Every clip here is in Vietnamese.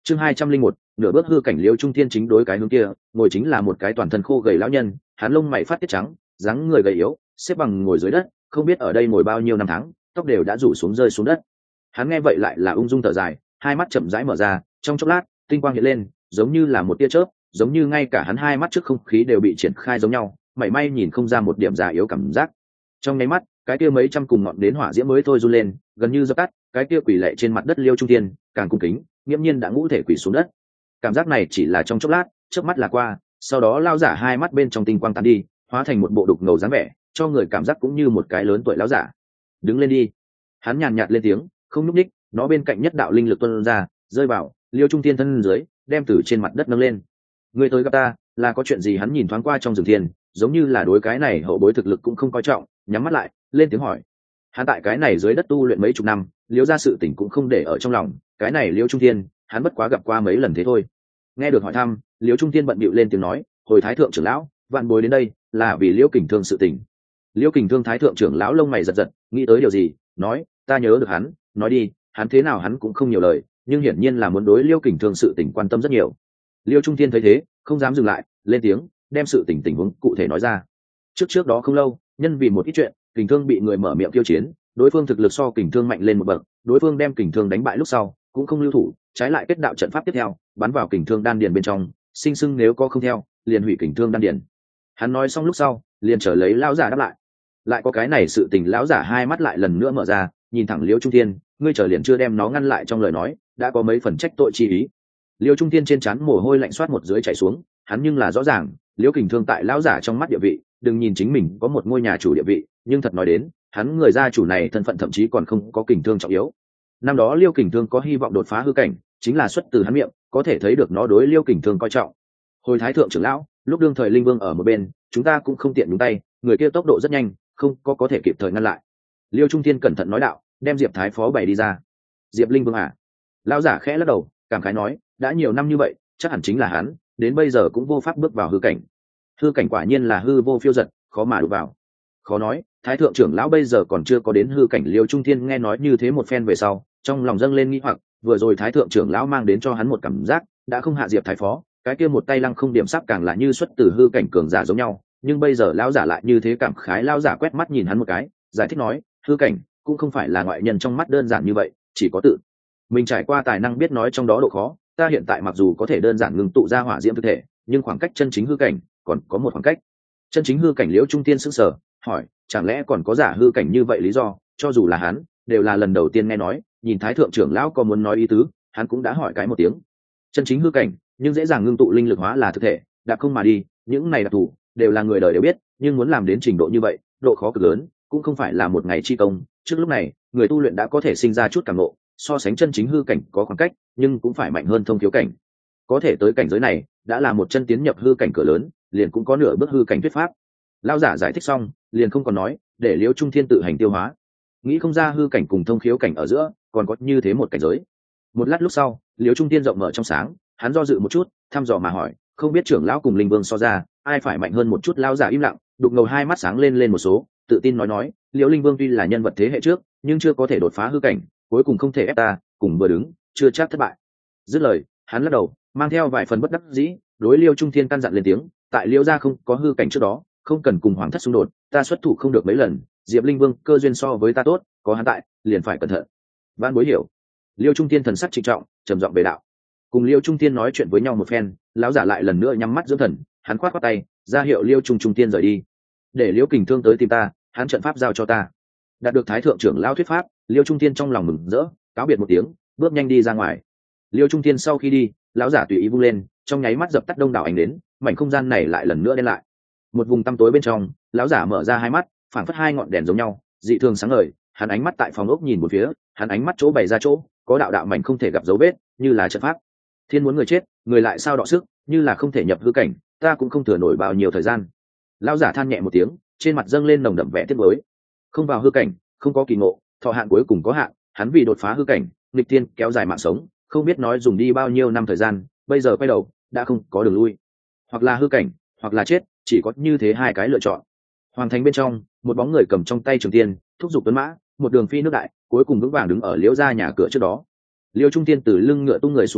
Chương 201, nửa bước hư cảnh Liêu Trung Thiên chính đối cái hướng kia, ngồi chính là một cái toàn thân khô gầy lão nhân, hắn lông mày phát tiết trắng, dáng người gầy yếu, xếp bằng ngồi dưới đất, không biết ở đây ngồi bao nhiêu năm tháng, tóc đều đã rủ xuống rơi xuống đất. Hắn nghe vậy lại là ung dung thở dài, hai mắt chậm rãi mở ra, trong chốc lát, tinh quang hiện lên, giống như là một tia chớp, giống như ngay cả hắn hai mắt trước không khí đều bị triển khai giống nhau, mảy may nhìn không ra một điểm già yếu cảm giác. Trong nháy mắt, cái kia mấy trăm cùng ngọn đến hỏa diễm mới thôi run lên, gần như dập tắt, cái kia quỳ lệ trên mặt đất Liêu Trung Thiên, càng cung kính, nghiễm nhiên đã ngũ thể quỳ xuống đất. Cảm giác này chỉ là trong chốc lát, chớp mắt là qua, sau đó lao giả hai mắt bên trong tinh quang tán đi, hóa thành một bộ đục ngầu dáng vẻ, cho người cảm giác cũng như một cái lớn tuổi lão giả. Đứng lên đi. Hắn nhàn nhạt lên tiếng, không nhúc nhích, nó bên cạnh nhất đạo linh lực tuôn ra, rơi vào Liêu Trung Thiên thân dưới, đem từ trên mặt đất nâng lên. Người tới gặp ta, là có chuyện gì? Hắn nhìn thoáng qua trong rừng thiên, giống như là đối cái này hậu bối thực lực cũng không coi trọng, nhắm mắt lại, lên tiếng hỏi. Hắn tại cái này dưới đất tu luyện mấy chục năm, Liêu ra sự tình cũng không để ở trong lòng, cái này Liêu Trung Thiên, hắn bất quá gặp qua mấy lần thế thôi. Nghe được hỏi thăm, Liêu Trung Thiên bận bịu lên tiếng nói, hồi thái thượng trưởng lão, vạn bối đến đây là vì Liêu Kình Thương sự tình. Liêu Kình Thương thái thượng trưởng lão lông mày giật giật, nghĩ tới điều gì, nói, ta nhớ được hắn, nói đi, hắn thế nào? Hắn cũng không nhiều lời, nhưng hiển nhiên là muốn đối Liêu Kình Thương sự tình quan tâm rất nhiều. Liêu Trung Thiên thấy thế, không dám dừng lại, lên tiếng, đem sự tình huống cụ thể nói ra. Trước đó không lâu, nhân vì một ít chuyện, Kình Thương bị người mở miệng tiêu chiến, đối phương thực lực so Kình Thương mạnh lên một bậc, đối phương đem Kình Thương đánh bại lúc sau, cũng không lưu thủ, trái lại kết đạo trận pháp tiếp theo, bắn vào Kình Thương đan điền bên trong, sinh sưng nếu có không theo, liền hủy Kình Thương đan điền. Hắn nói xong lúc sau, liền trở lấy lão giả đáp lại. Lại có cái này sự tình, lão giả hai mắt lại lần nữa mở ra, nhìn thẳng Liêu Trung Thiên, ngươi trở liền chưa đem nó ngăn lại, trong lời nói đã có mấy phần trách tội chi ý. Liêu Trung Thiên trên trán mồ hôi lạnh xoát một dưới chảy xuống, hắn nhưng là rõ ràng, Liêu Kình Thương tại lão giả trong mắt địa vị, đừng nhìn chính mình có một ngôi nhà chủ địa vị, nhưng thật nói đến, hắn người gia chủ này thân phận thậm chí còn không có Kình Thương trọng yếu. Năm đó Liêu Kình Thương có hy vọng đột phá hư cảnh, chính là xuất từ hắn miệng, có thể thấy được nó đối Liêu Kình Thương coi trọng. Hồi thái thượng trưởng lão, lúc đương thời Linh Vương ở một bên, chúng ta cũng không tiện nhúng tay, người kia tốc độ rất nhanh, không có thể kịp thời ngăn lại. Liêu Trung Thiên cẩn thận nói đạo, đem Diệp Thái Phó bày đi ra. Diệp Linh Vương à? Lão giả khẽ lắc đầu, cảm khái nói, đã nhiều năm như vậy, chắc hẳn chính là hắn, đến bây giờ cũng vô pháp bước vào hư cảnh. Hư cảnh quả nhiên là hư vô phiêu dật, khó mà đụng vào. Khó nói, thái thượng trưởng lão bây giờ còn chưa có đến hư cảnh. Liêu Trung Thiên nghe nói như thế một phen về sau, trong lòng dâng lên nghi hoặc, vừa rồi thái thượng trưởng lão mang đến cho hắn một cảm giác, đã không hạ Diệp Thái Phó, cái kia một tay lăng không điểm sắp càng là như xuất từ hư cảnh cường giả giống nhau, nhưng bây giờ lão giả lại như thế cảm khái. Lão giả quét mắt nhìn hắn một cái, giải thích nói, hư cảnh cũng không phải là ngoại nhân trong mắt đơn giản như vậy, chỉ có tự mình trải qua tài năng biết nói trong đó độ khó. Ta hiện tại mặc dù có thể đơn giản ngừng tụ ra hỏa diễm thực thể, nhưng khoảng cách chân chính hư cảnh còn có một khoảng cách. Chân chính hư cảnh? Liễu Trung Tiên sững sờ, hỏi, chẳng lẽ còn có giả hư cảnh như vậy? Lý do, cho dù là hắn đều là lần đầu tiên nghe nói. Nhìn thái thượng trưởng lão có muốn nói ý tứ, hắn cũng đã hỏi cái một tiếng. Chân chính hư cảnh, nhưng dễ dàng ngưng tụ linh lực hóa là thực thể, đạp không mà đi, những này đặc thù đều là người đời đều biết, nhưng muốn làm đến trình độ như vậy, độ khó cực lớn, cũng không phải là một ngày chi công. Trước lúc này, người tu luyện đã có thể sinh ra chút cảm ngộ, so sánh chân chính hư cảnh có khoảng cách, nhưng cũng phải mạnh hơn thông thiếu cảnh. Có thể tới cảnh giới này, đã là một chân tiến nhập hư cảnh cửa lớn, liền cũng có nửa bước hư cảnh thuyết pháp. Lão giả giải thích xong, liền không còn nói, để Liễu Trung Thiên tự hành tiêu hóa. Nghĩ không ra hư cảnh cùng thông khiếu cảnh ở giữa còn có như thế một cảnh giới. Một lát lúc sau, Liễu Trung Thiên rộng mở trong sáng, hắn do dự một chút, thăm dò mà hỏi, không biết trưởng lão cùng Linh Vương so ra, ai phải mạnh hơn một chút? Lão giả im lặng, đục ngầu hai mắt sáng lên một số, tự tin nói, Liễu Linh Vương tuy là nhân vật thế hệ trước, nhưng chưa có thể đột phá hư cảnh, cuối cùng không thể ép ta cùng vừa đứng, chưa chắc thất bại. Dứt lời, hắn lắc đầu, mang theo vài phần bất đắc dĩ, đối Liêu Trung Thiên căn dặn lên tiếng, tại Liêu gia không có hư cảnh trước đó, không cần cùng hoàng thất xung đột, ta xuất thủ không được mấy lần, Diệp Linh Vương cơ duyên so với ta tốt, có hắn tại, liền phải cẩn thận. Vãn bối hiểu. Liêu Trung Thiên thần sắc trịnh trọng, trầm giọng về đạo. Cùng Liêu Trung Thiên nói chuyện với nhau một phen, lão giả lại lần nữa nhắm mắt dưỡng thần, hắn khoát tay, ra hiệu Liêu Trung Thiên rời đi. Để Liêu Kình Thương tới tìm ta, hắn trận pháp giao cho ta. Đạt được thái thượng trưởng lão thuyết pháp, Liêu Trung Thiên trong lòng mừng rỡ, cáo biệt một tiếng, bước nhanh đi ra ngoài. Liêu Trung Thiên sau khi đi, lão giả tùy ý vung lên, trong nháy mắt dập tắt đông đảo ánh đến, mảnh không gian này lại lần nữa đen lại. Một vùng tăm tối bên trong, lão giả mở ra hai mắt, phảng phất hai ngọn đèn giống nhau, dị thường sáng ngời. Hắn ánh mắt tại phòng ốc nhìn một phía, hắn ánh mắt chỗ bày ra chỗ, có đạo đạo mảnh không thể gặp dấu vết, như là trận pháp. Thiên muốn người chết, người lại sao đọ sức, như là không thể nhập hư cảnh, ta cũng không thừa nổi bao nhiêu thời gian. Lão giả than nhẹ một tiếng, trên mặt dâng lên nồng đậm vẻ tiếc nuối. Không vào hư cảnh, không có kỳ ngộ, thọ hạn cuối cùng có hạn, hắn vì đột phá hư cảnh, nghịch tiên kéo dài mạng sống, không biết nói dùng đi bao nhiêu năm thời gian, bây giờ quay đầu, đã không có đường lui. Hoặc là hư cảnh, hoặc là chết, chỉ có như thế hai cái lựa chọn. Hoàng thành bên trong, một bóng người cầm trong tay trường tiên, thúc giục tuấn mã, một đường phi nước đại, cuối cùng vững vàng đứng ở Liễu gia nhà cửa trước đó. Liêu Trung Tiên từ lưng ngựa tung người xuống tới,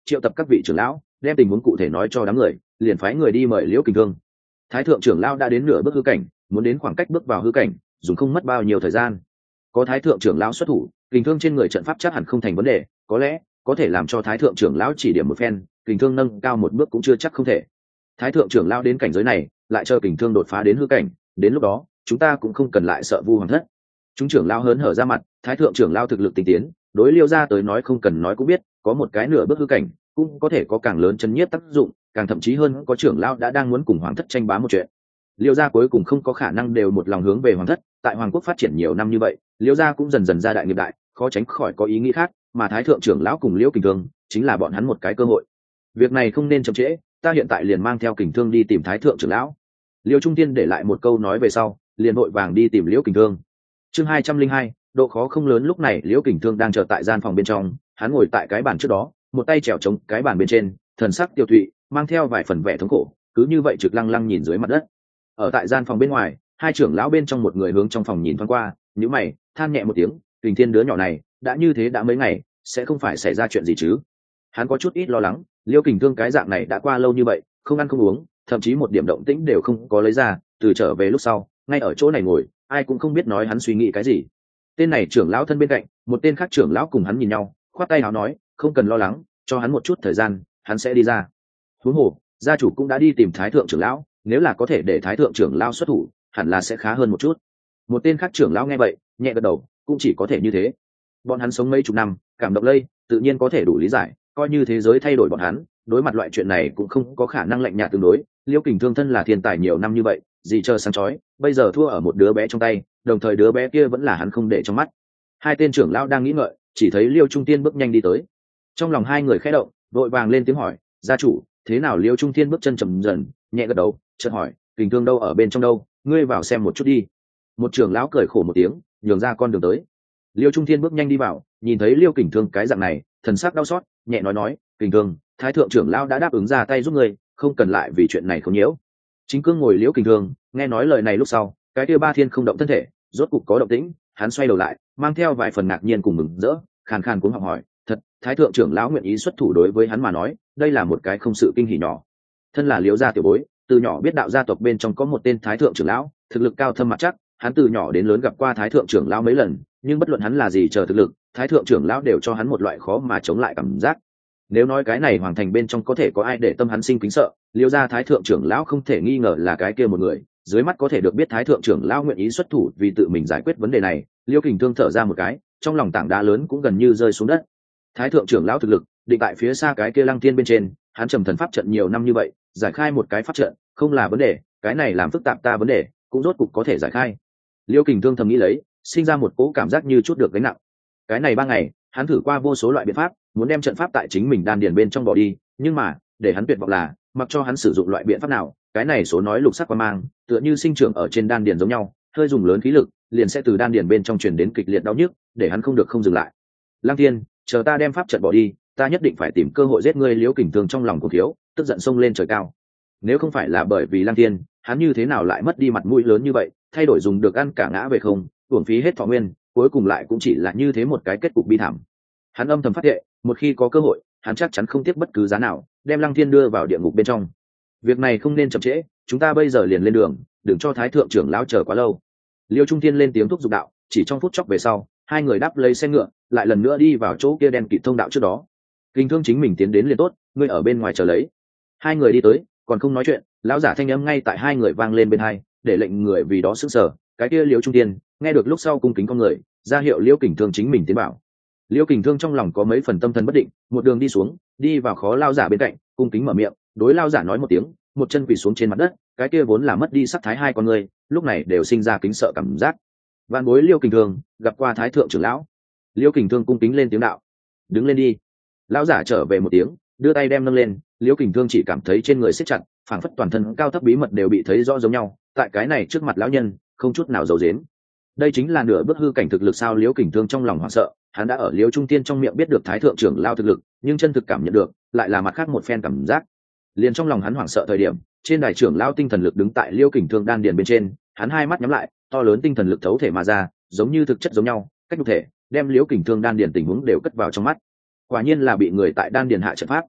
triệu tập các vị trưởng lão, đem tình huống cụ thể nói cho đám người, liền phái người đi mời Liễu Kình Thương. Thái thượng trưởng lão đã đến nửa bước hư cảnh, muốn đến khoảng cách bước vào hư cảnh dùng không mất bao nhiêu thời gian. Có thái thượng trưởng lão xuất thủ, Kình Thương trên người trận pháp chắc hẳn không thành vấn đề, có lẽ có thể làm cho thái thượng trưởng lão chỉ điểm một phen, Kình Thương nâng cao một bước cũng chưa chắc không thể. Thái thượng trưởng lão đến cảnh giới này, lại chờ Kình Thương đột phá đến hư cảnh, đến lúc đó chúng ta cũng không cần lại sợ Vu Hoàng Thất. Chúng trưởng lão hớn hở ra mặt, thái thượng trưởng lão thực lực tinh tiến, đối Liêu gia tới nói không cần nói cũng biết, có một cái nửa bước hư cảnh, cũng có thể có càng lớn chấn nhiếp tác dụng, càng thậm chí hơn có trưởng lão đã đang muốn cùng Hoàng Thất tranh bá một chuyện. Liêu gia cuối cùng không có khả năng đều một lòng hướng về Hoàng Thất, tại Hoàng quốc phát triển nhiều năm như vậy, Liêu gia cũng dần dần ra đại nghiệp đại, khó tránh khỏi có ý nghĩ khác, mà thái thượng trưởng lão cùng Liễu Kình Thương chính là bọn hắn một cái cơ hội. Việc này không nên chậm trễ, ta hiện tại liền mang theo Kình Thương đi tìm thái thượng trưởng lão. Liêu Trung Tiên để lại một câu nói về sau, liền vội vàng đi tìm Liễu Kình Thương. Chương 202, độ khó không lớn. Lúc này Liễu Kình Thương đang chờ tại gian phòng bên trong, hắn ngồi tại cái bàn trước đó, một tay trèo chống cái bàn bên trên, thần sắc tiêu tụy, mang theo vài phần vẻ thống khổ, cứ như vậy trực lăng lăng nhìn dưới mặt đất. Ở tại gian phòng bên ngoài, hai trưởng lão bên trong một người hướng trong phòng nhìn thoáng qua, nhíu mày, than nhẹ một tiếng, Kình Thiên đứa nhỏ này, đã như thế đã mấy ngày, sẽ không phải xảy ra chuyện gì chứ? Hắn có chút ít lo lắng, Liễu Kình Thương cái dạng này đã qua lâu như vậy, không ăn không uống, thậm chí một điểm động tĩnh đều không có lấy ra, từ trở về lúc sau, ngay ở chỗ này ngồi, ai cũng không biết nói hắn suy nghĩ cái gì. Tên này trưởng lão thân bên cạnh, một tên khác trưởng lão cùng hắn nhìn nhau, khoát tay áo nói, không cần lo lắng, cho hắn một chút thời gian, hắn sẽ đi ra. Huống hồ, gia chủ cũng đã đi tìm thái thượng trưởng lão, nếu là có thể để thái thượng trưởng lão xuất thủ, hẳn là sẽ khá hơn một chút. Một tên khác trưởng lão nghe vậy, nhẹ gật đầu, cũng chỉ có thể như thế. Bọn hắn sống mấy chục năm, cảm động lây, tự nhiên có thể đủ lý giải, coi như thế giới thay đổi bọn hắn, đối mặt loại chuyện này cũng không có khả năng lạnh nhạt tương đối. Liễu Kình Thương thân là thiên tài nhiều năm như vậy, gì chờ sáng chói, bây giờ thua ở một đứa bé trong tay, đồng thời đứa bé kia vẫn là hắn không để trong mắt. Hai tên trưởng lão đang nghĩ ngợi, chỉ thấy Liêu Trung Tiên bước nhanh đi tới. Trong lòng hai người khẽ động, vội vàng lên tiếng hỏi, gia chủ, thế nào? Liêu Trung Tiên bước chân chậm dần, nhẹ gật đầu, chợt hỏi, Kình Thương đâu, ở bên trong đâu, ngươi vào xem một chút đi. Một trưởng lão cười khổ một tiếng, nhường ra con đường tới. Liêu Trung Tiên bước nhanh đi vào, nhìn thấy Liêu Kình Thương cái dạng này, thần sắc đau xót, nhẹ nói, Kình Thương, thái thượng trưởng lão đã đáp ứng ra tay giúp ngươi, không cần lại vì chuyện này không nhiễu. Chính cương ngồi Liễu Kình Thương nghe nói lời này lúc sau, cái kia ba thiên không động thân thể, rốt cục có động tĩnh, hắn xoay đầu lại, mang theo vài phần ngạc nhiên cùng mừng rỡ, khàn khàn cuống học hỏi, thật, thái thượng trưởng lão nguyện ý xuất thủ? Đối với hắn mà nói, đây là một cái không sự kinh hỉ nhỏ. Thân là Liễu gia tiểu bối, từ nhỏ biết đạo gia tộc bên trong có một tên thái thượng trưởng lão, thực lực cao thâm mặt chắc, hắn từ nhỏ đến lớn gặp qua thái thượng trưởng lão mấy lần, nhưng bất luận hắn là gì chờ thực lực, thái thượng trưởng lão đều cho hắn một loại khó mà chống lại cảm giác. Nếu nói cái này hoàng thành bên trong có thể có ai để tâm hắn sinh kính sợ, Liêu gia thái thượng trưởng lão không thể nghi ngờ là cái kia một người. Dưới mắt có thể được biết thái thượng trưởng lão nguyện ý xuất thủ vì tự mình giải quyết vấn đề này, Liêu Kình Thương thở ra một cái, trong lòng tảng đá lớn cũng gần như rơi xuống đất. Thái thượng trưởng lão thực lực định tại phía xa cái kia Lăng Thiên bên trên, hắn trầm thần pháp trận nhiều năm như vậy, giải khai một cái pháp trận không là vấn đề, cái này làm phức tạp ta vấn đề cũng rốt cục có thể giải khai. Liêu Kình Thương thầm nghĩ lấy, sinh ra một cỗ cảm giác như chút được gánh nặng. Cái này 3 ngày, hắn thử qua vô số loại biện pháp, muốn đem trận pháp tại chính mình đan điền bên trong bỏ đi, nhưng mà để hắn tuyệt vọng là, mặc cho hắn sử dụng loại biện pháp nào, cái này số nói lục sắc quang mang tựa như sinh trưởng ở trên đan điền giống nhau, hơi dùng lớn khí lực liền sẽ từ đan điền bên trong truyền đến kịch liệt đau nhức, để hắn không được không dừng lại. Lăng Thiên, chờ ta đem pháp trận bỏ đi, ta nhất định phải tìm cơ hội giết ngươi. Liễu Kình Thương trong lòng cuồng thiếu, tức giận xông lên trời cao. Nếu không phải là bởi vì Lăng Thiên, hắn như thế nào lại mất đi mặt mũi lớn như vậy, thay đổi dùng được ăn cả ngã về không, uổng phí hết thọ nguyên, cuối cùng lại cũng chỉ là như thế một cái kết cục bi thảm. Hắn âm thầm phát hiện, một khi có cơ hội, hắn chắc chắn không tiếc bất cứ giá nào đem Lăng Thiên đưa vào địa ngục bên trong. Việc này không nên chậm trễ, chúng ta bây giờ liền lên đường, đừng cho thái thượng trưởng lão chờ quá lâu. Liêu Trung Thiên lên tiếng thúc giục đạo. Chỉ trong phút chốc về sau, hai người đáp lấy xe ngựa, lại lần nữa đi vào chỗ kia đen kịt thông đạo trước đó. Kình Thương chính mình tiến đến liền tốt, ngươi ở bên ngoài chờ lấy. Hai người đi tới, còn không nói chuyện, lão giả thanh âm ngay tại hai người vang lên bên hai, để lệnh người vì đó sững sờ. Cái kia Liêu Trung Thiên nghe được lúc sau cung kính con người, ra hiệu Liêu Kình Thương chính mình tiến vào. Liêu Kình Thương trong lòng có mấy phần tâm thần bất định, một đường đi xuống, đi vào khó lao giả bên cạnh, cung kính mở miệng, đối lao giả nói một tiếng, một chân quỳ xuống trên mặt đất. Cái kia vốn là mất đi sắc thái hai con người, lúc này đều sinh ra kính sợ cảm giác. Vạn bối Liêu Kình Thương gặp qua thái thượng trưởng lão. Liêu Kình Thương cung kính lên tiếng đạo. Đứng lên đi. Lão giả trở về một tiếng, đưa tay đem nâng lên. Liêu Kình Thương chỉ cảm thấy trên người siết chặt, phảng phất toàn thân cao thấp bí mật đều bị thấy rõ giống nhau. Tại cái này trước mặt lão nhân, không chút nào giấu giếm. Đây chính là nửa bước hư cảnh thực lực sao? Liêu Kình Thương trong lòng hoảng sợ, hắn đã ở Liêu Trung Tiên trong miệng biết được thái thượng trưởng lao thực lực, nhưng chân thực cảm nhận được lại là mặt khác một phen cảm giác. Liền trong lòng hắn hoảng sợ thời điểm, trên đài trưởng lao tinh thần lực đứng tại Liêu Kình Thương đan điền bên trên, hắn hai mắt nhắm lại, to lớn tinh thần lực thấu thể mà ra, giống như thực chất giống nhau, cách cụ thể đem Liêu Kình Thương đan điền tình huống đều cất vào trong mắt. Quả nhiên là bị người tại đan điền hạ trận pháp,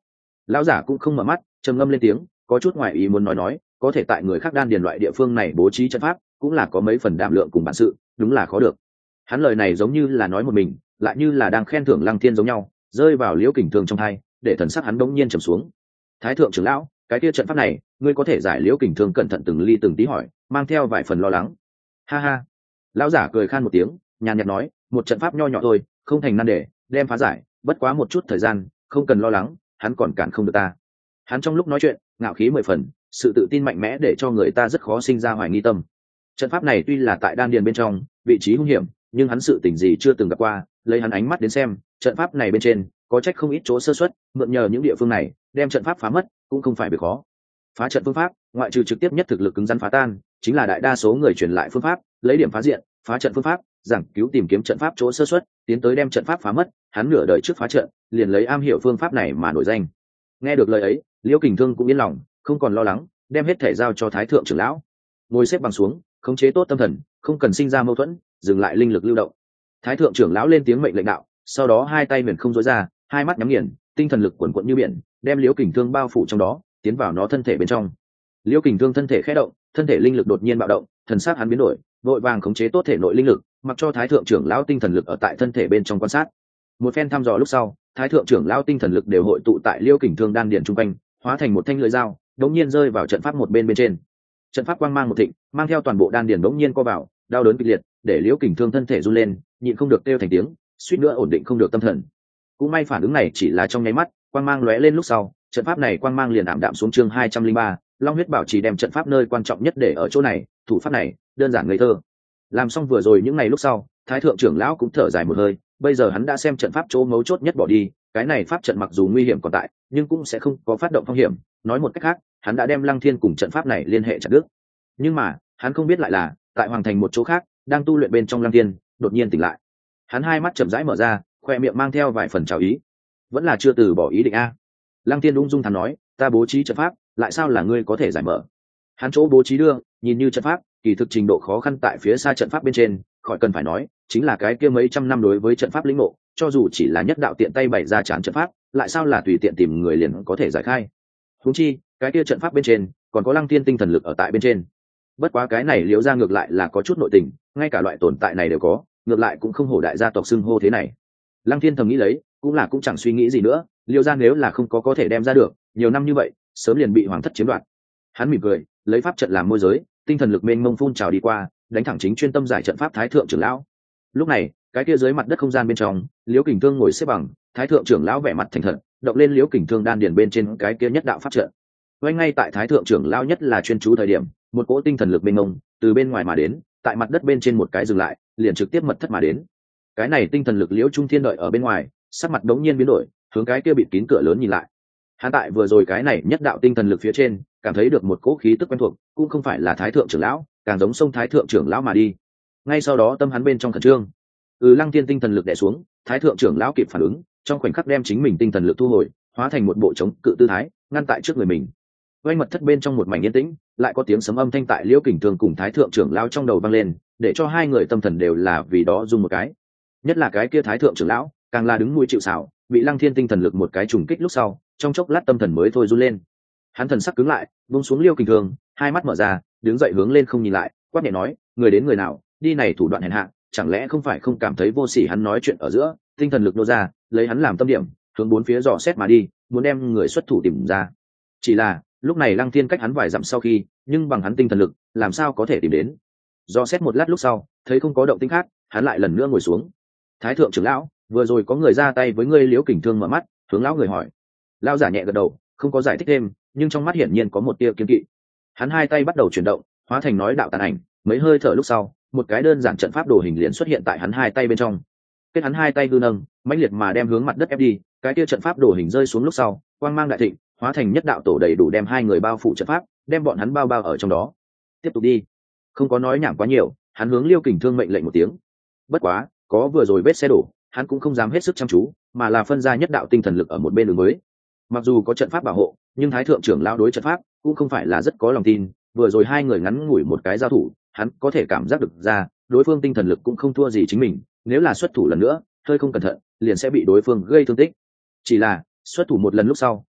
Lão giả cũng không mở mắt, trầm ngâm lên tiếng, có chút ngoài ý muốn nói, có thể tại người khác đan điền loại địa phương này bố trí trận pháp, cũng là có mấy phần đảm lượng cùng bản sự, đúng là khó được. Hắn lời này giống như là nói một mình, lại như là đang khen thưởng Lăng Thiên giống nhau, rơi vào Liễu Kình Thương trong tai, để thần sắc hắn bỗng nhiên trầm xuống. Thái thượng trưởng lão, cái kia trận pháp này, ngươi có thể giải? Liễu Kình Thương cẩn thận từng ly từng tí hỏi, mang theo vài phần lo lắng. Ha ha. Lão giả cười khan một tiếng, nhàn nhạt nói, một trận pháp nho nhỏ thôi, không thành nan đề, đem phá giải, bất quá một chút thời gian, không cần lo lắng, hắn còn cản không được ta. Hắn trong lúc nói chuyện, ngạo khí mười phần, sự tự tin mạnh mẽ để cho người ta rất khó sinh ra hoài nghi tâm. Trận pháp này tuy là tại đan điền bên trong, vị trí hung hiểm, nhưng hắn sự tình gì chưa từng gặp qua, lấy hắn ánh mắt đến xem, trận pháp này bên trên có trách không ít chỗ sơ suất, mượn nhờ những địa phương này, đem trận pháp phá mất, cũng không phải việc khó. Phá trận phương pháp, ngoại trừ trực tiếp nhất thực lực cứng rắn phá tan, chính là đại đa số người truyền lại phương pháp, lấy điểm phá diện, phá trận phương pháp, giảng cứu tìm kiếm trận pháp chỗ sơ suất, tiến tới đem trận pháp phá mất. Hắn nửa đời trước phá trận, liền lấy am hiểu phương pháp này mà nổi danh. Nghe được lời ấy, Liễu Kình Thương cũng yên lòng, không còn lo lắng, đem hết thể giao cho Thái thượng trưởng lão. Ngồi xếp bằng xuống, khống chế tốt tâm thần, không cần sinh ra mâu thuẫn, dừng lại linh lực lưu động. Thái thượng trưởng lão lên tiếng mệnh lệnh đạo, sau đó hai tay huyền không duỗi ra, hai mắt nhắm nghiền, tinh thần lực quần quận như biển, đem Liễu Kình Thương bao phủ trong đó, tiến vào nó thân thể bên trong. Liễu Kình Thương thân thể khẽ động, thân thể linh lực đột nhiên bạo động, thần sắc hắn biến đổi, vội vàng khống chế tốt thể nội linh lực, mặc cho Thái thượng trưởng lão tinh thần lực ở tại thân thể bên trong quan sát. Một phen thăm dò lúc sau, Thái thượng trưởng lão tinh thần lực đều hội tụ tại Liễu Kình Thương đan điền trung quanh, hóa thành một thanh lưỡi dao, đống nhiên rơi vào trận pháp một bên trên. Trận pháp quang mang một thịnh, mang theo toàn bộ đan điền đống nhiên co vào, đau đớn kịch liệt, để Liễu Kình Thương thân thể run lên, nhịn không được kêu thành tiếng, suýt nữa ổn định không được tâm thần. Cũng may phản ứng này chỉ là trong nháy mắt, quang mang lóe lên lúc sau, trận pháp này quang mang liền ảm đạm xuống. Chương 203, Long huyết bảo trì đem trận pháp nơi quan trọng nhất để ở chỗ này, thủ pháp này đơn giản ngây thơ. Làm xong vừa rồi những ngày lúc sau, Thái thượng trưởng lão cũng thở dài một hơi, bây giờ hắn đã xem trận pháp chỗ mấu chốt nhất bỏ đi, cái này pháp trận mặc dù nguy hiểm còn tại, nhưng cũng sẽ không có phát động phong hiểm, nói một cách khác, hắn đã đem Lăng Thiên cùng trận pháp này liên hệ chặt đứt. Nhưng mà, hắn không biết lại là, tại hoàng thành một chỗ khác, đang tu luyện bên trong Lăng Thiên, đột nhiên tỉnh lại. Hắn hai mắt chậm rãi mở ra, khoe miệng mang theo vài phần chào ý. Vẫn là chưa từ bỏ ý định a. Lăng Thiên ung dung thản nói, ta bố trí trận pháp, lại sao là ngươi có thể giải mở? Hắn chỗ bố trí đưa, nhìn như trận pháp, kỳ thực trình độ khó khăn tại phía xa trận pháp bên trên, khỏi cần phải nói, chính là cái kia mấy trăm năm đối với trận pháp lĩnh ngộ, cho dù chỉ là nhất đạo tiện tay bày ra trán trận pháp, lại sao là tùy tiện tìm người liền có thể giải khai. Huống chi, cái kia trận pháp bên trên, còn có Lăng Thiên tinh thần lực ở tại bên trên. Bất quá cái này Liễu gia ngược lại là có chút nội tình, ngay cả loại tồn tại này đều có, ngược lại cũng không hổ đại gia tộc xưng hô thế này. Lăng Thiên thầm nghĩ lấy, cũng chẳng suy nghĩ gì nữa, Liễu gia nếu là không có thể đem ra được, nhiều năm như vậy, sớm liền bị hoàng thất chiếm đoạt. Hắn mỉm cười, lấy pháp trận làm môi giới, tinh thần lực mênh mông phun trào đi qua, đánh thẳng chính chuyên tâm giải trận pháp Thái thượng trưởng lão. Lúc này, cái kia dưới mặt đất không gian bên trong, Liễu Kình Thương ngồi xếp bằng, Thái thượng trưởng lão vẻ mặt thành thật, động lên Liễu Kình Thương đan điền bên trên cái kia nhất đạo pháp trận. Ngay tại Thái thượng trưởng lão nhất là chuyên chú thời điểm, một cỗ tinh thần lực mênh mông từ bên ngoài mà đến, tại mặt đất bên trên một cái dừng lại, liền trực tiếp mật thất mà đến. Cái này tinh thần lực Liễu Trung Thiên đợi ở bên ngoài, sắc mặt đống nhiên biến đổi, hướng cái kia bịt kín cửa lớn nhìn lại. Hắn tại vừa rồi cái này nhất đạo tinh thần lực phía trên, cảm thấy được một cỗ khí tức quen thuộc, cũng không phải là Thái thượng trưởng lão, càng giống sông Thái thượng trưởng lão mà đi. Ngay sau đó tâm hắn bên trong khẩn trương. Lăng Thiên tinh thần lực đè xuống, Thái thượng trưởng lão kịp phản ứng, trong khoảnh khắc đem chính mình tinh thần lực thu hồi, hóa thành một bộ chống cự tư thái, ngăn tại trước người mình. Quanh mật thất bên trong một mảnh yên tĩnh, lại có tiếng sấm âm thanh tại Liễu Kình Thương cùng Thái thượng trưởng lão trong đầu vang lên, để cho hai người tâm thần đều là vì đó rung một cái. Nhất là cái kia Thái thượng trưởng lão, càng là đứng mũi chịu sào, bị Lăng Thiên tinh thần lực một cái trùng kích lúc sau, trong chốc lát tâm thần mới thôi run lên. Hắn thần sắc cứng lại, buông xuống Liễu Kình Thương, hai mắt mở ra, đứng dậy hướng lên không nhìn lại, quát nhẹ nói, người đến người nào, đi này thủ đoạn hèn hạ, chẳng lẽ không phải không cảm thấy vô sỉ? Hắn nói chuyện ở giữa, tinh thần lực nô ra, lấy hắn làm tâm điểm, hướng bốn phía dò xét mà đi, muốn đem người xuất thủ tìm ra. Chỉ là, lúc này Lăng Thiên cách hắn vài dặm sau khi, nhưng bằng hắn tinh thần lực, làm sao có thể tìm đến? Dò xét một lát lúc sau, thấy không có động tĩnh khác, hắn lại lần nữa ngồi xuống. Thái thượng trưởng lão, vừa rồi có người ra tay với ngươi? Liễu Kình Thương mở mắt, hướng lão người hỏi. Lão giả nhẹ gật đầu, không có giải thích thêm, nhưng trong mắt hiển nhiên có một tia kiêng kỵ. Hắn hai tay bắt đầu chuyển động, hóa thành nói đạo tàn ảnh, mấy hơi thở lúc sau, một cái đơn giản trận pháp đồ hình liền xuất hiện tại hắn hai tay bên trong. Kết hắn hai tay hư nâng, mãnh liệt mà đem hướng mặt đất ép đi, cái kia trận pháp đồ hình rơi xuống lúc sau, quang mang đại thịnh, hóa thành nhất đạo tổ đầy đủ đem hai người bao phủ trận pháp, đem bọn hắn bao ở trong đó. Tiếp tục đi. Không có nói nhảm quá nhiều, hắn hướng Liễu Kình Thương mệnh lệnh một tiếng. Bất quá, có vừa rồi vết xe đổ, hắn cũng không dám hết sức chăm chú, mà là phân ra nhất đạo tinh thần lực ở một bên đường mới. Mặc dù có trận pháp bảo hộ, nhưng Thái thượng trưởng lão đối trận pháp cũng không phải là rất có lòng tin, vừa rồi hai người ngắn ngủi một cái giao thủ, hắn có thể cảm giác được ra, đối phương tinh thần lực cũng không thua gì chính mình, nếu là xuất thủ lần nữa, hơi không cẩn thận, liền sẽ bị đối phương gây thương tích. Chỉ là, xuất thủ một lần lúc sau,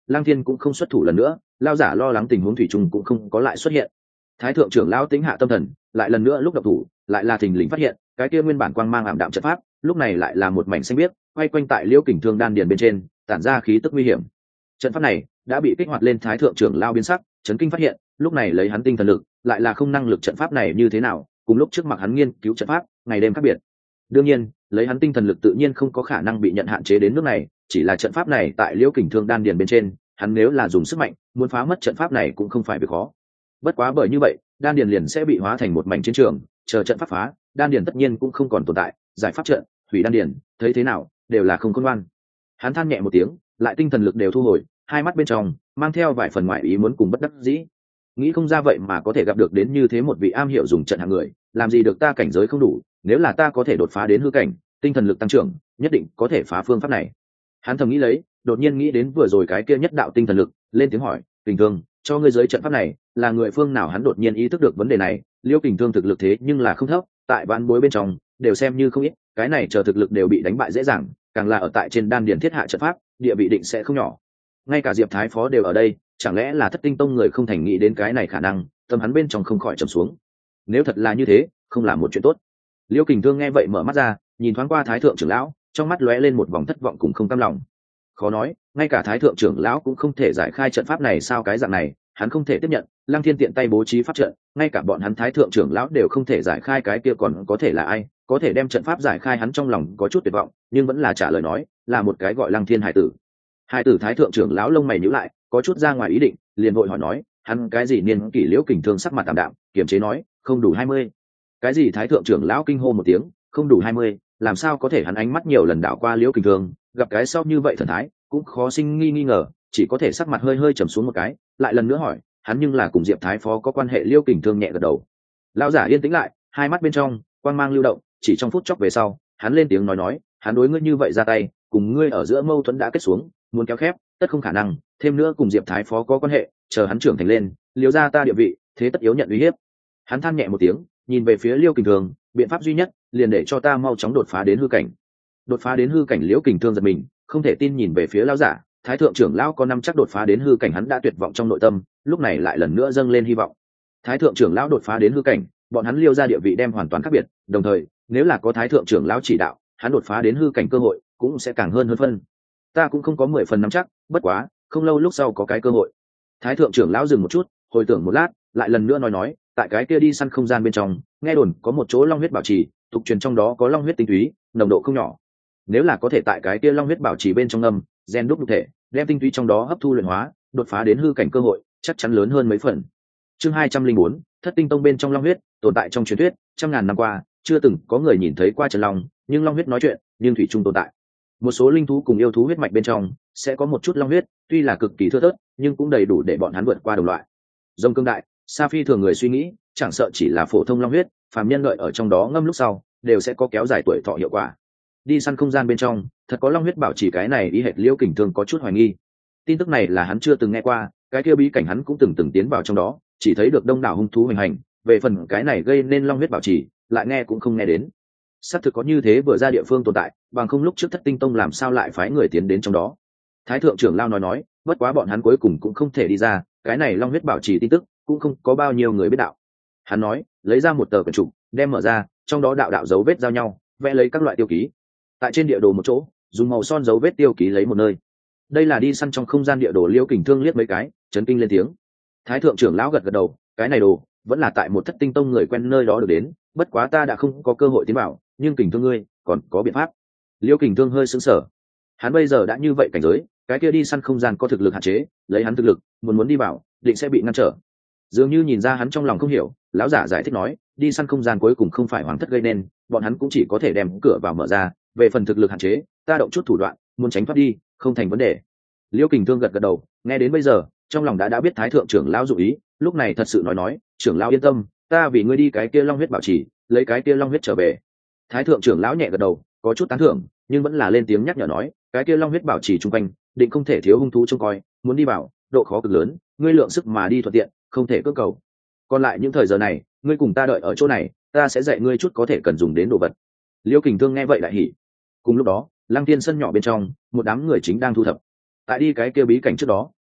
Lăng Thiên cũng không xuất thủ lần nữa, lao giả lo lắng tình huống thủy chung cũng không có lại xuất hiện. Thái thượng trưởng lão tính hạ tâm thần, lại lần nữa lúc độc thủ, lại là thình lình phát hiện, cái kia nguyên bản quang mang ảm đạm trận pháp, lúc này lại là một mảnh xanh biếc, quay quanh tại Liễu Kình Thương đan điền bên trên, tản ra khí tức nguy hiểm. Trận pháp này đã bị kích hoạt lên, Thái thượng trưởng lão biến sắc, chấn kinh phát hiện, lúc này lấy hắn tinh thần lực, lại là không năng lực trận pháp này như thế nào, cùng lúc trước mặt hắn nghiên cứu trận pháp, ngày đêm khác biệt. Đương nhiên, lấy hắn tinh thần lực tự nhiên không có khả năng bị nhận hạn chế đến nước này, chỉ là trận pháp này tại Liễu Kình Thương đan điền bên trên, hắn nếu là dùng sức mạnh, muốn phá mất trận pháp này cũng không phải việc khó. Bất quá bởi như vậy, đan điền liền sẽ bị hóa thành một mảnh chiến trường, chờ trận pháp phá, đan điền tất nhiên cũng không còn tồn tại, giải pháp trận, hủy đan điền, thấy thế nào, đều là không khôn ngoan. Hắn than nhẹ một tiếng, lại tinh thần lực đều thu hồi, hai mắt bên trong mang theo vài phần ngoại ý muốn cùng bất đắc dĩ. Nghĩ không ra vậy mà có thể gặp được đến như thế một vị am hiểu dùng trận hạng người, làm gì được ta cảnh giới không đủ, nếu là ta có thể đột phá đến hư cảnh, tinh thần lực tăng trưởng, nhất định có thể phá phương pháp này. Hắn thầm nghĩ lấy, đột nhiên nghĩ đến vừa rồi cái kia nhất đạo tinh thần lực, lên tiếng hỏi, Kình Thương, cho ngươi giới trận pháp này, là người phương nào? Hắn đột nhiên ý thức được vấn đề này, Liễu Kình Thương thực lực thế nhưng là không thấp, tại vạn bối bên trong đều xem như không ít, cái này chờ thực lực đều bị đánh bại dễ dàng, càng là ở tại trên đan điền thiết hạ trận pháp, địa vị định sẽ không nhỏ. Ngay cả Diệp Thái Phó đều ở đây, chẳng lẽ là Thất Tinh Tông người không thành nghĩ đến cái này khả năng, tâm hắn bên trong không khỏi trầm xuống. Nếu thật là như thế, không là một chuyện tốt. Liễu Kình Thương nghe vậy mở mắt ra, nhìn thoáng qua Thái thượng trưởng lão, trong mắt lóe lên một vòng thất vọng cùng không cam lòng. Khó nói, ngay cả Thái thượng trưởng lão cũng không thể giải khai trận pháp này sao? Cái dạng này, hắn không thể tiếp nhận. Lăng Thiên tiện tay bố trí pháp trận, ngay cả bọn hắn Thái thượng trưởng lão đều không thể giải khai, cái kia còn có thể là ai? Có thể đem trận pháp giải khai? Hắn trong lòng có chút tuyệt vọng, nhưng vẫn là trả lời nói, là một cái gọi Lăng Thiên hải tử. Hải tử. Thái thượng trưởng lão lông mày nhíu lại, có chút ra ngoài ý định, liền vội hỏi nói, hắn cái gì niên kỷ? Liễu Kình Thương sắc mặt tạm đạm, kiềm chế nói, không đủ 20. Cái gì? Thái thượng trưởng lão kinh hô một tiếng, không đủ 20, làm sao có thể? Hắn ánh mắt nhiều lần đảo qua Liễu Kình Thương, gặp cái sau như vậy thần thái, cũng khó sinh nghi ngờ, chỉ có thể sắc mặt hơi hơi trầm xuống một cái, lại lần nữa hỏi, hắn nhưng là cùng Diệp Thái Phó có quan hệ? Liễu Kình Thương nhẹ gật đầu. Lão giả yên tĩnh lại, hai mắt bên trong quang mang lưu động, chỉ trong phút chốc về sau, hắn lên tiếng nói, hắn đối ngươi như vậy ra tay, cùng ngươi ở giữa mâu thuẫn đã kết xuống, muốn kéo khép, tất không khả năng, thêm nữa cùng Diệp Thái Phó có quan hệ, chờ hắn trưởng thành lên, Liễu gia ta địa vị, thế tất yếu nhận uy hiếp. Hắn than nhẹ một tiếng, nhìn về phía Liễu Kình Thương, biện pháp duy nhất, liền để cho ta mau chóng đột phá đến hư cảnh. Đột phá đến hư cảnh? Liễu Kình Thương giật mình, không thể tin nhìn về phía lão giả. Thái thượng trưởng lão có năm chắc đột phá đến hư cảnh? Hắn đã tuyệt vọng trong nội tâm, lúc này lại lần nữa dâng lên hy vọng. Thái thượng trưởng lão đột phá đến hư cảnh, bọn hắn Liêu gia địa vị đem hoàn toàn khác biệt, đồng thời nếu là có Thái thượng trưởng lão chỉ đạo, hắn đột phá đến hư cảnh cơ hội cũng sẽ càng hơn phân. Ta cũng không có 10 phần nắm chắc, bất quá không lâu lúc sau có cái cơ hội. Thái thượng trưởng lão dừng một chút, hồi tưởng một lát, lại lần nữa nói, tại cái kia đi săn không gian bên trong, nghe đồn có một chỗ long huyết bảo trì, tục truyền trong đó có long huyết tinh túy, nồng độ không nhỏ. Nếu là có thể tại cái kia long huyết bảo trì bên trong ngâm, gen đúc nhục thể, đem tinh túy trong đó hấp thu luyện hóa, đột phá đến hư cảnh cơ hội chắc chắn lớn hơn mấy phần. Chương 204, Thất Tinh Tông bên trong long huyết, tồn tại trong truyền thuyết, trăm ngàn năm qua, chưa từng có người nhìn thấy qua chân long, nhưng long huyết nói chuyện, nhưng thủy chung tồn tại. Một số linh thú cùng yêu thú huyết mạch bên trong sẽ có một chút long huyết, tuy là cực kỳ thưa thớt, nhưng cũng đầy đủ để bọn hắn vượt qua đồng loại. Rồng cương đại, Sa Phi thường người suy nghĩ, chẳng sợ chỉ là phổ thông long huyết, phàm nhân lợi ở trong đó ngâm lúc sau, đều sẽ có kéo dài tuổi thọ hiệu quả. Đi săn không gian bên trong, thật có long huyết bảo trì? Cái này ý hệt Liễu Kình Thương có chút hoài nghi. Tin tức này là hắn chưa từng nghe qua, cái kia bí cảnh hắn cũng từng tiến vào trong đó, chỉ thấy được đông đảo hung thú hoành hành, về phần cái này gây nên long huyết bảo trì, lại nghe cũng không nghe đến. Xác thực có như thế vừa ra địa phương tồn tại, bằng không lúc trước Thất Tinh Tông làm sao lại phái người tiến đến trong đó. Thái thượng trưởng lao nói, bất quá bọn hắn cuối cùng cũng không thể đi ra, cái này long huyết bảo trì tin tức cũng không có bao nhiêu người biết đạo. Hắn nói, lấy ra một tờ quyển trục, đem mở ra, trong đó đạo dấu vết giao nhau, vẽ lấy các loại tiêu ký. Tại trên địa đồ một chỗ, dùng màu son dấu vết tiêu ký lấy một nơi. Đây là đi săn trong không gian địa đồ. Liễu Kình Thương liếc mấy cái, chấn kinh lên tiếng. Thái thượng trưởng lão gật gật đầu, cái này đồ vẫn là tại một Thất Tinh Tông người quen nơi đó được đến, bất quá ta đã không có cơ hội tiến vào, nhưng Kình Thương ngươi còn có biện pháp? Liễu Kình Thương hơi sững sờ. Hắn bây giờ đã như vậy cảnh giới, cái kia đi săn không gian có thực lực hạn chế, lấy hắn thực lực, muốn đi vào, định sẽ bị ngăn trở. Dường như nhìn ra hắn trong lòng không hiểu, lão giả giải thích nói, đi săn không gian cuối cùng không phải hoàng thất gây nên, bọn hắn cũng chỉ có thể đem cửa vào mở ra, về phần thực lực hạn chế, ta động chút thủ đoạn, muốn tránh thoát đi, không thành vấn đề. Liễu Kình Thương gật gật đầu, nghe đến bây giờ, trong lòng đã biết Thái thượng trưởng lão dụ ý, lúc này thật sự nói, trưởng lão yên tâm, ta vì ngươi đi cái kia long huyết bảo trì, lấy cái kia long huyết trở về. Thái thượng trưởng lão nhẹ gật đầu, có chút tán thưởng, nhưng vẫn là lên tiếng nhắc nhở nói, cái kia long huyết bảo trì chung quanh, định không thể thiếu hung thú trông coi, muốn đi vào, độ khó cực lớn, ngươi lượng sức mà đi thuận tiện, không thể cưỡng cầu. Còn lại những thời giờ này, ngươi cùng ta đợi ở chỗ này, ta sẽ dạy ngươi chút có thể cần dùng đến đồ vật. Liễu Kình Thương nghe vậy đại hỉ. Cùng lúc đó, Lăng Tiên sân nhỏ bên trong, một đám người chính đang thu thập. Tại đi cái kia bí cảnh trước đó,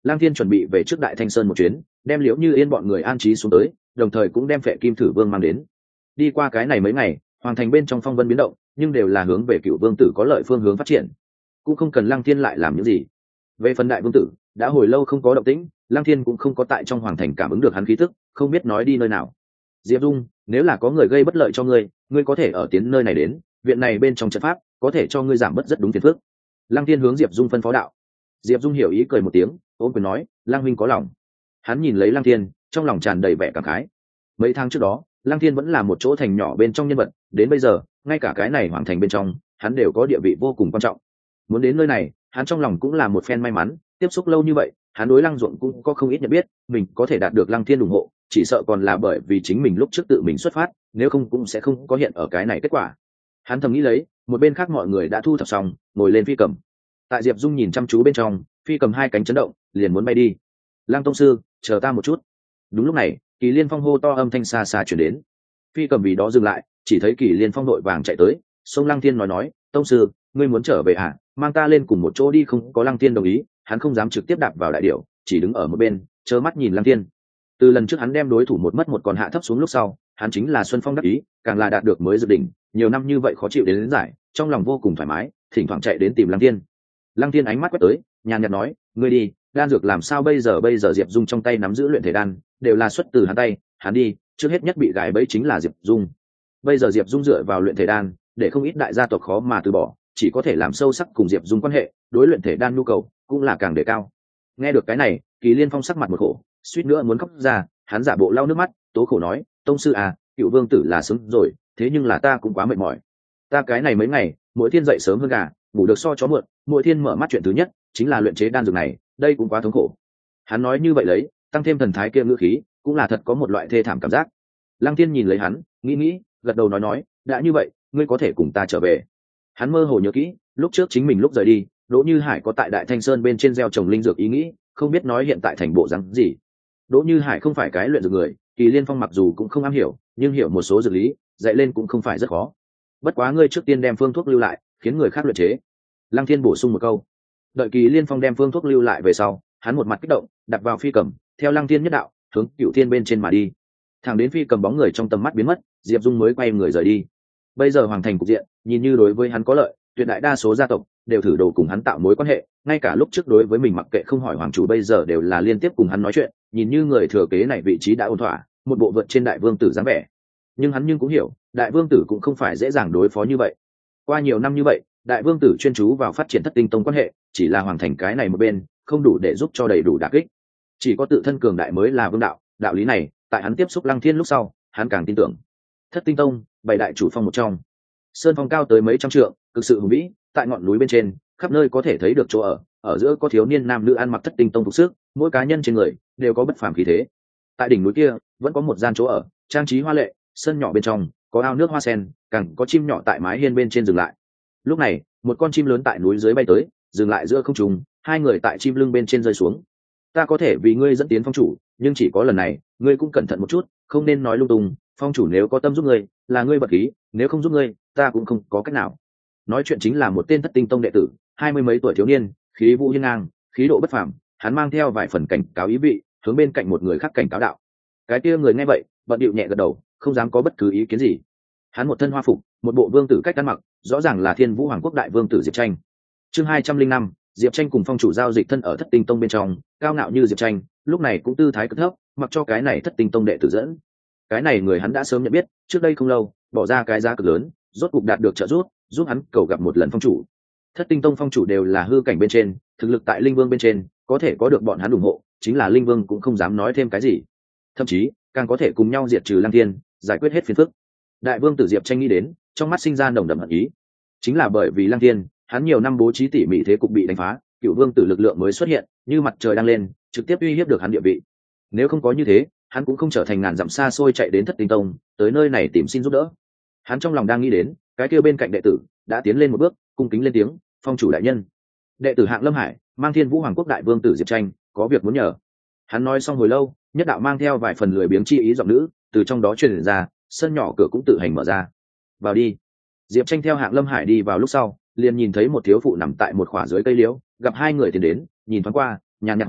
Lang Thiên chuẩn bị về trước Đại Thanh Sơn một chuyến, đem Liễu Như Yên bọn người an trí xuống tới, đồng thời cũng đem Phệ Kim Thử Vương mang đến. Đi qua cái này mấy ngày, hoàng thành bên trong phong vân biến động, nhưng đều là hướng về Cựu Vương tử có lợi phương hướng phát triển, cũng không cần Lang Thiên lại làm những gì. Về phần Đại Vương tử, đã hồi lâu không có động tĩnh, Lang Thiên cũng không có tại trong hoàng thành cảm ứng được hắn khí tức, không biết nói đi nơi nào. Diệp Dung, nếu là có người gây bất lợi cho ngươi, ngươi có thể ở tiến nơi này đến, viện này bên trong trận pháp có thể cho ngươi giảm bớt rất đúng phiền phức. Lang Thiên hướng Diệp Dung phân phó đạo. Diệp Dung hiểu ý cười một tiếng, ôm quyền nói, Lang huynh có lòng. Hắn nhìn lấy Lang Thiên, trong lòng tràn đầy vẻ cảm khái. Mấy tháng trước đó, Lang Thiên vẫn là một chỗ thành nhỏ bên trong nhân vật, đến bây giờ, ngay cả cái này hoàng thành bên trong, hắn đều có địa vị vô cùng quan trọng. Muốn đến nơi này, hắn trong lòng cũng là một phen may mắn, tiếp xúc lâu như vậy, hắn đối Lăng Duộng cũng có không ít nhận biết, mình có thể đạt được Lăng Thiên ủng hộ, chỉ sợ còn là bởi vì chính mình lúc trước tự mình xuất phát, nếu không cũng sẽ không có hiện ở cái này kết quả. Hắn thầm nghĩ lấy, một bên khác mọi người đã thu thập xong, ngồi lên phi cầm. Tại Diệp Dung nhìn chăm chú bên trong, phi cầm hai cánh chấn động, liền muốn bay đi. Lăng tông sư, chờ ta một chút. Đúng lúc này, Kỳ Liên Phong hô to âm thanh xa xa truyền đến. Phi cầm vì đó dừng lại, chỉ thấy Kỳ Liên Phong đội vàng chạy tới, sông Lăng Thiên nói, tông sư, ngươi muốn trở về à? Mang ta lên cùng một chỗ đi. Không có Lăng Thiên đồng ý, hắn không dám trực tiếp đạp vào đại điểu, chỉ đứng ở một bên, trơ mắt nhìn Lăng Thiên. Từ lần trước hắn đem đối thủ một mất một còn hạ thấp xuống lúc sau, hắn chính là Xuân Phong đắc ý, càng là đạt được mới dự đỉnh, nhiều năm như vậy khó chịu đến giải, trong lòng vô cùng thoải mái, thỉnh thoảng chạy đến tìm Lăng Thiên. Lăng Thiên ánh mắt quét tới, nhàn nhạt nói, ngươi đi, đan dược làm sao bây giờ? Bây giờ Diệp Dung trong tay nắm giữ luyện thể đan, đều là xuất từ hắn tay, hắn đi, trước hết nhất bị gài bẫy chính là Diệp Dung. Bây giờ Diệp Dung dựa vào luyện thể đan, để không ít đại gia tộc khó mà từ bỏ, chỉ có thể làm sâu sắc cùng Diệp Dung quan hệ, đối luyện thể đan nhu cầu cũng là càng đề cao. Nghe được cái này, Kỳ Liên Phong sắc mặt một khổ, suýt nữa muốn khóc ra, hắn giả bộ lau nước mắt, tố khổ nói, tông sư à, Cựu Vương tử là sướng rồi, thế nhưng là ta cũng quá mệt mỏi. Ta cái này mấy ngày, mỗi thiên dậy sớm hơn gà, ngủ được so chó mượn, mỗi thiên mở mắt chuyện thứ nhất chính là luyện chế đan dược này, đây cũng quá thống khổ. Hắn nói như vậy lấy, tăng thêm thần thái kia ngữ khí, cũng là thật có một loại thê thảm cảm giác. Lăng Thiên nhìn lấy hắn, nghĩ, gật đầu nói, đã như vậy, ngươi có thể cùng ta trở về. Hắn mơ hồ nhớ kỹ, lúc trước chính mình lúc rời đi, Đỗ Như Hải có tại Đại Thanh Sơn bên trên gieo trồng linh dược ý nghĩ, không biết nói hiện tại thành bộ dáng gì. Đỗ Như Hải không phải cái luyện dược người, Kỳ Liên Phong mặc dù cũng không am hiểu, nhưng hiểu một số dược lý, dạy lên cũng không phải rất khó. Bất quá ngươi trước tiên đem phương thuốc lưu lại, khiến người khác luyện chế. Lăng Thiên bổ sung một câu. Đợi Kỳ Liên Phong đem phương thuốc lưu lại về sau, hắn một mặt kích động, đặt vào phi cầm, theo Lăng Thiên nhất đạo, hướng Cựu Thiên bên trên mà đi. Thẳng đến phi cầm bóng người trong tầm mắt biến mất, Diệp Dung mới quay người rời đi. Bây giờ hoàng thành cục diện, nhìn như đối với hắn có lợi, tuyệt đại đa số gia tộc đều thử đồ cùng hắn tạo mối quan hệ, ngay cả lúc trước đối với mình mặc kệ không hỏi hoàng chủ, bây giờ đều là liên tiếp cùng hắn nói chuyện, nhìn như người thừa kế này vị trí đã ổn thỏa, một bộ vượt trên đại vương tử dáng vẻ. Nhưng hắn cũng hiểu, đại vương tử cũng không phải dễ dàng đối phó như vậy. Qua nhiều năm như vậy, đại vương tử chuyên chú vào phát triển Thất Tinh Tông quan hệ, chỉ là hoàng thành cái này một bên, không đủ để giúp cho đầy đủ đả kích. Chỉ có tự thân cường đại mới là vương đạo, đạo lý này, tại hắn tiếp xúc Lăng Thiên lúc sau, hắn càng tin tưởng. Thất Tinh Tông, bảy đại chủ phong một trong. Sơn phong cao tới mấy trăm trượng, cực sự hùng vĩ, tại ngọn núi bên trên, khắp nơi có thể thấy được chỗ ở giữa có thiếu niên nam nữ ăn mặc Thất Tinh Tông phục sức, mỗi cá nhân trên người đều có bất phàm khí thế. Tại đỉnh núi kia, vẫn có một gian chỗ ở, trang trí hoa lệ, sân nhỏ bên trong có ao nước hoa sen, càng có chim nhỏ tại mái hiên bên trên dừng lại. Lúc này, một con chim lớn tại núi dưới bay tới, dừng lại giữa không trung, hai người tại chim lưng bên trên rơi xuống. Ta có thể vì ngươi dẫn tiến phong chủ, nhưng chỉ có lần này, ngươi cũng cẩn thận một chút, không nên nói lung tung, phong chủ nếu có tâm giúp ngươi, là ngươi bật khí, nếu không giúp ngươi, ta cũng không có cách nào. Nói chuyện chính là một tên Thất Tinh Tông đệ tử, 20 mấy tuổi thiếu niên, khí vũ hiên ngang, khí độ bất phàm, hắn mang theo vài phần cảnh cáo ý vị, hướng bên cạnh một người khác cảnh cáo đạo. Cái kia người nghe vậy, bận điệu nhẹ gật đầu, không dám có bất cứ ý kiến gì. Hắn một thân hoa phục, một bộ vương tử cách ăn mặc, rõ ràng là Thiên Vũ Hoàng Quốc đại vương tử Diệp Tranh. Chương 205, Diệp Tranh cùng phong chủ giao dịch thân ở Thất Tinh Tông bên trong, cao ngạo như Diệp Tranh, lúc này cũng tư thái cực thấp, mặc cho cái này Thất Tinh Tông đệ tử dẫn. Cái này người hắn đã sớm nhận biết, trước đây không lâu, bỏ ra cái giá cực lớn, rốt cục đạt được trợ giúp hắn cầu gặp một lần phong chủ. Thất Tinh Tông phong chủ đều là hư cảnh bên trên, thực lực tại Linh Vương bên trên, có thể có được bọn hắn ủng hộ, chính là Linh Vương cũng không dám nói thêm cái gì. Thậm chí, càng có thể cùng nhau diệt trừ Lăng Thiên, giải quyết hết phiền phức. Đại vương tử Diệp Tranh nghĩ đến, trong mắt sinh ra nồng đậm hận ý. Chính là bởi vì Lăng Thiên, hắn nhiều năm bố trí tỉ mỉ thế cục bị đánh phá, Cựu Vương tử lực lượng mới xuất hiện, như mặt trời đang lên, trực tiếp uy hiếp được hắn địa vị. Nếu không có như thế, hắn cũng không trở thành ngàn dặm xa xôi chạy đến Thất Tinh Tông, tới nơi này tìm xin giúp đỡ. Hắn trong lòng đang nghĩ đến, cái kia bên cạnh đệ tử đã tiến lên một bước, cung kính lên tiếng, phong chủ đại nhân. Đệ tử Hạng Lâm Hải, mang Thiên Vũ Hoàng Quốc đại vương tử Diệp Tranh, có việc muốn nhờ. Hắn nói xong hồi lâu, nhất đạo mang theo vài phần lười biếng chi ý giọng nữ, từ trong đó truyền ra, sân nhỏ cửa cũng tự hành mở ra. Vào đi. Diệp Tranh theo Hạng Lâm Hải đi vào lúc sau, liền nhìn thấy một thiếu phụ nằm tại một khỏa dưới cây liễu, gặp hai người tiến đến, nhìn thoáng qua, nhàn nhạt hỏi,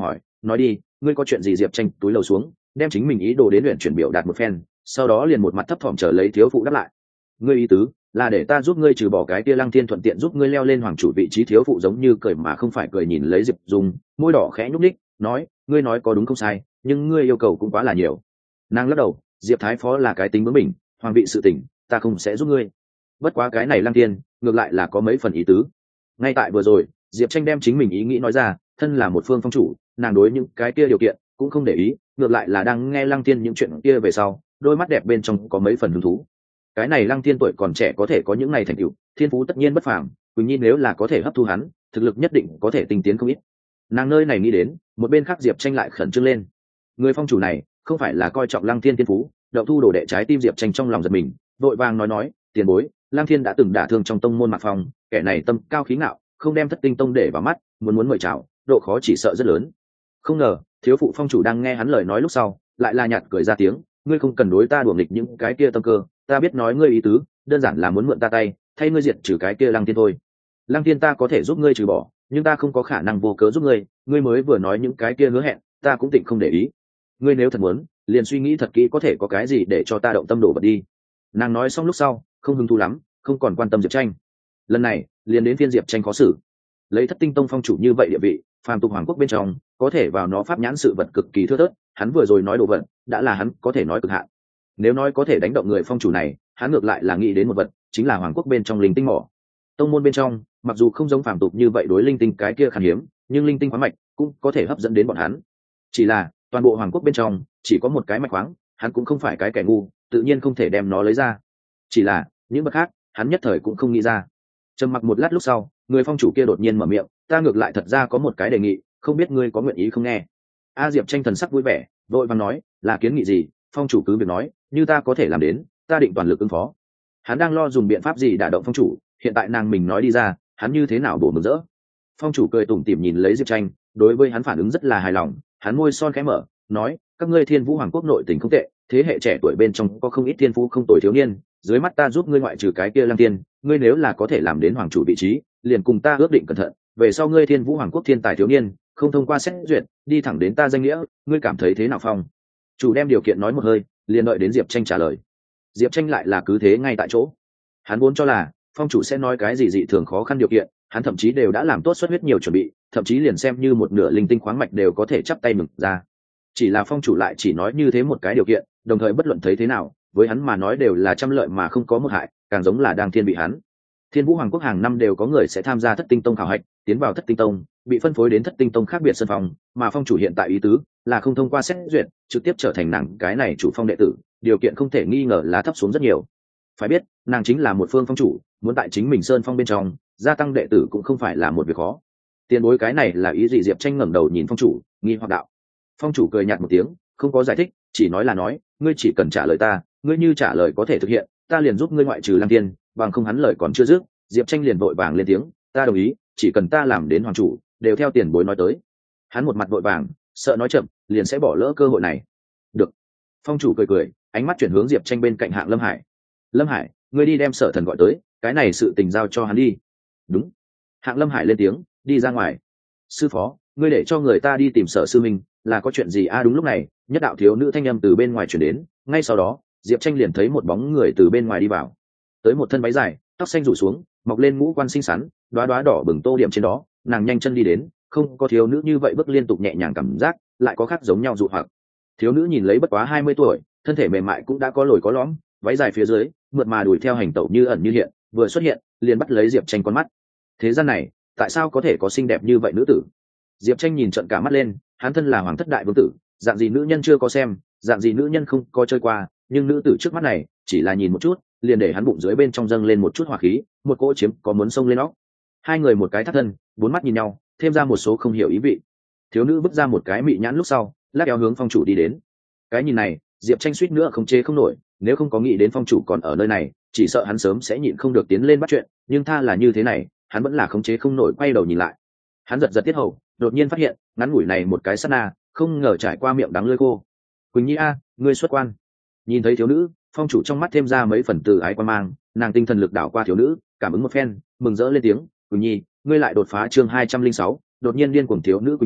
nói đi, ngươi có chuyện gì? Diệp Tranh túi lầu xuống, đem chính mình ý đồ đến luyện chuyển biểu đạt một phen, sau đó liền một mặt thấp thỏm chờ lấy thiếu phụ đáp lại. Ngươi ý tứ là để ta giúp ngươi trừ bỏ cái kia Lăng Thiên, thuận tiện giúp ngươi leo lên hoàng chủ vị trí? Thiếu phụ giống như cười mà không phải cười nhìn lấy Diệp Dung, môi đỏ khẽ nhúc ních, nói, ngươi nói có đúng không sai, nhưng ngươi yêu cầu cũng quá là nhiều. Nàng lắc đầu, Diệp thái phó là cái tính bướng bỉnh, hoàng vị sự tình ta không sẽ giúp ngươi. Bất quá cái này Lăng Thiên ngược lại là có mấy phần ý tứ. Ngay tại vừa rồi, Diệp Tranh đem chính mình ý nghĩ nói ra, thân là một phương phong chủ, nàng đối những cái kia điều kiện cũng không để ý, ngược lại là đang nghe Lăng Thiên những chuyện kia về sau, đôi mắt đẹp bên trong có mấy phần hứng thú. Cái này Lăng Thiên tuổi còn trẻ có thể có những ngày thành tựu, thiên phú tất nhiên bất phàm, Quỳnh Nhi nếu là có thể hấp thu hắn, thực lực nhất định có thể tinh tiến không ít. Nàng nơi này nghĩ đến, một bên khác Diệp Tranh lại khẩn trương lên. Người phong chủ này không phải là coi trọng Lăng Thiên thiên phú, đậu thu đồ đệ. Trái tim Diệp Tranh trong lòng giật mình, vội vàng nói, tiền bối, Lăng Thiên đã từng đả thương trong tông môn Mạc Phong, kẻ này tâm cao khí ngạo, không đem Thất Tinh Tông để vào mắt, muốn mời chào, độ khó chỉ sợ rất lớn. Không ngờ thiếu phụ phong chủ đang nghe hắn lời nói lúc sau, lại là nhạt cười ra tiếng, ngươi không cần đối ta đùa nghịch những cái kia tâm cơ, ta biết nói ngươi ý tứ, đơn giản là muốn mượn ta tay, thay ngươi diệt trừ cái kia Lăng Thiên thôi. Lăng Thiên ta có thể giúp ngươi trừ bỏ, nhưng ta không có khả năng vô cớ giúp ngươi, ngươi mới vừa nói những cái kia hứa hẹn, ta cũng tịnh không để ý. Ngươi nếu thật muốn, liền suy nghĩ thật kỹ có thể có cái gì để cho ta động tâm đổ bật đi. Nàng nói xong lúc sau, không hứng thú lắm, không còn quan tâm Diệp Tranh. Lần này liền đến phiên Diệp Tranh khó xử. Lấy Thất Tinh Tông phong chủ như vậy địa vị, phàm tục hoàng quốc bên trong có thể vào nó pháp nhãn sự vật cực kỳ thưa thớt, hắn vừa rồi nói đồ vật đã là hắn có thể nói cực hạn. Nếu nói có thể đánh động người phong chủ này, hắn ngược lại là nghĩ đến một vật, chính là hoàng quốc bên trong linh tinh mỏ. Tông môn bên trong mặc dù không giống phàm tục như vậy đối linh tinh cái kia khan hiếm, nhưng linh tinh khoáng mạch cũng có thể hấp dẫn đến bọn hắn. Chỉ là toàn bộ hoàng quốc bên trong chỉ có một cái mạch khoáng, hắn cũng không phải cái kẻ ngu, tự nhiên không thể đem nó lấy ra. Chỉ là những vật khác hắn nhất thời cũng không nghĩ ra. Trầm mặc một lát lúc sau, người phong chủ kia đột nhiên mở miệng, ta ngược lại thật ra có một cái đề nghị, không biết ngươi có nguyện ý không nghe? Diệp Tranh thần sắc vui vẻ, vội vàng nói, là kiến nghị gì? Phong chủ cứ việc nói, như ta có thể làm đến, ta định toàn lực ứng phó. Hắn đang lo dùng biện pháp gì đả động phong chủ, hiện tại nàng mình nói đi ra, hắn như thế nào bổ mừng rỡ. Phong chủ cười tủm tỉm nhìn lấy Diệp Tranh, đối với hắn phản ứng rất là hài lòng, hắn môi son khẽ mở, nói, các ngươi Thiên Vũ hoàng quốc nội tình không tệ, thế hệ trẻ tuổi bên trong có không ít thiên phú không tồi thiếu niên, dưới mắt ta giúp ngươi ngoại trừ cái kia Lăng Tiên, ngươi nếu là có thể làm đến hoàng chủ vị trí, liền cùng ta ước định cẩn thận, về sau ngươi Thiên Vũ hoàng quốc thiên tài thiếu niên không thông qua xét duyệt, đi thẳng đến ta danh nghĩa, ngươi cảm thấy thế nào? Phong chủ đem điều kiện nói một hơi, liền đợi đến Diệp Tranh trả lời. Diệp Tranh lại là cứ thế ngay tại chỗ. Hắn vốn cho là phong chủ sẽ nói cái gì dị thường khó khăn điều kiện, hắn thậm chí đều đã làm tốt xuất huyết nhiều chuẩn bị, thậm chí liền xem như một nửa linh tinh khoáng mạch đều có thể chắp tay mừng ra. Chỉ là phong chủ lại chỉ nói như thế một cái điều kiện, đồng thời bất luận thấy thế nào, với hắn mà nói đều là trăm lợi mà không có một hại, càng giống là đang thiên vị hắn. Thiên Vũ hoàng quốc hàng năm đều có người sẽ tham gia Thất Tinh Tông khảo hạch, tiến vào Thất Tinh Tông, bị phân phối đến Thất Tinh Tông khác biệt sân phòng, mà phong chủ hiện tại ý tứ là không thông qua xét duyệt, trực tiếp trở thành nàng cái này chủ phong đệ tử, điều kiện không thể nghi ngờ là thấp xuống rất nhiều. Phải biết, nàng chính là một phương phong chủ, muốn tại chính mình sơn phong bên trong gia tăng đệ tử cũng không phải là một việc khó. Tiền bối cái này là ý gì? Diệp Tranh ngẩng đầu nhìn phong chủ, nghi hoặc đạo. Phong chủ cười nhạt một tiếng, không có giải thích, chỉ nói là nói, ngươi chỉ cần trả lời ta, ngươi như trả lời có thể thực hiện, ta liền giúp ngươi ngoại trừ Lăng Tiên, bằng không. Hắn lời còn chưa dứt, Diệp Tranh liền vội vàng lên tiếng, ta đồng ý, chỉ cần ta làm đến hoàng chủ, đều theo tiền bối nói tới. Hắn một mặt vội vàng, sợ nói chậm liền sẽ bỏ lỡ cơ hội này. Được. Phong chủ cười cười, ánh mắt chuyển hướng Diệp Tranh bên cạnh Hạng Lâm Hải. Lâm Hải, ngươi đi đem Sở Thần gọi tới, cái này sự tình giao cho hắn đi. Đúng. Hạng Lâm Hải lên tiếng, đi ra ngoài. Sư phó, ngươi để cho người ta đi tìm Sở sư minh, là có chuyện gì? Đúng lúc này, nhất đạo thiếu nữ thanh âm từ bên ngoài chuyển đến, ngay sau đó Diệp Tranh liền thấy một bóng người từ bên ngoài đi vào, tới một thân váy dài, tóc xanh rủ xuống, mọc lên ngũ quan xinh xắn, đóa đóa đỏ bừng tô điểm trên đó. Nàng nhanh chân đi đến, không có thiếu nữ như vậy bước liên tục nhẹ nhàng cảm giác, lại có khác giống nhau dụ hoặc. Thiếu nữ nhìn lấy bất quá 20 tuổi, thân thể mềm mại cũng đã có lồi có lõm, váy dài phía dưới mượt mà đuổi theo hành tẩu như ẩn như hiện, vừa xuất hiện liền bắt lấy Diệp Tranh con mắt. Thế gian này tại sao có thể có xinh đẹp như vậy nữ tử? Diệp Tranh nhìn trợn cả mắt lên, hắn thân là hoàng thất đại vương tử, dạng gì nữ nhân chưa có xem, dạng gì nữ nhân không có chơi qua, nhưng nữ tử trước mắt này chỉ là nhìn một chút liền để hắn bụng dưới bên trong dâng lên một chút hỏa khí, một cỗ chiếm có muốn xông lên óc. Hai người một cái thắt thân, bốn mắt nhìn nhau, thêm ra một số không hiểu ý vị. Thiếu nữ bước ra một cái mị nhãn lúc sau, lắc eo hướng phong chủ đi đến. Cái nhìn này Diệp Tranh suýt nữa không chế không nổi, nếu không có nghĩ đến phong chủ còn ở nơi này, chỉ sợ hắn sớm sẽ nhịn không được tiến lên bắt chuyện, nhưng tha là như thế này, hắn vẫn là không chế không nổi quay đầu nhìn lại. Hắn giật giật tiết hầu, đột nhiên phát hiện ngắn ngủi này một cái sát na, không ngờ trải qua miệng đắng lưỡi khô. Quỳnh Nhi ngươi xuất quan. Nhìn thấy thiếu nữ, phong chủ trong mắt thêm ra mấy phần từ ái quan mang, nàng tinh thần lực đảo qua thiếu nữ, cảm ứng một phen, mừng rỡ lên tiếng, Quỳnh Nhi, ngươi lại đột phá chương 206, đột nhiên điên cuồng. Thiếu nữ Quỳnh Nhi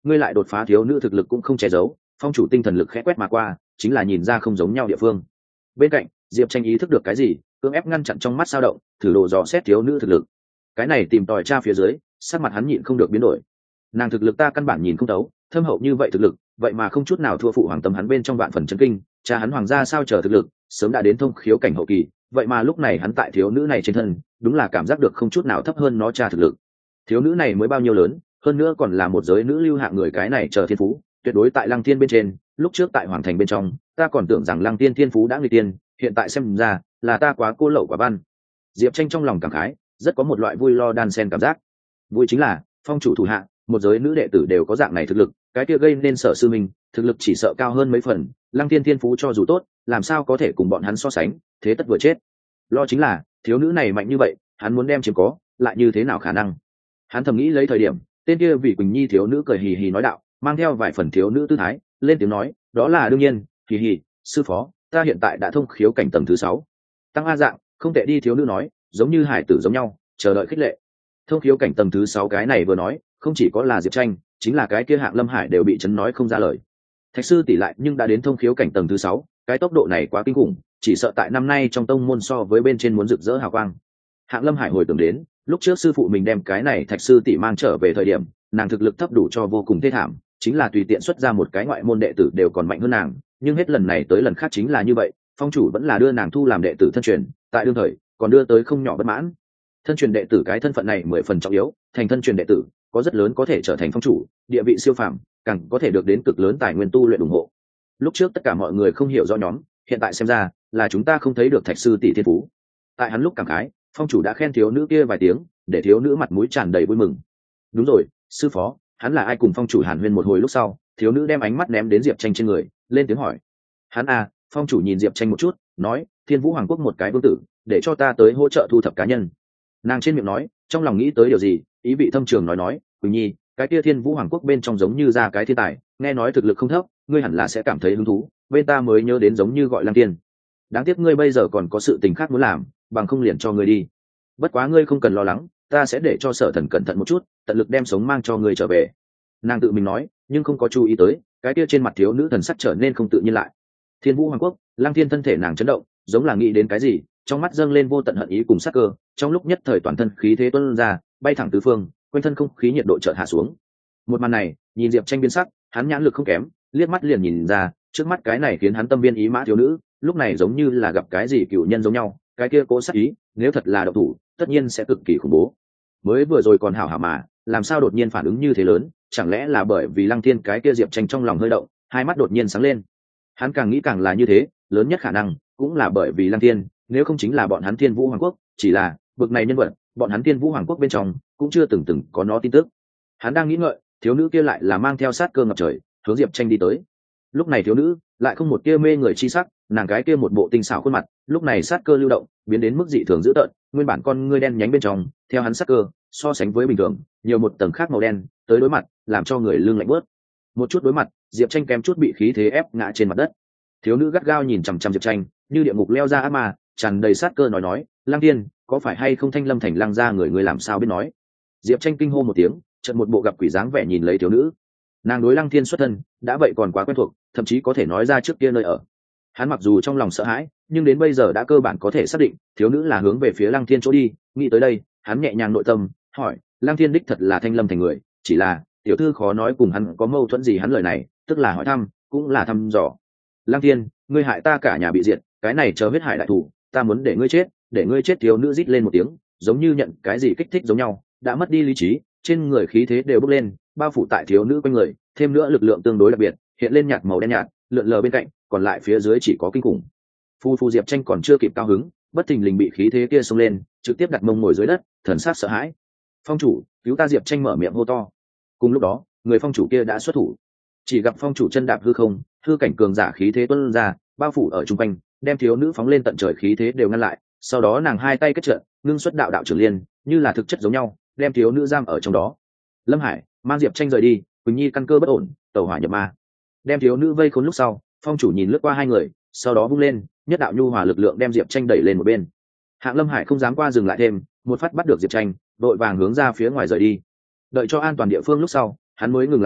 ngươi lại đột phá thiếu nữ thực lực cũng không che giấu. Phong chủ tinh thần lực khẽ quét mà qua, chính là nhìn ra không giống nhau địa phương. Bên cạnh Diệp Tranh ý thức được cái gì, cưỡng ép ngăn chặn trong mắt sao động, thử đồ dò xét thiếu nữ thực lực. Cái này tìm tòi tra phía dưới, sắc mặt hắn nhịn không được biến đổi. Nàng thực lực ta căn bản nhìn không thấu, thâm hậu như vậy thực lực, vậy mà không chút nào thua phụ hoàng tâm hắn bên trong vạn phần chấn kinh. Cha hắn hoàng gia sao chờ thực lực sớm đã đến thông khiếu cảnh hậu kỳ, vậy mà lúc này hắn tại thiếu nữ này trên thân đúng là cảm giác được không chút nào thấp hơn nó cha thực lực. Thiếu nữ này mới bao nhiêu lớn, hơn nữa còn là một giới nữ lưu hạng người, cái này chờ thiên phú tuyệt đối tại Lăng Thiên bên trên. Lúc trước tại hoàng thành bên trong ta còn tưởng rằng Lăng Tiên thiên phú đã nguy tiên, hiện tại xem ra là ta quá cô lậu quả văn. Diệp Tranh trong lòng cảm khái, rất có một loại vui lo đan xen cảm giác. Vui chính là phong chủ thủ hạ một giới nữ đệ tử đều có dạng này thực lực, cái kia gây nên Sở sư minh thực lực chỉ sợ cao hơn mấy phần. Lăng Thiên thiên phú cho dù tốt, làm sao có thể cùng bọn hắn so sánh, thế tất vừa chết. Lo chính là thiếu nữ này mạnh như vậy, hắn muốn đem chiếm có lại như thế nào khả năng. Hắn thầm nghĩ lấy thời điểm, tên kia vì Quỳnh Nhi thiếu nữ cười hì hì nói đạo, mang theo vài phần thiếu nữ tư thái, lên tiếng nói, đó là đương nhiên, hì hì, sư phó, ta hiện tại đã thông khiếu cảnh tầng thứ 6. Tăng A dạng, không tệ đi, thiếu nữ nói, giống như hải tử giống nhau, chờ đợi khích lệ. Thông khiếu cảnh tầng thứ 6 cái này vừa nói, không chỉ có là Diệp Tranh, chính là cái kia Hạng Lâm Hải đều bị chấn nói không ra lời. Thạch sư tỷ lại nhưng đã đến thông khiếu cảnh tầng thứ 6, cái tốc độ này quá kinh khủng, chỉ sợ tại năm nay trong tông môn so với bên trên muốn rực rỡ hào quang. Hạng Lâm Hải hồi tưởng đến, lúc trước sư phụ mình đem cái này Thạch sư tỷ mang trở về thời điểm, nàng thực lực thấp đủ cho vô cùng thê thảm, chính là tùy tiện xuất ra một cái ngoại môn đệ tử đều còn mạnh hơn nàng, nhưng hết lần này tới lần khác chính là như vậy, phong chủ vẫn là đưa nàng thu làm đệ tử thân truyền, tại đương thời còn đưa tới không nhỏ bất mãn. Thân truyền đệ tử cái thân phận này 10 phần trọng yếu, thành thân truyền đệ tử có rất lớn có thể trở thành phong chủ, địa vị siêu phàm, càng có thể được đến cực lớn tài nguyên tu luyện ủng hộ. Lúc trước tất cả mọi người không hiểu rõ nhóm, hiện tại xem ra là chúng ta không thấy được Thạch sư tỷ thiên phú. Tại hắn lúc cảm khái, phong chủ đã khen thiếu nữ kia vài tiếng, để thiếu nữ mặt mũi tràn đầy vui mừng. Đúng rồi, sư phó, hắn là ai? Cùng phong chủ hàn huyên một hồi lúc sau, thiếu nữ đem ánh mắt ném đến Diệp Tranh trên người, lên tiếng hỏi. Hắn à? Phong chủ nhìn Diệp Tranh một chút, nói, Thiên Vũ Hoàng quốc một cái vương tử, để cho ta tới hỗ trợ thu thập cá nhân. Nàng trên miệng nói, trong lòng nghĩ tới điều gì, ý vị thâm trường nói, Quỳnh Nhi, cái kia Thiên Vũ Hoàng quốc bên trong giống như ra cái thiên tài, nghe nói thực lực không thấp, ngươi hẳn là sẽ cảm thấy hứng thú, bên ta mới nhớ đến giống như gọi Lăng Tiên. Đáng tiếc ngươi bây giờ còn có sự tình khác muốn làm, bằng không liền cho ngươi đi. Bất quá ngươi không cần lo lắng, ta sẽ để cho Sở Thần cẩn thận một chút, tận lực đem sống mang cho ngươi trở về. Nàng tự mình nói, nhưng không có chú ý tới cái kia trên mặt thiếu nữ thần sắc trở nên không tự nhiên lại. Thiên Vũ Hoàng quốc, Lăng Thiên thân thể nàng chấn động, giống là nghĩ đến cái gì, trong mắt dâng lên vô tận hận ý cùng sát cơ, trong lúc nhất thời toàn thân khí thế tuôn ra, bay thẳng tứ phương, quanh thân không khí nhiệt độ chợt hạ xuống. Một màn này, nhìn Diệp Tranh biến sắc, hắn nhãn lực không kém, liếc mắt liền nhìn ra, trước mắt cái này khiến hắn tâm viên ý mã thiếu nữ, lúc này giống như là gặp cái gì cựu nhân giống nhau, cái kia cố sát ý, nếu thật là độc thủ, tất nhiên sẽ cực kỳ khủng bố. Mới vừa rồi còn hảo hảo mà, làm sao đột nhiên phản ứng như thế lớn, chẳng lẽ là bởi vì Lăng Thiên cái kia Diệp Tranh trong lòng hơi động, hai mắt đột nhiên sáng lên. Hắn càng nghĩ càng là như thế, lớn nhất khả năng cũng là bởi vì Lăng Thiên, nếu không chính là bọn hắn Thiên Vũ Hoàng quốc, chỉ là bực này nhân vật, bọn hắn Thiên Vũ Hoàng quốc bên trong cũng chưa từng có nó tin tức. Hắn đang nghĩ ngợi, thiếu nữ kia lại là mang theo sát cơ ngập trời, hướng Diệp Tranh đi tới. Lúc này thiếu nữ lại không một tia mê người chi sắc, nàng cái kia một bộ tinh xảo khuôn mặt, lúc này sát cơ lưu động, biến đến mức dị thường dữ tợn, nguyên bản con ngươi đen nhánh bên trong, theo hắn sát cơ, so sánh với bình thường, nhiều một tầng khác màu đen, tới đối mặt, làm cho người lưng lạnh bớt. Một chút đối mặt, Diệp Tranh kém chút bị khí thế ép ngã trên mặt đất. Thiếu nữ gắt gao nhìn chằm chằm Diệp Tranh, như địa ngục leo ra ác ma, tràn đầy sát cơ nói, Lăng Tiên, có phải hay không Thanh Lâm thành Lăng gia người làm sao biết nói? Diệp Tranh kinh hô một tiếng, chợt một bộ gặp quỷ dáng vẻ nhìn lấy thiếu nữ. Nàng đối Lăng Thiên xuất thân, đã vậy còn quá quen thuộc, thậm chí có thể nói ra trước kia nơi ở. Hắn mặc dù trong lòng sợ hãi, nhưng đến bây giờ đã cơ bản có thể xác định, thiếu nữ là hướng về phía Lăng Thiên chỗ đi. Nghĩ tới đây, hắn nhẹ nhàng nội tâm, hỏi, Lăng Thiên đích thật là Thanh Lâm thành người, chỉ là tiểu thư khó nói cùng hắn có mâu thuẫn gì. Hắn lời này, tức là hỏi thăm, cũng là thăm dò. Lăng Thiên, ngươi hại ta cả nhà bị diệt, cái này chờ huyết hải đại thủ, ta muốn để ngươi chết, để ngươi chết. Thiếu nữ rít lên một tiếng, giống như nhận cái gì kích thích giống nhau, đã mất đi lý trí, trên người khí thế đều bốc lên, bao phủ tại thiếu nữ quanh người, thêm nữa lực lượng tương đối đặc biệt, hiện lên nhạt màu đen nhạt, lượn lờ bên cạnh, còn lại phía dưới chỉ có kinh khủng. Phu Diệp Tranh còn chưa kịp cao hứng, bất thình lình bị khí thế kia xông lên, trực tiếp đặt mông ngồi dưới đất, thần sắc sợ hãi. Phong chủ, cứu ta! Diệp Tranh mở miệng hô to. Cùng lúc đó, người phong chủ kia đã xuất thủ, chỉ gặp phong chủ chân đạp hư không, hư cảnh cường giả khí thế tuôn ra, bao phủ ở trung quanh, đem thiếu nữ phóng lên tận trời khí thế đều ngăn lại. Sau đó nàng hai tay kết trận, ngưng xuất đạo đạo trưởng liên, như là thực chất giống nhau, đem thiếu nữ giam ở trong đó. Lâm Hải mang Diệp Tranh rời đi, Quỳnh Nhi căn cơ bất ổn, tẩu hỏa nhập ma. Đem thiếu nữ vây khốn lúc sau, phong chủ nhìn lướt qua hai người, sau đó vung lên, nhất đạo nhu hòa lực lượng đem Diệp Tranh đẩy lên một bên. Hạng Lâm Hải không dám qua dừng lại thêm, một phát bắt được Diệp Tranh, đội vàng hướng ra phía ngoài rời đi. Đợi cho an toàn địa phương lúc sau, hắn mới ngừng lại được,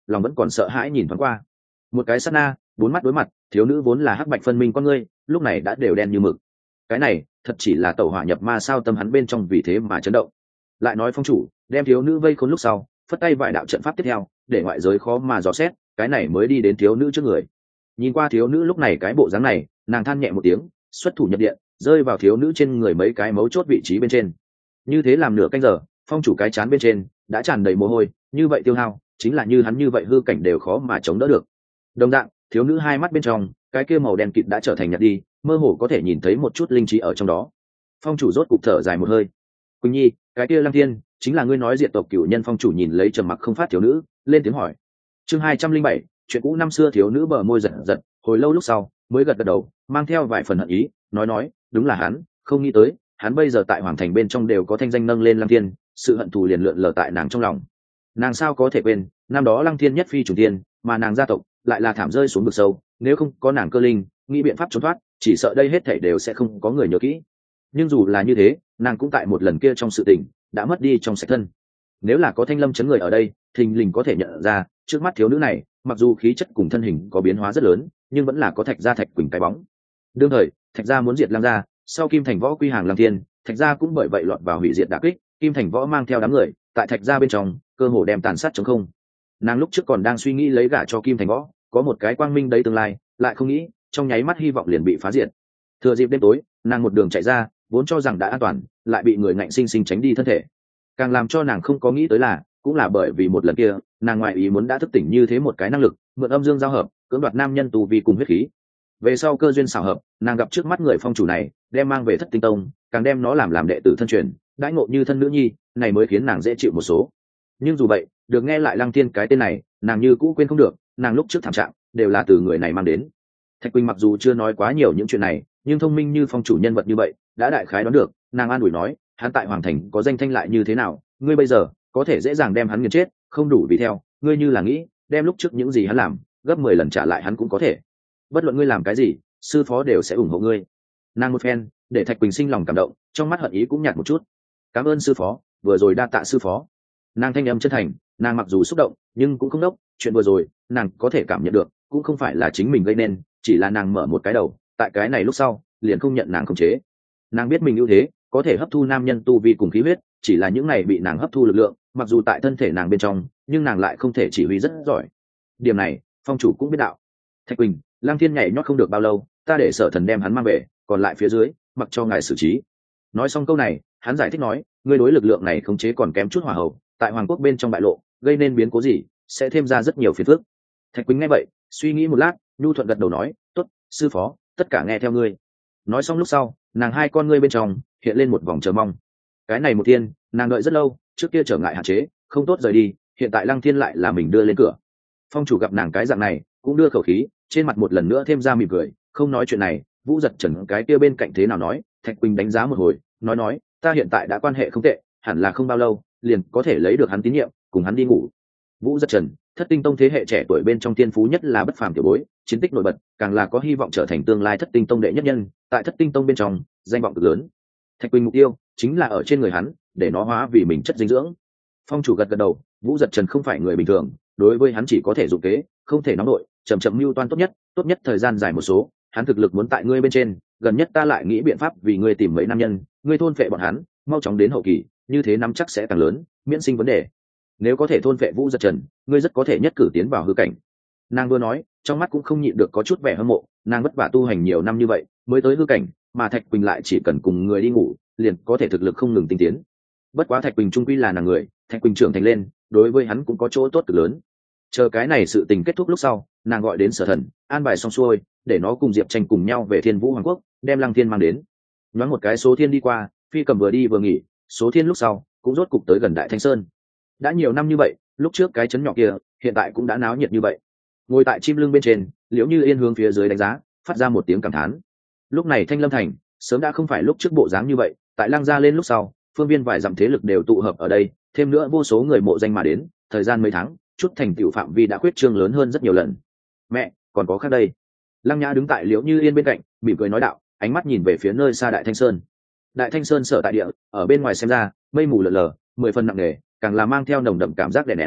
lòng vẫn còn sợ hãi nhìn thoáng qua. Một cái sát na, bốn mắt đối mặt, thiếu nữ vốn là hắc bạch phân minh con ngươi, lúc này đã đều đen như mực. Cái này thật chỉ là tẩu hỏa nhập ma sao? Tâm hắn bên trong vì thế mà chấn động. Lại nói phong chủ đem thiếu nữ vây khốn lúc sau, phất tay vài đạo trận pháp tiếp theo, để ngoại giới khó mà dò xét, cái này mới đi đến thiếu nữ trước người. Nhìn qua thiếu nữ lúc này cái bộ dáng này, nàng than nhẹ một tiếng, xuất thủ nhập điện, rơi vào thiếu nữ trên người mấy cái mấu chốt vị trí bên trên. Như thế làm nửa canh giờ, phong chủ cái chán bên trên đã tràn đầy mồ hôi, như vậy tiêu hao chính là như hắn như vậy hư cảnh đều khó mà chống đỡ được. Đồng dạng, thiếu nữ hai mắt bên trong cái kia màu đen kịt đã trở thành nhạt đi, mơ hồ có thể nhìn thấy một chút linh trí ở trong đó. Phong chủ rốt cục thở dài một hơi. Quỳnh nhi, cái kia Lăng Thiên chính là ngươi nói diệt tộc cửu nhân? Phong chủ nhìn lấy trầm mặc không phát thiếu nữ, lên tiếng hỏi. Chương 207, chuyện cũ năm xưa. Thiếu nữ bờ môi giật giật, hồi lâu lúc sau mới gật gật đầu, mang theo vài phần hận ý, nói đúng là hắn, không nghĩ tới hắn bây giờ tại hoàng thành bên trong đều có thanh danh nâng lên Lăng Thiên, sự hận thù liền lượn lờ tại nàng trong lòng. Nàng sao có thể quên năm đó Lăng Thiên nhất phi chủ tiên, mà nàng gia tộc lại là thảm rơi xuống vực sâu, nếu không có nàng cơ linh nghĩ biện pháp trốn thoát, chỉ sợ đây hết thảy đều sẽ không có người nhớ kỹ. Nhưng dù là như thế, nàng cũng tại một lần kia trong sự tình đã mất đi trong sạch thân. Nếu là có Thanh Lâm chấn người ở đây, thình lình có thể nhận ra trước mắt thiếu nữ này mặc dù khí chất cùng thân hình có biến hóa rất lớn, nhưng vẫn là có Thạch gia Thạch Quỳnh cái bóng. Đương thời Thạch gia muốn diệt Lăng gia, sau Kim Thành Võ quy hàng Lăng Thiên, Thạch gia cũng bởi vậy lọt vào hủy diệt đả kích. Kim Thành Võ mang theo đám người tại Thạch gia bên trong cơ hồ đem tàn sát trống không. Nàng lúc trước còn đang suy nghĩ lấy gả cho Kim Thành Võ, có một cái quang minh đấy tương lai, lại không nghĩ trong nháy mắt hy vọng liền bị phá diệt. Thừa dịp đêm tối, nàng một đường chạy ra, vốn cho rằng đã an toàn, lại bị người ngạnh sinh sinh tránh đi thân thể. Càng làm cho nàng không có nghĩ tới là, cũng là bởi vì một lần kia, nàng ngoại ý muốn đã thức tỉnh như thế một cái năng lực, mượn âm dương giao hợp, cưỡng đoạt nam nhân tu vi cùng huyết khí. Về sau cơ duyên xảo hợp, nàng gặp trước mắt người phong chủ này, đem mang về Thất Tinh Tông, càng đem nó làm đệ tử thân truyền, đãi ngộ như thân nữ nhi, này mới khiến nàng dễ chịu một số. Nhưng dù vậy, được nghe lại Lăng Thiên cái tên này, nàng như cũ quên không được, nàng lúc trước thảm trạng đều là từ người này mang đến. Thạch Quỳnh mặc dù chưa nói quá nhiều những chuyện này, nhưng thông minh như phong chủ nhân vật như vậy, đã đại khái đoán được. Nàng an ủi nói, hắn tại hoàng thành có danh thanh lại như thế nào, ngươi bây giờ có thể dễ dàng đem hắn nghiền chết, không đủ vì theo, ngươi như là nghĩ đem lúc trước những gì hắn làm gấp 10 lần trả lại hắn cũng có thể. Bất luận ngươi làm cái gì, sư phó đều sẽ ủng hộ ngươi. Nàng một phen để Thạch Quỳnh sinh lòng cảm động, trong mắt hận ý cũng nhạt một chút. Cảm ơn sư phó, vừa rồi đa tạ sư phó. Nàng thanh âm chân thành, nàng mặc dù xúc động nhưng cũng không đốc, chuyện vừa rồi nàng có thể cảm nhận được cũng không phải là chính mình gây nên, chỉ là nàng mở một cái đầu, tại cái này lúc sau liền không nhận nàng khống chế. Nàng biết mình ưu thế có thể hấp thu nam nhân tu vi cùng khí huyết, chỉ là những này bị nàng hấp thu lực lượng mặc dù tại thân thể nàng bên trong, nhưng nàng lại không thể chỉ huy rất giỏi. Điểm này phong chủ cũng biết đạo. Thạch Quỳnh, Lăng Thiên nhảy nhót không được bao lâu, ta để Sở Thần đem hắn mang về, còn lại phía dưới mặc cho ngài xử trí. Nói xong câu này, hắn giải thích nói, ngươi đối lực lượng này khống chế còn kém chút hỏa hậu, tại hoàng quốc bên trong bại lộ, gây nên biến cố gì sẽ thêm ra rất nhiều phiền phức. Thạch Quỳnh nghe vậy suy nghĩ một lát, nhu thuận gật đầu nói, tốt, sư phó, tất cả nghe theo ngươi. Nói xong lúc sau, nàng hai con ngươi bên trong hiện lên một vòng chờ mong. Cái này một thiên nàng đợi rất lâu, trước kia trở ngại hạn chế không tốt rời đi, hiện tại Lăng Thiên lại là mình đưa lên cửa. Phong chủ gặp nàng cái dạng này cũng đưa khẩu khí, trên mặt một lần nữa thêm ra mỉm cười, không nói chuyện này. Vũ Giật Trần cái kia bên cạnh thế nào nói. Thạch Quỳnh đánh giá một hồi, nói ta hiện tại đã quan hệ không tệ, hẳn là không bao lâu liền có thể lấy được hắn tín nhiệm, cùng hắn đi ngủ. Vũ Giật Trần, Thất Tinh Tông thế hệ trẻ tuổi bên trong thiên phú nhất là bất phàm tiểu bối, chiến tích nổi bật, càng là có hy vọng trở thành tương lai Thất Tinh Tông đệ nhất nhân, tại Thất Tinh Tông bên trong danh vọng cực lớn. Thạch Quỳnh mục tiêu chính là ở trên người hắn, để nó hóa vì mình chất dinh dưỡng. Phong chủ gật gật đầu, Vũ Giật Trần không phải người bình thường, đối với hắn chỉ có thể dụng kế, không thể nóng nổi, chậm mưu toan tốt nhất thời gian dài một số, hắn thực lực muốn tại ngươi bên trên, gần nhất ta lại nghĩ biện pháp vì ngươi tìm mấy nam nhân, ngươi thôn phệ bọn hắn, mau chóng đến hậu kỳ, như thế nắm chắc sẽ càng lớn, miễn sinh vấn đề. Nếu có thể thôn phệ Vũ Giật Trần, ngươi rất có thể nhất cử tiến vào hư cảnh. Nàng vừa nói, trong mắt cũng không nhịn được có chút vẻ hâm mộ, nàng vất vả tu hành nhiều năm như vậy mới tới hư cảnh, mà Thạch Quỳnh lại chỉ cần cùng người đi ngủ liền có thể thực lực không ngừng tinh tiến. Bất quá Thạch Quỳnh trung quy là nàng người, Thạch Quỳnh trưởng thành lên đối với hắn cũng có chỗ tốt cực lớn. Chờ cái này sự tình kết thúc lúc sau, nàng gọi đến Sở Thần, an bài xong xuôi, để nó cùng Diệp Tranh cùng nhau về Thiên Vũ Hoàng Quốc, đem Lăng Thiên mang đến. Nhoáng một cái số thiên đi qua, phi cầm vừa đi vừa nghỉ, số thiên lúc sau cũng rốt cục tới gần Đại Thanh Sơn. Đã nhiều năm như vậy, lúc trước cái trấn nhỏ kia hiện tại cũng đã náo nhiệt như vậy. Ngồi tại chim lưng bên trên, Liễu Như Yên hướng phía dưới đánh giá, phát ra một tiếng cảm thán. Lúc này Thanh Lâm thành sớm đã không phải lúc trước bộ dáng như vậy, tại Lăng gia lên lúc sau, phương viên vài dặm thế lực đều tụ hợp ở đây, thêm nữa vô số người mộ danh mà đến, thời gian mấy tháng, chút thành tựu phạm vi đã khuyết trương lớn hơn rất nhiều lần. Mẹ, còn có khác đây. Lăng Nhã đứng tại Liễu Như Yên bên cạnh, mỉm cười nói đạo, ánh mắt nhìn về phía nơi xa Đại Thanh Sơn. Đại Thanh Sơn sở tại địa, ở bên ngoài xem ra mây mù lờ lờ, 10 phần nặng nề, càng là mang theo nồng đậm cảm giác đè nén,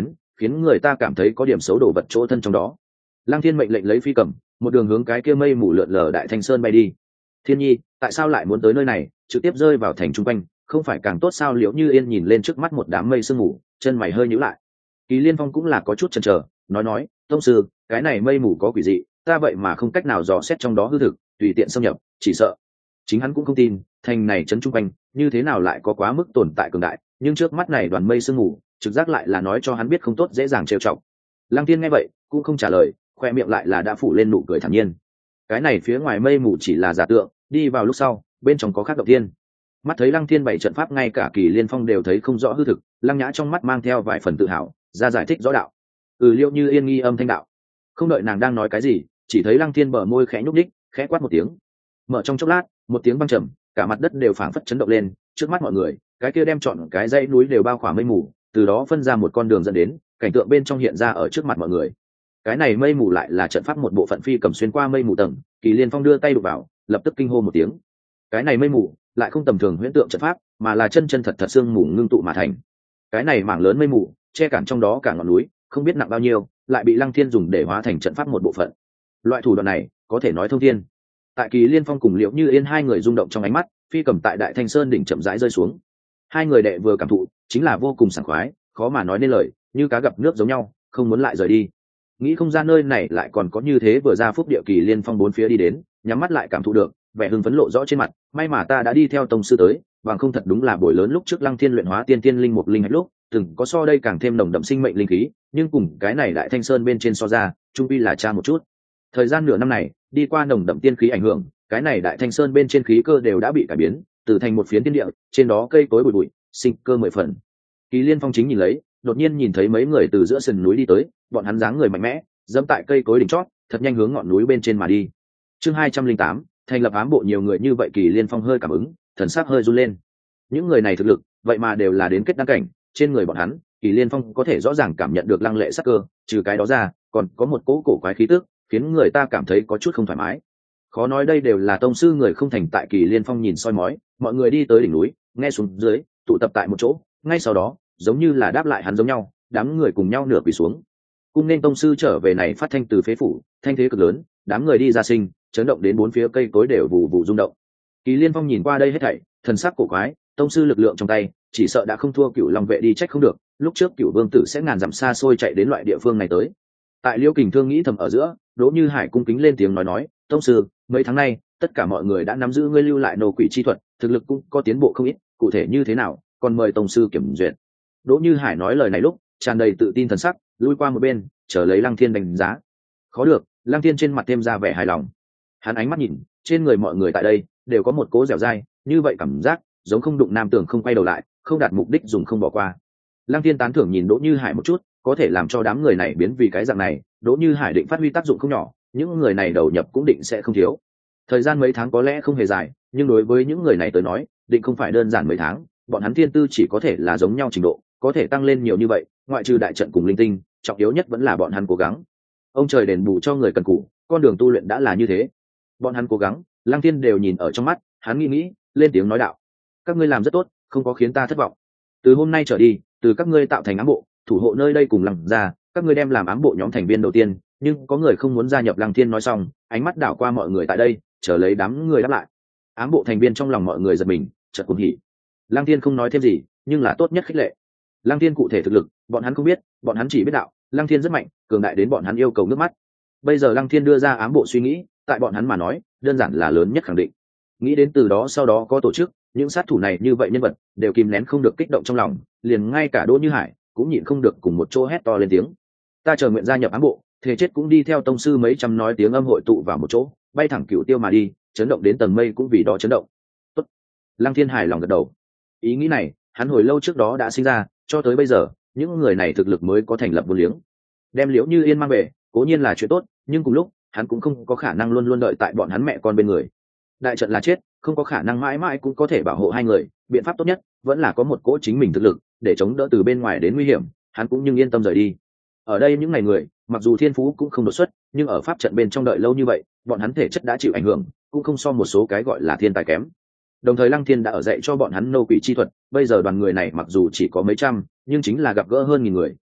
khiến người ta cảm thấy có điểm xấu đổ vật chỗ thân trong đó. Lăng Thiên mệnh lệnh lấy phi cầm, một đường hướng cái kia mây mù lượn lờ Đại Thanh Sơn bay đi. Thiên Nhi, tại sao lại muốn tới nơi này, trực tiếp rơi vào thành trung quanh, không phải càng tốt sao? Liễu Như Yên nhìn lên trước mắt một đám mây sương mù, chân mày hơi nhíu lại. Kỳ Liên Phong cũng là có chút chần chờ, nói, tông sư, cái này mây mù có quỷ dị, ta vậy mà không cách nào dò xét trong đó hư thực, tùy tiện xâm nhập, chỉ sợ chính hắn cũng không tin thành này chấn trung quanh như thế nào lại có quá mức tồn tại cường đại, nhưng trước mắt này đoàn mây sương mù trực giác lại là nói cho hắn biết không tốt dễ dàng trêu chọc. Lăng Tiên nghe vậy cũng không trả lời, khoe miệng lại là đã phủ lên nụ cười thản nhiên. Cái này phía ngoài mây mù chỉ là giả tượng, đi vào lúc sau bên trong có khác động thiên. Mắt thấy Lăng Thiên bảy trận pháp, ngay cả Kỳ Liên Phong đều thấy không rõ hư thực, Lăng Nhã trong mắt mang theo vài phần tự hào, ra giải thích rõ đạo. Liễu Như Yên nghi âm thanh đạo. Không đợi nàng đang nói cái gì, chỉ thấy Lăng Thiên bờ môi khẽ nhúc nhích, khẽ quát một tiếng. Mở trong chốc lát, một tiếng vang trầm, cả mặt đất đều phảng phất chấn động lên, trước mắt mọi người, cái kia đem trọn cái dãy núi đều bao khỏa mây mù, từ đó phân ra một con đường dẫn đến, cảnh tượng bên trong hiện ra ở trước mặt mọi người. Cái này mây mù lại là trận pháp một bộ phận phi cầm xuyên qua mây mù tầng, Kỳ Liên Phong đưa tay đụng vào, lập tức kinh hô một tiếng. Cái này mây mù lại không tầm thường huyễn tượng trận pháp, mà là chân chân thật thật xương mù ngưng tụ mà thành. Cái này mảng lớn mây mù che cản trong đó cả ngọn núi, không biết nặng bao nhiêu, lại bị Lăng Thiên dùng để hóa thành trận pháp một bộ phận. Loại thủ đoạn này có thể nói thông thiên. Tại Kỳ Liên Phong cùng Liễu Như Yên hai người rung động trong ánh mắt, phi cầm tại Đại Thanh Sơn đỉnh chậm rãi rơi xuống. Hai người đệ vừa cảm thụ chính là vô cùng sảng khoái, khó mà nói nên lời, như cá gặp nước giống nhau, không muốn lại rời đi. Nghĩ không ra nơi này lại còn có như thế, vừa ra phúc địa. Kỳ Liên Phong bốn phía đi đến, nhắm mắt lại cảm thụ được vẻ hưng phấn lộ rõ trên mặt. May mà ta đã đi theo tông sư tới, bằng không thật đúng là buổi lớn lúc trước Lăng Thiên luyện hóa tiên tiên linh mục linh hạch lúc, từng có so đây càng thêm nồng đậm sinh mệnh linh khí, nhưng cùng cái này Đại Thanh Sơn bên trên so ra, trung quy là cha một chút. Thời gian nửa năm này, đi qua nồng đậm tiên khí ảnh hưởng, cái này Đại Thanh Sơn bên trên khí cơ đều đã bị cải biến, từ thành một phiến tiên địa, trên đó cây cối bụi bụi, sinh cơ mười phần. Kỳ Liên Phong chính nhìn lấy, đột nhiên nhìn thấy mấy người từ giữa sườn núi đi tới, bọn hắn dáng người mạnh mẽ, dẫm tại cây cối đỉnh chót, thật nhanh hướng ngọn núi bên trên mà đi. Chương 208, thành lập ám bộ nhiều người như vậy. Kỳ Liên Phong hơi cảm ứng, thần sắc hơi run lên. Những người này thực lực, vậy mà đều là đến kết đăng cảnh, trên người bọn hắn, Kỳ Liên Phong có thể rõ ràng cảm nhận được lăng lệ sắc cơ, trừ cái đó ra, còn có một cỗ cổ quái khí tức, khiến người ta cảm thấy có chút không thoải mái. Khó nói đây đều là tông sư người không thành. Tại Kỳ Liên Phong nhìn soi mói, mọi người đi tới đỉnh núi, nghe xuống dưới, tụ tập tại một chỗ, ngay sau đó, giống như là đáp lại hắn giống nhau, đám người cùng nhau nửa quỳ xuống. Cung nên tông sư trở về này phát thanh từ phế phủ, thanh thế cực lớn, đám người đi ra sinh, chấn động đến bốn phía cây cối đều vù vù rung động. Kỳ Liên Phong nhìn qua đây hết thảy, thần sắc cổ quái, tông sư lực lượng trong tay, chỉ sợ đã không thua Cửu Long vệ đi trách không được, lúc trước Cửu Vương tử sẽ ngàn dặm xa xôi chạy đến loại địa phương này tới. Tại Liêu Kình Thương nghĩ thầm ở giữa, Đỗ Như Hải cung kính lên tiếng nói, tông sư, mấy tháng nay, tất cả mọi người đã nắm giữ ngươi lưu lại nô quỷ chi thuật, thực lực cũng có tiến bộ không ít, cụ thể như thế nào, còn mời tông sư kiểm duyệt. Đỗ Như Hải nói lời này lúc tràn đầy tự tin thần sắc, lui qua một bên, chờ lấy Lăng Thiên đánh giá. Khó được, Lăng Thiên trên mặt thêm ra vẻ hài lòng. Hắn ánh mắt nhìn, trên người mọi người tại đây đều có một cố dẻo dai, như vậy cảm giác giống không đụng nam tường không quay đầu lại, không đạt mục đích dùng không bỏ qua. Lăng Thiên tán thưởng nhìn Đỗ Như Hải một chút, có thể làm cho đám người này biến vì cái dạng này, Đỗ Như Hải định phát huy tác dụng không nhỏ, những người này đầu nhập cũng định sẽ không thiếu. Thời gian mấy tháng có lẽ không hề dài, nhưng đối với những người này tới nói, định không phải đơn giản mấy tháng, bọn hắn thiên tư chỉ có thể là giống nhau trình độ, có thể tăng lên nhiều như vậy, ngoại trừ đại trận cùng linh tinh, trọng yếu nhất vẫn là bọn hắn cố gắng. Ông trời đền bù cho người cần cù, con đường tu luyện đã là như thế. Bọn hắn cố gắng, Lăng Thiên đều nhìn ở trong mắt, hắn nghĩ, lên tiếng nói đạo: các ngươi làm rất tốt, không có khiến ta thất vọng. Từ hôm nay trở đi, từ các ngươi tạo thành ám bộ, thủ hộ nơi đây cùng Lăng gia, các ngươi đem làm ám bộ nhóm thành viên đầu tiên, nhưng có người không muốn gia nhập. Lăng Thiên nói xong, ánh mắt đảo qua mọi người tại đây, chờ lấy đám người đáp lại. Ám bộ thành viên trong lòng mọi người giật mình, chợt cuồng hỉ. Lăng Thiên không nói thêm gì, nhưng là tốt nhất khích lệ. Lăng Thiên cụ thể thực lực, bọn hắn không biết, bọn hắn chỉ biết đạo, Lăng Thiên rất mạnh, cường đại đến bọn hắn yêu cầu nước mắt. Bây giờ Lăng Thiên đưa ra ám bộ suy nghĩ, tại bọn hắn mà nói, đơn giản là lớn nhất khẳng định. Nghĩ đến từ đó sau đó có tổ chức, những sát thủ này như vậy nhân vật, đều kìm nén không được kích động trong lòng, liền ngay cả Đỗ Như Hải cũng nhịn không được cùng một chỗ hét to lên tiếng: ta chờ nguyện gia nhập ám bộ, thề chết cũng đi theo tông sư. Mấy trăm nói tiếng âm hội tụ vào một chỗ, bay thẳng Cửu Tiêu mà đi, chấn động đến tầng mây cũng vì đó chấn động. Tốt. Lăng Thiên hài lòng gật đầu. Ý nghĩ này, hắn hồi lâu trước đó đã sinh ra, cho tới bây giờ, những người này thực lực mới có thành lập vô liếng. Đem Liễu Như Yên mang về, cố nhiên là chuyện tốt, nhưng cùng lúc, hắn cũng không có khả năng luôn luôn đợi tại bọn hắn mẹ con bên người. Đại trận là chết, không có khả năng mãi mãi cũng có thể bảo hộ hai người, biện pháp tốt nhất vẫn là có một cỗ chính mình thực lực để chống đỡ từ bên ngoài đến nguy hiểm, hắn cũng nhưng yên tâm rời đi. Ở đây những ngày người, mặc dù thiên phú cũng không đột xuất, nhưng ở pháp trận bên trong đợi lâu như vậy, bọn hắn thể chất đã chịu ảnh hưởng, cũng không so một số cái gọi là thiên tài kém. Đồng thời Lăng Thiên đã ở dạy cho bọn hắn nô quỷ chi thuật, bây giờ đoàn người này mặc dù chỉ có mấy trăm, nhưng chính là gặp gỡ hơn nghìn người,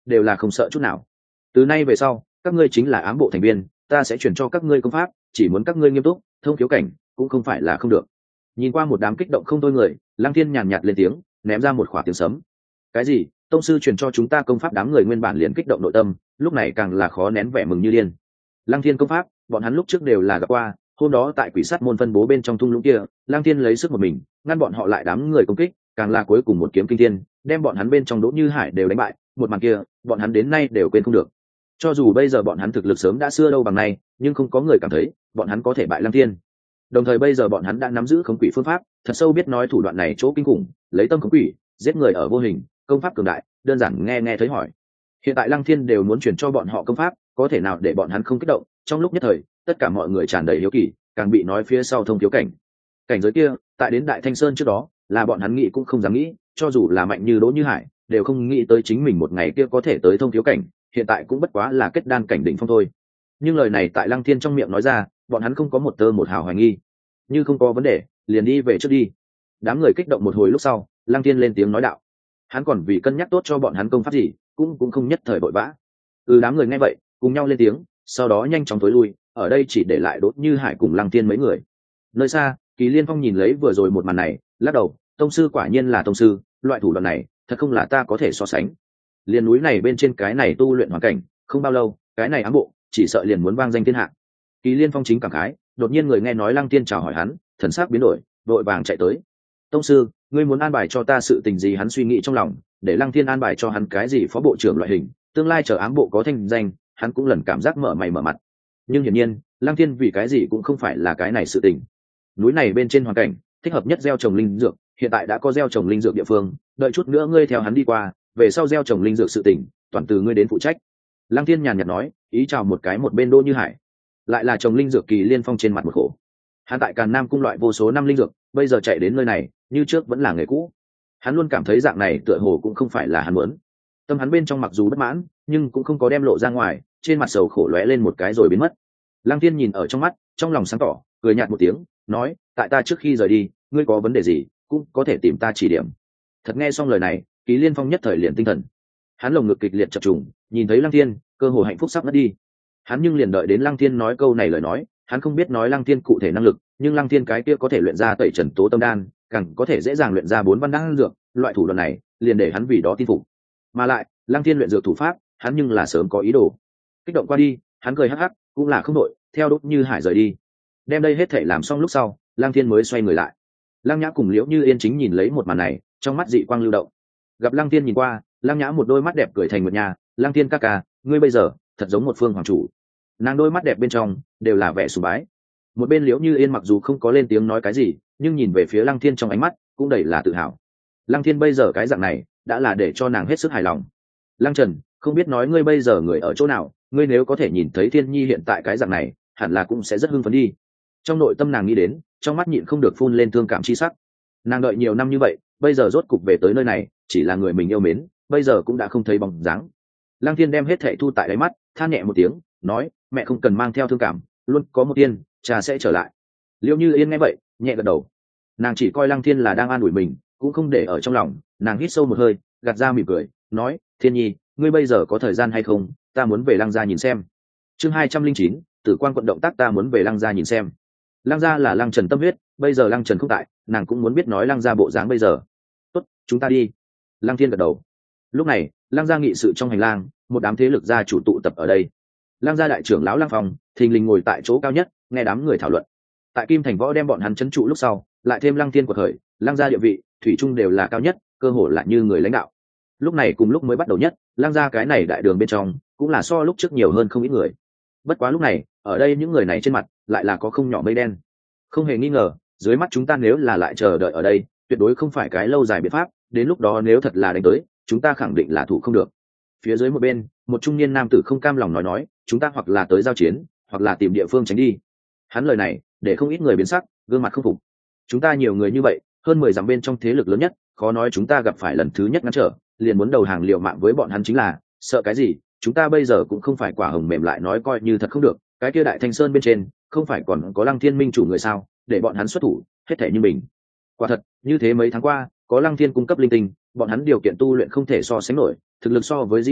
đều là không sợ chút nào. Từ nay về sau các ngươi chính là ám bộ thành viên, ta sẽ chuyển cho các ngươi công pháp, chỉ muốn các ngươi nghiêm túc, thông khiếu cảnh cũng không phải là không được. Nhìn qua một đám kích động không thôi người, Lăng Thiên nhàn nhạt lên tiếng, ném ra một khỏa tiếng sấm. Cái gì? Tông sư truyền cho chúng ta công pháp? Đám người nguyên bản liền kích động nội tâm, lúc này càng là khó nén vẻ mừng như điên. Lăng Thiên công pháp, bọn hắn lúc trước đều là gặp qua, hôm đó tại quỷ sát môn phân bố bên trong thung lũng kia, Lăng Thiên lấy sức một mình ngăn bọn họ lại đám người công kích, càng là cuối cùng một kiếm kinh thiên đem bọn hắn bên trong Đỗ Như Hải đều đánh bại, một màn kia bọn hắn đến nay đều quên không được. Cho dù bây giờ bọn hắn thực lực sớm đã xưa đâu bằng nay, nhưng không có người cảm thấy bọn hắn có thể bại Lăng Thiên. Đồng thời bây giờ bọn hắn đã nắm giữ khống quỷ phương pháp, thật sâu biết nói thủ đoạn này chỗ kinh khủng, lấy tâm khống quỷ giết người ở vô hình, công pháp cường đại, đơn giản nghe nghe thấy hỏi. Hiện tại Lăng Thiên đều muốn chuyển cho bọn họ công pháp, có thể nào để bọn hắn không kích động? Trong lúc nhất thời tất cả mọi người tràn đầy hiếu kỳ, càng bị nói phía sau thông thiếu cảnh. Cảnh giới kia tại đến Đại Thanh Sơn trước đó là bọn hắn nghĩ cũng không dám nghĩ, cho dù là mạnh như Đỗ Như Hải đều không nghĩ tới chính mình một ngày kia có thể tới thông thiếu cảnh, hiện tại cũng bất quá là kết đan cảnh đỉnh phong thôi. Nhưng lời này tại Lăng Thiên trong miệng nói ra, bọn hắn không có một tơ một hào hoài nghi. Như không có vấn đề liền đi về trước đi. Đám người kích động một hồi lúc sau, Lăng Thiên lên tiếng nói đạo. Hắn còn vì cân nhắc tốt cho bọn hắn công pháp gì, cũng không nhất thời vội vã. Đám người nghe vậy cùng nhau lên tiếng, sau đó nhanh chóng tối lui, ở đây chỉ để lại Đỗ Như Hải cùng Lăng Thiên mấy người. Nơi xa Kỳ Liên Phong nhìn lấy vừa rồi một màn này, lắc đầu, tông sư quả nhiên là tông sư, loại thủ đoạn này thật không là ta có thể so sánh. Liên núi này bên trên cái này tu luyện hoàn cảnh, không bao lâu cái này ám bộ chỉ sợ liền muốn vang danh thiên hạ. Kỳ Liên Phong chính cảm khái, đột nhiên người nghe nói Lăng Thiên chào hỏi hắn, thần sắc biến đổi, vội vàng chạy tới. Tông sư, ngươi muốn an bài cho ta sự tình gì? Hắn suy nghĩ trong lòng, để Lăng Thiên an bài cho hắn cái gì phó bộ trưởng loại hình, tương lai chờ ám bộ có thanh danh, hắn cũng lần cảm giác mở mày mở mặt. Nhưng hiển nhiên Lăng Thiên vì cái gì cũng không phải là cái này sự tình. Núi này bên trên hoàn cảnh thích hợp nhất gieo trồng linh dược, hiện tại đã có gieo trồng linh dược địa phương, đợi chút nữa ngươi theo hắn đi qua, về sau gieo trồng linh dược sự tình toàn từ ngươi đến phụ trách. Lăng Thiên nhàn nhạt nói, ý chào một cái một bên Đỗ Như Hải. Lại là trồng linh dược, Kỳ Liên Phong trên mặt một khổ. Hắn tại Càn Nam cung loại vô số năm linh dược, bây giờ chạy đến nơi này như trước vẫn là nghề cũ. Hắn luôn cảm thấy dạng này tựa hồ cũng không phải là hắn muốn. Tâm hắn bên trong mặc dù bất mãn, nhưng cũng không có đem lộ ra ngoài, trên mặt sầu khổ lóe lên một cái rồi biến mất. Lăng Thiên nhìn ở trong mắt, trong lòng sáng tỏ, cười nhạt một tiếng, nói, tại ta trước khi rời đi, ngươi có vấn đề gì cũng có thể tìm ta chỉ điểm. Thật nghe xong lời này, Kỳ Liên Phong nhất thời liền tinh thần. Hắn lồng ngực kịch liệt chập trùng, nhìn thấy Lăng Thiên cơ hồ hạnh phúc sắp mất đi. Hắn nhưng liền đợi đến Lăng Thiên nói câu này lời nói, hắn không biết nói Lăng Thiên cụ thể năng lực, nhưng Lăng Thiên cái kia có thể luyện ra Tẩy Trần Tố Tâm Đan, càng có thể dễ dàng luyện ra 4 văn đan dược, loại thủ đoạn này liền để hắn vì đó tin phục. Mà lại Lăng Thiên luyện dược thủ pháp, hắn nhưng là sớm có ý đồ. Kích động qua đi, hắn cười hắc hắc, cũng là không đội, theo Đỗ Như Hải rời đi. Đem đây hết thảy làm xong lúc sau, Lăng Thiên mới xoay người lại. Lăng Nhã cùng Liễu Như Yên chính nhìn lấy một màn này, trong mắt dị quang lưu động. Gặp Lăng Thiên nhìn qua, Lăng Nhã một đôi mắt đẹp cười thành một nhà, Lăng Thiên ca ca, ngươi bây giờ thật giống một phương hoàng chủ. Nàng đôi mắt đẹp bên trong đều là vẻ sùng bái. Một bên Liễu Như Yên mặc dù không có lên tiếng nói cái gì, nhưng nhìn về phía Lăng Thiên trong ánh mắt cũng đầy là tự hào. Lăng Thiên bây giờ cái dạng này đã là để cho nàng hết sức hài lòng. Lăng Trần, không biết nói ngươi bây giờ người ở chỗ nào, ngươi nếu có thể nhìn thấy Thiên Nhi hiện tại cái dạng này, hẳn là cũng sẽ rất hưng phấn đi. Trong nội tâm nàng nghĩ đến, trong mắt nhịn không được phun lên thương cảm chi sắc. Nàng đợi nhiều năm như vậy, bây giờ rốt cục về tới nơi này, chỉ là người mình yêu mến, bây giờ cũng đã không thấy bóng dáng. Lăng Thiên đem hết thảy thu tại đáy mắt, than nhẹ một tiếng, nói, mẹ không cần mang theo thương cảm, luôn có một tiên, cha sẽ trở lại. Liễu Như Yên nghe vậy, nhẹ gật đầu. Nàng chỉ coi Lăng Thiên là đang an ủi mình, cũng không để ở trong lòng. Nàng hít sâu một hơi, gạt ra mỉm cười, nói, Thiên Nhi, ngươi bây giờ có thời gian hay không, ta muốn về Lăng gia nhìn xem. Chương 209, Tử Quan quận động tác, ta muốn về Lăng gia nhìn xem. Lăng gia là Lăng Trần tâm huyết, bây giờ Lăng Trần không tại, nàng cũng muốn biết nói Lăng gia bộ dáng bây giờ. Tốt, chúng ta đi. Lăng Thiên gật đầu. Lúc này, Lăng gia nghị sự trong hành lang, một đám thế lực gia chủ tụ tập ở đây. Lăng gia đại trưởng lão Lăng Phong thình lình ngồi tại chỗ cao nhất, nghe đám người thảo luận. Tại Kim Thành Võ đem bọn hắn trấn trụ lúc sau, lại thêm Lăng Thiên của thời, Lăng gia địa vị thủy chung đều là cao nhất, cơ hội là như người lãnh đạo. Lúc này cùng lúc mới bắt đầu nhất, Lăng gia cái này đại đường bên trong cũng là so lúc trước nhiều hơn không ít người. Bất quá lúc này, ở đây những người này trên mặt lại là có không nhỏ mây đen. Không hề nghi ngờ, dưới mắt chúng ta nếu là lại chờ đợi ở đây, tuyệt đối không phải cái lâu dài biện pháp, đến lúc đó nếu thật là đánh tới, chúng ta khẳng định là thủ không được. Phía dưới một bên, một trung niên nam tử không cam lòng nói, chúng ta hoặc là tới giao chiến, hoặc là tìm địa phương tránh đi. Hắn lời này để không ít người biến sắc, gương mặt không phục. Chúng ta nhiều người như vậy, hơn 10 dặm bên trong thế lực lớn nhất, khó nói chúng ta gặp phải lần thứ nhất ngăn trở, liền muốn đầu hàng liều mạng với bọn hắn chính là, sợ cái gì? Chúng ta bây giờ cũng không phải quả hồng mềm, lại nói coi như thật không được, cái kia Đại Thanh Sơn bên trên không phải còn có Lăng Thiên minh chủ người sao, để bọn hắn xuất thủ, hết thể như mình. Quả thật, như thế mấy tháng qua, có Lăng Thiên cung cấp linh tinh, bọn hắn điều kiện tu luyện không thể so sánh nổi, thực lực so với Di Vãng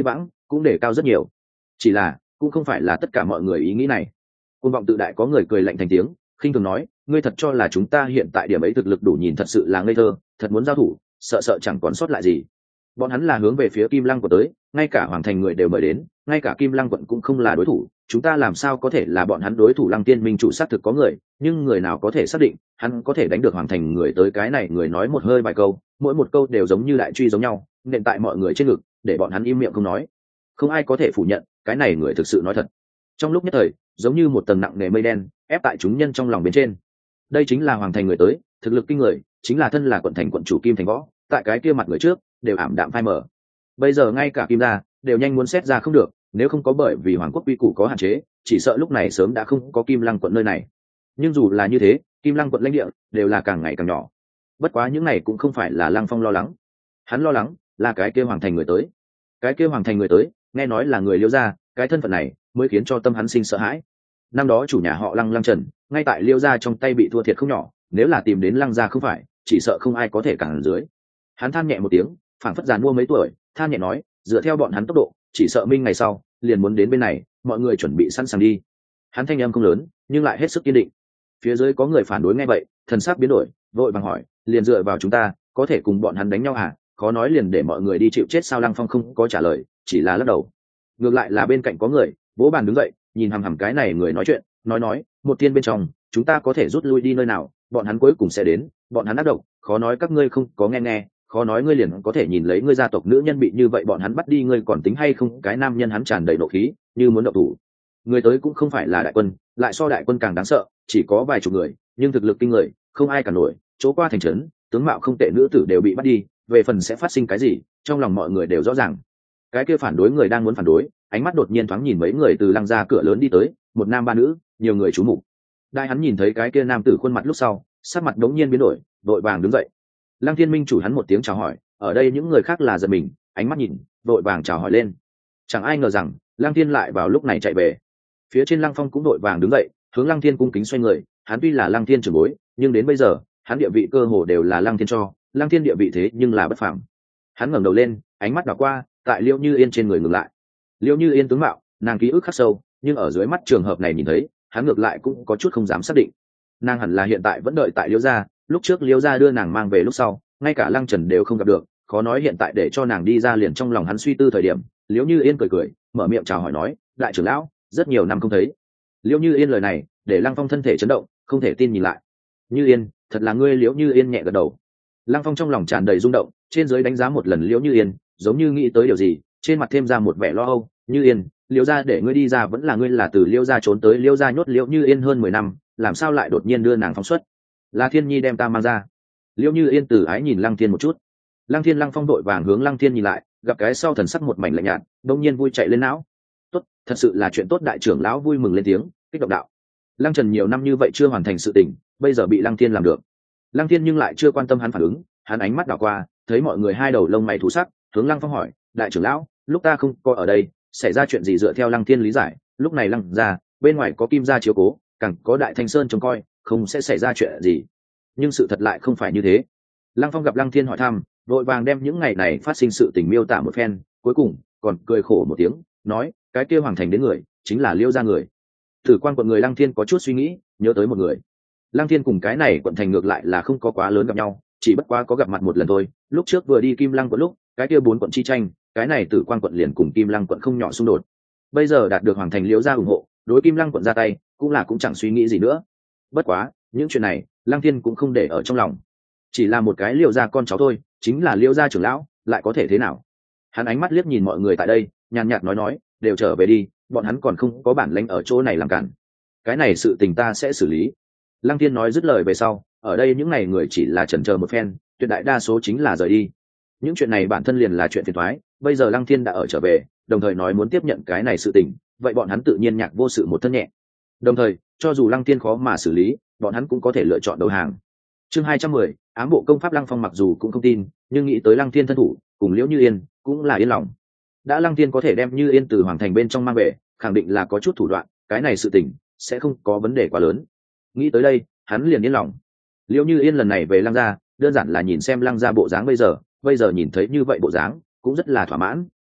cũng để cao rất nhiều. Chỉ là cũng không phải là tất cả mọi người ý nghĩ này. Côn vọng tự đại có người cười lạnh thành tiếng, khinh thường nói, ngươi thật cho là chúng ta hiện tại điểm ấy thực lực đủ nhìn thật sự là ngây thơ, thật muốn giao thủ sợ sợ chẳng còn sót lại gì. Bọn hắn là hướng về phía Kim Lăng quận tới, ngay cả hoàng thành người đều mời đến, ngay cả Kim Lăng quận cũng không là đối thủ, chúng ta làm sao có thể là bọn hắn đối thủ? Lăng Tiên Minh chủ xác thực có người, nhưng người nào có thể xác định hắn có thể đánh được hoàng thành người tới? Cái này người nói một hơi vài câu, mỗi một câu đều giống như đại truy giống nhau, nện tại mọi người trên ngực, để bọn hắn im miệng không nói. Không ai có thể phủ nhận cái này người thực sự nói thật. Trong lúc nhất thời, giống như một tầng nặng nề mây đen ép tại chúng nhân trong lòng bên trên. Đây chính là hoàng thành người tới, thực lực kinh người, chính là thân là quận thành quận chủ Kim Thành Võ, tại cái kia mặt người trước đều ảm đạm phai mờ. Bây giờ ngay cả Kim gia đều nhanh muốn xét ra không được, nếu không có bởi vì hoàng quốc quy củ có hạn chế, chỉ sợ lúc này sớm đã không có Kim Lăng quận nơi này. Nhưng dù là như thế, Kim Lăng quận lãnh địa đều là càng ngày càng nhỏ. Bất quá những này cũng không phải là Lăng Phong lo lắng, hắn lo lắng là cái kia hoàng thành người tới. Cái kia hoàng thành người tới, nghe nói là người Liêu gia, cái thân phận này mới khiến cho tâm hắn sinh sợ hãi. Năm đó chủ nhà họ Lăng Trần, ngay tại Liêu gia trong tay bị thua thiệt không nhỏ, nếu là tìm đến Lăng gia không phải, chỉ sợ không ai có thể cản dưới. Hắn than nhẹ một tiếng, phảng phất giàn mua mấy tuổi, than nhẹ nói, dựa theo bọn hắn tốc độ, chỉ sợ minh ngày sau liền muốn đến bên này, mọi người chuẩn bị sẵn sàng đi. Hắn thanh âm không lớn, nhưng lại hết sức kiên định. Phía dưới có người phản đối nghe vậy, thần sắc biến đổi, vội vàng hỏi, liền dựa vào chúng ta, có thể cùng bọn hắn đánh nhau à? Khó nói liền để mọi người đi chịu chết sao? Lăng Phong không có trả lời, chỉ là lắc đầu. Ngược lại là bên cạnh có người vỗ bàn đứng dậy, nhìn hằm hằm cái này người nói chuyện, nói, một tiên bên trong, chúng ta có thể rút lui đi nơi nào, bọn hắn cuối cùng sẽ đến, bọn hắn ác độc, khó nói các ngươi không có nghe, khó nói ngươi liền có thể nhìn lấy ngươi gia tộc nữ nhân bị như vậy bọn hắn bắt đi, ngươi còn tính hay không? Cái nam nhân hắn tràn đầy nộ khí, như muốn động thủ. Người tới cũng không phải là đại quân, lại so đại quân càng đáng sợ, chỉ có vài chục người, nhưng thực lực kinh người, không ai cả nổi. Chỗ qua thành trấn, tướng mạo không tệ nữ tử đều bị bắt đi, về phần sẽ phát sinh cái gì, trong lòng mọi người đều rõ ràng. Cái kia phản đối người đang muốn phản đối, ánh mắt đột nhiên thoáng nhìn mấy người từ Lăng gia cửa lớn đi tới, một nam ba nữ, nhiều người chú mục. Đại hắn nhìn thấy cái kia nam tử khuôn mặt lúc sau, sắc mặt đống nhiên biến đổi, vội vàng đứng dậy. Lăng Thiên Minh chủ hắn một tiếng chào hỏi, ở đây những người khác là giật mình, ánh mắt nhìn, vội vàng chào hỏi lên. Chẳng ai ngờ rằng Lăng Thiên lại vào lúc này chạy về. Phía trên Lăng Phong cũng vội vàng đứng dậy, hướng Lăng Thiên cung kính xoay người. Hắn tuy là Lăng Thiên trưởng bối, nhưng đến bây giờ hắn địa vị cơ hồ đều là Lăng Thiên cho. Lăng Thiên địa vị thế nhưng là bất phàm. Hắn ngẩng đầu lên, ánh mắt đảo qua, tại Liễu Như Yên trên người ngừng lại. Liễu Như Yên tướng mạo, nàng ký ức khắc sâu, nhưng ở dưới mắt trường hợp này nhìn thấy, hắn ngược lại cũng có chút không dám xác định. Nàng hẳn là hiện tại vẫn đợi tại Liễu gia, lúc trước Liễu gia đưa nàng mang về lúc sau, ngay cả Lăng Trần đều không gặp được, khó nói hiện tại để cho nàng đi ra liền. Trong lòng hắn suy tư thời điểm, Liễu Như Yên cười, mở miệng chào hỏi nói, đại trưởng lão, rất nhiều năm không thấy. Liễu Như Yên lời này để Lăng Phong thân thể chấn động, không thể tin nhìn lại. Như Yên, thật là ngươi? Liễu Như Yên nhẹ gật đầu. Lăng Phong trong lòng tràn đầy rung động, trên dưới đánh giá một lần Liễu Như Yên, giống như nghĩ tới điều gì, trên mặt thêm ra một vẻ lo âu. Như Yên, Liễu gia để ngươi đi ra, vẫn là ngươi là từ Liễu gia trốn tới Liễu gia nhốt Liễu Như Yên hơn 10 năm, làm sao lại đột nhiên đưa nàng phóng xuất? Là Thiên Nhi đem ta mang ra. Liễu Như Yên từ ái nhìn Lăng Thiên một chút. Lăng Phong đội vàng hướng Lăng Thiên nhìn lại, gặp cái sau thần sắc một mảnh lạnh nhạt, đông nhiên vui chạy lên não. Tốt, thật sự là chuyện tốt. Đại trưởng lão vui mừng lên tiếng, kích động đạo. Lăng Trần nhiều năm như vậy chưa hoàn thành sự tình, bây giờ bị Lăng Thiên làm được. Lăng Thiên nhưng lại chưa quan tâm hắn phản ứng, hắn ánh mắt đảo qua, thấy mọi người hai đầu lông mày thú sắc, hướng Lăng Phong hỏi, đại trưởng lão, lúc ta không có ở đây, xảy ra chuyện gì? Dựa theo Lăng Thiên lý giải, lúc này Lăng gia bên ngoài có Kim gia chiếu cố, càng có Đại Thanh Sơn trông coi, không sẽ xảy ra chuyện gì. Nhưng sự thật lại không phải như thế. Lăng Phong gặp Lăng Thiên hỏi thăm, vội vàng đem những ngày này phát sinh sự tình miêu tả một phen, cuối cùng còn cười khổ một tiếng, nói, cái kia hoàng thành đến người chính là Liễu gia người. Thử quan quận người. Lăng Thiên có chút suy nghĩ, nhớ tới một người. Lăng Thiên cùng cái này quận thành ngược lại là không có quá lớn gặp nhau, chỉ bất quá có gặp mặt một lần thôi. Lúc trước vừa đi Kim Lăng quận lúc, cái kia 4 quận chi tranh, cái này Tử Quan quận liền cùng Kim Lăng quận không nhỏ xung đột. Bây giờ đạt được hoàng thành Liễu gia ủng hộ, đối Kim Lăng quận ra tay, cũng chẳng suy nghĩ gì nữa. Bất quá, những chuyện này, Lăng Thiên cũng không để ở trong lòng. Chỉ là một cái Liễu gia con cháu thôi, chính là Liễu gia trưởng lão, lại có thể thế nào? Hắn ánh mắt liếc nhìn mọi người tại đây, nhàn nhạt nói, đều trở về đi, bọn hắn còn không có bản lĩnh ở chỗ này làm cản. Cái này sự tình ta sẽ xử lý. Lăng Thiên nói dứt lời về sau, ở đây những ngày người chỉ là chần chờ một phen, tuyệt đại đa số chính là rời đi. Những chuyện này bản thân liền là chuyện phiền toái, bây giờ Lăng Thiên đã ở trở về, đồng thời nói muốn tiếp nhận cái này sự tình, vậy bọn hắn tự nhiên nhạc vô sự một thân nhẹ. Đồng thời, cho dù Lăng Thiên khó mà xử lý, bọn hắn cũng có thể lựa chọn đầu hàng. Chương 210, ám bộ công pháp. Lăng Phong mặc dù cũng không tin, nhưng nghĩ tới Lăng Thiên thân thủ, cùng Liễu Như Yên, cũng là yên lòng. Đã Lăng Thiên có thể đem Như Yên từ hoàng thành bên trong mang về, khẳng định là có chút thủ đoạn, cái này sự tình sẽ không có vấn đề quá lớn. Nghĩ tới đây, hắn liền yên lòng. Liễu Như Yên lần này về Lăng gia, đơn giản là nhìn xem Lăng gia bộ dáng bây giờ nhìn thấy như vậy bộ dáng, cũng rất là thỏa mãn,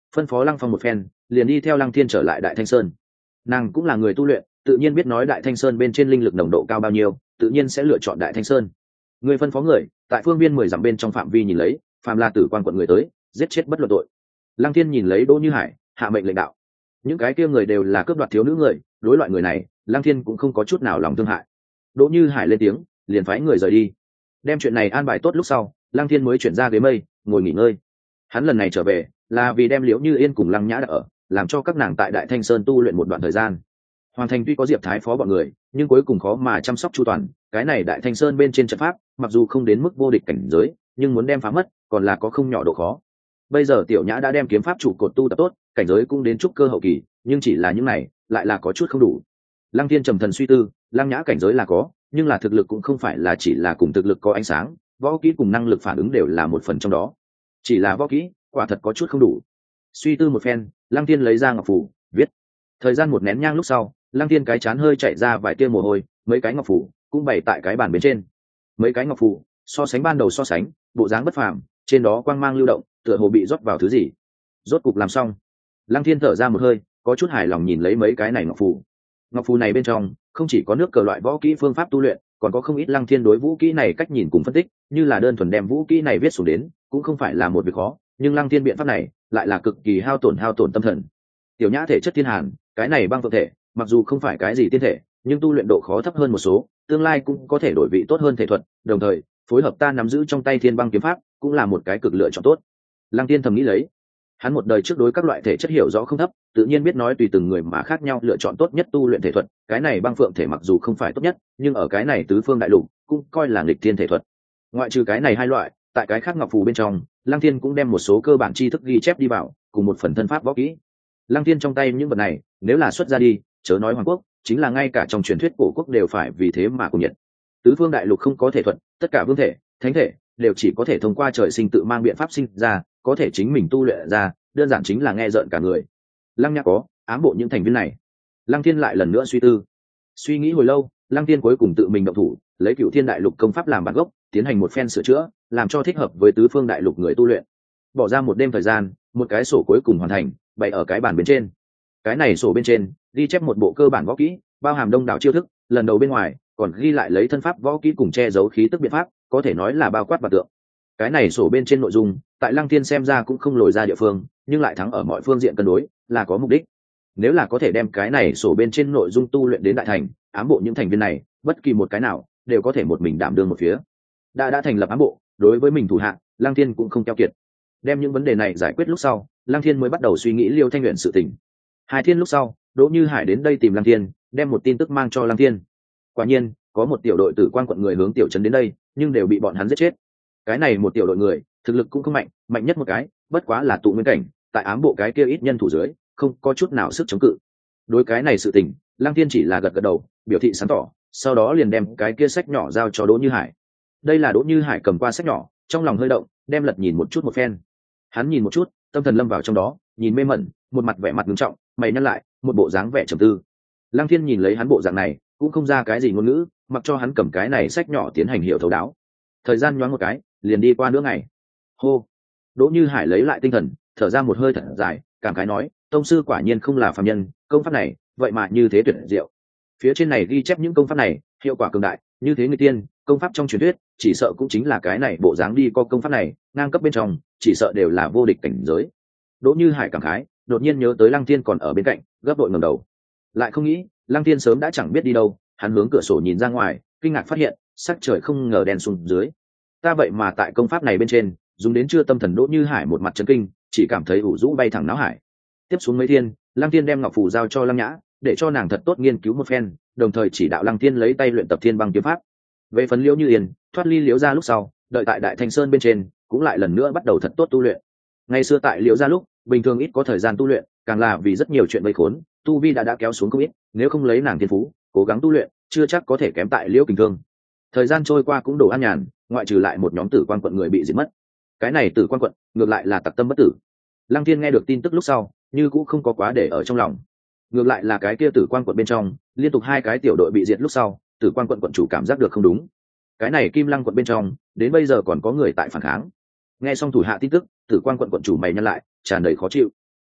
phân phó Lăng Phong một phen, liền đi theo Lăng Thiên trở lại Đại Thanh Sơn. Nàng cũng là người tu luyện, tự nhiên biết nói Đại Thanh Sơn bên trên linh lực nồng độ cao bao nhiêu, tự nhiên sẽ lựa chọn Đại Thanh Sơn. Người phân phó người tại phương viên 10 dặm bên trong phạm vi nhìn lấy, phàm là tử quan quận người tới, giết chết bất luận tội. Lăng Thiên nhìn lấy Đỗ Như Hải, hạ mệnh lệnh đạo. Những cái kia người đều là cướp đoạt thiếu nữ người, đối loại người này, Lăng Thiên cũng không có chút nào lòng thương hại. Đỗ Như Hải lên tiếng, liền phái người rời đi. Đem chuyện này an bài tốt lúc sau, Lăng Thiên mới chuyển ra ghế mây, ngồi nghỉ ngơi. Hắn lần này trở về, là vì đem Liễu Như Yên cùng Lăng Nhã đã ở, làm cho các nàng tại Đại Thanh Sơn tu luyện một đoạn thời gian. Hoàn thành tuy có Diệp Thái phó bọn người, nhưng cuối cùng khó mà chăm sóc chu toàn. Cái này Đại Thanh Sơn bên trên trận pháp, mặc dù không đến mức vô địch cảnh giới, nhưng muốn đem phá mất, còn là có không nhỏ độ khó. Bây giờ Tiểu Nhã đã đem kiếm pháp trụ cột tu tập tốt, cảnh giới cũng đến trúc cơ hậu kỳ, nhưng chỉ là những này, lại là có chút không đủ. Lăng Thiên trầm thần suy tư, Lăng Nhã cảnh giới là có, nhưng là thực lực cũng không phải là chỉ là cùng thực lực có ánh sáng, võ kỹ cùng năng lực phản ứng đều là một phần trong đó. Chỉ là võ kỹ, quả thật có chút không đủ. Suy tư một phen, Lăng Thiên lấy ra ngọc phù, viết. Thời gian một nén nhang lúc sau, Lăng Thiên cái chán hơi chạy ra vài tia mồ hôi, mấy cái ngọc phù cũng bày tại cái bàn bên trên. Mấy cái ngọc phù, so sánh ban đầu so sánh, bộ dáng bất phàm, trên đó quang mang lưu động, tựa hồ bị rót vào thứ gì. Rốt cục làm xong, Lăng Thiên thở ra một hơi, có chút hài lòng nhìn lấy mấy cái này ngọc phù. Ngọc phù này bên trong, không chỉ có nước cờ loại võ kỹ phương pháp tu luyện, còn có không ít Lăng Thiên đối vũ kỹ này cách nhìn cùng phân tích, như là đơn thuần đem vũ kỹ này viết xuống đến, cũng không phải là một việc khó, nhưng Lăng Thiên biện pháp này lại là cực kỳ hao tổn tâm thần. Tiểu Nhã thể chất thiên hàn, cái này băng phượng thể, mặc dù không phải cái gì tiên thể, nhưng tu luyện độ khó thấp hơn một số, tương lai cũng có thể đổi vị tốt hơn thể thuật, đồng thời, phối hợp ta nắm giữ trong tay Thiên Băng kiếm pháp, cũng là một cái cực lựa chọn tốt. Lăng Thiên thầm nghĩ lấy, hắn một đời trước đối các loại thể chất hiểu rõ không thấp, tự nhiên biết nói tùy từng người mà khác nhau lựa chọn tốt nhất tu luyện thể thuật. Cái này băng phượng thể mặc dù không phải tốt nhất, nhưng ở cái này tứ phương đại lục cũng coi là nghịch thiên thể thuật. Ngoại trừ cái này hai loại, tại cái khác ngọc phù bên trong, Lăng Thiên cũng đem một số cơ bản tri thức ghi chép đi vào, cùng một phần thân pháp võ kỹ. Lăng Thiên trong tay những vật này, nếu là xuất ra đi, chớ nói hoàng quốc, chính là ngay cả trong truyền thuyết cổ quốc đều phải vì thế mà cùng nhiệt. Tứ phương đại lục không có thể thuật, tất cả vương thể, thánh thể đều chỉ có thể thông qua trời sinh tự mang biện pháp sinh ra, có thể chính mình tu luyện ra, đơn giản chính là nghe rợn cả người. Lăng Nhã có ám bộ những thành viên này. Lăng Thiên lại lần nữa suy tư, suy nghĩ hồi lâu, Lăng Thiên cuối cùng tự mình động thủ, lấy Cửu Thiên Đại Lục công pháp làm bản gốc, tiến hành một phen sửa chữa, làm cho thích hợp với tứ phương đại lục người tu luyện. Bỏ ra một đêm thời gian, một cái sổ cuối cùng hoàn thành, bày ở cái bàn bên trên. Cái này sổ bên trên ghi chép một bộ cơ bản võ kỹ, bao hàm đông đảo chiêu thức, lần đầu bên ngoài còn ghi lại lấy thân pháp võ kỹ cùng che giấu khí tức biện pháp, có thể nói là bao quát và tượng. Cái này sổ bên trên nội dung, tại Lăng Thiên xem ra cũng không lồi ra địa phương, nhưng lại thắng ở mọi phương diện cân đối, là có mục đích. Nếu là có thể đem cái này sổ bên trên nội dung tu luyện đến đại thành, ám bộ những thành viên này, bất kỳ một cái nào đều có thể một mình đảm đương một phía. Đã thành lập ám bộ, đối với mình thủ hạ, Lăng Thiên cũng không keo kiệt. Đem những vấn đề này giải quyết lúc sau, Lăng Thiên mới bắt đầu suy nghĩ Liêu Thanh Uyển sự tình. 2 thiên lúc sau, Đỗ Như Hải đến đây tìm Lăng Thiên, đem một tin tức mang cho Lăng Thiên. Quả nhiên, có một tiểu đội Tử Quan quận người hướng tiểu trấn đến đây, nhưng đều bị bọn hắn giết chết. Cái này một tiểu đội người, thực lực cũng không mạnh, mạnh nhất một cái, bất quá là tụ nguyên cảnh, tại ám bộ cái kia ít nhân thủ dưới, không có chút nào sức chống cự. Đối cái này sự tình, Lăng Thiên chỉ là gật gật đầu, biểu thị sáng tỏ, sau đó liền đem cái kia sách nhỏ giao cho Đỗ Như Hải. Đây là Đỗ Như Hải cầm qua sách nhỏ, trong lòng hơi động, đem lật nhìn một chút một phen. Hắn nhìn một chút, tâm thần lâm vào trong đó, nhìn mê mẩn, một mặt vẻ mặt nghiêm trọng, mày nhăn lại, một bộ dáng vẻ trầm tư. Lăng Thiên nhìn lấy hắn bộ dạng này, cũng không ra cái gì ngôn ngữ, mặc cho hắn cầm cái này sách nhỏ tiến hành hiểu thấu đáo. Thời gian nhoáng một cái, liền đi qua nửa ngày. Hô. Đỗ Như Hải lấy lại tinh thần, thở ra một hơi thật dài, cảm khái nói, tông sư quả nhiên không là phàm nhân, công pháp này, vậy mà như thế tuyệt diệu. Phía trên này ghi chép những công pháp này, hiệu quả cường đại, như thế người tiên, công pháp trong truyền thuyết, chỉ sợ cũng chính là cái này bộ dáng đi co công pháp này, ngang cấp bên trong, chỉ sợ đều là vô địch cảnh giới. Đỗ Như Hải cảm khái, đột nhiên nhớ tới Lăng Thiên còn ở bên cạnh, gấp đội ngẩng đầu. Lại không nghĩ, Lăng Thiên sớm đã chẳng biết đi đâu, hắn hướng cửa sổ nhìn ra ngoài, kinh ngạc phát hiện, sắc trời không ngờ đen xuống dưới. Ta vậy mà tại công pháp này bên trên, dùng đến chưa tâm thần. Đỗ Như Hải một mặt chấn kinh, chỉ cảm thấy ủ rũ bay thẳng não hải. Tiếp xuống mấy thiên, Lăng Thiên đem ngọc phù giao cho Lăng Nhã, để cho nàng thật tốt nghiên cứu một phen, đồng thời chỉ đạo Lăng Thiên lấy tay luyện tập Thiên Băng kiếm pháp. Về phần Liễu Như Yên, thoát ly Liễu gia lúc sau, đợi tại Đại Thanh Sơn bên trên, cũng lại lần nữa bắt đầu thật tốt tu luyện. Ngày xưa tại Liễu gia lúc, bình thường ít có thời gian tu luyện, càng là vì rất nhiều chuyện vây khốn, tu vi đã kéo xuống không ít, nếu không lấy nàng thiên phú, cố gắng tu luyện, chưa chắc có thể kém tại Liễu Kình Thương. Thời gian trôi qua cũng đủ an nhàn, ngoại trừ lại một nhóm Tử Quan quận người bị diệt mất. Cái này Tử Quan quận, ngược lại là tặc tâm bất tử. Lăng Thiên nghe được tin tức lúc sau, như cũng không có quá để ở trong lòng. Ngược lại là cái kia Tử Quan quận bên trong, liên tục 2 cái tiểu đội bị diệt lúc sau, Tử Quan quận quận chủ cảm giác được không đúng. Cái này Kim Lăng quận bên trong, đến bây giờ còn có người tại phản kháng. Nghe xong thủ hạ tin tức, Tử Quan quận quận chủ mày nhăn lại, tràn đầy khó chịu.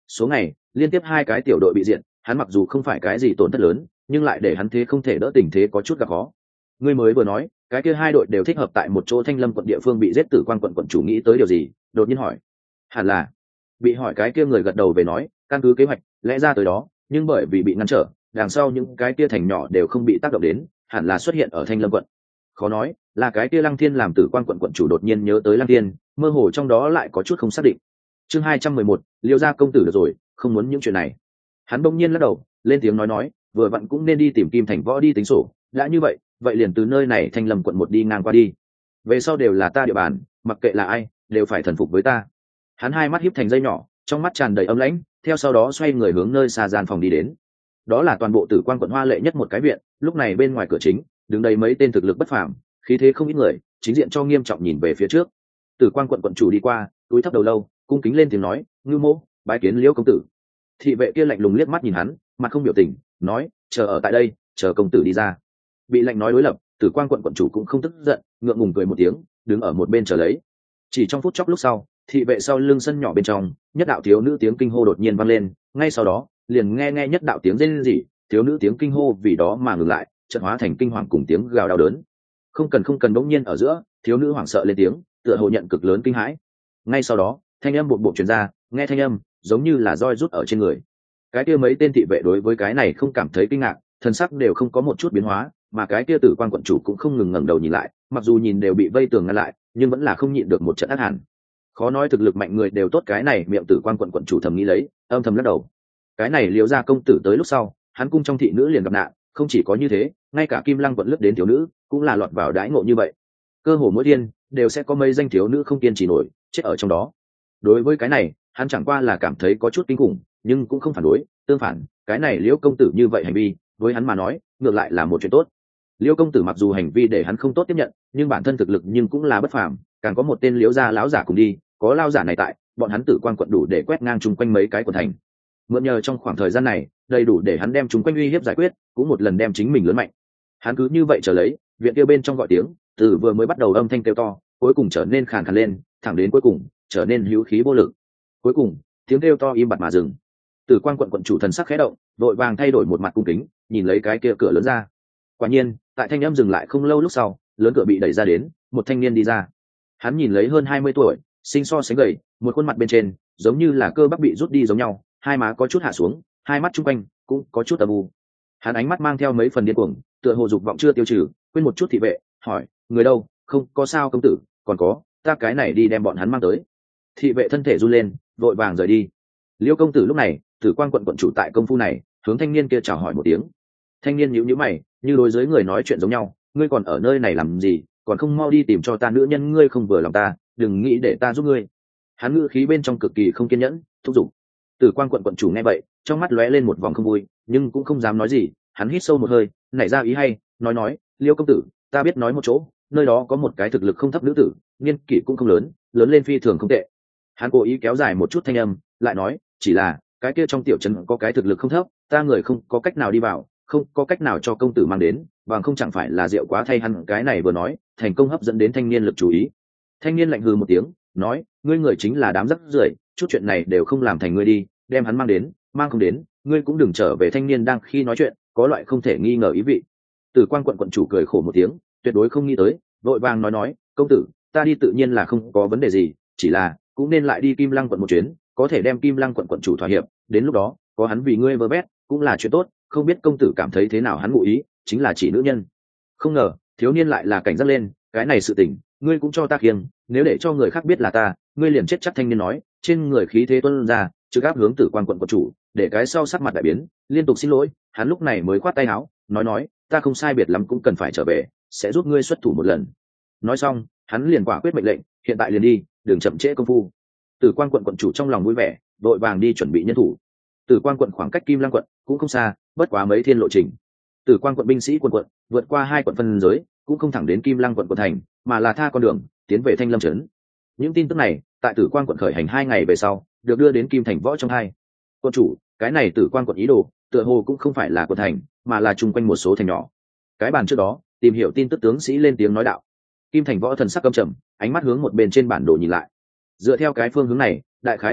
số ngày liên tiếp 2 cái tiểu đội bị diệt, hắn mặc dù không phải cái gì tổn thất lớn, nhưng lại để hắn thế không thể đỡ tình thế có chút gặp khó. Ngươi mới vừa nói cái kia 2 đội đều thích hợp tại một chỗ Thanh Lâm quận địa phương bị giết, Tử Quang quận quận chủ nghĩ tới điều gì đột nhiên hỏi. Hẳn là bị hỏi cái kia người gật đầu về nói, căn cứ kế hoạch lẽ ra tới đó, nhưng bởi vì bị ngăn trở, đằng sau những cái kia thành nhỏ đều không bị tác động đến, hẳn là xuất hiện ở Thanh Lâm quận. Khó nói là cái kia Lăng Thiên làm Tử Quang quận quận chủ đột nhiên nhớ tới Lăng Thiên, mơ hồ trong đó lại có chút không xác định. Chương 211, Liêu gia công tử được rồi, không muốn những chuyện này. Hắn bỗng nhiên lắc đầu lên tiếng nói, vừa vặn cũng nên đi tìm Kim Thành Võ đi tính sổ, đã như vậy vậy liền từ nơi này Thanh Lâm quận một đi ngang qua đi, về sau đều là ta địa bàn, mặc kệ là ai đều phải thần phục với ta. Hắn hai mắt híp thành dây nhỏ, trong mắt tràn đầy âm lãnh, theo sau đó xoay người hướng nơi xa gian phòng đi đến. Đó là toàn bộ Tử Quang quận hoa lệ nhất một cái viện, lúc này bên ngoài cửa chính đứng đầy mấy tên thực lực bất phàm, khí thế không ít người, chính diện cho nghiêm trọng nhìn về phía trước. Tử Quang quận quận chủ đi qua, túi thấp đầu lâu, cung kính lên tiếng nói, ngưu mô bái kiến Liễu công tử. Thị vệ kia lạnh lùng liếc mắt nhìn hắn, mặt không biểu tình, nói, chờ ở tại đây, chờ công tử đi ra. Bị lạnh nói đối lập, Tử Quang quận quận chủ cũng không tức giận, ngượng ngùng cười một tiếng, đứng ở một bên chờ lấy. Chỉ trong phút chốc lúc sau, thị vệ sau lưng sân nhỏ bên trong, nhất đạo thiếu nữ tiếng kinh hô đột nhiên vang lên, ngay sau đó liền nghe nhất đạo tiếng rên rỉ, thiếu nữ tiếng kinh hô vì đó mà ngừng lại, chợt hóa thành kinh hoàng cùng tiếng gào đau đớn. Không cần bỗng nhiên ở giữa, thiếu nữ hoảng sợ lên tiếng, tựa hồ nhận cực lớn kinh hãi. Ngay sau đó, thanh âm bột truyền ra, nghe thanh âm giống như là roi rút ở trên người. Cái kia mấy tên thị vệ đối với cái này không cảm thấy kinh ngạc, thần sắc đều không có một chút biến hóa, mà cái kia Tử Quang quận chủ cũng không ngừng ngẩng đầu nhìn lại, mặc dù nhìn đều bị vây tường ngăn lại, nhưng vẫn là không nhịn được một trận ác hàn. Khó nói thực lực mạnh người đều tốt, cái này miệng Tử Quang quận quận chủ thầm nghĩ lấy, âm thầm lắc đầu. Cái này Liễu gia công tử tới lúc sau, hắn cung trong thị nữ liền gặp nạn, không chỉ có như thế, ngay cả Kim Lăng quận lướt đến thiếu nữ cũng là lọt vào đãi ngộ như vậy. Cơ hồ mỗi thiên đều sẽ có mấy danh thiếu nữ không kiên trì nổi chết ở trong đó. Đối với cái này, hắn chẳng qua là cảm thấy có chút kinh khủng, nhưng cũng không phản đối, tương phản, cái này Liễu công tử như vậy hành vi, với hắn mà nói, ngược lại là một chuyện tốt. Liễu công tử mặc dù hành vi để hắn không tốt tiếp nhận, nhưng bản thân thực lực nhưng cũng là bất phàm, càng có một tên Liễu gia lão giả cùng đi, có lão giả này tại, bọn hắn Tử Quang quận đủ để quét ngang chung quanh mấy cái quận thành. Mượn nhờ trong khoảng thời gian này, đầy đủ để hắn đem chúng quanh uy hiếp giải quyết, cũng một lần đem chính mình lớn mạnh. Hắn cứ như vậy chờ lấy, viện kia bên trong gọi tiếng, từ vừa mới bắt đầu âm thanh kêu to, cuối cùng trở nên khàn khàn lên, thẳng đến cuối cùng trở nên hữu khí vô lực. Cuối cùng, tiếng kêu to im bặt mà dừng. Tử Quang quận quận chủ thần sắc khẽ động, vội vàng thay đổi một mặt cung kính, nhìn lấy cái kia cửa lớn ra. Quả nhiên, tại thanh âm dừng lại không lâu lúc sau, lớn cửa bị đẩy ra đến, một thanh niên đi ra. Hắn nhìn lấy hơn 20 tuổi, sinh so sánh gầy, một khuôn mặt bên trên giống như là cơ bắp bị rút đi giống nhau, hai má có chút hạ xuống, hai mắt chung quanh cũng có chút âm u. Hắn ánh mắt mang theo mấy phần điên cuồng, tựa hồ dục vọng chưa tiêu trừ, quên một chút thị vệ, hỏi, người đâu? Không có sao công tử, còn có, ta cái này đi đem bọn hắn mang tới. Thị vệ thân thể run lên, vội vàng rời đi. Liêu công tử lúc này, Tử Quang quận quận chủ tại công phu này, hướng thanh niên kia chào hỏi một tiếng. Thanh niên nhíu nhíu mày, như đối với người nói chuyện giống nhau, ngươi còn ở nơi này làm gì, còn không mau đi tìm cho ta nữ nhân ngươi không vừa lòng ta, đừng nghĩ để ta giúp ngươi. Hắn ngữ khí bên trong cực kỳ không kiên nhẫn, thúc giục. Tử Quang quận quận chủ nghe vậy, trong mắt lóe lên một vòng không vui, nhưng cũng không dám nói gì. Hắn hít sâu một hơi, nảy ra ý hay, nói, Liêu công tử, ta biết nói một chỗ, nơi đó có một cái thực lực không thấp nữ tử, niên kỷ cũng không lớn, lớn lên phi thường không tệ. Hắn cố ý kéo dài một chút thanh âm, lại nói, chỉ là cái kia trong tiểu trấn có cái thực lực không thấp, ta người không có cách nào đi vào, không có cách nào cho công tử mang đến, bằng không chẳng phải là rượu quá thay. Hắn cái này vừa nói, thành công hấp dẫn đến thanh niên lực chú ý. Thanh niên lạnh hừ một tiếng, nói, ngươi người chính là đám rắc rưởi, chút chuyện này đều không làm thành ngươi đi, đem hắn mang đến, mang không đến, ngươi cũng đừng trở về. Thanh niên đang khi nói chuyện, có loại không thể nghi ngờ ý vị. Tử Quang quận quận chủ cười khổ một tiếng, tuyệt đối không nghĩ tới, vội vàng nói, công tử, ta đi tự nhiên là không có vấn đề gì, chỉ là cũng nên lại đi Kim Lăng quận một chuyến, có thể đem Kim Lăng quận quận chủ thỏa hiệp, đến lúc đó có hắn vì ngươi vơ vét cũng là chuyện tốt. Không biết công tử cảm thấy thế nào? Hắn ngụ ý chính là chỉ nữ nhân. Không ngờ thiếu niên lại là cảnh giác lên, cái này sự tình ngươi cũng cho ta khiêng, nếu để cho người khác biết là ta, ngươi liền chết chắc. Thanh niên nói, trên người khí thế tuôn ra, trực áp hướng Tử Quang quận quận chủ, để cái sau sắc mặt đại biến, liên tục xin lỗi. Hắn lúc này mới khoát tay áo, nói, ta không sai biệt lắm cũng cần phải trở về, sẽ giúp ngươi xuất thủ một lần. Nói xong, hắn liền quả quyết mệnh lệnh, hiện tại liền đi, đừng chậm trễ công phu. Tử Quang quận quận chủ trong lòng vui vẻ, vội vàng đi chuẩn bị nhân thủ. Tử Quang quận khoảng cách Kim Lăng quận cũng không xa, bất quá mấy thiên lộ trình. Tử Quang quận binh sĩ quận vượt qua 2 quận phân giới, cũng không thẳng đến Kim Lăng quận thành, mà là tha con đường tiến về Thanh Lâm trấn. Những tin tức này tại Tử Quang quận khởi hành 2 ngày về sau, được đưa đến Kim Thành Võ trong hai. Quận chủ, cái này Tử Quang quận ý đồ, tựa hồ cũng không phải là quận thành, mà là chung quanh một số thành nhỏ. Cái bàn trước đó, tìm hiểu tin tức tướng sĩ lên tiếng nói đạo. Kim Thành Võ thần sắc căm trầm, ánh mắt hướng một bên trên bản đồ nhìn lại. Dựa theo cái phương hướng này, đại khái đường đi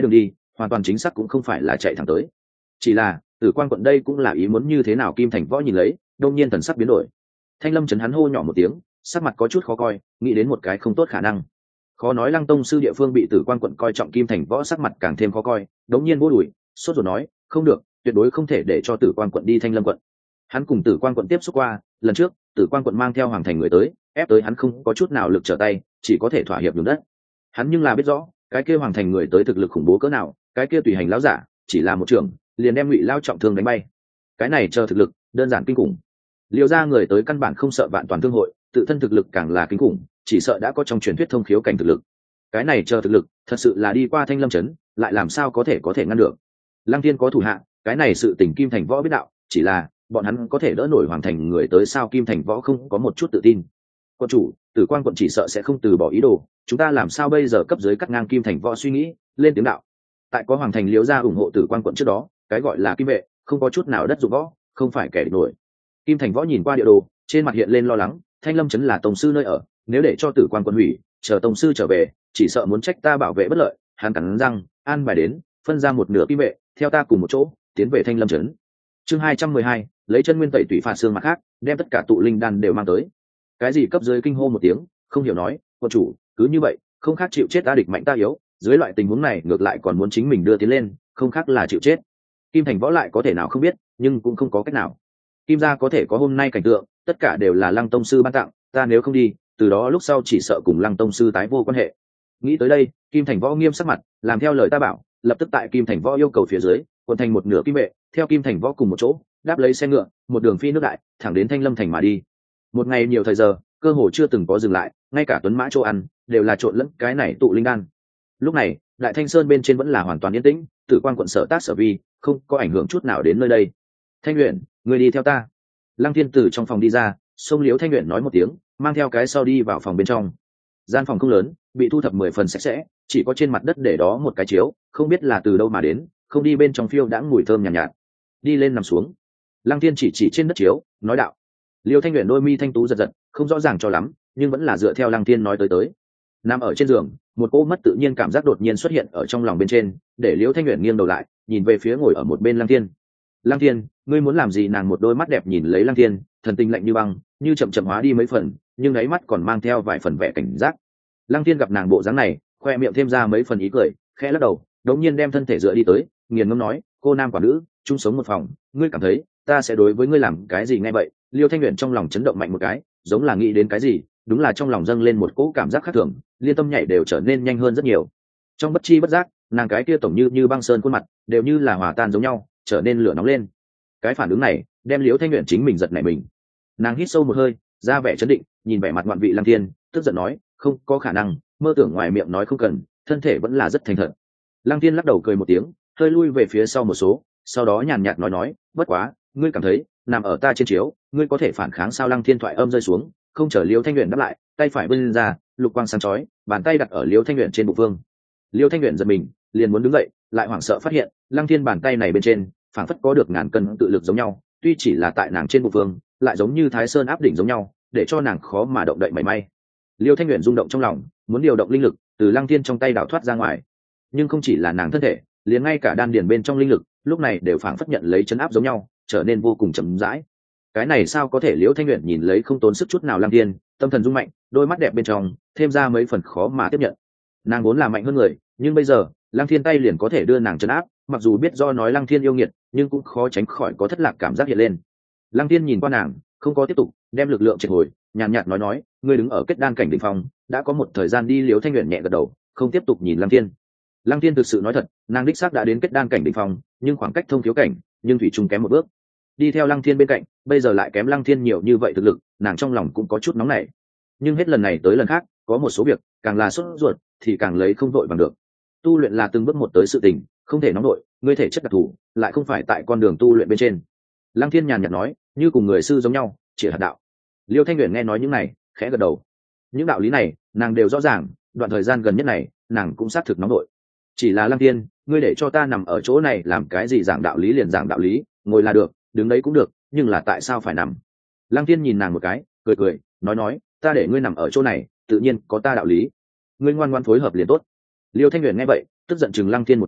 hoàn toàn chính xác cũng không phải là chạy thẳng tới. Chỉ là Tử Quan quận đây cũng là ý muốn như thế nào. Kim Thành Võ nhìn lấy, đông nhiên thần sắc biến đổi. Thanh Lâm chấn hắn hô nhỏ một tiếng, sắc mặt có chút khó coi, nghĩ đến một cái không tốt khả năng. Khó nói Lăng tông sư địa phương bị Tử Quan quận coi trọng. Kim Thành Võ sắc mặt càng thêm khó coi, đống nhiên vô đuổi, sốt ruột nói, không được, tuyệt đối không thể để cho Tử Quan quận đi Thanh Lâm quận. Hắn cùng Tử Quan quận tiếp xúc qua, lần trước Tử Quan quận mang theo hoàng thành người tới, ép tới hắn không có chút nào lực trở tay, chỉ có thể thỏa hiệp nhường đất. Hắn nhưng là biết rõ, cái kia hoàng thành người tới thực lực khủng bố cỡ nào, cái kia tùy hành lão giả chỉ là một trưởng, liền đem Ngụy Lao trọng thương đánh bay. Cái này chờ thực lực đơn giản kinh khủng. Liêu ra người tới căn bản không sợ vạn toàn thương hội, tự thân thực lực càng là kinh khủng, chỉ sợ đã có trong truyền thuyết thông khiếu cảnh thực lực. Cái này chờ thực lực thật sự là đi qua Thanh Lâm trấn, lại làm sao có thể ngăn được. Lăng Thiên có thủ hạ, cái này sự tình Kim Thành Võ biết đạo, chỉ là bọn hắn có thể đỡ nổi hoàng thành người tới sao? Kim Thành Võ không có một chút tự tin. Quân chủ, Tử Quan quận chỉ sợ sẽ không từ bỏ ý đồ, chúng ta làm sao bây giờ? Cấp dưới cắt ngang Kim Thành Võ suy nghĩ, lên tiếng đạo. Tại có hoàng thành Liễu gia ủng hộ Tử Quan quận trước đó, cái gọi là kim vệ không có chút nào đất dụng võ, không phải kẻ địch nổi. Kim Thành Võ nhìn qua địa đồ, trên mặt hiện lên lo lắng. Thanh Lâm trấn là tông sư nơi ở, nếu để cho Tử Quan quận hủy, chờ tông sư trở về, chỉ sợ muốn trách ta bảo vệ bất lợi. Hắn cắn răng, an bài đến, phân ra một nửa kim vệ, theo ta cùng một chỗ tiến về Thanh Lâm trấn. Chương 212, lấy chân nguyên tẩy tủy phạt xương mặt khác, đem tất cả tụ linh đan đều mang tới. Cái gì? Cấp dưới kinh hô một tiếng, không hiểu nói, quân chủ, cứ như vậy, không khác chịu chết. Ta địch mạnh ta yếu, dưới loại tình huống này ngược lại còn muốn chính mình đưa tiến lên, không khác là chịu chết. Kim Thành Võ lại có thể nào không biết, nhưng cũng không có cách nào. Kim gia có thể có hôm nay cảnh tượng, tất cả đều là Lăng tông sư ban tặng, ta nếu không đi, từ đó lúc sau chỉ sợ cùng Lăng tông sư tái vô quan hệ. Nghĩ tới đây, Kim Thành Võ nghiêm sắc mặt, làm theo lời ta bảo, lập tức tại Kim Thành Võ yêu cầu phía dưới, quần thành một nửa kim vệ, theo Kim Thành Võ cùng một chỗ, đáp lấy xe ngựa, một đường phi nước đại, thẳng đến Thanh Lâm thành mà đi. Một ngày nhiều thời giờ, cơ hồ chưa từng có dừng lại, ngay cả tuấn mã chỗ ăn đều là trộn lẫn cái này tụ linh đan. Lúc này, Đại Thanh Sơn bên trên vẫn là hoàn toàn yên tĩnh, Tử Quan quận sở tác sở vi, không có ảnh hưởng chút nào đến nơi đây. Thanh Uyển, người đi theo ta. Lăng Thiên từ trong phòng đi ra, xông Liễu Thanh Uyển nói một tiếng, mang theo cái sau đi vào phòng bên trong. Gian phòng không lớn, bị thu thập 10 phần sạch sẽ, chỉ có trên mặt đất để đó một cái chiếu, không biết là từ đâu mà đến, không đi bên trong phiêu đãng mùi thơm nhàn nhạt. Đi lên nằm xuống. Lăng Thiên chỉ trên đất chiếu, nói đạo. Liêu Thanh Uyển đôi mi thanh tú giật giật, không rõ ràng cho lắm, nhưng vẫn là dựa theo Lăng Thiên nói tới. Nằm ở trên giường, một cô mất tự nhiên cảm giác đột nhiên xuất hiện ở trong lòng bên trên, để Liêu Thanh Uyển nghiêng đầu lại, nhìn về phía ngồi ở một bên Lăng Thiên. Lăng Thiên, ngươi muốn làm gì? Nàng một đôi mắt đẹp nhìn lấy Lăng Thiên, thần tình lạnh như băng, như chậm chậm hóa đi mấy phần, nhưng đáy mắt còn mang theo vài phần vẻ cảnh giác. Lăng Thiên gặp nàng bộ dáng này, khoe miệng thêm ra mấy phần ý cười, khẽ lắc đầu, đống nhiên đem thân thể dựa đi tới, nghiền ngẫm nói, cô nam quả nữ, chung sống một phòng, ngươi cảm thấy ta sẽ đối với ngươi làm cái gì? Nghe vậy, Liêu Thanh Uyển trong lòng chấn động mạnh một cái, giống là nghĩ đến cái gì, đúng là trong lòng dâng lên một cỗ cảm giác khác thường, liên tâm nhảy đều trở nên nhanh hơn rất nhiều. Trong bất chi bất giác, nàng cái kia tổng như băng sơn khuôn mặt, đều như là hòa tan giống nhau, trở nên lửa nóng lên. Cái phản ứng này, đem Liêu Thanh Uyển chính mình giật nảy mình. Nàng hít sâu một hơi, ra vẻ trấn định, nhìn vẻ mặt ngoạn vị Lăng Thiên, tức giận nói, không có khả năng, mơ tưởng ngoài miệng nói không cần, thân thể vẫn là rất thành thật. Lăng Thiên lắc đầu cười một tiếng, hơi lui về phía sau một số, sau đó nhàn nhạt nói, bất quá, ngươi cảm thấy nằm ở ta trên chiếu, ngươi có thể phản kháng sao? Lăng Thiên thoại âm rơi xuống, không chờ Liêu Thanh Uyển đáp lại, tay phải vươn ra, lục quang sáng chói, bàn tay đặt ở Liêu Thanh Uyển trên bụng phương. Liêu Thanh Uyển giật mình, liền muốn đứng dậy, lại hoảng sợ phát hiện, Lăng Thiên bàn tay này bên trên, phảng phất có được ngàn cân tự lực giống nhau, tuy chỉ là tại nàng trên bụng phương, lại giống như Thái Sơn áp đỉnh giống nhau, để cho nàng khó mà động đậy mảy may. Liêu Thanh Uyển rung động trong lòng, muốn điều động linh lực từ Lăng Thiên trong tay đảo thoát ra ngoài, nhưng không chỉ là nàng thân thể, liền ngay cả đan điền bên trong linh lực lúc này đều phảng phất nhận lấy chấn áp giống nhau, trở nên vô cùng chậm rãi. Cái này sao có thể? Liễu Thanh Uyển nhìn lấy không tốn sức chút nào Lăng Thiên, tâm thần rung mạnh, đôi mắt đẹp bên trong thêm ra mấy phần khó mà tiếp nhận. Nàng vốn là mạnh hơn người, nhưng bây giờ Lăng Thiên tay liền có thể đưa nàng chấn áp, mặc dù biết do nói Lăng Thiên yêu nghiệt, nhưng cũng khó tránh khỏi có thất lạc cảm giác hiện lên. Lăng Thiên nhìn qua nàng, không có tiếp tục, đem lực lượng triệt hồi, nhàn nhạt nói, ngươi đứng ở kết đan cảnh đỉnh phong, đã có một thời gian đi. Liễu Thanh Uyển nhẹ gật đầu, không tiếp tục nhìn Lăng Thiên. Lăng Thiên thực sự nói thật, nàng đích xác đã đến kết đan cảnh đỉnh phong, nhưng khoảng cách thông thiếu cảnh, nhưng thủy chung kém một bước. Đi theo Lăng Thiên bên cạnh, bây giờ lại kém Lăng Thiên nhiều như vậy thực lực, nàng trong lòng cũng có chút nóng nảy. Nhưng hết lần này tới lần khác, có một số việc, càng là sốt ruột thì càng lấy không vội bằng được. Tu luyện là từng bước một tới sự tình, không thể nóng nổi, ngươi thể chất đặc thù, lại không phải tại con đường tu luyện bên trên. Lăng Thiên nhàn nhạt nói, như cùng người sư giống nhau, chỉ hạt đạo. Liêu Thanh Uyển nghe nói những này, khẽ gật đầu. Những đạo lý này, nàng đều rõ ràng, đoạn thời gian gần nhất này, nàng cũng xác thực nóng nổi. Chỉ là Lăng Thiên, ngươi để cho ta nằm ở chỗ này làm cái gì? Giảng đạo lý liền giảng đạo lý, ngồi là được, đứng đấy cũng được, nhưng là tại sao phải nằm? Lăng Thiên nhìn nàng một cái, cười, nói, ta để ngươi nằm ở chỗ này, tự nhiên có ta đạo lý. Ngươi ngoan ngoãn phối hợp liền tốt. Liêu Thanh Uyển nghe vậy, tức giận chừng Lăng Thiên một chút,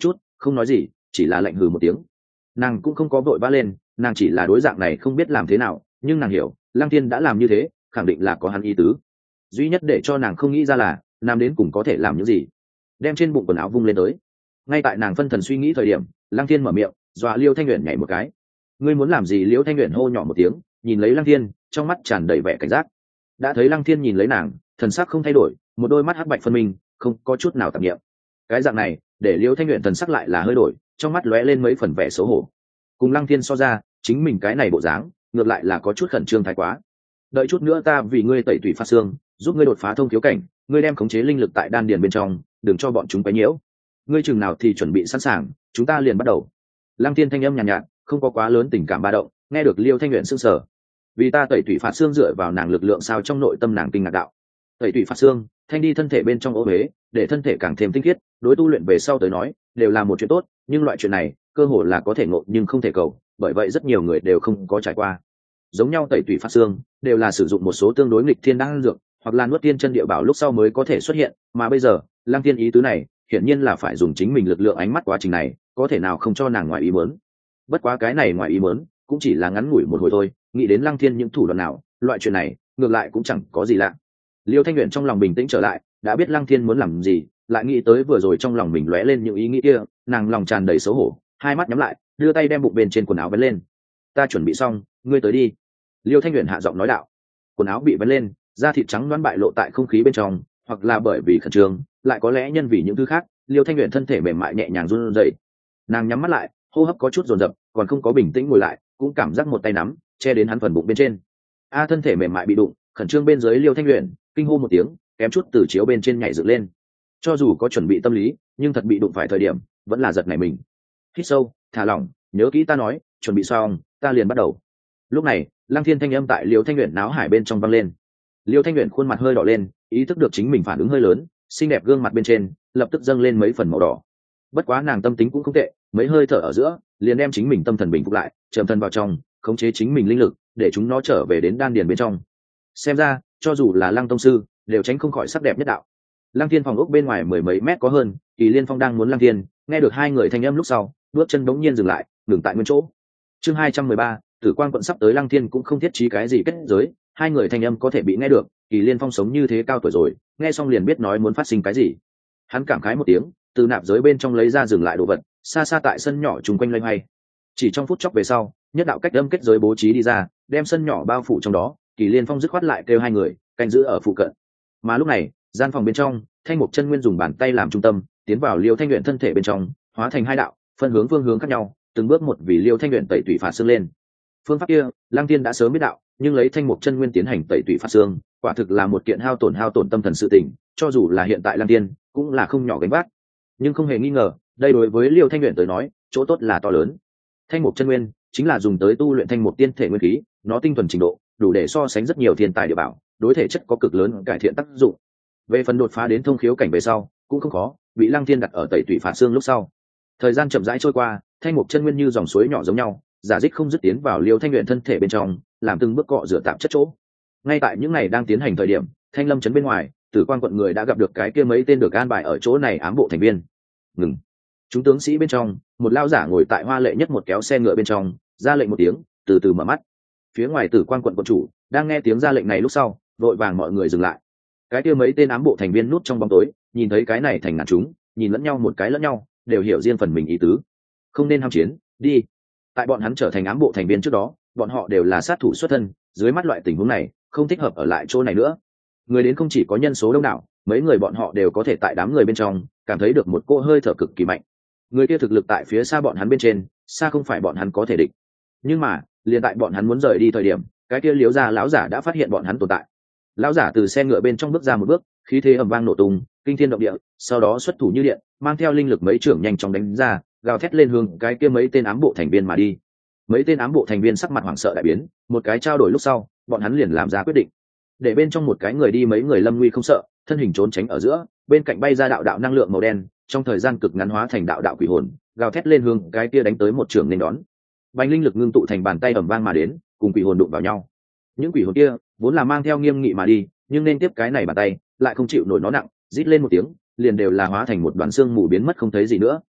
không nói gì, chỉ là lạnh hừ một tiếng. Nàng cũng không có vội vã lên, nàng chỉ là đối dạng này không biết làm thế nào, nhưng nàng hiểu Lăng Thiên đã làm như thế khẳng định là có hắn ý tứ. Duy nhất để cho nàng không nghĩ ra là nam đến cùng có thể làm những gì. Đem trên bụng quần áo vung lên tới. Ngay tại nàng phân thần suy nghĩ thời điểm, Lăng Thiên mở miệng, dọa Liêu Thanh Uyển nhảy một cái. Ngươi muốn làm gì? Liêu Thanh Uyển hô nhỏ một tiếng, nhìn lấy Lăng Thiên, trong mắt tràn đầy vẻ cảnh giác. Đã thấy Lăng Thiên nhìn lấy nàng, thần sắc không thay đổi, một đôi mắt hắc bạch phân minh, không có chút nào tạp niệm. Cái dạng này để Liêu Thanh Uyển thần sắc lại là hơi đổi, trong mắt lóe lên mấy phần vẻ xấu hổ. Cùng Lăng Thiên so ra, chính mình cái này bộ dáng ngược lại là có chút khẩn trương thái quá. Đợi chút nữa ta vì ngươi tẩy tủy phát xương, giúp ngươi đột phá thông thiếu cảnh, ngươi đem khống chế linh lực tại đan điền bên trong, đừng cho bọn chúng quấy nhiễu. Ngươi chừng nào thì chuẩn bị sẵn sàng, chúng ta liền bắt đầu. Lăng Thiên thanh âm nhàn nhạt, không có quá lớn tình cảm ba động, nghe được Liêu Thanh Uyển sững sờ. Vì ta tẩy tủy phạt xương dựa vào nàng lực lượng sao? Trong nội tâm nàng kinh ngạc đạo. Tẩy tủy phạt xương, thanh đi thân thể bên trong ô huế, để thân thể càng thêm tinh khiết, đối tu luyện về sau tới nói, đều là một chuyện tốt, nhưng loại chuyện này, cơ hồ là có thể ngộ nhưng không thể cầu, bởi vậy rất nhiều người đều không có trải qua. Giống nhau tẩy tủy phạt xương, đều là sử dụng một số tương đối nghịch thiên đan dược, hoặc là nuốt tiên chân địa bảo lúc sau mới có thể xuất hiện, mà bây giờ, Lăng Thiên ý tứ này, hiển nhiên là phải dùng chính mình lực lượng ánh mắt quá trình này, có thể nào không cho nàng ngoài ý muốn. Bất quá cái này ngoài ý muốn, cũng chỉ là ngắn ngủi một hồi thôi, nghĩ đến Lăng Thiên những thủ đoạn nào, loại chuyện này, ngược lại cũng chẳng có gì lạ. Liêu Thanh Uyển trong lòng bình tĩnh trở lại, đã biết Lăng Thiên muốn làm gì, lại nghĩ tới vừa rồi trong lòng mình lóe lên những ý nghĩ kia, nàng lòng tràn đầy xấu hổ, hai mắt nhắm lại, đưa tay đem bụng bên trên quần áo vén lên. Ta chuẩn bị xong, ngươi tới đi. Liêu Thanh Uyển hạ giọng nói đạo. Quần áo bị vén lên, da thịt trắng đoán bại lộ tại không khí bên trong, hoặc là bởi vì khẩn trương, lại có lẽ nhân vì những thứ khác, Liêu Thanh Uyển thân thể mềm mại nhẹ nhàng run rẩy. Nàng nhắm mắt lại, hô hấp có chút dồn dập, còn không có bình tĩnh ngồi lại, cũng cảm giác một tay nắm che đến hắn phần bụng bên trên. Thân thể mềm mại bị đụng, khẩn trương bên dưới Liêu Thanh Uyển kinh hô một tiếng, kém chút từ chiếu bên trên nhảy dựng lên. Cho dù có chuẩn bị tâm lý, nhưng thật bị đụng phải thời điểm, vẫn là giật nảy mình. Hít sâu, thả lỏng, nhớ kỹ ta nói, chuẩn bị xong, ta liền bắt đầu. Lúc này, Lăng Thiên thanh âm tại Liêu Thanh Uyển náo hải bên trong vang lên. Liêu Thanh Uyển khuôn mặt hơi đỏ lên, ý thức được chính mình phản ứng hơi lớn, xinh đẹp gương mặt bên trên lập tức dâng lên mấy phần màu đỏ. Bất quá nàng tâm tính cũng không tệ, mấy hơi thở ở giữa, liền đem chính mình tâm thần bình phục lại, trầm thân vào trong, khống chế chính mình linh lực, để chúng nó trở về đến đan điền bên trong. Xem ra, cho dù là Lăng tông sư, đều tránh không khỏi sắc đẹp nhất đạo. Lăng Thiên phòng ốc bên ngoài mười mấy mét có hơn, Kỳ Liên Phong đang muốn Lăng Thiên, nghe được hai người thanh âm lúc sau, bước chân bỗng nhiên dừng lại, ngừng tại nguyên chỗ. Chương 213, Tử Quang quận sắp tới. Lăng Thiên cũng không thiết trí cái gì kết giới, hai người thanh âm có thể bị nghe được, Kỳ Liên Phong sống như thế cao tuổi rồi, nghe xong liền biết nói muốn phát sinh cái gì. Hắn cảm khái một tiếng, từ nạp giới bên trong lấy ra dừng lại đồ vật, xa xa tại sân nhỏ trùng quanh loay hoay. Chỉ trong phút chốc về sau, nhất đạo cách âm kết giới bố trí đi ra, đem sân nhỏ bao phủ trong đó, Kỳ Liên Phong dứt khoát lại kêu hai người canh giữ ở phụ cận. Mà lúc này, gian phòng bên trong, Thanh Mục Chân Nguyên dùng bàn tay làm trung tâm, tiến vào Liêu Thanh Uyển thân thể bên trong, hóa thành hai đạo, phân hướng phương hướng khác nhau, từng bước một vì Liêu Thanh Uyển tẩy tủy phạt xương lên. Phương pháp kia, Lăng Thiên đã sớm biết đạo, nhưng lấy Thanh Mục Chân Nguyên tiến hành tẩy tủy phạt xương, quả thực là một kiện hao tổn tâm thần sự tình, cho dù là hiện tại Lăng Thiên, cũng là không nhỏ gánh vác. Nhưng không hề nghi ngờ, đây đối với Liêu Thanh Uyển tới nói, chỗ tốt là to lớn. Thanh Mục Chân Nguyên chính là dùng tới tu luyện thanh mục tiên thể nguyên khí, nó tinh thuần trình độ, đủ để so sánh rất nhiều thiên tài địa bảo, đối thể chất có cực lớn cải thiện tác dụng. Về phần đột phá đến thông khiếu cảnh về sau, cũng không khó, bị Lăng Thiên đặt ở tẩy tủy phạt xương lúc sau. Thời gian chậm rãi trôi qua, Thanh Mục Chân Nguyên như dòng suối nhỏ giống nhau, giả dích không dứt tiến vào Liêu Thanh Uyển thân thể bên trong, làm từng bước cọ rửa tạp chất chỗ. Ngay tại những ngày đang tiến hành thời điểm, Thanh Lâm trấn bên ngoài, Tử Quan quận người đã gặp được cái kia mấy tên được an bài ở chỗ này ám bộ thành viên. Ngừng. Chúng tướng sĩ bên trong, một lao giả ngồi tại hoa lệ nhất một kéo xe ngựa bên trong, ra lệnh một tiếng, từ từ mở mắt. Phía ngoài Tử Quan quận quận chủ đang nghe tiếng ra lệnh này lúc sau, vội vàng mọi người dừng lại. Cái kia mấy tên ám bộ thành viên núp trong bóng tối, nhìn thấy cái này thành ngàn chúng, nhìn lẫn nhau một cái lẫn nhau, đều hiểu riêng phần mình ý tứ. Không nên ham chiến, đi. Tại bọn hắn trở thành ám bộ thành viên trước đó, bọn họ đều là sát thủ xuất thân, dưới mắt loại tình huống này, không thích hợp ở lại chỗ này nữa. Người đến không chỉ có nhân số đông đảo, mấy người bọn họ đều có thể tại đám người bên trong cảm thấy được một cô hơi thở cực kỳ mạnh. Người kia thực lực tại phía xa bọn hắn bên trên, xa không phải bọn hắn có thể địch. Nhưng mà, liền tại bọn hắn muốn rời đi thời điểm, cái kia Liếu gia lão giả đã phát hiện bọn hắn tồn tại. Lão giả từ xe ngựa bên trong bước ra một bước, khí thế ầm vang nổ tung, kinh thiên động địa, sau đó xuất thủ như điện, mang theo linh lực mấy trưởng nhanh chóng đánh ra, gào thét lên hướng cái kia mấy tên ám bộ thành viên mà đi. Mấy tên ám bộ thành viên sắc mặt hoảng sợ đại biến, một cái trao đổi lúc sau, bọn hắn liền làm ra quyết định. Để bên trong một cái người đi, mấy người lâm nguy không sợ, thân hình trốn tránh ở giữa, bên cạnh bay ra đạo đạo năng lượng màu đen, trong thời gian cực ngắn hóa thành đạo đạo quỷ hồn, gào thét lên hướng cái kia đánh tới một trường nên đón. Bành linh lực ngưng tụ thành bàn tay ầm vang mà đến, cùng quỷ hồn đụng vào nhau. Những quỷ hồn kia vốn là mang theo nghiêm nghị mà đi, nhưng nên tiếp cái này bàn tay lại không chịu nổi nó nặng, rít lên một tiếng, liền đều là hóa thành một đoàn xương mù biến mất không thấy gì nữa.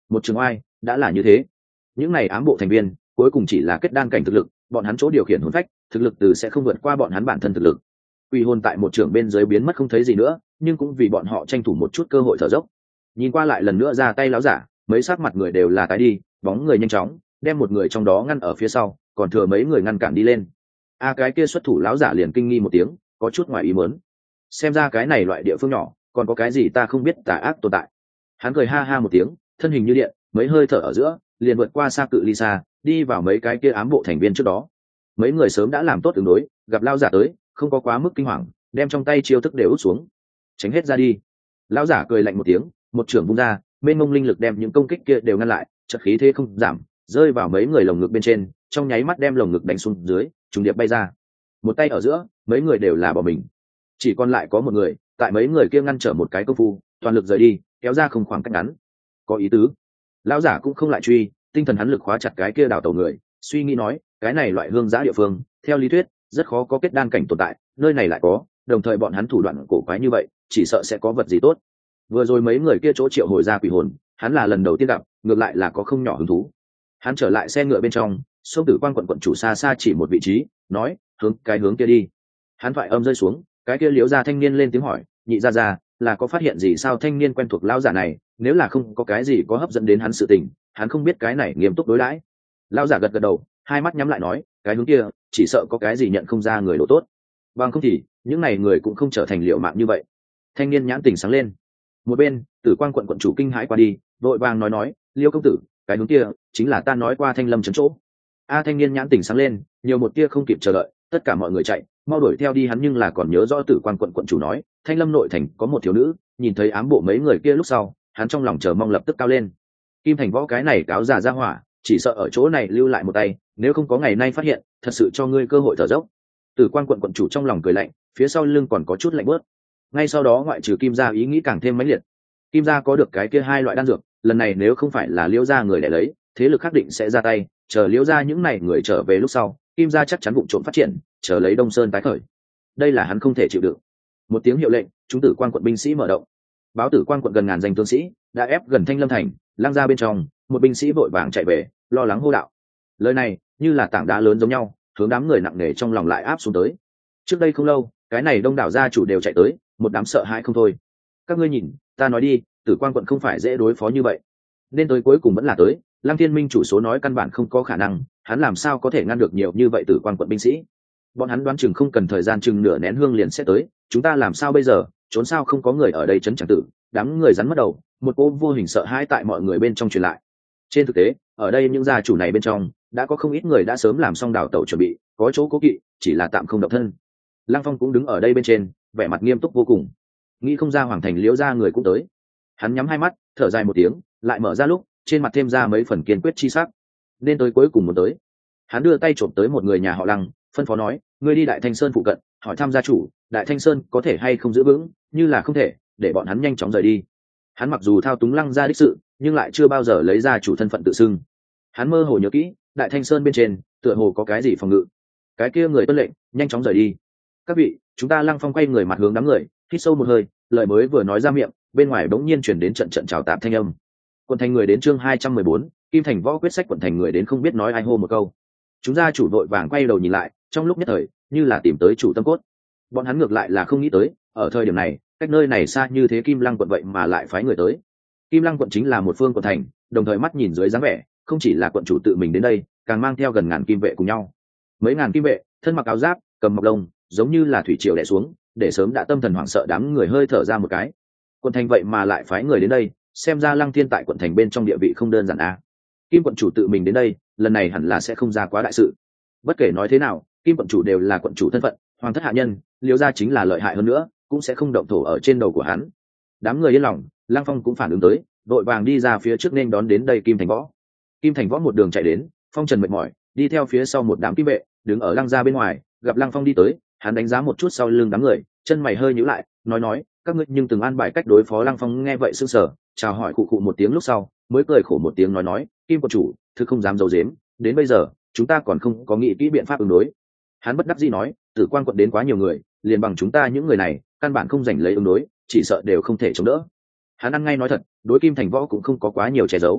một trường oai đã là như thế, những này ám bộ thành viên cuối cùng chỉ là kết đan cảnh thực lực, bọn hắn chỗ điều khiển hồn phách thực lực từ sẽ không vượt qua bọn hắn bản thân thực lực. Quỷ hồn tại một trường bên dưới biến mất không thấy gì nữa, nhưng cũng vì bọn họ tranh thủ một chút cơ hội thở dốc. Nhìn qua lại lần nữa ra tay láo giả, mấy sắc mặt người đều là tái đi, bóng người nhanh chóng đem một người trong đó ngăn ở phía sau, còn thừa mấy người ngăn cản đi lên. Cái kia xuất thủ láo giả liền kinh nghi một tiếng, có chút ngoài ý muốn. Xem ra cái này loại địa phương nhỏ còn có cái gì ta không biết tà ác tồn tại. Hắn cười ha ha một tiếng, thân hình như điện, mấy hơi thở ở giữa liền vượt qua xa cự ly xa, đi vào mấy cái kia ám bộ thành viên trước đó. Mấy người sớm đã làm tốt ứng đối, gặp lao giả tới không có quá mức kinh hoàng, đem trong tay chiêu thức đều út xuống, tránh hết ra đi. Lão giả cười lạnh một tiếng, một trưởng vung ra, mênh mông linh lực đem những công kích kia đều ngăn lại, chợt khí thế không giảm, rơi vào mấy người lồng ngực bên trên, trong nháy mắt đem lồng ngực đánh xuống dưới, trùng điệp bay ra. Một tay ở giữa, mấy người đều là bỏ mình, chỉ còn lại có một người, tại mấy người kia ngăn trở một cái công phu, toàn lực rời đi, kéo ra không khoảng cách ngắn. Có ý tứ. Lão giả cũng không lại truy, tinh thần hắn lực khóa chặt cái kia đào tẩu người, suy nghĩ nói, cái này loại hương giã địa phương, theo lý thuyết rất khó có kết đan cảnh tồn tại, nơi này lại có, đồng thời bọn hắn thủ đoạn cổ quái như vậy, chỉ sợ sẽ có vật gì tốt. Vừa rồi mấy người kia chỗ triệu hồi ra quỷ hồn, hắn là lần đầu tiên gặp, ngược lại là có không nhỏ hứng thú. Hắn trở lại xe ngựa bên trong, Sông Tử Quan quận chủ xa xa chỉ một vị trí, nói, hướng kia đi. Hắn thoại âm rơi xuống, cái kia liễu gia thanh niên lên tiếng hỏi, nhị gia là có phát hiện gì sao? Thanh niên quen thuộc lão giả này, nếu là không có cái gì có hấp dẫn đến hắn sự tình, hắn không biết cái này nghiêm túc đối đãi. Lão giả gật gật đầu, hai mắt nhắm lại nói, cái hướng kia chỉ sợ có cái gì nhận không ra người đồ tốt, bằng không thì những này người cũng không trở thành liệu mạng như vậy. Thanh niên nhãn tình sáng lên. Một bên Tử Quan quận chủ kinh hãi qua đi, vội vàng nói, Liêu công tử, cái hướng kia chính là ta nói qua Thanh Lâm trấn chỗ. Thanh niên nhãn tình sáng lên, nhiều một tia không kịp chờ đợi, tất cả mọi người chạy mau đuổi theo đi. Hắn nhưng là còn nhớ rõ Tử Quan quận chủ nói, Thanh Lâm nội thành có một thiếu nữ, nhìn thấy ám bộ mấy người kia lúc sau, hắn trong lòng chờ mong lập tức cao lên. Kim Thành Võ cái này cáo già ra hỏa, chỉ sợ ở chỗ này lưu lại một tay, nếu không có ngày nay phát hiện, thật sự cho ngươi cơ hội thở dốc. Tử Quan quận chủ trong lòng cười lạnh, phía sau lưng còn có chút lạnh bớt. Ngay sau đó ngoại trừ Kim gia ý nghĩ càng thêm mãnh liệt. Kim gia có được cái kia hai loại đan dược, lần này nếu không phải là Liễu gia người để lấy, thế lực khẳng định sẽ ra tay, chờ Liễu gia những này người trở về lúc sau, Kim gia chắc chắn vụng trộm phát triển, chờ lấy Đông Sơn tái khởi. Đây là hắn không thể chịu đựng. Một tiếng hiệu lệnh, chúng Tử Quan quận binh sĩ mở động. Báo Tử Quan quận gần ngàn danh tướng sĩ đã ép gần Thanh Lâm thành, Lăng gia bên trong, một binh sĩ vội vàng chạy về, lo lắng hô đạo. Lời này như là tảng đá lớn giống nhau, hướng đám người nặng nề trong lòng lại áp xuống tới. Trước đây không lâu, cái này đông đảo gia chủ đều chạy tới, một đám sợ hãi không thôi. Các ngươi nhìn, ta nói đi, Tử Quan quận không phải dễ đối phó như vậy, nên tới cuối cùng vẫn là tới. Lăng Thiên Minh chủ số nói căn bản không có khả năng, hắn làm sao có thể ngăn được nhiều như vậy Tử Quan quận binh sĩ? Bọn hắn đoán chừng không cần thời gian chừng nửa nén hương liền sẽ tới, chúng ta làm sao bây giờ? Trốn sao không có người ở đây trấn chẳng tử? Đám người rắn mất đầu, một cô vô hình sợ hãi tại mọi người bên trong truyền lại. Trên thực tế, ở đây những gia chủ này bên trong đã có không ít người đã sớm làm xong đào tẩu chuẩn bị, có chỗ cố kỵ, chỉ là tạm không động thân. Lăng Phong cũng đứng ở đây bên trên, vẻ mặt nghiêm túc vô cùng. Nghĩ không ra Hoàng thành Liễu gia người cũng tới. Hắn nhắm hai mắt, thở dài một tiếng, lại mở ra lúc, trên mặt thêm ra mấy phần kiên quyết chi sắc. Nên tới cuối cùng muốn tới. Hắn đưa tay chộp tới một người nhà họ Lăng, phân phó nói, ngươi đi Đại Thanh Sơn phụ cận, hỏi thăm gia chủ, Đại Thanh Sơn có thể hay không giữ vững, như là không thể, để bọn hắn nhanh chóng rời đi. Hắn mặc dù thao túng Lăng gia đích sự, nhưng lại chưa bao giờ lấy ra chủ thân phận tự xưng. Hắn mơ hồ nhớ kỹ, Đại Thanh Sơn bên trên tựa hồ có cái gì phòng ngự. Cái kia người tuân lệnh, nhanh chóng rời đi. Các vị, chúng ta. Lăng Phong quay người mặt hướng đám người, hít sâu một hơi, lời mới vừa nói ra miệng, bên ngoài bỗng nhiên chuyển đến trận chào tạm thanh âm. Quận thành người đến chương 214, Kim Thành Võ quyết sách. Quận thành người đến không biết nói ai hô một câu. Chúng gia chủ vội vàng quay đầu nhìn lại, trong lúc nhất thời như là tìm tới chủ tâm cốt. Bọn hắn ngược lại là không nghĩ tới, ở thời điểm này, cách nơi này xa như thế Kim Lăng quận vậy mà lại phái người tới. Kim Lăng quận chính là một phương quận thành, đồng thời mắt nhìn dưới dáng vẻ, không chỉ là quận chủ tự mình đến đây, càng mang theo gần ngàn kim vệ cùng nhau. Mấy ngàn kim vệ, thân mặc áo giáp, cầm mọc lông, giống như là thủy triều đè xuống, để sớm đã tâm thần hoảng sợ đám người hơi thở ra một cái. Quận thành vậy mà lại phái người đến đây, xem ra Lăng Thiên tại quận thành bên trong địa vị không đơn giản a. Kim quận chủ tự mình đến đây, lần này hẳn là sẽ không ra quá đại sự. Bất kể nói thế nào, Kim quận chủ đều là quận chủ thân phận, hoàng thất hạ nhân, Liễu gia chính là lợi hại hơn nữa, cũng sẽ không động thổ ở trên đầu của hắn. Đám người yên lòng, Lăng Phong cũng phản ứng tới, đội vàng đi ra phía trước nên đón đến đây Kim Thành Võ. Kim Thành Võ một đường chạy đến, phong trần mệt mỏi, đi theo phía sau một đám kim vệ, đứng ở Lăng gia bên ngoài, gặp Lăng Phong đi tới, hắn đánh giá một chút sau lưng đám người, chân mày hơi nhíu lại, nói, các ngươi nhưng từng an bài cách đối phó. Lăng Phong nghe vậy sững sờ, chào hỏi khụ khụ một tiếng lúc sau, mới cười khổ một tiếng nói, Kim quận chủ, thực không dám giấu giếm, đến bây giờ, chúng ta còn không có nghĩ kỹ biện pháp ứng đối. Hắn bất đắc dĩ nói, Tử Quan quận đến quá nhiều người, liền bằng chúng ta những người này, căn bản không giành lấy ứng đối, chỉ sợ đều không thể chống đỡ. Hắn ăn ngay nói thật, đối Kim Thành Võ cũng không có quá nhiều che giấu.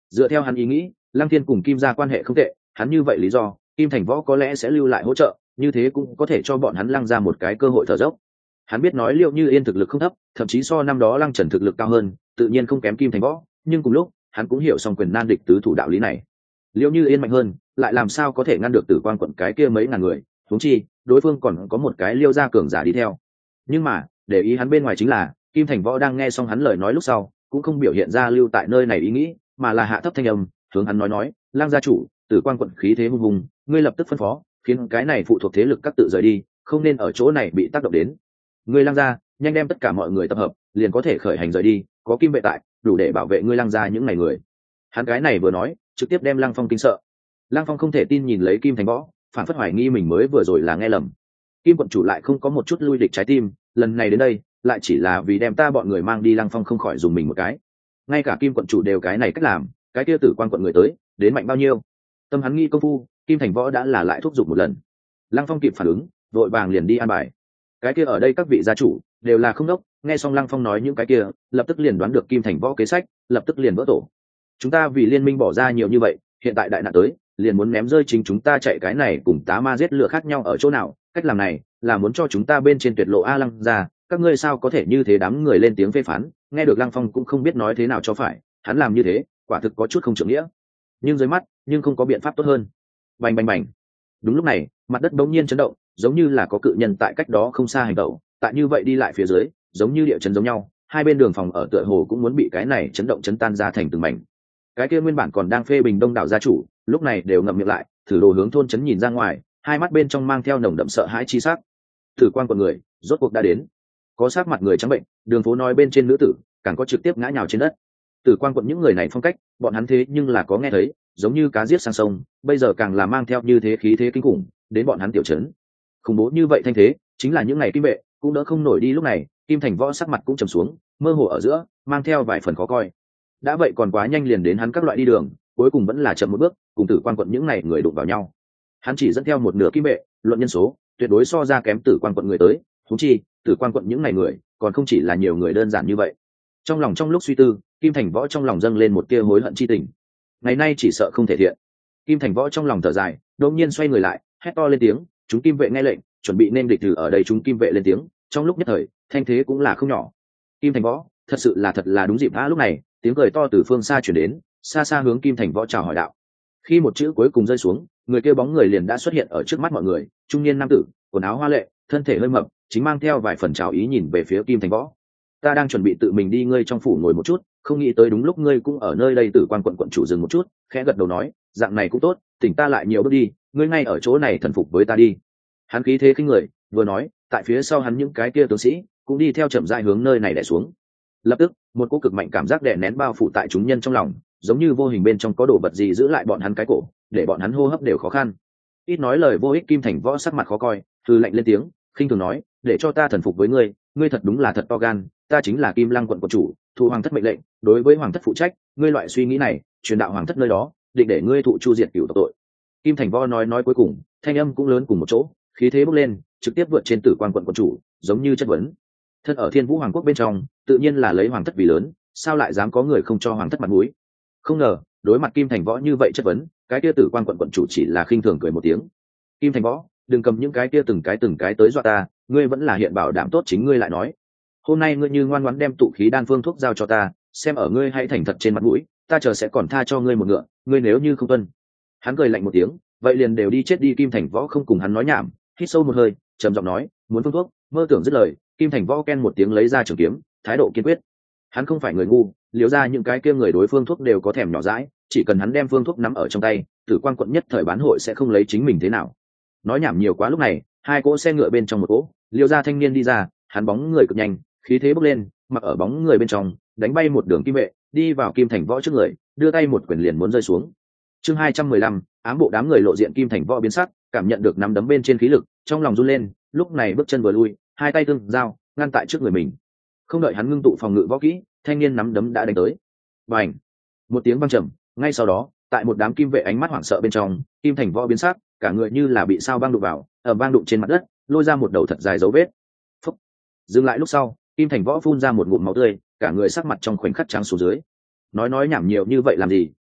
Dựa theo hắn ý nghĩ, Lăng Thiên cùng Kim gia quan hệ không tệ, hắn như vậy lý do, Kim Thành Võ có lẽ sẽ lưu lại hỗ trợ, như thế cũng có thể cho bọn hắn Lăng ra một cái cơ hội thở dốc. Hắn biết nói Liệu Như Yên thực lực không thấp, thậm chí so năm đó Lăng Trần thực lực cao hơn, tự nhiên không kém Kim Thành Võ, nhưng cùng lúc, hắn cũng hiểu song quyền nan địch tứ thủ đạo lý này. Liệu Như Yên mạnh hơn, lại làm sao có thể ngăn được Tử Quan quận cái kia mấy ngàn người, huống chi, đối phương còn có một cái Liêu gia cường giả đi theo. Nhưng mà, để ý hắn bên ngoài chính là, Kim Thành Võ đang nghe xong hắn lời nói lúc sau, cũng không biểu hiện ra lưu tại nơi này ý nghĩ, mà là hạ thấp thanh âm, hướng hắn nói, Lang gia chủ, Tử Quan quận khí thế hung hùng, ngươi lập tức phân phó, khiến cái này phụ thuộc thế lực các tự rời đi, không nên ở chỗ này bị tác động đến. Ngươi Lang gia, nhanh đem tất cả mọi người tập hợp, liền có thể khởi hành rời đi, có Kim vệ tại, đủ để bảo vệ ngươi Lang gia những ngày người. Hắn cái này vừa nói, trực tiếp đem Lăng Phong kinh sợ. Lăng Phong không thể tin nhìn lấy Kim Thành Võ, phản phất hoài nghi mình mới vừa rồi là nghe lầm. Kim quận chủ lại không có một chút lui địch trái tim, lần này đến đây, lại chỉ là vì đem ta bọn người mang đi. Lăng Phong không khỏi dùng mình một cái. Ngay cả Kim quận chủ đều cái này cách làm, cái kia Tử Quan quận người tới, đến mạnh bao nhiêu? Tâm hắn nghi công phu, Kim Thành Võ đã là lại thúc giục một lần. Lăng Phong kịp phản ứng, vội vàng liền đi an bài. Cái kia ở đây các vị gia chủ đều là không đốc, nghe xong Lăng Phong nói những cái kia, lập tức liền đoán được Kim Thành Võ kế sách, lập tức liền vỡ tổ. Chúng ta vì liên minh bỏ ra nhiều như vậy, hiện tại đại nạn tới, liền muốn ném rơi chính chúng ta chạy cái này cùng tá ma giết lửa khác nhau ở chỗ nào? Cách làm này là muốn cho chúng ta bên trên tuyệt lộ a. Lăng ra, các ngươi sao có thể như thế? Đám người lên tiếng phê phán, nghe được Lăng Phong cũng không biết nói thế nào cho phải, hắn làm như thế quả thực có chút không trưởng nghĩa, nhưng dưới mắt nhưng không có biện pháp tốt hơn. Bành bành bành. Đúng lúc này, mặt đất bỗng nhiên chấn động, giống như là có cự nhân tại cách đó không xa hành động, tại như vậy đi lại phía dưới, giống như địa chấn giống nhau, hai bên đường phòng ở tựa hồ cũng muốn bị cái này chấn động chấn tan ra thành từng mảnh. Cái kia nguyên bản còn đang phê bình đông đảo gia chủ, lúc này đều ngậm miệng lại, thử đồ hướng thôn chấn nhìn ra ngoài, hai mắt bên trong mang theo nồng đậm sợ hãi chi sắc. Tử Quan quận người rốt cuộc đã đến. Có sát mặt người trắng bệnh, đường phố nói bên trên nữ tử, càng có trực tiếp ngã nhào trên đất. Tử Quan quận những người này phong cách, bọn hắn thế nhưng là có nghe thấy, giống như cá giết sang sông, bây giờ càng là mang theo như thế khí thế kinh khủng, đến bọn hắn tiểu trấn. Khủng bố như vậy thanh thế, chính là những ngày Kim vệ cũng đỡ không nổi đi. Lúc này, Kim Thành Võ sắc mặt cũng trầm xuống, mơ hồ ở giữa, mang theo vài phần khó coi. Đã vậy còn quá nhanh liền đến hắn các loại đi đường, cuối cùng vẫn là chậm một bước, cùng Tử Quan quận những ngày người đụng vào nhau. Hắn chỉ dẫn theo một nửa Kim vệ, luận nhân số, tuyệt đối so ra kém Tử Quan quận người tới, huống chi, Tử Quan quận những ngày người, còn không chỉ là nhiều người đơn giản như vậy. Trong lúc suy tư, Kim Thành Võ trong lòng dâng lên một tia hối hận chi tình. Ngày nay chỉ sợ không thể thiện. Kim Thành Võ trong lòng thở dài, đột nhiên xoay người lại, hét to lên tiếng, chúng Kim vệ nghe lệnh, chuẩn bị nên địch từ ở đây. Chúng Kim vệ lên tiếng, trong lúc nhất thời, thanh thế cũng là không nhỏ. Kim Thành Võ, thật là đúng dịp đã. Lúc này, tiếng cười to từ phương xa chuyển đến, xa xa hướng Kim Thành Võ chào hỏi đạo. Khi một chữ cuối cùng rơi xuống, người kia bóng người liền đã xuất hiện ở trước mắt mọi người, trung niên nam tử, quần áo hoa lệ, thân thể hơi mập, chính mang theo vài phần chào ý nhìn về phía Kim Thành Võ. Ta đang chuẩn bị tự mình đi ngươi trong phủ ngồi một chút, không nghĩ tới đúng lúc ngươi cũng ở nơi đây. Tử Quan quận quận chủ dừng một chút, khẽ gật đầu nói, dạng này cũng tốt, tỉnh ta lại nhiều bước đi, ngươi ngay ở chỗ này thần phục với ta đi. Hắn khí thế khinh người, vừa nói, tại phía sau hắn những cái kia tướng sĩ cũng đi theo chậm rãi hướng nơi này đè xuống. Lập tức, một cỗ cực mạnh cảm giác đè nén bao phủ tại chúng nhân trong lòng, giống như vô hình bên trong có đồ vật gì giữ lại bọn hắn cái cổ, để bọn hắn hô hấp đều khó khăn. Ít nói lời vô ích, Kim Thành Võ sắc mặt khó coi, hừ lạnh lên tiếng, khinh thường nói, để cho ta thần phục với ngươi, ngươi thật đúng là thật to gan. Ta chính là Kim Lăng quận quận chủ, thụ hoàng thất mệnh lệnh, đối với hoàng thất phụ trách, ngươi loại suy nghĩ này, truyền đạo hoàng thất nơi đó, định để ngươi thụ chu diệt cửu tộc tội. Kim Thành Võ nói cuối cùng, thanh âm cũng lớn cùng một chỗ, khí thế bốc lên, trực tiếp vượt trên Tử Quan quận quận chủ, giống như chất vấn. Thân ở Thiên Vũ hoàng quốc bên trong, tự nhiên là lấy hoàng thất vì lớn, sao lại dám có người không cho hoàng thất mặt mũi? Không ngờ, đối mặt Kim Thành Võ như vậy chất vấn, cái kia Tử Quan quận quận chủ chỉ là khinh thường cười một tiếng. Kim Thành Võ, đừng cầm những cái kia từng cái tới dọa ta, ngươi vẫn là hiện bảo đảm tốt chính ngươi lại nói. Hôm nay ngươi như ngoan ngoãn đem tụ khí đan phương thuốc giao cho ta, xem ở ngươi hãy thành thật trên mặt mũi, ta chờ sẽ còn tha cho ngươi một ngựa, ngươi nếu như không tuân. Hắn cười lạnh một tiếng, vậy liền đều đi chết đi. Kim Thành Võ không cùng hắn nói nhảm, hít sâu một hơi, trầm giọng nói, muốn phương thuốc, mơ tưởng dứt lời, Kim Thành Võ ken một tiếng lấy ra trường kiếm, thái độ kiên quyết. Hắn không phải người ngu, liều ra những cái kia người đối phương thuốc đều có thèm nhỏ dãi, chỉ cần hắn đem phương thuốc nắm ở trong tay, Tử Quan quận nhất thời bán hội sẽ không lấy chính mình thế nào. Nói nhảm nhiều quá. Lúc này, hai cỗ xe ngựa bên trong một cỗ, liều ra thanh niên đi ra, hắn bóng người cực nhanh, khí thế bốc lên, mặc ở bóng người bên trong, đánh bay một đường kim vệ, đi vào Kim Thành Võ trước người, đưa tay một quyền liền muốn rơi xuống. Chương 215, ám bộ. Đám người lộ diện, Kim Thành Võ biến sắc, cảm nhận được nắm đấm bên trên khí lực, trong lòng run lên, lúc này bước chân vừa lui, hai tay tương giao, ngăn tại trước người mình. Không đợi hắn ngưng tụ phòng ngự võ kỹ, thanh niên nắm đấm đã đánh tới. Bành! Một tiếng vang trầm, ngay sau đó, tại một đám kim vệ ánh mắt hoảng sợ bên trong, Kim Thành Võ biến sắc, cả người như là bị sao băng đụng vào, ở vang đụng trên mặt đất, lôi ra một đầu thật dài dấu vết. Phúc. Dừng lại lúc sau, Kim Thành Võ phun ra một ngụm máu tươi, cả người sắc mặt trong khoảnh khắc trắng xuống dưới. Nói nhảm nhiều như vậy làm gì,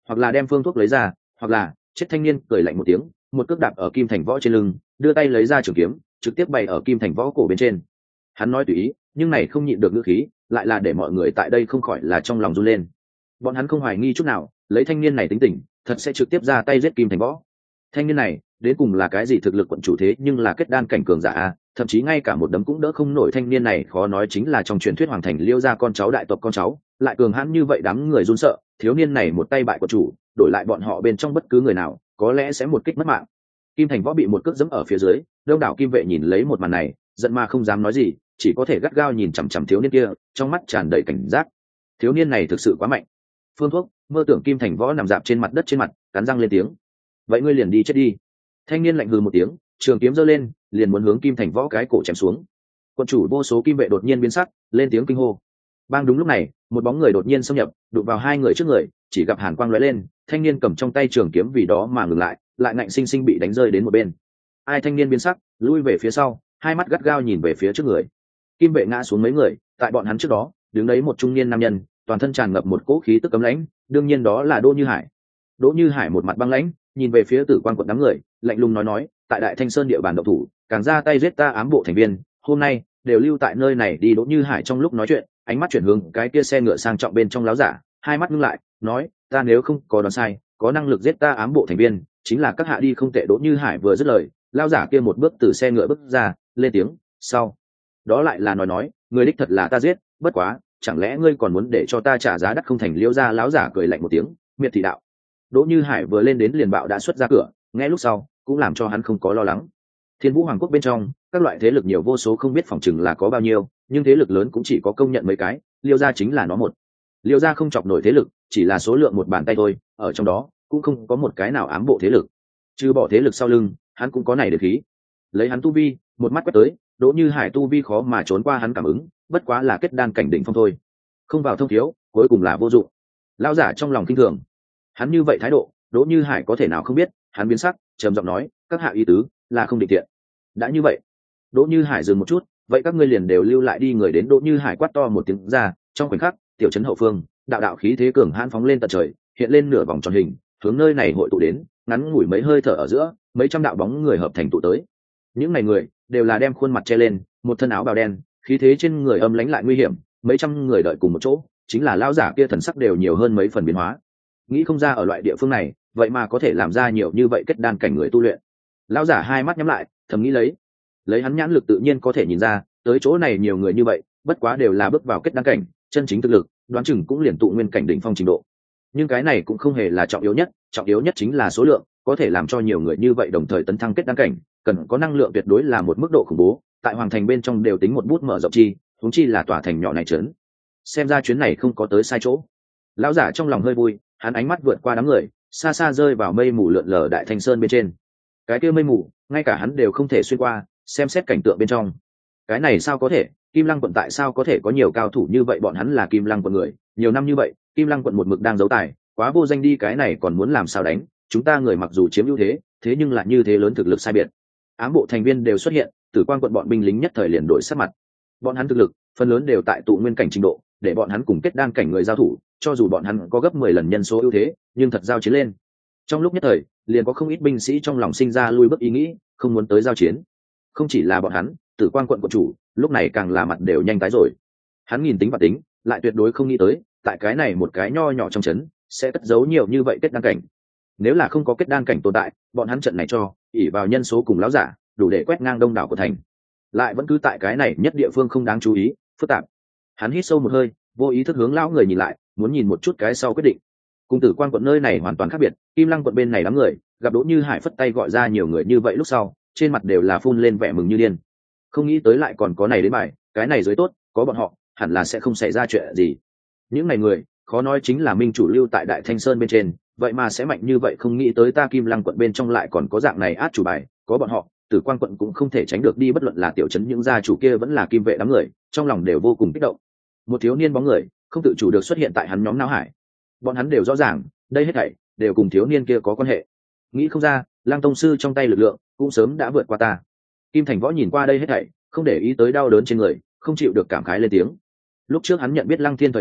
hoặc là đem phương thuốc lấy ra, hoặc là chết. Thanh niên cười lạnh một tiếng, một cước đạp ở Kim Thành Võ trên lưng, đưa tay lấy ra trường kiếm, trực tiếp bày ở Kim Thành Võ cổ bên trên. Hắn nói tùy ý, nhưng này không nhịn được ngữ khí, lại là để mọi người tại đây không khỏi là trong lòng run lên. Bọn hắn không hoài nghi chút nào, lấy thanh niên này tính tình, thật sẽ trực tiếp ra tay giết Kim Thành Võ. Thanh niên này đến cùng là cái gì thực lực quận chủ thế nhưng là kết đan cảnh cường giả a, thậm chí ngay cả một đấm cũng đỡ không nổi. Thanh niên này khó nói chính là trong truyền thuyết hoàng thành Liêu gia con cháu đại tộc con cháu, lại cường hãn như vậy đám người run sợ. Thiếu niên này một tay bại quận chủ, đổi lại bọn họ bên trong bất cứ người nào có lẽ sẽ một kích mất mạng. Kim Thành Võ bị một cước giẫm ở phía dưới, đông đảo kim vệ nhìn lấy một màn này, giận mà không dám nói gì, chỉ có thể gắt gao nhìn chằm chằm thiếu niên kia, trong mắt tràn đầy cảnh giác. Thiếu niên này thực sự quá mạnh. Phương thuốc mơ tưởng. Kim Thành Võ nằm dạp trên mặt đất, trên mặt cắn răng lên tiếng: vậy ngươi liền đi chết đi. Thanh niên lạnh hừ một tiếng, trường kiếm giơ lên, liền muốn hướng Kim Thành Võ cái cổ chém xuống. Quân chủ vô số kim vệ đột nhiên biến sắc, lên tiếng kinh hô. Bang, đúng lúc này, một bóng người đột nhiên xâm nhập, đụng vào hai người trước người, chỉ gặp hàn quang lóe lên, thanh niên cầm trong tay trường kiếm vì đó mà ngừng lại, lại ngạnh sinh sinh bị đánh rơi đến một bên. Ai? Thanh niên biến sắc, lui về phía sau, hai mắt gắt gao nhìn về phía trước người. Kim vệ ngã xuống mấy người, tại bọn hắn trước đó đứng đấy một trung niên nam nhân, toàn thân tràn ngập một cỗ khí tức cấm lãnh, đương nhiên đó là Đỗ Như Hải. Đỗ Như Hải một mặt băng lãnh, nhìn về phía Tử Quan quận đám người, lạnh lùng nói, tại Đại Thanh Sơn địa bàn động thủ, càng ra tay giết ta ám bộ thành viên, hôm nay đều lưu tại nơi này đi. Đỗ Như Hải trong lúc nói chuyện, ánh mắt chuyển hướng cái kia xe ngựa sang trọng bên trong láo giả, hai mắt ngưng lại, nói, ta nếu không có đoán sai, có năng lực giết ta ám bộ thành viên, chính là các hạ đi không tệ. Đỗ Như Hải vừa dứt lời, lao giả kia một bước từ xe ngựa bước ra, lên tiếng, sau đó lại là nói, người đích thật là ta giết, bất quá, chẳng lẽ ngươi còn muốn để cho ta trả giá đắt không thành? Liêu ra láo giả cười lạnh một tiếng, miệt thị đạo. Đỗ Như Hải vừa lên đến liền bạo đã xuất ra cửa, nghe lúc sau cũng làm cho hắn không có lo lắng. Thiên Vũ Hoàng quốc bên trong, các loại thế lực nhiều vô số, không biết phòng chừng là có bao nhiêu, nhưng thế lực lớn cũng chỉ có công nhận mấy cái, Liêu gia chính là nó một. Liêu gia không chọc nổi thế lực, chỉ là số lượng một bàn tay thôi, ở trong đó cũng không có một cái nào ám bộ thế lực. Trừ bỏ thế lực sau lưng, hắn cũng có này được khí. Lấy hắn tu vi, một mắt quét tới, Đỗ Như Hải tu vi khó mà trốn qua hắn cảm ứng, bất quá là kết đan cảnh đỉnh phong thôi. Không vào thông thiếu, cuối cùng là vô dụng. Lão giả trong lòng kinh thường. Hắn như vậy thái độ, Đỗ Như Hải có thể nào không biết? Hắn biến sắc, trầm giọng nói, các hạ ý tứ là không định tiện. Đã như vậy, Đỗ Như Hải dừng một chút, vậy các ngươi liền đều lưu lại đi. Người đến. Đỗ Như Hải quát to một tiếng ra, trong khoảnh khắc, tiểu trấn hậu phương, đạo đạo khí thế cường hãn phóng lên tận trời, hiện lên nửa vòng tròn hình, hướng nơi này hội tụ đến, ngắn ngủi mấy hơi thở ở giữa, mấy trăm đạo bóng người hợp thành tụ tới. Những này người đều là đem khuôn mặt che lên, một thân áo bào đen, khí thế trên người âm lãnh lại nguy hiểm, mấy trăm người đợi cùng một chỗ, chính là lão giả kia thần sắc đều nhiều hơn mấy phần biến hóa. Nghĩ không ra ở loại địa phương này, vậy mà có thể làm ra nhiều như vậy kết đan cảnh người tu luyện. Lão giả hai mắt nhắm lại, thầm nghĩ lấy hắn nhãn lực tự nhiên có thể nhìn ra, tới chỗ này nhiều người như vậy, bất quá đều là bước vào kết đan cảnh, chân chính thực lực, đoán chừng cũng liền tụ nguyên cảnh đỉnh phong trình độ. Nhưng cái này cũng không hề là trọng yếu nhất chính là số lượng, có thể làm cho nhiều người như vậy đồng thời tấn thăng kết đan cảnh, cần có năng lượng tuyệt đối là một mức độ khủng bố, tại hoàng thành bên trong đều tính một bút mở rộng chi, huống chi là tòa thành nhỏ này trấn. Xem ra chuyến này không có tới sai chỗ. Lão giả trong lòng hơi vui, hắn ánh mắt vượt qua đám người, xa xa rơi vào mây mù lượn lờ Đại Thanh Sơn bên trên. Cái kia mây mù, ngay cả hắn đều không thể xuyên qua, xem xét cảnh tượng bên trong. Cái này sao có thể? Kim Lăng quận tại sao có thể có nhiều cao thủ như vậy? Bọn hắn là Kim Lăng quận người, nhiều năm như vậy, Kim Lăng quận một mực đang giấu tài, quá vô danh đi. Cái này còn muốn làm sao đánh? Chúng ta người mặc dù chiếm ưu thế, thế nhưng lại như thế lớn thực lực sai biệt. Ám bộ thành viên đều xuất hiện, Tử Quan quận bọn binh lính nhất thời liền đổi sắc mặt. Bọn hắn thực lực, phần lớn đều tại tụ nguyên cảnh trình độ, để bọn hắn cùng kết đan cảnh người giao thủ, cho dù bọn hắn có gấp 10 lần nhân số ưu thế, nhưng thật giao chiến lên. Trong lúc nhất thời, liền có không ít binh sĩ trong lòng sinh ra lui bước ý nghĩ, không muốn tới giao chiến. Không chỉ là bọn hắn, Tử Quan quận quận chủ, lúc này càng là mặt đều nhanh tái rồi. Hắn nhìn tính và tính, lại tuyệt đối không nghĩ tới, tại cái này một cái nho nhỏ trong trấn, sẽ cất giấu nhiều như vậy kết đan cảnh. Nếu là không có kết đan cảnh tồn tại, bọn hắn trận này cho ỷ vào nhân số cùng lão giả, đủ để quét ngang đông đảo của thành. Lại vẫn cứ tại cái này nhất địa phương không đáng chú ý, phức tạp. Hắn hít sâu một hơi, vô ý thức hướng lão người nhìn lại, muốn nhìn một chút cái sau quyết định. Cùng Tử Quan quận nơi này hoàn toàn khác biệt, Kim Lăng quận bên này đám người, gặp Đỗ Như Hải phất tay gọi ra nhiều người như vậy lúc sau, trên mặt đều là phun lên vẻ mừng như điên. Không nghĩ tới lại còn có này đến bài, cái này dưới tốt, có bọn họ, hẳn là sẽ không xảy ra chuyện gì. Những này người, khó nói chính là minh chủ lưu tại Đại Thanh Sơn bên trên, vậy mà sẽ mạnh như vậy. Không nghĩ tới ta Kim Lăng quận bên trong lại còn có dạng này át chủ bài, có bọn họ, Tử Quan quận cũng không thể tránh được đi. Bất luận là tiểu trấn những gia chủ kia vẫn là kim vệ đám người, trong lòng đều vô cùng kích động. Một thiếu niên bóng người không tự chủ được xuất hiện tại hắn nhóm não hải. Bọn hắn đều rõ ràng, đây hết thảy đều cùng thiếu niên kia có quan hệ. Nghĩ không ra, Lăng tông sư trong tay lực lượng cũng sớm đã vượt qua ta. Kim Thành Võ nhìn qua đây hết thảy, không để ý tới đau đớn trên người, không chịu được cảm khái lên tiếng. Lúc trước hắn nhận biết Lăng Thiên thời điểm,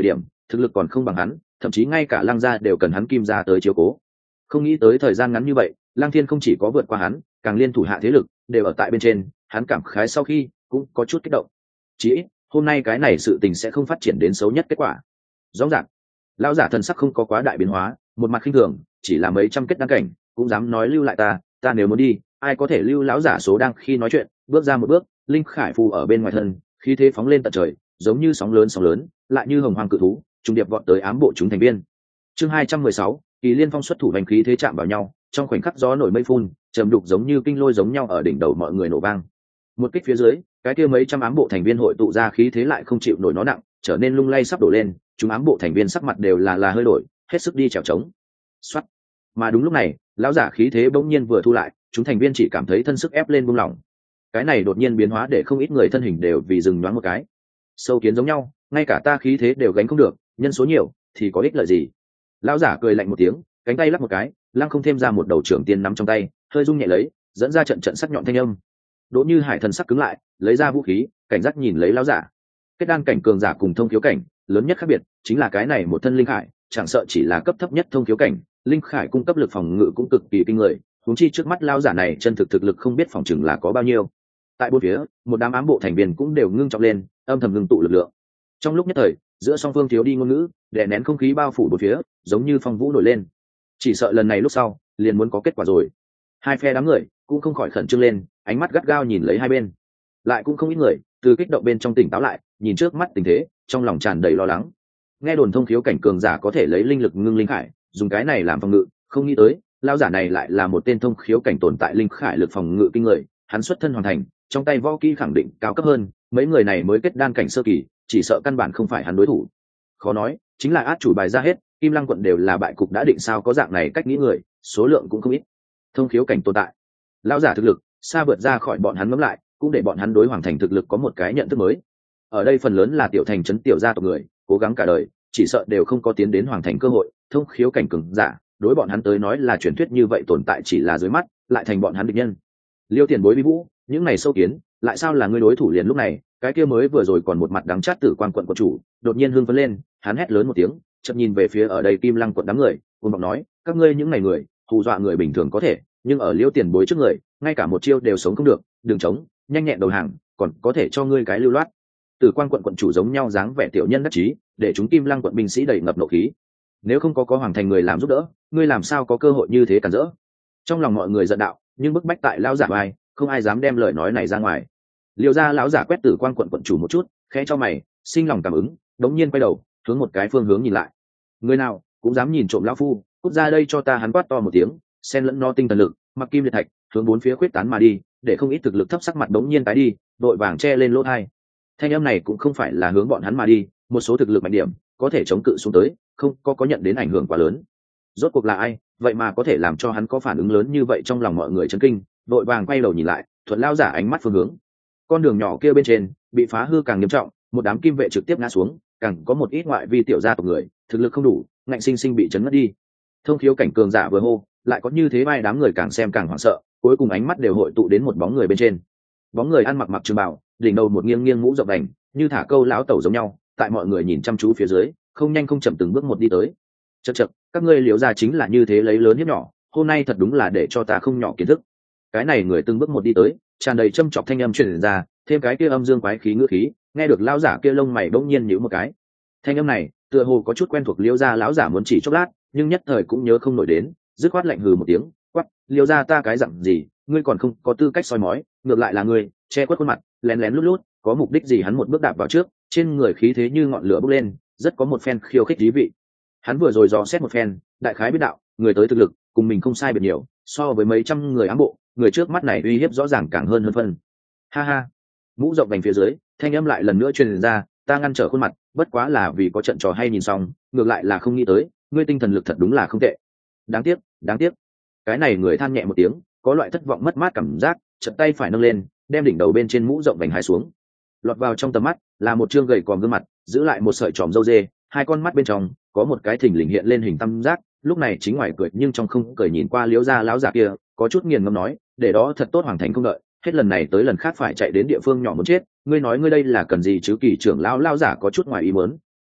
thực lực còn không bằng hắn, thậm chí ngay cả Lăng gia đều cần hắn Kim gia tới chiếu cố. Không nghĩ tới thời gian ngắn như vậy, Lăng Thiên không chỉ có vượt qua hắn, càng liên thủ hạ thế lực đều ở tại bên trên, hắn cảm khái sau khi cũng có chút kích động. Chỉ ít hôm nay cái này sự tình sẽ không phát triển đến xấu nhất kết quả. Rõ ràng lão giả thần sắc không có quá đại biến hóa, một mặt khinh thường, chỉ là mấy trăm kết đăng cảnh cũng dám nói lưu lại ta nếu muốn đi ai có thể lưu. Lão giả số đang khi nói chuyện bước ra một bước, linh khải phù ở bên ngoài thân, khí thế phóng lên tận trời, giống như sóng lớn lại như hồng hoàng cự thú trùng điệp vọt tới ám bộ chúng thành viên. Chương 216, Kỳ Liên Phong xuất thủ hành khí thế chạm vào nhau, trong khoảnh khắc gió nổi mây phun, trầm đục giống như kinh lôi giống nhau ở đỉnh đầu mọi người nổ vang. Một kích phía dưới, cái kia mấy trăm ám bộ thành viên hội tụ ra khí thế lại không chịu nổi nó nặng, trở nên lung lay sắp đổ lên, chúng ám bộ thành viên sắc mặt đều là hơi đổi, hết sức đi trèo trống. Soát. Mà đúng lúc này, lão giả khí thế bỗng nhiên vừa thu lại, chúng thành viên chỉ cảm thấy thân sức ép lên buông lỏng. Cái này đột nhiên biến hóa để không ít người thân hình đều vì dừng nhoáng một cái. Sâu kiến giống nhau, ngay cả ta khí thế đều gánh không được, nhân số nhiều thì có ích lợi gì? Lão giả cười lạnh một tiếng, cánh tay lắc một cái, lăng không thêm ra một đầu trưởng tiên nắm trong tay, hơi rung nhẹ lấy, dẫn ra trận sắc nhọn thanh âm. Đỗ Như Hải thần sắc cứng lại, lấy ra vũ khí, cảnh giác nhìn lấy lão giả. Kết đan cảnh cường giả cùng thông khiếu cảnh, lớn nhất khác biệt chính là cái này một thân linh khải, chẳng sợ chỉ là cấp thấp nhất thông khiếu cảnh, linh khải cung cấp lực phòng ngự cũng cực kỳ kinh người, huống chi trước mắt lão giả này chân thực lực không biết phòng chừng là có bao nhiêu. Tại bốn phía, một đám ám bộ thành viên cũng đều ngưng trọng lên, âm thầm ngưng tụ lực lượng. Trong lúc nhất thời, giữa song phương thiếu đi ngôn ngữ, đè nén không khí bao phủ bốn phía, giống như phong vũ nổi lên. Chỉ sợ lần này lúc sau, liền muốn có kết quả rồi. Hai phe đám người cũng không khỏi khẩn trương lên, ánh mắt gắt gao nhìn lấy hai bên. Lại cũng không ít người từ kích động bên trong tỉnh táo lại, nhìn trước mắt tình thế, trong lòng tràn đầy lo lắng. Nghe đồn thông khiếu cảnh cường giả có thể lấy linh lực ngưng linh khải, dùng cái này làm phòng ngự, không nghĩ tới lão giả này lại là một tên thông khiếu cảnh tồn tại linh khải lực phòng ngự kinh người. Hắn xuất thân hoàn thành, trong tay võ kỹ khẳng định cao cấp hơn, mấy người này mới kết đan cảnh sơ kỳ, chỉ sợ căn bản không phải hắn đối thủ. Khó nói, chính là át chủ bài ra hết, Kim Lăng quận đều là bại cục đã định, sao có dạng này cách nghĩ người, số lượng cũng không ít. Thông khiếu cảnh tồn tại, lão giả thực lực xa vượt ra khỏi bọn hắn ngẫm lại, cũng để bọn hắn đối hoàng thành thực lực có một cái nhận thức mới. Ở đây phần lớn là tiểu thành trấn tiểu gia tộc người, cố gắng cả đời, chỉ sợ đều không có tiến đến hoàng thành cơ hội. Thông khiếu cảnh cường giả, đối bọn hắn tới nói là truyền thuyết như vậy tồn tại chỉ là dưới mắt, lại thành bọn hắn địch nhân. Liêu Tiền Bối Vi Vũ, những này sâu kiến, lại sao là ngươi đối thủ? Liền lúc này, cái kia mới vừa rồi còn một mặt đắng chát Tử Quan quận quận chủ, đột nhiên hưng phấn lên, hắn hét lớn một tiếng, chợt nhìn về phía ở đây Kim Lăng quận đám người, cuồng vọng nói: các ngươi những này người, hù dọa người bình thường có thể, nhưng ở Liêu Tiền Bối trước người, ngay cả một chiêu đều sống không được, đừng chống, nhanh nhẹn đầu hàng, còn có thể cho ngươi cái lưu loát. Tử Quan quận quận chủ giống nhau dáng vẻ tiểu nhân đắc chí, để chúng Kim Lăng quận binh sĩ đầy ngập nộ khí. Nếu không có hoàng thành người làm giúp đỡ, ngươi làm sao có cơ hội như thế cản rỡ? Trong lòng mọi người giận đạo, nhưng bức bách tại lão giả vai, không ai dám đem lời nói này ra ngoài. Liêu gia lão giả quét Tử Quan quận quận chủ một chút, khẽ cho mày, sinh lòng cảm ứng, đống nhiên quay đầu hướng một cái phương hướng nhìn lại. Người nào cũng dám nhìn trộm lão phu, cút ra đây cho ta! Hắn quát to một tiếng, xen lẫn no tinh thần lực, mặc kim liệt thạch hướng bốn phía khuyết tán mà đi, để không ít thực lực thấp sắc mặt đống nhiên tái đi, đội vàng che lên lỗ tai. Thanh âm này cũng không phải là hướng bọn hắn mà đi, một số thực lực mạnh điểm có thể chống cự xuống tới, không có nhận đến ảnh hưởng quá lớn. Rốt cuộc là ai, vậy mà có thể làm cho hắn có phản ứng lớn như vậy? Trong lòng mọi người chấn kinh, đội vàng quay đầu nhìn lại, thuận lao giả ánh mắt phương hướng. Con đường nhỏ kia bên trên bị phá hư càng nghiêm trọng, một đám kim vệ trực tiếp ngã xuống, càng có một ít ngoại vi tiểu gia tộc người thực lực không đủ, ngạnh sinh sinh bị chấn ngất đi. Thông khiếu cảnh cường giả vừa hô, lại có như thế vai, đám người càng xem càng hoảng sợ, cuối cùng ánh mắt đều hội tụ đến một bóng người bên trên. Bóng người ăn mặc trường bào, đỉnh đầu một nghiêng mũ rộng đành, như thả câu lão tẩu giống nhau, tại mọi người nhìn chăm chú phía dưới, không nhanh không chậm từng bước một đi tới. Chậc, các ngươi Liễu gia chính là như thế lấy lớn hiếp nhỏ, hôm nay thật đúng là để cho ta không nhỏ kiến thức. Cái này người từng bước một đi tới, tràn đầy châm chọc thanh âm truyền ra, thêm cái kia âm dương quái khí ngữ khí, nghe được lão giả kia lông mày bỗng nhiên nhíu một cái. Thanh âm này tựa hồ có chút quen thuộc. Liễu gia lão giả muốn chỉ chốc lát, nhưng nhất thời cũng nhớ không nổi đến, dứt khoát lạnh hừ một tiếng, quát: Liễu gia ta cái dặn gì, ngươi còn không có tư cách soi mói, ngược lại là ngươi che khuất khuôn mặt, lén lén lút lút, có mục đích gì? Hắn một bước đạp vào trước, trên người khí thế như ngọn lửa bốc lên, rất có một phen khiêu khích thú vị. Hắn vừa rồi dò xét một phen, đại khái biết đạo, người tới thực lực cùng mình không sai biệt nhiều, so với mấy trăm người ám bộ, người trước mắt này uy hiếp rõ ràng càng hơn phân. Ha ha, mũ rộng vành phía dưới, thanh âm lại lần nữa truyền ra: ta ngăn trở khuôn mặt, bất quá là vì có trận trò hay nhìn xong, ngược lại là không nghĩ tới, ngươi tinh thần lực thật đúng là không tệ. Đáng tiếc. Cái này người than nhẹ một tiếng, có loại thất vọng mất mát cảm giác, chợt tay phải nâng lên, đem đỉnh đầu bên trên mũ rộng vành hái xuống. Lọt vào trong tầm mắt là một trương gầy còm gương mặt, giữ lại một sợi tròm râu dê, hai con mắt bên trong có một cái thình lình hiện lên hình tam giác, lúc này chính ngoài cười nhưng trong không cười, nhìn qua Liễu gia lão giả kia, có chút nghiền ngẫm nói: để đó thật tốt, hoàng thành không đợi, hết lần này tới lần khác phải chạy đến địa phương nhỏ muốn chết, ngươi nói ngươi đây là cần gì chứ? Kỳ trưởng lão lão giả có chút ngoài ý muốn,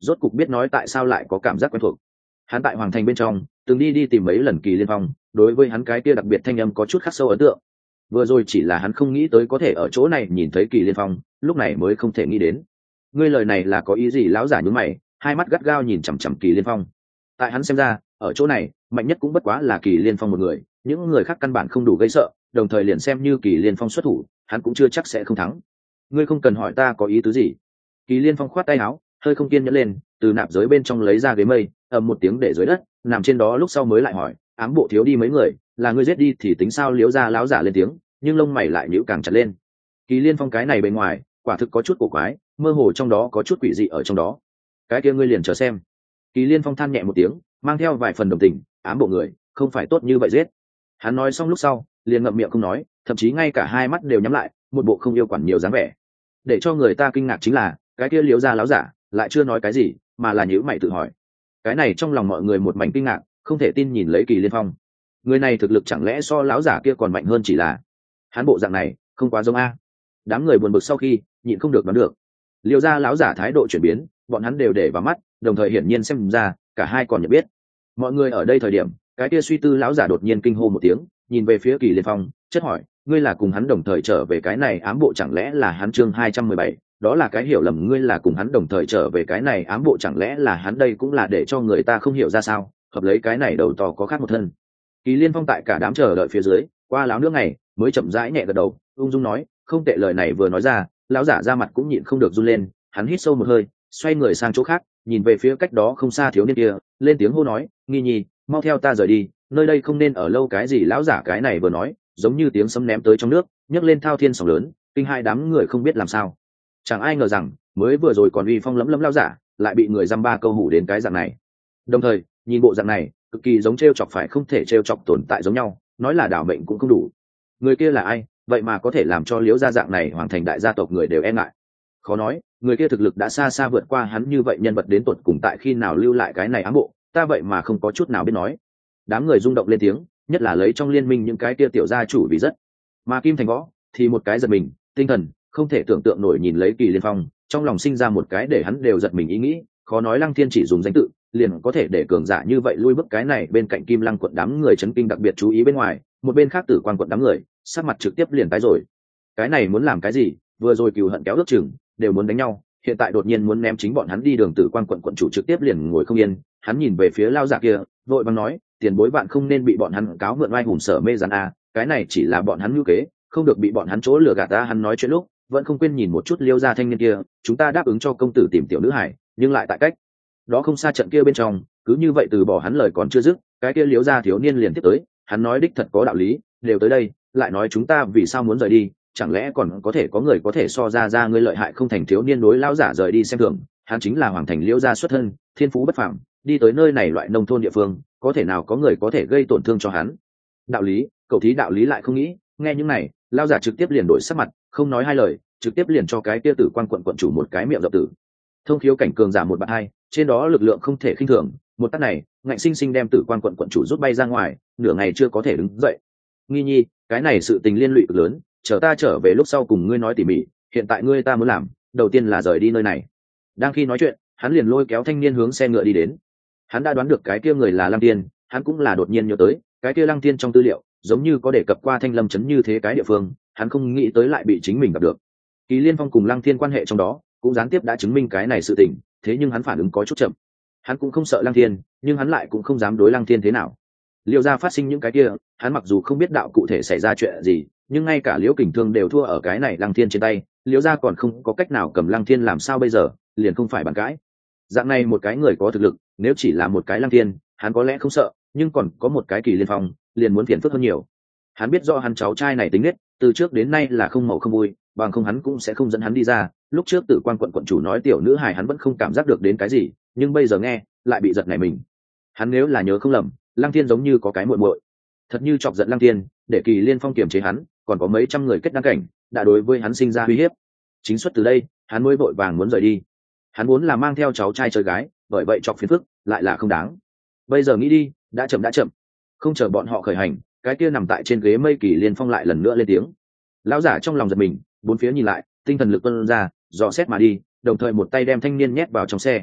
rốt cục biết nói tại sao lại có cảm giác quen thuộc. Hắn tại hoàng thành bên trong từng đi tìm mấy lần Kỳ Liên Phong, đối với hắn cái kia đặc biệt thanh âm có chút khắc sâu ấn tượng. Vừa rồi chỉ là hắn không nghĩ tới có thể ở chỗ này nhìn thấy Kỳ Liên Phong, lúc này mới không thể nghĩ đến. Ngươi lời này là có ý gì? Lão giả nhướng mày, hai mắt gắt gao nhìn chằm chằm Kỳ Liên Phong. Tại hắn xem ra, ở chỗ này mạnh nhất cũng bất quá là Kỳ Liên Phong một người, những người khác căn bản không đủ gây sợ, đồng thời liền xem như Kỳ Liên Phong xuất thủ, hắn cũng chưa chắc sẽ không thắng. Ngươi không cần hỏi ta có ý tứ gì. Kỳ Liên Phong khoát tay áo, hơi không kiên nhẫn lên, từ nạp giới bên trong lấy ra ghế mây, ầm một tiếng để dưới đất, nằm trên đó lúc sau mới lại hỏi, ám bộ thiếu đi mấy người, là ngươi giết đi thì tính sao? Liễu gia lão giả lên tiếng, nhưng lông mày lại nhíu càng chặt lên. Kỳ Liên Phong cái này bề ngoài quả thực có chút cổ quái, mơ hồ trong đó có chút quỷ dị ở trong đó. Cái kia ngươi liền chờ xem. Kỳ Liên Phong than nhẹ một tiếng, mang theo vài phần đồng tình, ám bộ người không phải tốt như vậy giết. Hắn nói xong lúc sau liền ngậm miệng không nói, thậm chí ngay cả hai mắt đều nhắm lại, một bộ không yêu quản nhiều dáng vẻ. Để cho người ta kinh ngạc chính là cái kia Liễu gia lão giả lại chưa nói cái gì, mà là nhíu mày tự hỏi. Cái này trong lòng mọi người một mảnh kinh ngạc, không thể tin nhìn lấy Kỳ Liên Phong. Người này thực lực chẳng lẽ so lão giả kia còn mạnh hơn? Chỉ là hắn bộ dạng này không quá giống a. Đám người buồn bực sau khi nhịn không được đoán được, Liễu gia lão giả thái độ chuyển biến, bọn hắn đều để vào mắt, đồng thời hiển nhiên xem ra cả hai còn nhận biết. Mọi người ở đây thời điểm, cái kia suy tư lão giả đột nhiên kinh hô một tiếng, nhìn về phía Kỳ Liên Phong, chất hỏi, ngươi là cùng hắn đồng thời trở về cái này ám bộ? Chẳng lẽ là hắn? Chương 217, đó là cái hiểu lầm. Ngươi là cùng hắn đồng thời trở về cái này ám bộ? Chẳng lẽ là hắn? Đây cũng là để cho người ta không hiểu ra sao, hợp lấy cái này đầu to có khác một thân. Kỳ Liên Phong tại cả đám chờ đợi phía dưới qua láo nước này mới chậm rãi nhẹ gật đầu, ung dung nói, không tệ. Lời này vừa nói ra, lão giả ra mặt cũng nhịn không được run lên, hắn hít sâu một hơi, xoay người sang chỗ khác, nhìn về phía cách đó không xa thiếu niên kia, lên tiếng hô nói, Nghi Nhi, mau theo ta rời đi, nơi đây không nên ở lâu. Cái gì? Lão giả cái này vừa nói, giống như tiếng sấm ném tới trong nước, nhấc lên thao thiên sóng lớn, kinh hai đám người không biết làm sao. Chẳng ai ngờ rằng mới vừa rồi còn uy phong lẫm lẫm lão giả lại bị người dăm ba câu hủ đến cái dạng này. Đồng thời nhìn bộ dạng này cực kỳ giống trêu chọc phải không thể trêu chọc tồn tại giống nhau, nói là đảo mệnh cũng không đủ. Người kia là ai, vậy mà có thể làm cho Liễu gia dạng này hoàng thành đại gia tộc người đều e ngại? Khó nói, người kia thực lực đã xa xa vượt qua hắn như vậy nhân vật, đến tột cùng tại khi nào lưu lại cái này ám bộ, ta vậy mà không có chút nào biết nói. Đám người rung động lên tiếng, nhất là lấy trong liên minh những cái kia tiểu gia chủ vì rất. Mà Kim Thành Võ thì một cái giật mình, tinh thần không thể tưởng tượng nổi nhìn lấy Kỳ Liên Phong, trong lòng sinh ra một cái để hắn đều giật mình ý nghĩ, khó nói Lăng Thiên chỉ dùng danh tự liền có thể để cường giả như vậy lui bước. Cái này bên cạnh Kim Lăng quận đám người chấn kinh đặc biệt chú ý bên ngoài, một bên khác Tử Quan quận đám người sắc mặt trực tiếp liền tái rồi. Cái này muốn làm cái gì? Vừa rồi cừu hận kéo ước chừng đều muốn đánh nhau, hiện tại đột nhiên muốn ném chính bọn hắn đi đường. Tử Quan quận quận chủ trực tiếp liền ngồi không yên, hắn nhìn về phía lao giả kia, vội vàng nói, tiền bối bạn không nên bị bọn hắn cáo mượn oai hùng sở mê gián a, cái này chỉ là bọn hắn mưu kế, không được bị bọn hắn chỗ lừa gạt ta. Hắn nói chuyện lúc vẫn không quên nhìn một chút Liêu gia thanh niên kia, chúng ta đáp ứng cho công tử tìm tiểu nữ hải, nhưng lại tại cách đó không xa trận kia bên trong, cứ như vậy từ bỏ. Hắn lời còn chưa dứt, cái kia Liêu gia thiếu niên liền tiếp tới, hắn nói đích thật có đạo lý, đều tới đây lại nói chúng ta vì sao muốn rời đi, chẳng lẽ còn có thể có người có thể so ra ngươi lợi hại không thành? Thiếu niên đối lão giả rời đi xem thường, hắn chính là hoàng thành Liêu gia xuất thân, thiên phú bất phàm, đi tới nơi này loại nông thôn địa phương, có thể nào có người có thể gây tổn thương cho hắn? Đạo lý, cậu thí đạo lý lại không nghĩ. Nghe những này, lão giả trực tiếp liền đổi sắc mặt, không nói hai lời, trực tiếp liền cho cái kia Tử Quan quận quận chủ một cái miệng rộng tử. Thông khiếu cảnh cường giả một bạn hai, trên đó lực lượng không thể khinh thường, một tát này ngạnh sinh sinh đem Tử Quan quận quận chủ rút bay ra ngoài, nửa ngày chưa có thể đứng dậy. Nghi Nhi, cái này sự tình liên lụy cực lớn, chờ ta trở về lúc sau cùng ngươi nói tỉ mỉ, hiện tại ngươi ta muốn làm đầu tiên là rời đi nơi này. Đang khi nói chuyện, hắn liền lôi kéo thanh niên hướng xe ngựa đi đến. Hắn đã đoán được cái kia người là Lăng Tiên, hắn cũng là đột nhiên nhớ tới cái kia Lăng Tiên trong tư liệu giống như có đề cập qua Thanh Lâm trấn như thế cái địa phương, hắn không nghĩ tới lại bị chính mình gặp được. Kỳ Liên Phong cùng Lăng Thiên quan hệ trong đó cũng gián tiếp đã chứng minh cái này sự tình, thế nhưng hắn phản ứng có chút chậm. Hắn cũng không sợ Lăng Thiên, nhưng hắn lại cũng không dám đối Lăng Thiên thế nào. Liêu gia phát sinh những cái kia, hắn mặc dù không biết đạo cụ thể xảy ra chuyện gì, nhưng ngay cả Liễu Kình Thương đều thua ở cái này Lăng Thiên trên tay, Liễu gia còn không có cách nào cầm Lăng Thiên, làm sao bây giờ? Liền không phải bàn cãi. Dạng này một cái người có thực lực, nếu chỉ là một cái Lăng Thiên, hắn có lẽ không sợ, nhưng còn có một cái Kỳ Liên Phong, liền muốn phiền phức hơn nhiều. Hắn biết rõ hắn cháu trai này tính nết, từ trước đến nay là không màu không vui, bằng không hắn cũng sẽ không dẫn hắn đi ra. Lúc trước Tử Quan quận quận chủ nói tiểu nữ hài hắn vẫn không cảm giác được đến cái gì, nhưng bây giờ nghe lại bị giật nảy mình. Hắn nếu là nhớ không lầm, Lăng Thiên giống như có cái muội muội, thật như chọc giận Lăng Thiên, để Kỳ Liên Phong kiềm chế hắn, còn có mấy trăm người kết đăng cảnh đã đối với hắn sinh ra uy hiếp. Chính xuất từ đây, hắn mới vội vàng muốn rời đi. Hắn muốn là mang theo cháu trai chơi gái, bởi vậy chọc phiền phức lại là không đáng. Bây giờ nghĩ đi, đã chậm. Không chờ bọn họ khởi hành, cái kia nằm tại trên ghế mây Kỳ Liên Phong lại lần nữa lên tiếng. Lão giả trong lòng giật mình, bốn phía nhìn lại, tinh thần lực tuôn ra, dò xét mà đi, đồng thời một tay đem thanh niên nhét vào trong xe.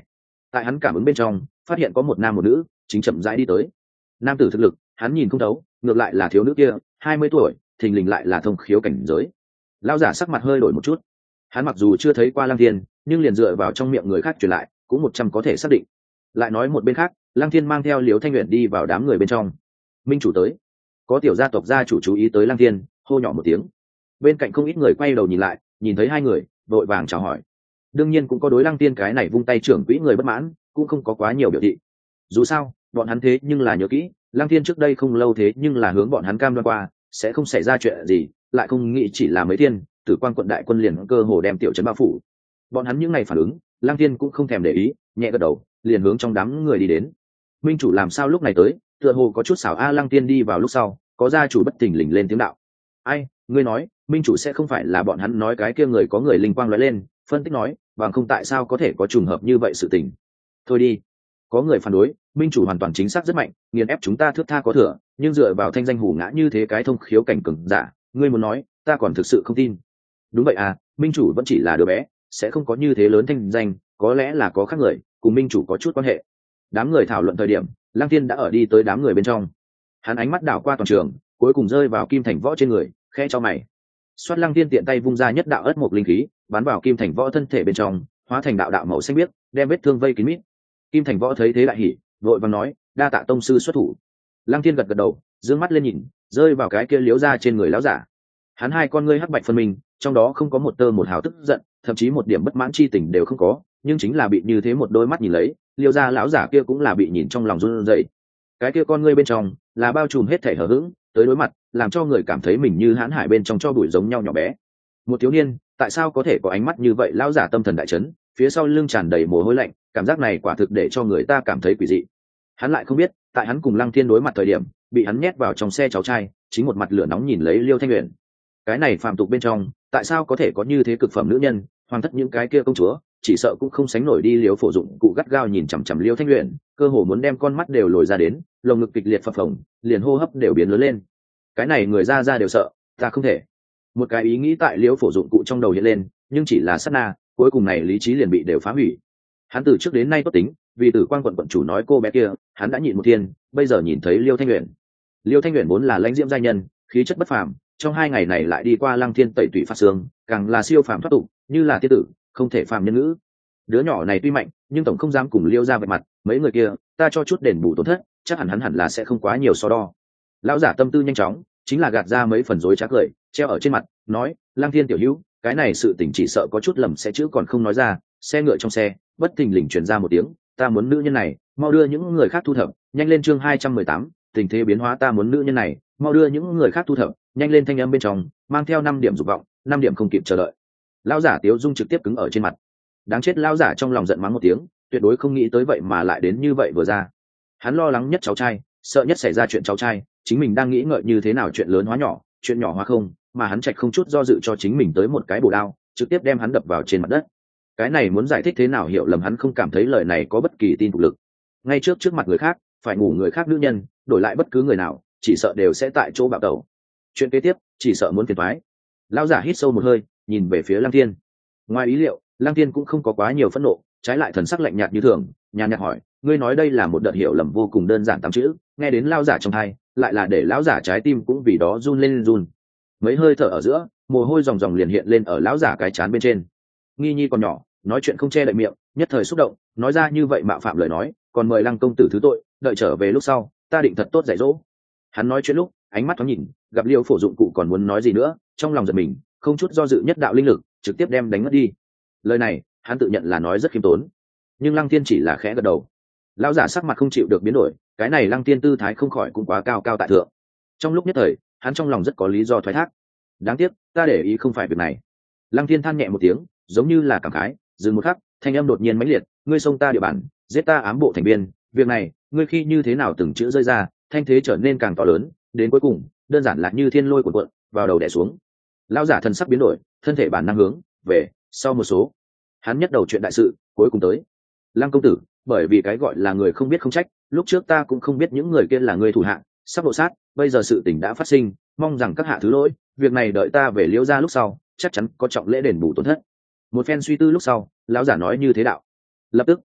tại hắn cảm ứng bên trong phát hiện có một nam một nữ chính chậm rãi đi tới. Nam tử thực lực hắn nhìn không thấu, ngược lại là thiếu nữ kia 20 tuổi thình lình lại là thông khiếu cảnh giới. Lão giả sắc mặt hơi đổi một chút, hắn mặc dù chưa thấy qua Lăng Thiên, nhưng liền dựa vào trong miệng người khác truyền lại cũng 100 có thể xác định. Lại nói một bên khác, Lăng Thiên mang theo Liễu Thanh Uyển đi vào đám người bên trong. Minh chủ tới. Có tiểu gia tộc gia chủ chú ý tới Lăng Thiên, hô nhỏ một tiếng. Bên cạnh không ít người quay đầu nhìn lại, nhìn thấy hai người vội vàng chào hỏi. Đương nhiên cũng có đối Lăng Thiên cái này vung tay trưởng quỹ người bất mãn, cũng không có quá nhiều biểu thị. Dù sao bọn hắn thế nhưng là nhớ kỹ Lăng Thiên trước đây không lâu thế nhưng là hướng bọn hắn cam đoan qua sẽ không xảy ra chuyện gì, lại không nghĩ chỉ là mấy thiên Tử Quan quận đại quân liền cơ hồ đem tiểu trấn bao phủ. Bọn hắn những ngày phản ứng, Lăng Thiên cũng không thèm để ý, nhẹ gật đầu liền hướng trong đám người đi đến. Minh chủ làm sao lúc này tới? Tựa hồ có chút xảo a. Lăng Thiên đi vào lúc sau, có gia chủ bất thình lình lên tiếng đạo. Ai, ngươi nói Minh chủ sẽ không phải là bọn hắn nói cái kia người có người linh quang lóe lên, phân tích nói bằng không tại sao có thể có trùng hợp như vậy sự tình. Thôi đi. Có người phản đối, Minh chủ hoàn toàn chính xác rất mạnh, nghiền ép chúng ta thước tha có thừa, nhưng dựa vào thanh danh hủ ngã như thế cái thông khiếu cảnh cường giả, ngươi muốn nói ta còn thực sự không tin. Đúng vậy à, Minh chủ vẫn chỉ là đứa bé, sẽ không có như thế lớn thanh danh, có lẽ là có khác người cùng Minh chủ có chút quan hệ. Đám người thảo luận thời điểm, Lăng Thiên đã ở đi tới đám người bên trong. Hắn ánh mắt đảo qua toàn trường, cuối cùng rơi vào Kim Thành Võ trên người, khẽ cho mày. Xoát, Lăng Thiên tiện tay vung ra nhất đạo ất mộc linh khí, bắn vào Kim Thành Võ thân thể bên trong, hóa thành đạo đạo màu xanh biếc, đem vết thương vây kín mít. Kim Thành Võ thấy thế đại hỉ, vội vàng nói, đa tạ tông sư xuất thủ. Lăng Thiên gật gật đầu, dương mắt lên nhìn, rơi vào cái kia Liễu ra trên người lão giả. Hắn hai con ngươi hắc bạch phân minh, trong đó không có một tơ một hào tức giận, thậm chí một điểm bất mãn chi tình đều không có, nhưng chính là bị như thế một đôi mắt nhìn lấy, Liễu ra lão giả kia cũng là bị nhìn trong lòng run rẩy. Cái kia con ngươi bên trong là bao trùm hết thể hờ hững, tới đối mặt, làm cho người cảm thấy mình như hãn hải bên trong cho bụi giống nhau nhỏ bé. Một thiếu niên, tại sao có thể có ánh mắt như vậy? Lão giả tâm thần đại chấn, phía sau lưng tràn đầy mồ hôi lạnh, cảm giác này quả thực để cho người ta cảm thấy quỷ dị. Hắn lại không biết, tại hắn cùng Lăng Thiên đối mặt thời điểm, bị hắn nhét vào trong xe cháu trai, chính một mặt lửa nóng nhìn lấy Liêu Thanh Uyển. Cái này phàm tục bên trong, tại sao có thể có như thế cực phẩm nữ nhân? Hoàng thất những cái kia công chúa, chỉ sợ cũng không sánh nổi đi. Liêu Phổ Dụng cụ gắt gao nhìn chằm chằm Liêu Thanh Uyển, cơ hồ muốn đem con mắt đều lồi ra đến, lồng ngực kịch liệt phập phồng, liền hô hấp đều biến lớn lên. Cái này người ra đều sợ, ta không thể. Một cái ý nghĩ tại Liêu Phổ Dụng cụ trong đầu hiện lên, nhưng chỉ là sát na, cuối cùng này lý trí liền bị đều phá hủy. Hắn từ trước đến nay tốt tính, vì Tử Quan quận quận chủ nói cô bé kia, hắn đã nhịn một thiên, bây giờ nhìn thấy Liêu Thanh Uyển. Liêu Thanh Uyển vốn là lãnh diễm giai nhân, khí chất bất phàm, trong 2 ngày này lại đi qua Lăng Thiên tẩy tủy phát xương, càng là siêu phàm thoát tục, như là tiên tử, không thể phàm nhân ngữ. Đứa nhỏ này tuy mạnh, nhưng tổng không dám cùng Liêu ra vạch mặt, mấy người kia, ta cho chút đền bù tổn thất, chắc hẳn là sẽ không quá nhiều so đo. Lão giả tâm tư nhanh chóng, chính là gạt ra mấy phần rối trá cười, treo ở trên mặt, nói, Lăng Thiên tiểu hữu, cái này sự tình chỉ sợ có chút lầm sẽ chữ còn không nói ra. Xe ngựa trong xe bất thình lình truyền ra một tiếng, ta muốn nữ nhân này, mau đưa những người khác thu thập, nhanh lên. Chương 218, tình thế biến hóa, ta muốn nữ nhân này, mau đưa những người khác thu thập, nhanh lên. Thanh âm bên trong mang theo 5 điểm dục vọng, 5 điểm không kịp chờ đợi. Lão giả Tiếu Dung trực tiếp cứng ở trên mặt. Đáng chết, lão giả trong lòng giận mắng một tiếng, tuyệt đối không nghĩ tới vậy mà lại đến như vậy vừa ra. Hắn lo lắng nhất cháu trai, sợ nhất xảy ra chuyện cháu trai, chính mình đang nghĩ ngợi như thế nào chuyện lớn hóa nhỏ, chuyện nhỏ hóa không, mà hắn chạy không chút do dự cho chính mình tới một cái bổ đao, trực tiếp đem hắn đập vào trên mặt đất. Cái này muốn giải thích thế nào hiểu lầm, hắn không cảm thấy lời này có bất kỳ tin phục lực. Ngay trước mặt người khác phải ngủ người khác nữ nhân, đổi lại bất cứ người nào chỉ sợ đều sẽ tại chỗ bạo tẩu. Chuyện kế tiếp chỉ sợ muốn phiền toái. Lão giả hít sâu một hơi, nhìn về phía Lăng Thiên. Ngoài ý liệu, Lăng Thiên cũng không có quá nhiều phẫn nộ, trái lại thần sắc lạnh nhạt như thường, nhàn nhạt hỏi, ngươi nói đây là một đợt hiểu lầm vô cùng đơn giản 8 chữ, nghe đến lão giả trong tai, lại là để lão giả trái tim cũng vì đó run lên run. Mấy hơi thở ở giữa, mồ hôi ròng ròng liền hiện lên ở lão giả cái trán bên trên. Nghi nhi còn nhỏ, nói chuyện không che đậy miệng, nhất thời xúc động, nói ra như vậy mạo phạm lời nói, còn mời Lăng công tử thứ tội, đợi trở về lúc sau, ta định thật tốt dạy dỗ. Hắn nói chuyện lúc, ánh mắt thoáng nhìn, gặp Liêu Phổ Dụng cụ còn muốn nói gì nữa, trong lòng giật mình, không chút do dự nhất đạo linh lực, trực tiếp đem đánh mất đi. Lời này, hắn tự nhận là nói rất khiêm tốn, nhưng Lăng Thiên chỉ là khẽ gật đầu. Lão giả sắc mặt không chịu được biến đổi, cái này Lăng Thiên tư thái không khỏi cũng quá cao cao tại thượng. Trong lúc nhất thời, hắn trong lòng rất có lý do thoái thác. Đáng tiếc, ta để ý không phải việc này. Lăng Thiên than nhẹ một tiếng, giống như là cảm khái, dừng một khắc, thanh âm đột nhiên mãnh liệt, ngươi xông ta địa bàn, giết ta ám bộ thành viên, việc này, ngươi khi như thế nào từng chữ rơi ra, thanh thế trở nên càng to lớn, đến cuối cùng, đơn giản là như thiên lôi cuộn cuộn, vào đầu đè xuống. Lão giả thần sắc biến đổi, thân thể bản năng hướng về sau một số. Hắn nhất đầu chuyện đại sự, cuối cùng tới. Lăng công tử, bởi vì cái gọi là người không biết không trách, lúc trước ta cũng không biết những người kia là người thủ hạ, sắp độ sát, bây giờ sự tình đã phát sinh, mong rằng các hạ thứ lỗi, việc này đợi ta về Liễu gia lúc sau, chắc chắn có trọng lễ đền bù tổn thất. Một phen suy tư lúc sau, lão giả nói như thế đạo. Lập tức,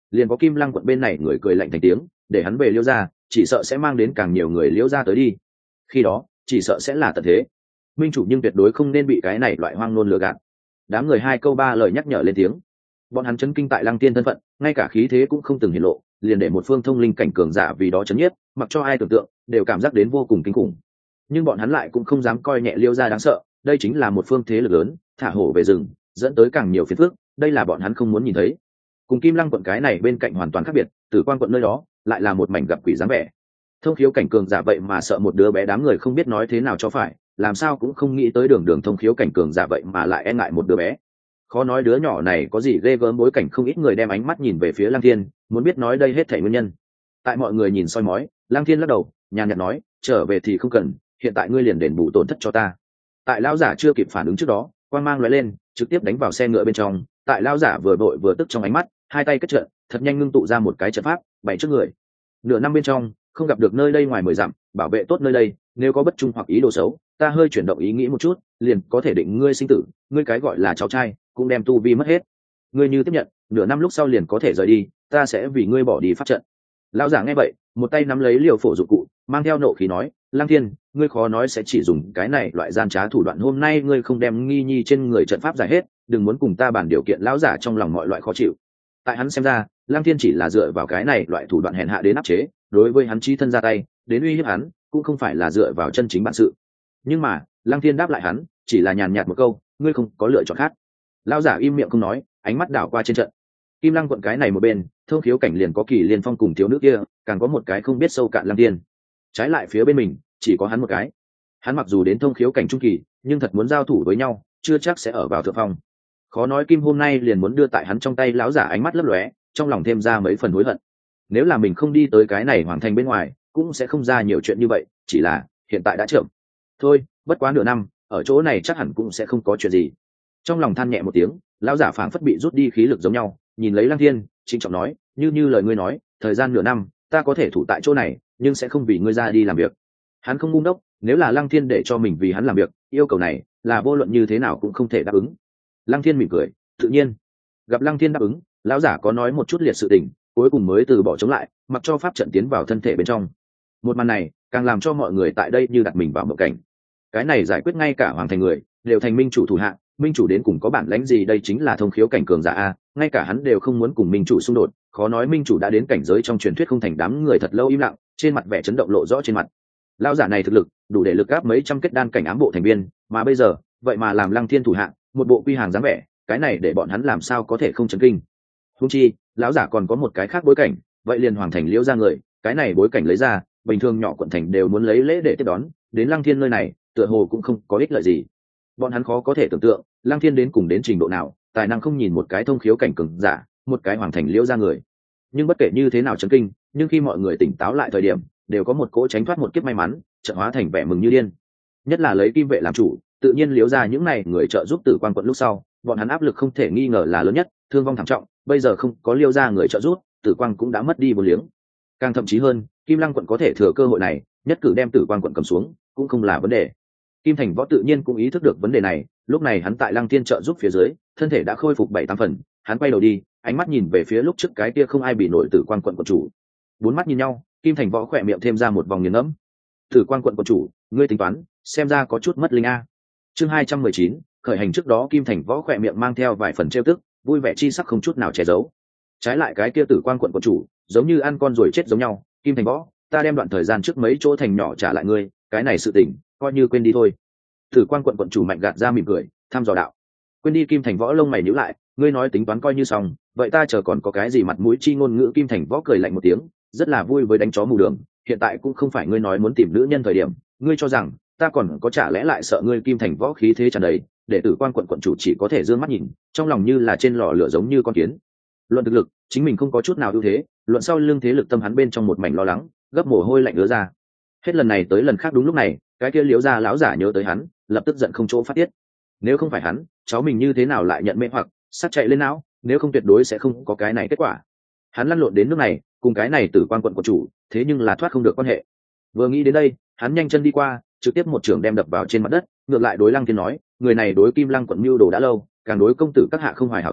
liền có Kim Lăng quận bên này người cười lạnh thành tiếng, để hắn về Liễu gia, chỉ sợ sẽ mang đến càng nhiều người Liễu gia tới đi. Khi đó, chỉ sợ sẽ là tận thế. Minh chủ nhưng tuyệt đối không nên bị cái này loại hoang ngôn lừa gạt. Đám người hai câu ba lời nhắc nhở lên tiếng. Bọn hắn chấn kinh tại Lăng Tiên thân phận, ngay cả khí thế cũng không từng hiện lộ, liền để một phương thông linh cảnh cường giả vì đó chấn nhiếp, mặc cho ai tưởng tượng đều cảm giác đến vô cùng kinh khủng. Nhưng bọn hắn lại cũng không dám coi nhẹ Liễu gia đáng sợ, đây chính là một phương thế lực lớn, thả hổ về rừng, dẫn tới càng nhiều phiền phức, đây là bọn hắn không muốn nhìn thấy. Cùng Kim Lăng quận cái này bên cạnh hoàn toàn khác biệt, Tử Quan quận nơi đó lại là một mảnh gặp quỷ dáng vẻ. Thông khiếu cảnh cường giả vậy mà sợ một đứa bé, đám người không biết nói thế nào cho phải, làm sao cũng không nghĩ tới đường thông khiếu cảnh cường giả vậy mà lại e ngại một đứa bé. Khó nói đứa nhỏ này có gì ghê gớm, bối cảnh không ít người đem ánh mắt nhìn về phía Lăng Thiên, muốn biết nói đây hết thảy nguyên nhân. Tại mọi người nhìn soi mói, Lăng Thiên lắc đầu, nhàn nhạt nói, trở về thì không cần, hiện tại ngươi liền đền bù tổn thất cho ta. Tại lão giả chưa kịp phản ứng trước đó, quang mang lóe lên, trực tiếp đánh vào xe ngựa bên trong. Tại lão giả vừa vội vừa tức trong ánh mắt, hai tay kết trận, thật nhanh ngưng tụ ra một cái trận pháp bày trước người. Nửa năm bên trong, không gặp được nơi đây ngoài 10 dặm, bảo vệ tốt nơi đây, nếu có bất trung hoặc ý đồ xấu, ta hơi chuyển động ý nghĩ một chút, liền có thể định ngươi sinh tử, ngươi cái gọi là cháu trai, cũng đem tu vi mất hết. Ngươi như tiếp nhận, nửa năm lúc sau liền có thể rời đi, ta sẽ vì ngươi bỏ đi pháp trận. Lão giả nghe vậy, một tay nắm lấy liều phổ dụng cụ, mang theo nộ khí nói, Lăng Thiên, ngươi khó nói sẽ chỉ dùng cái này loại gian trá thủ đoạn, hôm nay ngươi không đem nghi nhi trên người trận pháp giải hết, đừng muốn cùng ta bàn điều kiện. Lão giả trong lòng mọi loại khó chịu. Tại hắn xem ra, Lăng Thiên chỉ là dựa vào cái này loại thủ đoạn hèn hạ đến áp chế, đối với hắn chí thân ra tay, đến uy hiếp hắn, cũng không phải là dựa vào chân chính bản sự. Nhưng mà, Lăng Thiên đáp lại hắn, chỉ là nhàn nhạt một câu, ngươi không có lựa chọn khác. Lão giả im miệng không nói, ánh mắt đảo qua trên trận. Kim Lăng quận cái này một bên, Thông khiếu cảnh liền có Kỳ Liên Phong cùng thiếu nữ kia, càng có một cái không biết sâu cạn Lăng Thiên. Trái lại phía bên mình, chỉ có hắn một cái. Hắn mặc dù đến thông khiếu cảnh trung kỳ, nhưng thật muốn giao thủ với nhau, chưa chắc sẽ ở vào thượng phong. Khó nói Kim hôm nay liền muốn đưa tại hắn trong tay. Lão giả ánh mắt lấp lóe, trong lòng thêm ra mấy phần hối hận. Nếu là mình không đi tới cái này hoàng thành bên ngoài, cũng sẽ không ra nhiều chuyện như vậy, chỉ là hiện tại đã chậm. Thôi, bất quá nửa năm, ở chỗ này chắc hẳn cũng sẽ không có chuyện gì. Trong lòng than nhẹ một tiếng, lão giả phảng phất bị rút đi khí lực giống nhau, nhìn lấy Lăng Thiên, trịnh trọng nói, như lời ngươi nói, thời gian nửa năm, ta có thể thủ tại chỗ này, nhưng sẽ không vì ngươi ra đi làm việc. Hắn không ngu ngốc, nếu là Lăng Thiên để cho mình vì hắn làm việc, yêu cầu này là vô luận như thế nào cũng không thể đáp ứng. Lăng Thiên mỉm cười, tự nhiên. Gặp Lăng Thiên đáp ứng, lão giả có nói một chút liệt sự tình, cuối cùng mới từ bỏ chống lại, mặc cho pháp trận tiến vào thân thể bên trong. Một màn này càng làm cho mọi người tại đây như đặt mình vào mộng cảnh. Cái này giải quyết ngay cả hoàng thành người đều thành minh chủ thủ hạ, minh chủ đến cùng có bản lãnh gì? Đây chính là thông khiếu cảnh cường giả a, ngay cả hắn đều không muốn cùng minh chủ xung đột, khó nói minh chủ đã đến cảnh giới trong truyền thuyết không thành. Đám người thật lâu im lặng, trên mặt vẻ chấn động lộ rõ trên mặt. Lão giả này thực lực đủ để lực áp mấy trăm kết đan cảnh ám bộ thành viên, mà bây giờ vậy mà làm Lăng Thiên thủ hạ, một bộ quy hàng dáng vẻ, cái này để bọn hắn làm sao có thể không chấn kinh. Huống chi lão giả còn có một cái khác bối cảnh, vậy liền hoàng thành Liễu ra người, cái này bối cảnh lấy ra, bình thường nhỏ quận thành đều muốn lấy lễ để tiếp đón, đến Lăng Thiên nơi này tựa hồ cũng không có ích lợi gì. Bọn hắn khó có thể tưởng tượng Lăng Thiên đến cùng đến trình độ nào, tài năng không nhìn một cái thông khiếu cảnh cường giả, một cái hoàng thành Liễu ra người. Nhưng bất kể như thế nào chấn kinh, nhưng khi mọi người tỉnh táo lại thời điểm, đều có một cỗ tránh thoát một kiếp may mắn, chợt hóa thành vẻ mừng như điên. Nhất là lấy Kim vệ làm chủ, tự nhiên Liễu ra những này người trợ giúp Tử Quan quận lúc sau, bọn hắn áp lực không thể nghi ngờ là lớn nhất, thương vong thảm trọng. Bây giờ không có Liễu ra người trợ giúp, Tử Quan cũng đã mất đi một liếng. Càng thậm chí hơn, Kim Lăng quận có thể thừa cơ hội này, nhất cử đem Tử Quan quận cầm xuống, cũng không là vấn đề. Kim Thành Võ tự nhiên cũng ý thức được vấn đề này, lúc này hắn tại Lăng Thiên trợ giúp phía dưới, thân thể đã khôi phục 7-8 phần, hắn quay đầu đi, ánh mắt nhìn về phía lúc trước cái kia không ai bị nổi Tử Quan quận quận chủ. Bốn mắt nhìn nhau, Kim Thành Võ khỏe miệng thêm ra một vòng nghiền ngẫm. Tử Quan quận quận chủ, ngươi tính toán, xem ra có chút mất linh a. Chương 219, khởi hành trước đó Kim Thành Võ khỏe miệng mang theo vài phần trêu tức, vui vẻ chi sắc không chút nào che giấu. Trái lại cái kia Tử Quan quận quận chủ, giống như ăn con rồi chết giống nhau, Kim Thành Võ, ta đem đoạn thời gian trước mấy chỗ thành nhỏ trả lại ngươi, cái này sự tình, coi như quên đi thôi. Tử Quan quận quận chủ mạnh gạt ra mỉm cười, tham dò đạo. Quên đi? Kim Thành Võ lông mày nhíu lại, ngươi nói tính toán coi như xong, vậy ta chờ còn có cái gì mặt mũi chi ngôn ngữ? Kim Thành Võ cười lạnh một tiếng, rất là vui với đánh chó mù đường, hiện tại cũng không phải ngươi nói muốn tìm nữ nhân thời điểm, ngươi cho rằng ta còn có chả lẽ lại sợ ngươi? Kim Thành Võ khí thế tràn đầy, để Tử Quan quận quận chủ chỉ có thể dương mắt nhìn, trong lòng như là trên lò lửa giống như con kiến. Luận thực lực, chính mình không có chút nào ưu thế, luận sau lưng thế lực, tâm hắn bên trong một mảnh lo lắng, gấp mồ hôi lạnh ứa ra. Hết lần này tới lần khác đúng lúc này, cái kia Liễu gia lão giả nhớ tới hắn, lập tức giận không chỗ phát tiết. Nếu không phải hắn, cháu mình như thế nào lại nhận mê hoặc, sát chạy lên não, nếu không tuyệt đối sẽ không có cái này kết quả. Hắn lăn lộn đến nước này, cùng cái này Tử Quan quận quận chủ, thế nhưng là thoát không được quan hệ. Vừa nghĩ đến đây, hắn nhanh chân đi qua, trực tiếp một chưởng đem đập vào trên mặt đất, ngược lại đối Lăng Thiên nói, người này đối Kim Lăng quận mưu đồ đã lâu, càng đối công tử các hạ không hoài hảo tâm,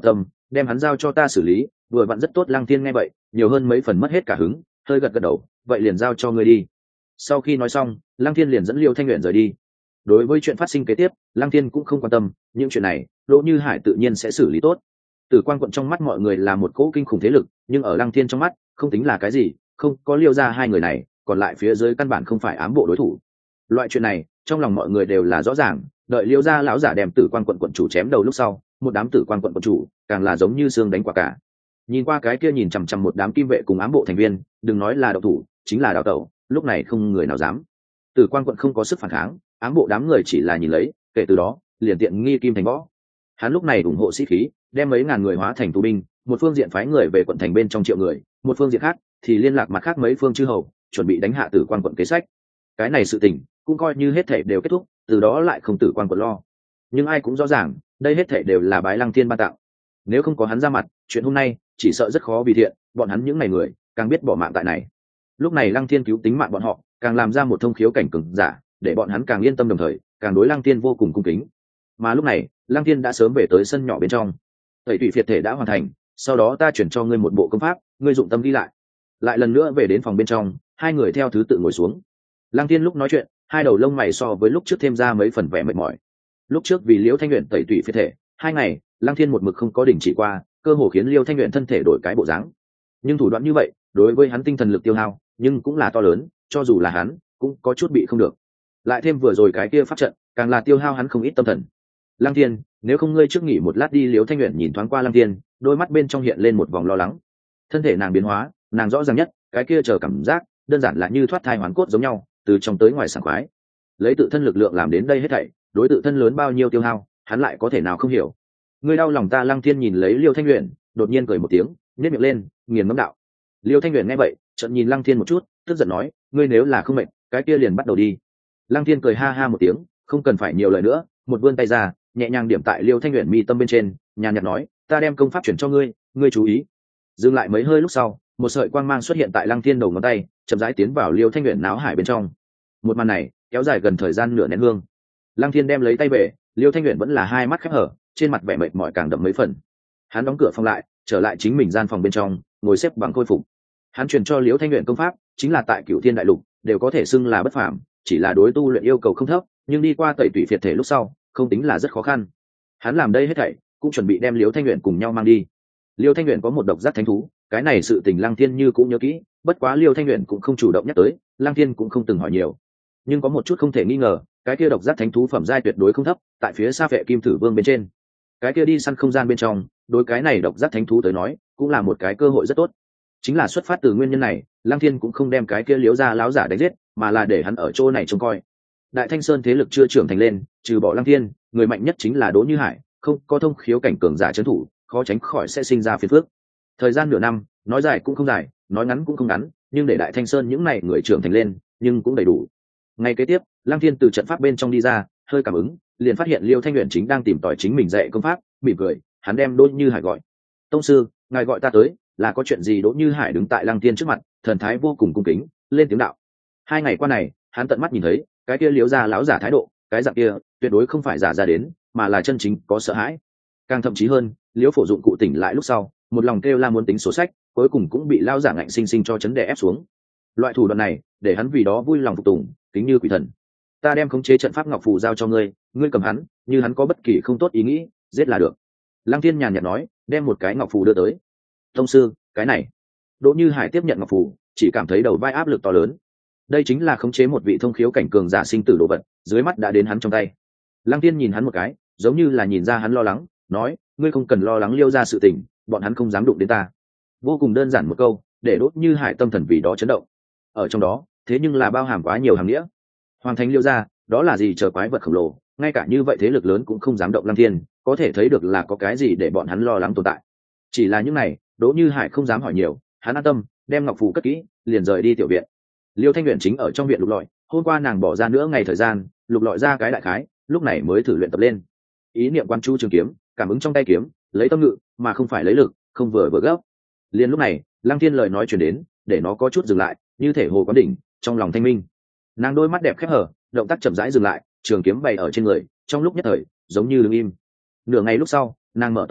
đem hắn giao cho ta xử lý, vừa vặn rất tốt. Lăng Thiên nghe vậy nhiều hơn mấy phần mất hết cả hứng, hơi gật gật đầu, vậy liền giao cho ngươi đi. Sau khi nói xong, Lăng Thiên liền dẫn Liêu Thanh Uyển rời đi. Đối với chuyện phát sinh kế tiếp, Lăng Thiên cũng không quan tâm, những chuyện này Đỗ Như Hải tự nhiên sẽ xử lý tốt. Tử Quan quận trong mắt mọi người là một cỗ kinh khủng thế lực, nhưng ở Lăng Thiên trong mắt không tính là cái gì, không có Liêu ra hai người này, còn lại phía dưới căn bản không phải ám bộ đối thủ. Loại chuyện này trong lòng mọi người đều là rõ ràng, đợi Liêu ra lão giả đem Tử Quan quận quận chủ chém đầu lúc sau, một đám Tử Quan quận quận chủ càng là giống như xương đánh quả cả. Nhìn qua cái kia nhìn chằm chằm một đám kim vệ cùng ám bộ thành viên, đừng nói là độc thủ, chính là đào tẩu, lúc này không người nào dám. Tử Quan quận không có sức phản kháng, ám bộ đám người chỉ là nhìn lấy, kể từ đó liền tiện nghi kim thành võ. Hắn lúc này ủng hộ sĩ khí, đem mấy ngàn người hóa thành tù binh, một phương diện phái người về quận thành bên trong triệu người, một phương diện khác thì liên lạc mặt khác mấy phương chư hầu, chuẩn bị đánh hạ Tử Quan quận kế sách. Cái này sự tình cũng coi như hết thảy đều kết thúc, từ đó lại không Tử Quan quận lo. Nhưng ai cũng rõ ràng, đây hết thảy đều là bái Lăng Thiên ban tặng. Nếu không có hắn ra mặt, chuyện hôm nay chỉ sợ rất khó vì thiện, bọn hắn những ngày người càng biết bỏ mạng tại này. Lúc này Lăng Thiên cứu tính mạng bọn họ, càng làm ra một thông khiếu cảnh cường giả, để bọn hắn càng yên tâm, đồng thời càng đối Lăng Thiên vô cùng cung kính. Mà lúc này Lăng Thiên đã sớm về tới sân nhỏ bên trong. Tẩy tủy phiệt thể đã hoàn thành, sau đó ta chuyển cho ngươi một bộ công pháp, ngươi dụng tâm ghi lại. Lại lần nữa về đến phòng bên trong, hai người theo thứ tự ngồi xuống. Lăng Thiên lúc nói chuyện, hai đầu lông mày so với lúc trước thêm ra mấy phần vẻ mệt mỏi. Lúc trước vì Liễu Thanh Uyển tẩy tủy phiệt thể 2 ngày, Lăng Thiên một mực không có đình chỉ qua, cơ hồ khiến Liễu Thanh Uyển thân thể đổi cái bộ dáng. Nhưng thủ đoạn như vậy đối với hắn tinh thần lực tiêu hao nhưng cũng là to lớn, cho dù là hắn cũng có chút bị không được. Lại thêm vừa rồi cái kia pháp trận càng là tiêu hao hắn không ít tâm thần. Lăng Thiên, nếu không ngươi trước nghỉ một lát đi. Liễu Thanh Uyển nhìn thoáng qua Lăng Thiên, đôi mắt bên trong hiện lên một vòng lo lắng. Thân thể nàng biến hóa, nàng rõ ràng nhất, cái kia chờ cảm giác đơn giản là như thoát thai hoàn cốt giống nhau, từ trong tới ngoài sảng khoái. Lấy tự thân lực lượng làm đến đây hết thảy, đối tự thân lớn bao nhiêu tiêu hao, hắn lại có thể nào không hiểu. Ngươi đau lòng ta. Lăng Thiên nhìn lấy Liêu Thanh Uyển, đột nhiên cười một tiếng, nhếch miệng lên, nghiền ngẫm đạo. Liêu Thanh Uyển nghe vậy, chợt nhìn Lăng Thiên một chút, tức giận nói, ngươi nếu là không mệt, cái kia liền bắt đầu đi. Lăng Thiên cười ha ha một tiếng, không cần phải nhiều lời nữa, một vươn tay ra, nhẹ nhàng điểm tại Liêu Thanh Uyển mi tâm bên trên, nhàn nhạt nói, ta đem công pháp chuyển cho ngươi, ngươi chú ý. Dừng lại mấy hơi lúc sau, một sợi quang mang xuất hiện tại Lăng Thiên đầu ngón tay, chậm rãi tiến vào Liêu Thanh Uyển náo hải bên trong. Một màn này kéo dài gần thời gian nửa nén hương. Lăng Thiên đem lấy tay về, Liêu Thanh Uyển vẫn là hai mắt khép hở, trên mặt vẻ mệt mỏi càng đậm mấy phần. Hắn đóng cửa phòng lại, trở lại chính mình gian phòng bên trong, ngồi xếp bằng khôi phục. Hắn truyền cho Liêu Thanh Uyển công pháp, chính là tại Cửu Thiên Đại Lục đều có thể xưng là bất phàm, chỉ là đối tu luyện yêu cầu không thấp, nhưng đi qua tẩy tủy phiệt thể lúc sau, không tính là rất khó khăn. Hắn làm đây hết thảy, cũng chuẩn bị đem Liêu Thanh Uyển cùng nhau mang đi. Liêu Thanh Uyển có một độc giác thánh thú, cái này sự tình Lăng Thiên như cũng nhớ kỹ, bất quá Liêu Thanh Uyển cũng không chủ động nhắc tới, Lăng Thiên cũng không từng hỏi nhiều. Nhưng có một chút không thể nghi ngờ, cái kia độc giác thánh thú phẩm giai tuyệt đối không thấp, tại phía xa Phệ Kim Thử Vương bên trên. Cái kia đi săn không gian bên trong, đối cái này độc giác thánh thú tới nói, cũng là một cái cơ hội rất tốt. Chính là xuất phát từ nguyên nhân này, Lăng Thiên cũng không đem cái kia Liễu gia láo giả đánh giết, mà là để hắn ở chỗ này trông coi. Đại Thanh Sơn thế lực chưa trưởng thành lên, trừ bỏ Lăng Thiên, người mạnh nhất chính là Đỗ Như Hải, không có thông khiếu cảnh cường giả trấn thủ, khó tránh khỏi sẽ sinh ra phiền phức. Thời gian nửa năm, nói dài cũng không dài, nói ngắn cũng không ngắn, nhưng để Đại Thanh Sơn những này người trưởng thành lên, nhưng cũng đầy đủ. Ngày kế tiếp, Lăng Thiên từ trận pháp bên trong đi ra, hơi cảm ứng, liền phát hiện Liêu Thanh Uyển chính đang tìm tòi chính mình dạy công pháp, mỉm cười, hắn đem Đỗ Như Hải gọi. "Tông sư, ngài gọi ta tới, là có chuyện gì?" Đỗ Như Hải đứng tại Lăng Thiên trước mặt, thần thái vô cùng cung kính, lên tiếng đạo. 2 ngày qua này, hắn tận mắt nhìn thấy, cái kia Liễu gia lão giả thái độ, cái dạng kia, tuyệt đối không phải giả ra đến, mà là chân chính có sợ hãi. Càng thậm chí hơn, Liễu Phổ Dụng cụ tỉnh lại lúc sau, một lòng kêu la muốn tính sổ sách, cuối cùng cũng bị lão giả ngạnh sinh sinh cho chấn đè ép xuống. Loại thủ đoạn này, để hắn vì đó vui lòng phục tùng, kính như quỷ thần. "Ta đem khống chế trận pháp ngọc phù giao cho ngươi, ngươi cầm hắn, như hắn có bất kỳ không tốt ý nghĩ, giết là được." Lăng Thiên nhàn nhạt nói, đem một cái ngọc phù đưa tới. "Tông sư, cái này." Đỗ Như Hải tiếp nhận ngọc phù, chỉ cảm thấy đầu vai áp lực to lớn. Đây chính là khống chế một vị thông khiếu cảnh cường giả sinh tử đồ vật, dưới mắt đã đến hắn trong tay. Lăng Thiên nhìn hắn một cái, giống như là nhìn ra hắn lo lắng, nói, "Ngươi không cần lo lắng Liêu gia sự tình, bọn hắn không dám đụng đến ta." Vô cùng đơn giản một câu, để Đỗ Như Hải tâm thần vì đó chấn động. Ở trong đó, thế nhưng là bao hàm quá nhiều hàm nghĩa. Hoàng thành Liêu gia, đó là gì chờ quái vật khổng lồ, ngay cả như vậy thế lực lớn cũng không dám động Lăng Thiên, có thể thấy được là có cái gì để bọn hắn lo lắng tồn tại. Chỉ là những này, Đỗ Như Hải không dám hỏi nhiều, hắn an tâm, đem ngọc phù cất kỹ, liền rời đi tiểu viện. Liêu Thanh Uyển chính ở trong viện lục lọi, hôm qua nàng bỏ ra nữa ngày thời gian, lục lọi ra cái đại khái, lúc này mới thử luyện tập lên. Ý niệm quan chu trường kiếm, cảm ứng trong tay kiếm, lấy tâm ngự, mà không phải lấy lực, không vừa vừa gấp. Liền lúc này, Lăng Thiên lời nói truyền đến, để nó có chút dừng lại, như thể hồ quán đỉnh, trong lòng thanh minh. Nàng đôi mắt đẹp khép hở, động tác chậm rãi dừng lại, trường kiếm bày ở trên người, trong lúc nhất thời, giống như đứng im. Nửa ngày lúc sau, nàng mở to mắt,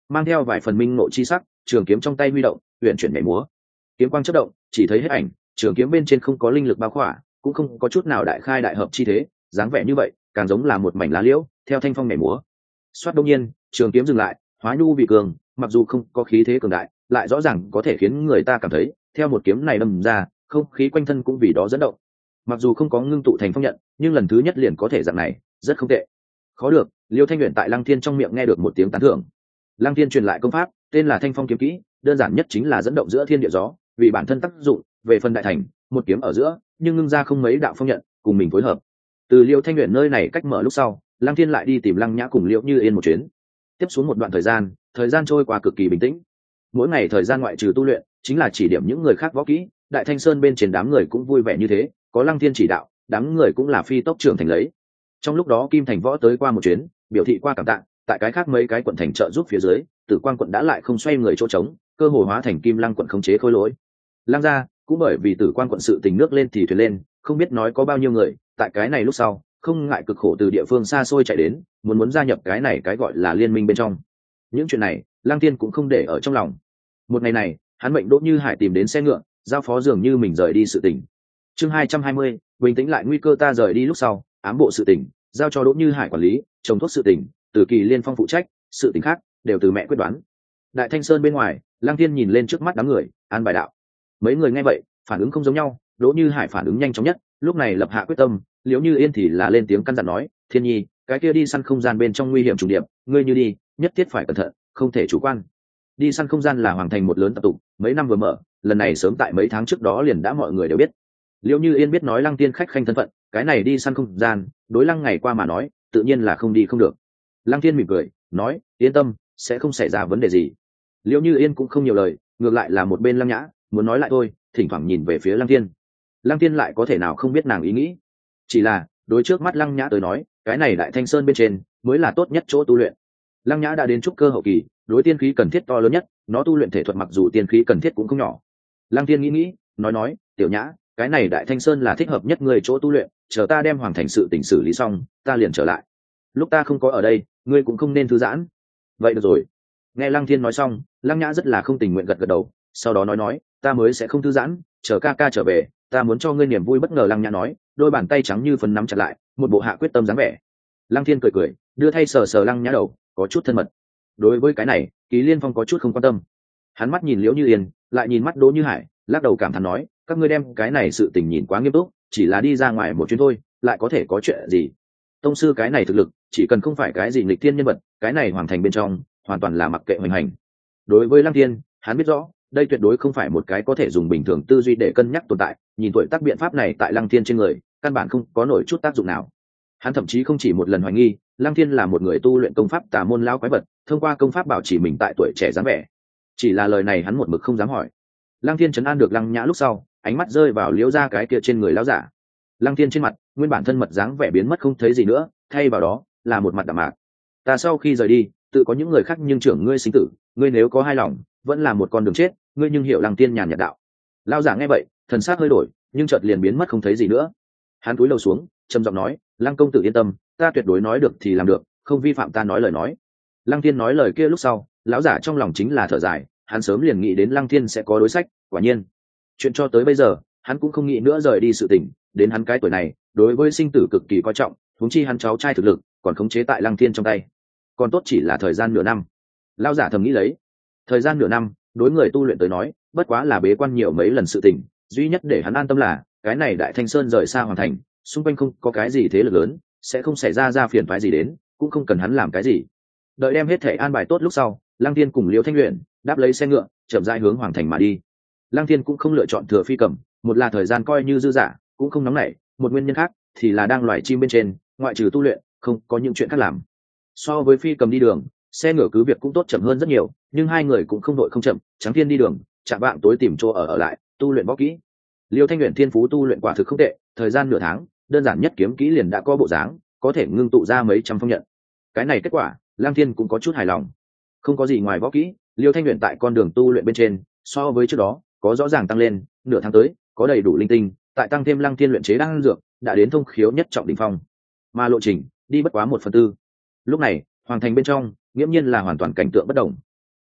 mang theo vài phần minh ngộ chi sắc, trường kiếm trong tay huy động, huyền chuyển nhảy múa. Kiếm quang chớp động, chỉ thấy hết ảnh, trường kiếm bên trên không có linh lực bao khỏa, cũng không có chút nào đại khai đại hợp chi thế, dáng vẻ như vậy, càng giống là một mảnh lá liễu, theo thanh phong nhảy múa. Soát đông nhiên, trường kiếm dừng lại, hóa nhu vị cường, mặc dù không có khí thế cường đại, lại rõ ràng có thể khiến người ta cảm thấy, theo một kiếm này đâm ra, không khí quanh thân cũng vì đó dẫn động. Mặc dù không có ngưng tụ thành phong nhận, nhưng lần thứ nhất liền có thể dạng này, rất không tệ. Khó được, Liêu Thanh Uyển tại Lăng Thiên trong miệng nghe được một tiếng tán thưởng. Lăng Thiên truyền lại công pháp, tên là Thanh Phong kiếm kỹ, đơn giản nhất chính là dẫn động giữa thiên địa gió, vì bản thân tác dụng, về phần đại thành, một kiếm ở giữa, nhưng ngưng ra không mấy đạo phong nhận, cùng mình phối hợp. Từ Liêu Thanh Uyển nơi này cách mở lúc sau, Lăng Thiên lại đi tìm Lăng Nhã cùng Liễu Như Yên một chuyến. Tiếp xuống một đoạn thời gian trôi qua cực kỳ bình tĩnh. Mỗi ngày thời gian ngoại trừ tu luyện, chính là chỉ điểm những người khác võ kỹ, Đại Thanh Sơn bên trên đám người cũng vui vẻ như thế, có Lăng Thiên chỉ đạo, đám người cũng là phi tốc trưởng thành lấy. Trong lúc đó Kim Thành Võ tới qua một chuyến, biểu thị qua cảm tạ, tại cái khác mấy cái quận thành trợ giúp phía dưới, Tử Quang quận đã lại không xoay người chỗ trống, cơ hồ hóa thành Kim Lăng quận khống chế khối lỗi. Lăng gia cũng bởi vì Tử Quang quận sự tình nước lên thì thuyền lên, không biết nói có bao nhiêu người, tại cái này lúc sau, không ngại cực khổ từ địa phương xa xôi chạy đến, muốn gia nhập cái này cái gọi là liên minh bên trong. Những chuyện này, Lăng Tiên cũng không để ở trong lòng. Một ngày này, hắn mệnh Đỗ Như Hải tìm đến xe ngựa, giao phó dường như mình rời đi sự tình. Chương 220, bình tĩnh lại nguy cơ ta rời đi lúc sau, ám bộ sự tình, giao cho Đỗ Như Hải quản lý, trồng thuốc sự tình, từ Kỳ Liên Phong phụ trách, sự tình khác đều từ mẹ quyết đoán. Đại Thanh Sơn bên ngoài, Lăng Tiên nhìn lên trước mắt đám người, an bài đạo. Mấy người nghe vậy, phản ứng không giống nhau, Đỗ Như Hải phản ứng nhanh chóng nhất, lúc này lập hạ quyết tâm, Liễu Như Yên thì là lên tiếng căn dặn nói, Thiên Nhi, cái kia đi săn không gian bên trong nguy hiểm trùng điệp, ngươi như đi, nhất thiết phải cẩn thận, không thể chủ quan. Đi săn không gian là hoàng thành một lớn tập tục, mấy năm vừa mở, lần này sớm tại mấy tháng trước đó liền đã mọi người đều biết. Liễu Như Yên biết nói Lăng Tiên khách khanh thân phận, cái này đi săn không gian, đối Lăng ngày qua mà nói, tự nhiên là không đi không được. Lăng Tiên mỉm cười, nói, yên tâm, sẽ không xảy ra vấn đề gì. Liễu Như Yên cũng không nhiều lời, ngược lại là một bên Lăng Nhã, muốn nói lại thôi, thỉnh thoảng nhìn về phía Lăng Tiên. Lăng Tiên lại có thể nào không biết nàng ý nghĩ, chỉ là đối trước mắt Lăng Nhã tới nói, cái này Đại Thanh Sơn bên trên mới là tốt nhất chỗ tu luyện. Lăng Nhã đã đến trúc cơ hậu kỳ, đối tiên khí cần thiết to lớn nhất, nó tu luyện thể thuật mặc dù tiên khí cần thiết cũng không nhỏ. Lăng Tiên nghĩ, nói, Tiểu Nhã, cái này Đại Thanh Sơn là thích hợp nhất người chỗ tu luyện, chờ ta đem hoàng thành sự tình xử lý xong, ta liền trở lại. Lúc ta không có ở đây, ngươi cũng không nên thư giãn. Vậy được rồi. Nghe Lăng Thiên nói xong, Lăng Nhã rất là không tình nguyện gật gật đầu, sau đó nói, ta mới sẽ không thư giãn, chờ ca ca trở về, ta muốn cho ngươi niềm vui bất ngờ. Lăng Nhã nói, đôi bàn tay trắng như phấn nắm chặt lại, một bộ hạ quyết tâm dáng vẻ. Lăng Thiên cười, đưa thay sờ Lăng Nhã đầu, có chút thân mật. Đối với cái này, Kỳ Liên Phong có chút không quan tâm. Hắn mắt nhìn Liễu Như Yên, lại nhìn mắt Đỗ Như Hải, lắc đầu cảm thán nói, các ngươi đem cái này sự tình nhìn quá nghiêm túc, chỉ là đi ra ngoài một chuyến thôi, lại có thể có chuyện gì? Tông sư cái này thực lực, chỉ cần không phải cái gì nghịch thiên nhân vật, cái này hoàn thành bên trong, hoàn toàn là mặc kệ hoành hành. Đối với Lăng Thiên, hắn biết rõ, đây tuyệt đối không phải một cái có thể dùng bình thường tư duy để cân nhắc tồn tại, nhìn tuổi tác biện pháp này tại Lăng Thiên trên người, căn bản không có nổi chút tác dụng nào. Hắn thậm chí không chỉ một lần hoài nghi, Lăng Thiên là một người tu luyện công pháp tà môn lão quái vật, thông qua công pháp bảo trì mình tại tuổi trẻ dáng vẻ. Chỉ là lời này hắn một mực không dám hỏi. Lăng Thiên trấn an được Lăng Nhã lúc sau, ánh mắt rơi vào Liễu gia cái kia trên người lão giả. Lăng Thiên trên mặt, nguyên bản thân mật dáng vẻ biến mất không thấy gì nữa, thay vào đó là một mặt đạm mạc. Ta sau khi rời đi, tự có những người khác nhưng trưởng ngươi sinh tử, ngươi nếu có hai lòng, vẫn là một con đường chết, ngươi nhưng hiểu Lăng Tiên nhàn nhạt đạo. Lão giả nghe vậy, thần sắc hơi đổi, nhưng chợt liền biến mất không thấy gì nữa. Hắn cúi đầu xuống, trầm giọng nói, Lăng công tử yên tâm, ta tuyệt đối nói được thì làm được, không vi phạm ta nói lời nói. Lăng Thiên nói lời kia lúc sau, lão giả trong lòng chính là thở dài, hắn sớm liền nghĩ đến Lăng Thiên sẽ có đối sách, quả nhiên. Chuyện cho tới bây giờ, hắn cũng không nghĩ nữa rời đi sự tình, đến hắn cái tuổi này, đối với sinh tử cực kỳ coi trọng, huống chi hắn cháu trai thực lực, còn khống chế tại Lăng Thiên trong tay. Còn tốt chỉ là thời gian nửa năm. Lão giả thầm nghĩ lấy, thời gian nửa năm, đối người tu luyện tới nói, bất quá là bế quan nhiều mấy lần sự tình, duy nhất để hắn an tâm là, cái này Đại Thanh Sơn rời xa hoàn thành, xung quanh không có cái gì thế lực lớn, sẽ không xảy ra phiền toái gì đến, cũng không cần hắn làm cái gì. Đợi đem hết thể an bài tốt lúc sau, Lăng Thiên cùng Liễu Thanh Uyển đáp lấy xe ngựa, chậm rãi hướng hoàng thành mà đi. Lăng Thiên cũng không lựa chọn thừa phi cầm, một là thời gian coi như dư dả, cũng không nóng nảy, một nguyên nhân khác thì là đang loài chim bên trên, ngoại trừ tu luyện, không có những chuyện khác làm. So với phi cầm đi đường, xe ngựa cứ việc cũng tốt chậm hơn rất nhiều, nhưng hai người cũng không đội không chậm, Trắng Thiên đi đường, chạm vạng tối tìm chỗ ở lại, tu luyện võ kỹ. Liêu Thanh Uyển thiên phú tu luyện quả thực không tệ, thời gian nửa tháng, đơn giản nhất kiếm kỹ liền đã có bộ dáng, có thể ngưng tụ ra mấy trăm phong nhận. Cái này kết quả, Lăng Thiên cũng có chút hài lòng. Không có gì ngoài võ kỹ, Liêu Thanh Uyển tại con đường tu luyện bên trên, so với trước đó, có rõ ràng tăng lên, nửa tháng tới, có đầy đủ linh tinh, tại tăng thêm Lăng Thiên luyện chế đan dược, đã đến thông khiếu nhất trọng đỉnh phong. Mà lộ trình, đi bất quá 1/4. Lúc này, hoàng thành bên trong, nghiễm nhiên là hoàn toàn cảnh tượng bất động.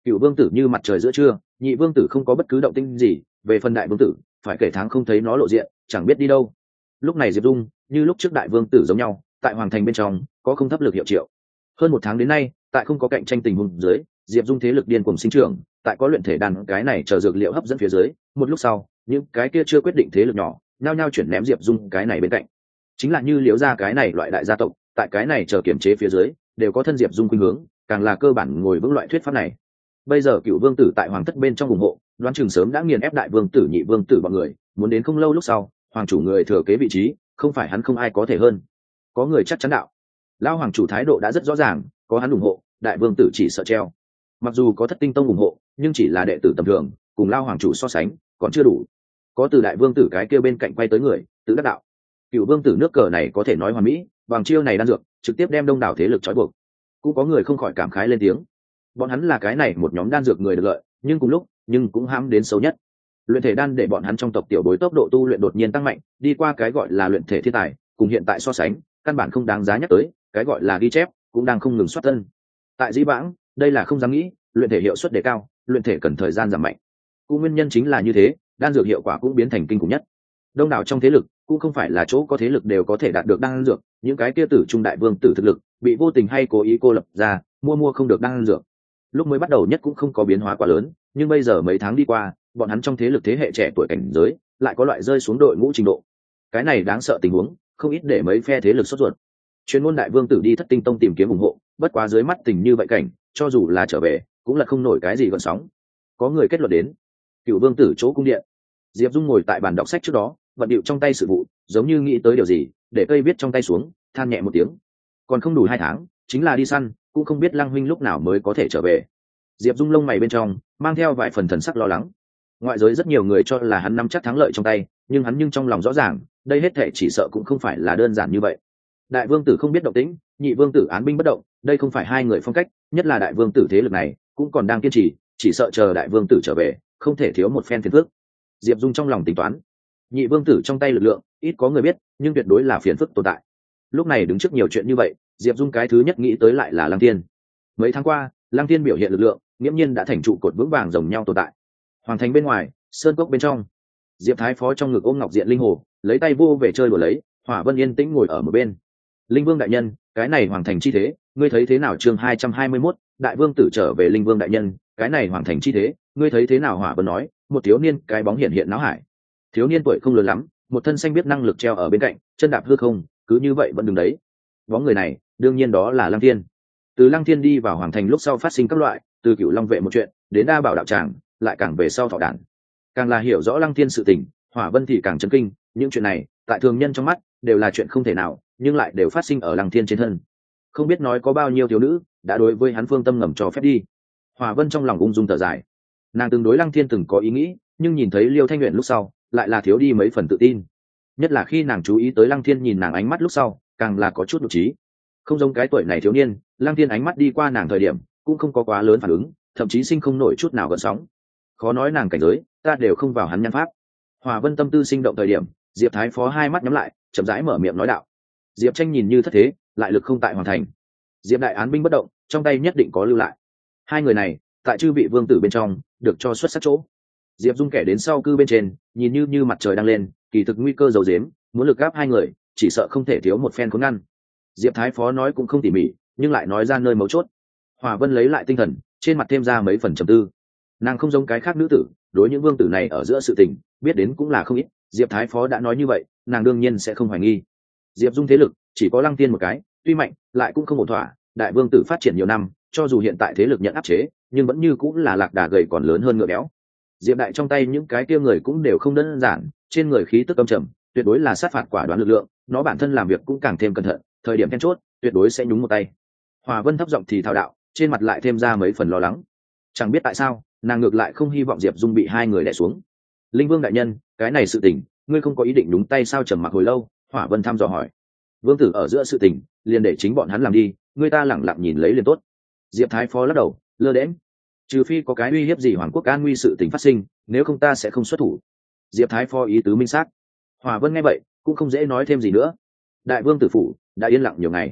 Cựu vương tử như mặt trời giữa trưa, nhị vương tử không có bất cứ động tĩnh gì, về phần đại vương tử phải kể tháng không thấy nó lộ diện, chẳng biết đi đâu. Lúc này Diệp Dung như lúc trước đại vương tử giống nhau, tại hoàng thành bên trong có không thấp lực hiệu triệu. Hơn một tháng đến nay, tại không có cạnh tranh tình huống dưới, Diệp Dung thế lực điên cuồng sinh trưởng, tại có luyện thể đan cái này chờ dược liệu hấp dẫn phía dưới, một lúc sau, những cái kia chưa quyết định thế lực nhỏ, nhao nhao chuyển ném Diệp Dung cái này bên cạnh. Chính là như Liễu gia cái này loại đại gia tộc, tại cái này chờ kiểm chế phía dưới, đều có thân Diệp Dung khuynh hướng, càng là cơ bản ngồi vững loại thuyết pháp này. Bây giờ cựu vương tử tại hoàng thất bên trong ủng hộ, đoán chừng sớm đã nghiền ép đại vương tử nhị vương tử bọn người, muốn đến không lâu lúc sau, hoàng chủ người thừa kế vị trí, không phải hắn không ai có thể hơn. Có người chắc chắn đạo, lão hoàng chủ thái độ đã rất rõ ràng, có hắn ủng hộ, đại vương tử chỉ sợ treo. Mặc dù có thất tinh tông ủng hộ, nhưng chỉ là đệ tử tầm thường, cùng lão hoàng chủ so sánh, còn chưa đủ. Có từ đại vương tử cái kia bên cạnh quay tới người, tự đắc đạo, cựu vương tử nước cờ này có thể nói hoàn mỹ, bằng chiêu này đan dược, trực tiếp đem đông đảo thế lực trói buộc. Cũng có người không khỏi cảm khái lên tiếng. Bọn hắn là cái này một nhóm đan dược người được lợi, nhưng cùng lúc, nhưng cũng hãm đến xấu nhất. Luyện thể đan để bọn hắn trong tộc tiểu bối tốc độ tu luyện đột nhiên tăng mạnh, đi qua cái gọi là luyện thể thiên tài, cùng hiện tại so sánh, căn bản không đáng giá nhắc tới, cái gọi là ghi chép cũng đang không ngừng xuất tân. Tại Dĩ Vãng, đây là không dám nghĩ, luyện thể hiệu suất đề cao, luyện thể cần thời gian giảm mạnh. Cũng nguyên nhân chính là như thế, đan dược hiệu quả cũng biến thành kinh khủng nhất. Đông đảo trong thế lực, cũng không phải là chỗ có thế lực đều có thể đạt được đan dược, những cái kia tử trung đại vương tử thực lực, bị vô tình hay cố ý cô lập ra, mua không được đan dược. Lúc mới bắt đầu nhất cũng không có biến hóa quá lớn, nhưng bây giờ mấy tháng đi qua, bọn hắn trong thế lực thế hệ trẻ tuổi cảnh giới lại có loại rơi xuống đội ngũ trình độ. Cái này đáng sợ tình huống, không ít để mấy phe thế lực sốt ruột. Chuyên môn đại vương tử đi thất tinh tông tìm kiếm ủng hộ, bất quá dưới mắt tình như vậy cảnh, cho dù là trở về, cũng là không nổi cái gì gợn sóng. Có người kết luận đến, cựu vương tử chỗ cung điện. Diệp Dung ngồi tại bàn đọc sách trước đó, vận điệu trong tay sự vụ, giống như nghĩ tới điều gì, để cây viết trong tay xuống, than nhẹ một tiếng. Còn không đủ 2 tháng, chính là đi săn, cũng không biết Lăng huynh lúc nào mới có thể trở về. Diệp Dung lông mày bên trong mang theo vài phần thần sắc lo lắng. Ngoại giới rất nhiều người cho là hắn nắm chắc thắng lợi trong tay, nhưng trong lòng rõ ràng, đây hết thảy chỉ sợ cũng không phải là đơn giản như vậy. Đại vương tử không biết động tĩnh, nhị vương tử án binh bất động, đây không phải hai người phong cách, nhất là đại vương tử thế lực này cũng còn đang kiên trì, chỉ sợ chờ đại vương tử trở về, không thể thiếu một phen phiền phức. Diệp Dung trong lòng tính toán, nhị vương tử trong tay lực lượng ít có người biết, nhưng tuyệt đối là phiền phức tồn tại. Lúc này đứng trước nhiều chuyện như vậy, Diệp Dung cái thứ nhất nghĩ tới lại là Lăng Thiên. Mấy tháng qua, Lăng Thiên biểu hiện lực lượng, nghiễm nhiên đã thành trụ cột vững vàng rồng nhau tồn tại. Hoàng thành bên ngoài, sơn cốc bên trong, Diệp Thái Phó trong ngực ôm ngọc diện linh hồ, lấy tay vô về chơi đùa lấy, Hỏa Vân yên tĩnh ngồi ở một bên. Linh Vương đại nhân, cái này hoàng thành chi thế, ngươi thấy thế nào? Chương 221, đại vương tử trở về. Linh Vương đại nhân, cái này hoàng thành chi thế, ngươi thấy thế nào? Hỏa Vân nói, một thiếu niên cái bóng hiện hiện náo hải. Thiếu niên tuổi không lớn lắm, một thân xanh biết năng lực treo ở bên cạnh, chân đạp hư không, cứ như vậy vẫn đứng đấy. Bóng người này, đương nhiên đó là Lăng Thiên. Từ Lăng Thiên đi vào hoàng thành lúc sau phát sinh các loại, từ Cửu Long vệ một chuyện, đến Đa Bảo đạo tràng, lại càng về sau thọ đản. Càng là hiểu rõ Lăng Thiên sự tình, Hỏa Vân thì càng chấn kinh, những chuyện này, tại thường nhân trong mắt, đều là chuyện không thể nào, nhưng lại đều phát sinh ở Lăng Thiên trên thân. Không biết nói có bao nhiêu thiếu nữ đã đối với hắn phương tâm ngầm cho phép đi. Hỏa Vân trong lòng ung dung thở dài. Nàng từng đối Lăng Thiên từng có ý nghĩ, nhưng nhìn thấy Liêu Thanh Uyển lúc sau, lại là thiếu đi mấy phần tự tin. Nhất là khi nàng chú ý tới Lăng Thiên nhìn nàng ánh mắt lúc sau, càng là có chút nhục trí. Không giống cái tuổi này thiếu niên, Lăng Thiên ánh mắt đi qua nàng thời điểm, cũng không có quá lớn phản ứng, thậm chí sinh không nổi chút nào gợn sóng. Khó nói nàng cảnh giới, ta đều không vào hắn nhan pháp. Hỏa Vân tâm tư sinh động thời điểm, Diệp Thái Phó hai mắt nhắm lại, chậm rãi mở miệng nói đạo. Diệp Tranh nhìn như thất thế, lại lực không tại hoàn thành. Diệp đại án binh bất động, trong tay nhất định có lưu lại. Hai người này, tại chư vị vương tử bên trong, được cho xuất sắc chỗ. Diệp Dung kẻ đến sau cư bên trên, nhìn như mặt trời đang lên, kỳ thực nguy cơ dầu dếm, muốn lực gáp hai người, chỉ sợ không thể thiếu một phen khốn ngăn. Diệp Thái Phó nói cũng không tỉ mỉ, nhưng lại nói ra nơi mấu chốt. Hỏa Vân lấy lại tinh thần, trên mặt thêm ra mấy phần trầm tư. Nàng không giống cái khác nữ tử, đối những vương tử này ở giữa sự tình, biết đến cũng là không ít. Diệp Thái Phó đã nói như vậy, nàng đương nhiên sẽ không hoài nghi. Diệp Dung thế lực chỉ có Lăng Tiên một cái, tuy mạnh, lại cũng không ổn thỏa. Đại vương tử phát triển nhiều năm, cho dù hiện tại thế lực nhận áp chế, nhưng vẫn như cũng là lạc đà gầy còn lớn hơn ngựa béo. Diệp đại trong tay những cái kia người cũng đều không đơn giản, trên người khí tức âm trầm, tuyệt đối là sát phạt quả đoán lực lượng, nó bản thân làm việc cũng càng thêm cẩn thận, thời điểm then chốt, tuyệt đối sẽ nhúng một tay. Hòa Vân thấp giọng thì thao đạo, trên mặt lại thêm ra mấy phần lo lắng. Chẳng biết tại sao, nàng ngược lại không hy vọng Diệp Dung bị hai người đè xuống. Linh Vương đại nhân, cái này sự tình, ngươi không có ý định đúng tay sao? Trầm mặc hồi lâu, Hỏa Vân thăm dò hỏi. Vương tử ở giữa sự tình, liền để chính bọn hắn làm đi, ngươi ta lẳng lặng nhìn lấy liền tốt. Diệp Thái Phó lắc đầu, lơ đễnh. Trừ phi có cái uy hiếp gì hoàng quốc an nguy sự tình phát sinh, nếu không ta sẽ không xuất thủ. Diệp Thái Phó ý tứ minh xác. Hỏa Vân nghe vậy, cũng không dễ nói thêm gì nữa. Đại vương tử phủ đã yên lặng nhiều ngày.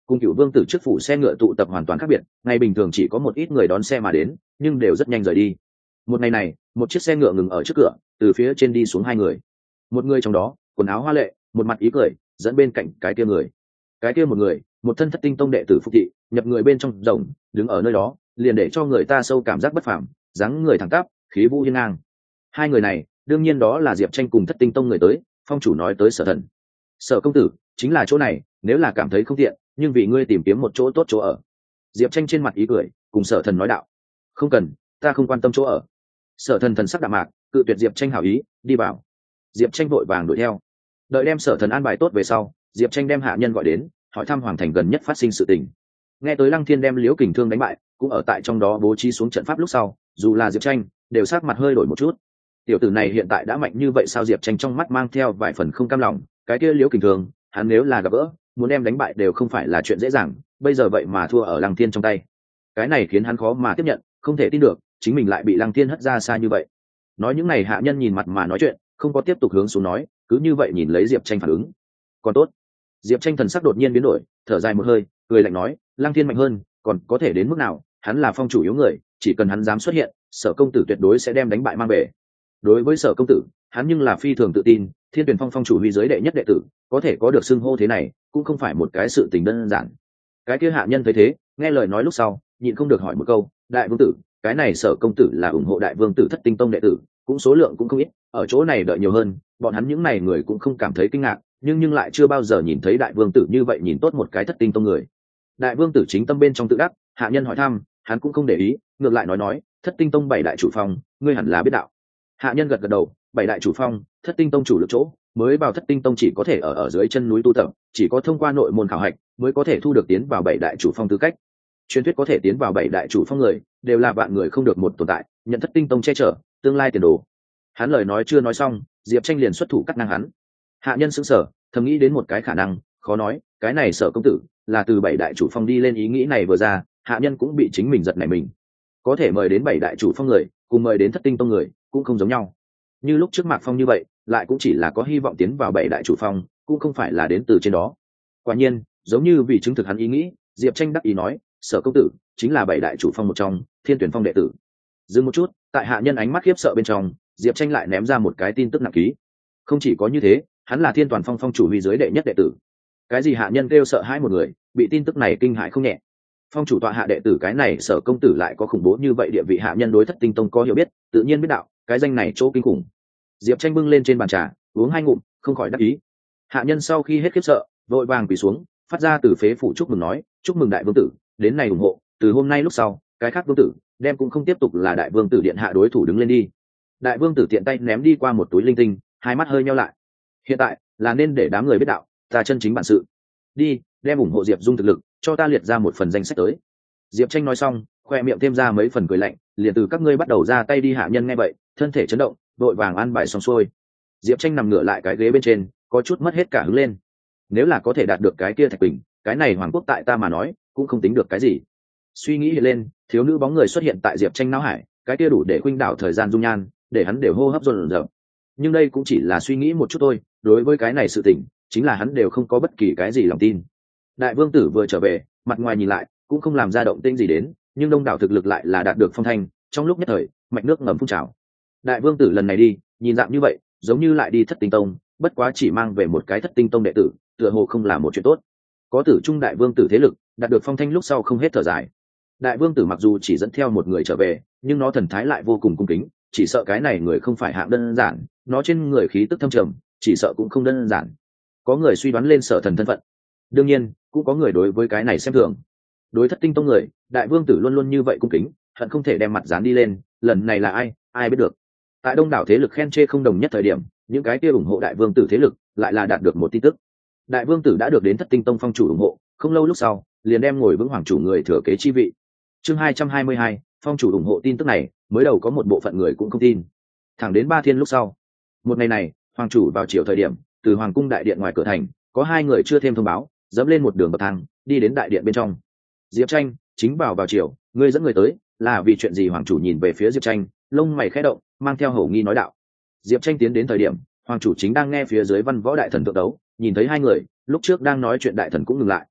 cùng Cửu Vương tử trước phủ xe ngựa tụ tập hoàn toàn khác biệt. Ngày bình thường chỉ có một ít người đón xe mà đến, nhưng đều rất nhanh rời đi. Một ngày này, một chiếc xe ngựa ngừng ở trước cửa, từ phía trên đi xuống hai người. Một người trong đó quần áo hoa lệ, một mặt ý cười, dẫn bên cạnh cái kia người. Cái kia một người, một thân Thất Tinh tông đệ tử Phục thị, nhập người bên trong rồng, đứng ở nơi đó, liền để cho người ta sâu cảm giác bất phàm, dáng người thẳng tắp, khí vũ hiên ngang. Hai người này, đương nhiên đó là Diệp Tranh cùng Thất Tinh tông người tới. Phong chủ nói tới Sở Thần. Sở công tử, chính là chỗ này, nếu là cảm thấy không tiện, nhưng vì ngươi tìm kiếm một chỗ tốt chỗ ở. Diệp Tranh trên mặt ý cười, cùng Sở Thần nói đạo. Không cần, ta không quan tâm chỗ ở. Sở Thần thần sắc đạm mạc, cự tuyệt Diệp Tranh hảo ý, đi vào. Diệp Tranh vội vàng đuổi theo. Đợi đem Sở Thần an bài tốt về sau, Diệp Tranh đem hạ nhân gọi đến, hỏi thăm hoàng thành gần nhất phát sinh sự tình. Nghe tới Lăng Thiên đem Liễu Kình Thương đánh bại, cũng ở tại trong đó bố trí xuống trận pháp lúc sau, dù là Diệp Tranh đều sắc mặt hơi đổi một chút. Tiểu tử này hiện tại đã mạnh như vậy sao? Diệp Tranh trong mắt mang theo vài phần không cam lòng. Cái kia Liễu Kình Thương, hắn nếu là gặp gỡ, muốn đem đánh bại đều không phải là chuyện dễ dàng, bây giờ vậy mà thua ở Lăng Thiên trong tay. Cái này khiến hắn khó mà tiếp nhận, không thể tin được chính mình lại bị Lăng Thiên hất ra xa như vậy. Nói những này hạ nhân nhìn mặt mà nói chuyện, không có tiếp tục hướng xuống nói, cứ như vậy nhìn lấy Diệp Tranh phản ứng. Còn tốt. Diệp Tranh thần sắc đột nhiên biến đổi, thở dài một hơi, cười lạnh nói, Lăng Thiên mạnh hơn, còn có thể đến mức nào? Hắn là phong chủ yếu người, chỉ cần hắn dám xuất hiện, Sở công tử tuyệt đối sẽ đem đánh bại mang về. Đối với Sở công tử, hắn nhưng là phi thường tự tin, Thiên Tuyển Phong phong chủ huy giới đệ nhất đệ tử, có thể có được xưng hô thế này, cũng không phải một cái sự tình đơn giản. Cái kia hạ nhân thấy thế, nghe lời nói lúc sau, nhịn không được hỏi một câu, đại vương tử, cái này Sở công tử là ủng hộ đại vương tử Thất Tinh tông đệ tử, cũng số lượng cũng không ít, ở chỗ này đợi nhiều hơn, bọn hắn những này người cũng không cảm thấy kinh ngạc, nhưng lại chưa bao giờ nhìn thấy đại vương tử như vậy nhìn tốt một cái Thất Tinh tông người. Đại vương tử chính tâm bên trong tự đắc, hạ nhân hỏi thăm, hắn cũng không để ý, ngược lại nói, Thất Tinh tông 7 đại chủ phong, ngươi hẳn là biết đạo. Hạ nhân gật gật đầu, 7 đại chủ phong, Thất Tinh tông chủ lực chỗ, mới vào Thất Tinh tông chỉ có thể ở dưới chân núi tu tập, chỉ có thông qua nội môn khảo hạch mới có thể thu được tiến vào 7 đại chủ phong tư cách. Truyền thuyết có thể tiến vào 7 đại chủ phong người, đều là vạn người không được một tồn tại, nhận Thất Tinh tông che chở, tương lai tiền đồ. Hắn lời nói chưa nói xong, Diệp Tranh liền xuất thủ cắt ngang hắn. Hạ nhân sững sờ, thầm nghĩ đến một cái khả năng, khó nói, cái này Sở công tử là từ 7 đại chủ phong đi lên. Ý nghĩ này vừa ra, hạ nhân cũng bị chính mình giật nảy mình. Có thể mời đến 7 đại chủ phong người, cùng mời đến Thất Tinh tông người, cũng không giống nhau. Như lúc trước Mạc Phong như vậy, lại cũng chỉ là có hy vọng tiến vào 7 đại chủ phong, cũng không phải là đến từ trên đó. Quả nhiên, giống như vì chứng thực hắn ý nghĩ, Diệp Tranh đắc ý nói, Sở công tử chính là 7 đại chủ phong một trong, Thiên Tuyển Phong đệ tử. Dừng một chút, tại hạ nhân ánh mắt khiếp sợ bên trong, Diệp Tranh lại ném ra một cái tin tức nặng ký. Không chỉ có như thế, hắn là Thiên Toàn Phong phong chủ huy giới đệ nhất đệ tử. Cái gì? Hạ nhân kêu sợ hãi một người, bị tin tức này kinh hãi không nhẹ. Phong chủ tọa hạ đệ tử, cái này Sở công tử lại có khủng bố như vậy địa vị. Hạ nhân đối Thất Tinh tông có hiểu biết, tự nhiên biết đạo, cái danh này chỗ kinh khủng. Diệp Tranh bưng lên trên bàn trà, uống 2 ngụm, không khỏi đắc ý. Hạ nhân sau khi hết khiếp sợ, vội vàng quỳ xuống, phát ra từ phế phủ chúc mừng nói, chúc mừng đại vương tử, đến này ủng hộ, từ hôm nay lúc sau, cái khác vương tử đem cũng không tiếp tục là đại vương tử điện hạ đối thủ. Đứng lên đi. Đại vương tử tiện tay ném đi qua một túi linh tinh, hai mắt hơi nheo lại. Hiện tại là nên để đám người biết đạo, ta chân chính bản sự. Đi, đem ủng hộ Diệp Dung thực lực, cho ta liệt ra một phần danh sách tới. Diệp Tranh nói xong, khoe miệng thêm ra mấy phần cười lạnh, liền từ các ngươi bắt đầu ra tay đi. Hạ nhân nghe vậy, thân thể chấn động, vội vàng an bài xong xuôi. Diệp Tranh nằm ngửa lại cái ghế bên trên, có chút mất hết cả hứng lên. Nếu là có thể đạt được cái kia thạch bình, cái này hoàng quốc tại ta mà nói cũng không tính được cái gì. Suy nghĩ hiện lên, thiếu nữ bóng người xuất hiện tại Diệp Tranh não hải, cái kia đủ để khuynh đảo thời gian dung nhan, để hắn đều hô hấp dồn dập. Nhưng đây cũng chỉ là suy nghĩ một chút thôi, đối với cái này sự tình, chính là hắn đều không có bất kỳ cái gì lòng tin. Đại vương tử vừa trở về, mặt ngoài nhìn lại cũng không làm ra động tĩnh gì đến, nhưng đông đảo thực lực lại là đạt được phong thanh, trong lúc nhất thời mạch nước ngầm phun trào. Đại vương tử lần này đi, nhìn dạng như vậy, giống như lại đi Thất Tinh tông, bất quá chỉ mang về một cái Thất Tinh tông đệ tử, tựa hồ không là một chuyện tốt. Có tử trung đại vương tử thế lực, đạt được phong thanh lúc sau không hết thở dài. Đại vương tử mặc dù chỉ dẫn theo một người trở về, nhưng nó thần thái lại vô cùng cung kính, chỉ sợ cái này người không phải hạng đơn giản, nó trên người khí tức thâm trầm, chỉ sợ cũng không đơn giản. Có người suy đoán lên Sở Thần thân phận, đương nhiên cũng có người đối với cái này xem thường. Đối Thất Tinh tông người, đại vương tử luôn luôn như vậy cung kính, hận không thể đem mặt dán đi lên, lần này là ai biết được. Tại đông đảo thế lực khen chê không đồng nhất thời điểm, những cái kia ủng hộ đại vương tử thế lực lại là đạt được một tin tức. Đại vương tử đã được đến Thất Tinh tông phong chủ ủng hộ, không lâu lúc sau liền đem ngồi vững hoàng chủ người thừa kế chi vị. Chương 222, phong chủ ủng hộ. Tin tức này mới đầu có một bộ phận người cũng không tin, thẳng đến 3 thiên lúc sau. Một ngày này, hoàng chủ vào chiều thời điểm, từ hoàng cung đại điện ngoài cửa thành có 2 người chưa thêm thông báo, dẫm lên một đường bậc thang đi đến đại điện bên trong. Diệp Tranh, chính vào chiều, ngươi dẫn người tới là vì chuyện gì? Hoàng chủ nhìn về phía Diệp Tranh, lông mày khẽ động, mang theo hổ nghi nói đạo. Diệp Tranh tiến đến thời điểm, hoàng chủ chính đang nghe phía dưới văn võ đại thần thượng đấu, nhìn thấy 2 người, lúc trước đang nói chuyện đại thần cũng ngừng lại.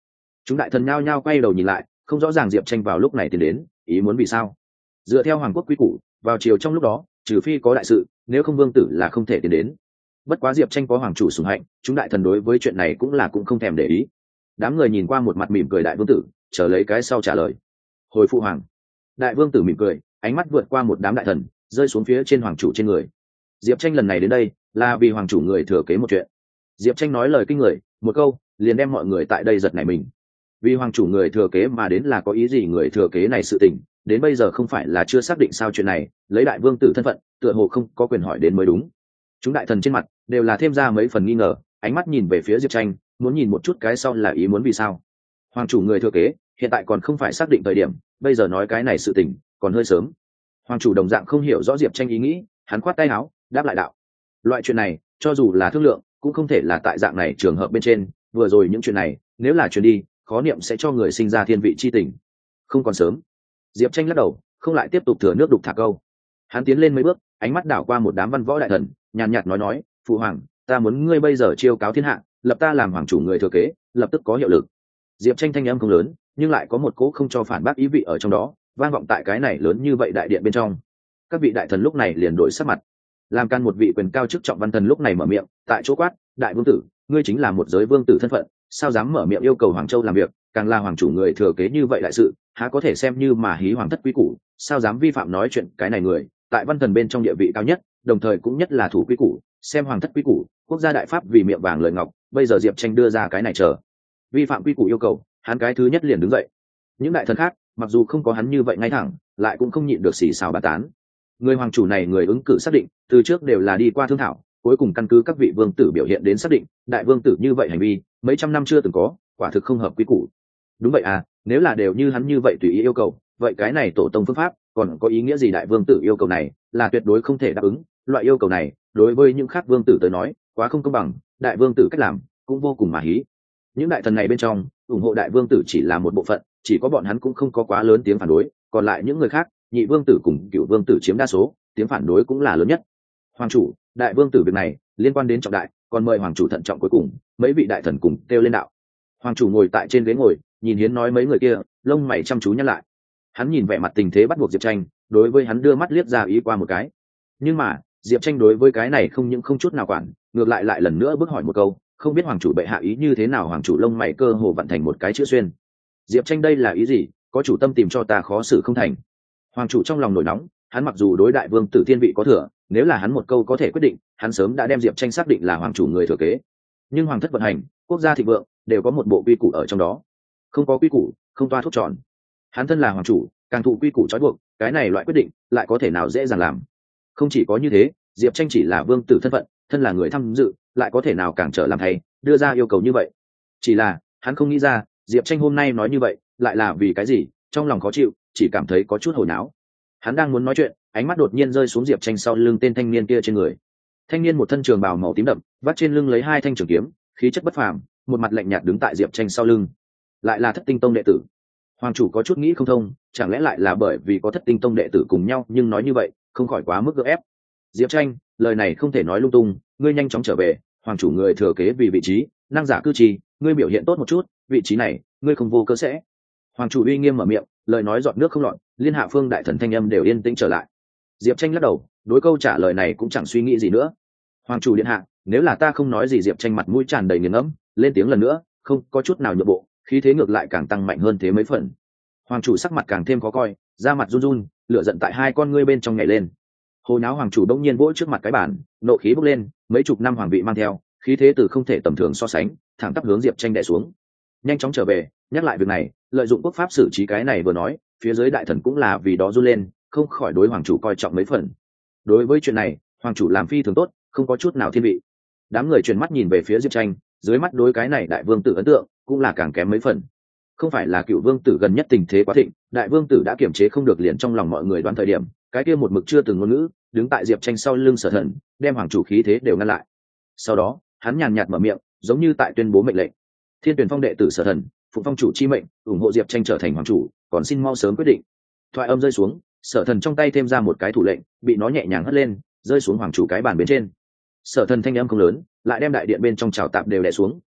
Chúng đại thần nhao nhao quay đầu nhìn lại, không rõ ràng Diệp Tranh vào lúc này tiến đến ý muốn vì sao. Dựa theo hoàng quốc quy củ, vào chiều trong lúc đó trừ phi có đại sự, nếu không vương tử là không thể tiến đến. Bất quá Diệp Tranh có hoàng chủ sủng hạnh, chúng đại thần đối với chuyện này cũng không thèm để ý. Đám người nhìn qua một mặt mỉm cười đại vương tử, chờ lấy cái sau trả lời. Hồi phụ hoàng. Đại vương tử mỉm cười, ánh mắt vượt qua một đám đại thần, rơi xuống phía trên hoàng chủ trên người. Diệp Tranh lần này đến đây là vì hoàng chủ người thừa kế một chuyện. Diệp Tranh nói lời kinh người, một câu liền đem mọi người tại đây giật nảy mình. Vì hoàng chủ người thừa kế mà đến là có ý gì? Người thừa kế này sự tình đến bây giờ không phải là chưa xác định sao? Chuyện này lấy đại vương tử thân phận tựa hồ không có quyền hỏi đến mới đúng. Chúng đại thần trên mặt đều là thêm ra mấy phần nghi ngờ, ánh mắt nhìn về phía Diệp Tranh, muốn nhìn một chút cái sau là ý muốn vì sao. Hoàng chủ người thừa kế hiện tại còn không phải xác định thời điểm, bây giờ nói cái này sự tình còn hơi sớm. Hoàng chủ đồng dạng không hiểu rõ Diệp Tranh ý nghĩ, hắn khoát tay áo đáp lại đạo: loại chuyện này cho dù là thương lượng cũng không thể là tại dạng này trường hợp bên trên, vừa rồi những chuyện này nếu là truyền đi, khó niệm sẽ cho người sinh ra thiên vị chi tình. Không còn sớm. Diệp Tranh lắc đầu, không lại tiếp tục thừa nước đục thả câu. Hắn tiến lên mấy bước, ánh mắt đảo qua một đám văn võ đại thần, nhàn nhạt nói: phụ hoàng, ta muốn ngươi bây giờ chiêu cáo thiên hạ, lập ta làm hoàng chủ người thừa kế, lập tức có hiệu lực. Diệp Tranh thanh âm không lớn, nhưng lại có một cỗ không cho phản bác ý vị ở trong đó, vang vọng tại cái này lớn như vậy đại điện bên trong. Các vị đại thần lúc này liền đổi sắc mặt. Làm can một vị quyền cao chức trọng văn thần lúc này mở miệng, tại chỗ quát: đại vương tử, ngươi chính là một giới vương tử thân phận, sao dám mở miệng yêu cầu Hoàng Châu làm việc, càng là hoàng chủ người thừa kế như vậy đại sự, há có thể xem như mà hí hoàng thất quý củ, sao dám vi phạm nói chuyện cái này người, tại văn thần bên trong địa vị cao nhất, đồng thời cũng nhất là thủ quý củ, xem hoàng thất quý củ, quốc gia đại pháp vì miệng vàng lời ngọc, bây giờ Diệp Tranh đưa ra cái này chờ vi phạm quy củ yêu cầu, hắn cái thứ nhất liền đứng dậy. Những đại thần khác mặc dù không có hắn như vậy ngay thẳng, lại cũng không nhịn được xì xào bàn tán. Người hoàng chủ này người ứng cử xác định từ trước đều là đi qua thương thảo, cuối cùng căn cứ các vị vương tử biểu hiện đến xác định, đại vương tử như vậy hành vi mấy trăm năm chưa từng có, quả thực không hợp quy củ. Đúng vậy à, nếu là đều như hắn như vậy tùy ý yêu cầu, vậy cái này tổ tông phương pháp còn có ý nghĩa gì? Đại vương tử yêu cầu này là tuyệt đối không thể đáp ứng, loại yêu cầu này đối với những khác vương tử tới nói quá không công bằng, đại vương tử cách làm cũng vô cùng mà hí. Những đại thần này bên trong ủng hộ đại vương tử chỉ là một bộ phận, chỉ có bọn hắn cũng không có quá lớn tiếng phản đối, còn lại những người khác, nhị vương tử cùng cựu vương tử chiếm đa số, tiếng phản đối cũng là lớn nhất. Hoàng chủ, đại vương tử việc này liên quan đến trọng đại, còn mời hoàng chủ thận trọng. Cuối cùng mấy vị đại thần cùng kêu lên đạo. Hoàng chủ ngồi tại trên ghế ngồi, nhìn Hiến nói mấy người kia, lông mày chăm chú nhăn lại. Hắn nhìn vẻ mặt tình thế bắt buộc Diệp Tranh, đối với hắn đưa mắt liếc ra ý qua một cái. Nhưng mà Diệp Tranh đối với cái này không những không chút nào quản, ngược lại lần nữa bước hỏi một câu: không biết hoàng chủ bệ hạ ý như thế nào? Hoàng chủ lông mày cơ hồ vặn thành một cái chữ xuyên. Diệp Tranh đây là ý gì? Có chủ tâm tìm cho ta khó xử không thành? Hoàng chủ trong lòng nổi nóng, hắn mặc dù đối đại vương tử thiên vị có thừa, nếu là hắn một câu có thể quyết định, hắn sớm đã đem Diệp Tranh xác định là hoàng chủ người thừa kế. Nhưng hoàng thất vận hành, quốc gia thịnh vượng đều có một bộ quy củ ở trong đó, không có quy củ không toa thuốc tròn. Hắn thân là hoàng chủ, càng thụ quy củ trói buộc, cái này loại quyết định lại có thể nào dễ dàng làm? Không chỉ có như thế, Diệp Tranh chỉ là vương tử thân phận, thân là người tham dự, lại có thể nào cản trở làm thay đưa ra yêu cầu như vậy? Chỉ là hắn không nghĩ ra Diệp Tranh hôm nay nói như vậy lại là vì cái gì, trong lòng khó chịu, chỉ cảm thấy có chút hồi não. Hắn đang muốn nói chuyện, ánh mắt đột nhiên rơi xuống Diệp Tranh sau lưng tên thanh niên kia trên người. Thanh niên một thân trường bào màu tím đậm, vắt trên lưng lấy hai thanh trường kiếm, khí chất bất phàm, một mặt lạnh nhạt đứng tại Diệp Tranh sau lưng. Lại là Thất Tinh Tông đệ tử. Hoàng chủ có chút nghĩ không thông, chẳng lẽ lại là bởi vì có Thất Tinh Tông đệ tử cùng nhau, nhưng nói như vậy không khỏi quá mức gượng ép. Diệp Tranh, lời này không thể nói lung tung, ngươi nhanh chóng trở về, hoàng chủ người thừa kế vì vị trí năng giả cư trì, ngươi biểu hiện tốt một chút, vị trí này ngươi không vô cớ sẽ. Hoàng chủ uy nghiêm mở miệng, lời nói giọt nước không lọt, liên hạ phương đại thần thanh âm đều yên tĩnh trở lại. Diệp Tranh lắc đầu, đối câu trả lời này cũng chẳng suy nghĩ gì nữa. Hoàng chủ điện hạ, nếu là ta không nói gì? Diệp Tranh mặt mũi tràn đầy nghiền ngẫm, lên tiếng lần nữa, không có chút nào nhượng bộ, khí thế ngược lại càng tăng mạnh hơn thế mấy phần. Hoàng chủ sắc mặt càng thêm khó coi, da mặt run run, lửa giận tại hai con ngươi bên trong nhảy lên. Hồi náo hoàng chủ đông nhiên vỗ trước mặt cái bàn, nộ khí bốc lên, mấy chục năm hoàng vị mang theo khí thế từ không thể tầm thường so sánh, thẳng tắp hướng Diệp Tranh đè xuống. Nhanh chóng trở về, nhắc lại việc này, lợi dụng quốc pháp xử trí cái này vừa nói, phía dưới đại thần cũng là vì đó run lên, không khỏi đối hoàng chủ coi trọng mấy phần. Đối với chuyện này, hoàng chủ làm phi thường tốt, không có chút nào thiên vị. Đám người truyền mắt nhìn về phía Diệp Tranh, dưới mắt đối cái này đại vương tử ấn tượng cũng là càng kém mấy phần. Không phải là cựu vương tử gần nhất tình thế quá thịnh, đại vương tử đã kiềm chế không được, liền trong lòng mọi người đoán thời điểm, cái kia một mực chưa từng ngôn ngữ đứng tại Diệp Tranh sau lưng Sở Thần, đem hoàng chủ khí thế đều ngăn lại. Sau đó hắn nhàn nhạt mở miệng, giống như tại tuyên bố mệnh lệnh: Thiên Tuyển Phong đệ tử Sở Thần phụng phong chủ chi mệnh, ủng hộ Diệp Tranh trở thành hoàng chủ, còn xin mau sớm quyết định. Thoại âm rơi xuống, Sở Thần trong tay thêm ra một cái thủ lệnh, bị nó nhẹ nhàng hất lên, rơi xuống hoàng chủ cái bàn bên trên. Sở Thần thanh âm không lớn, lại đem đại điện bên trong trào tạp đều đè xuống,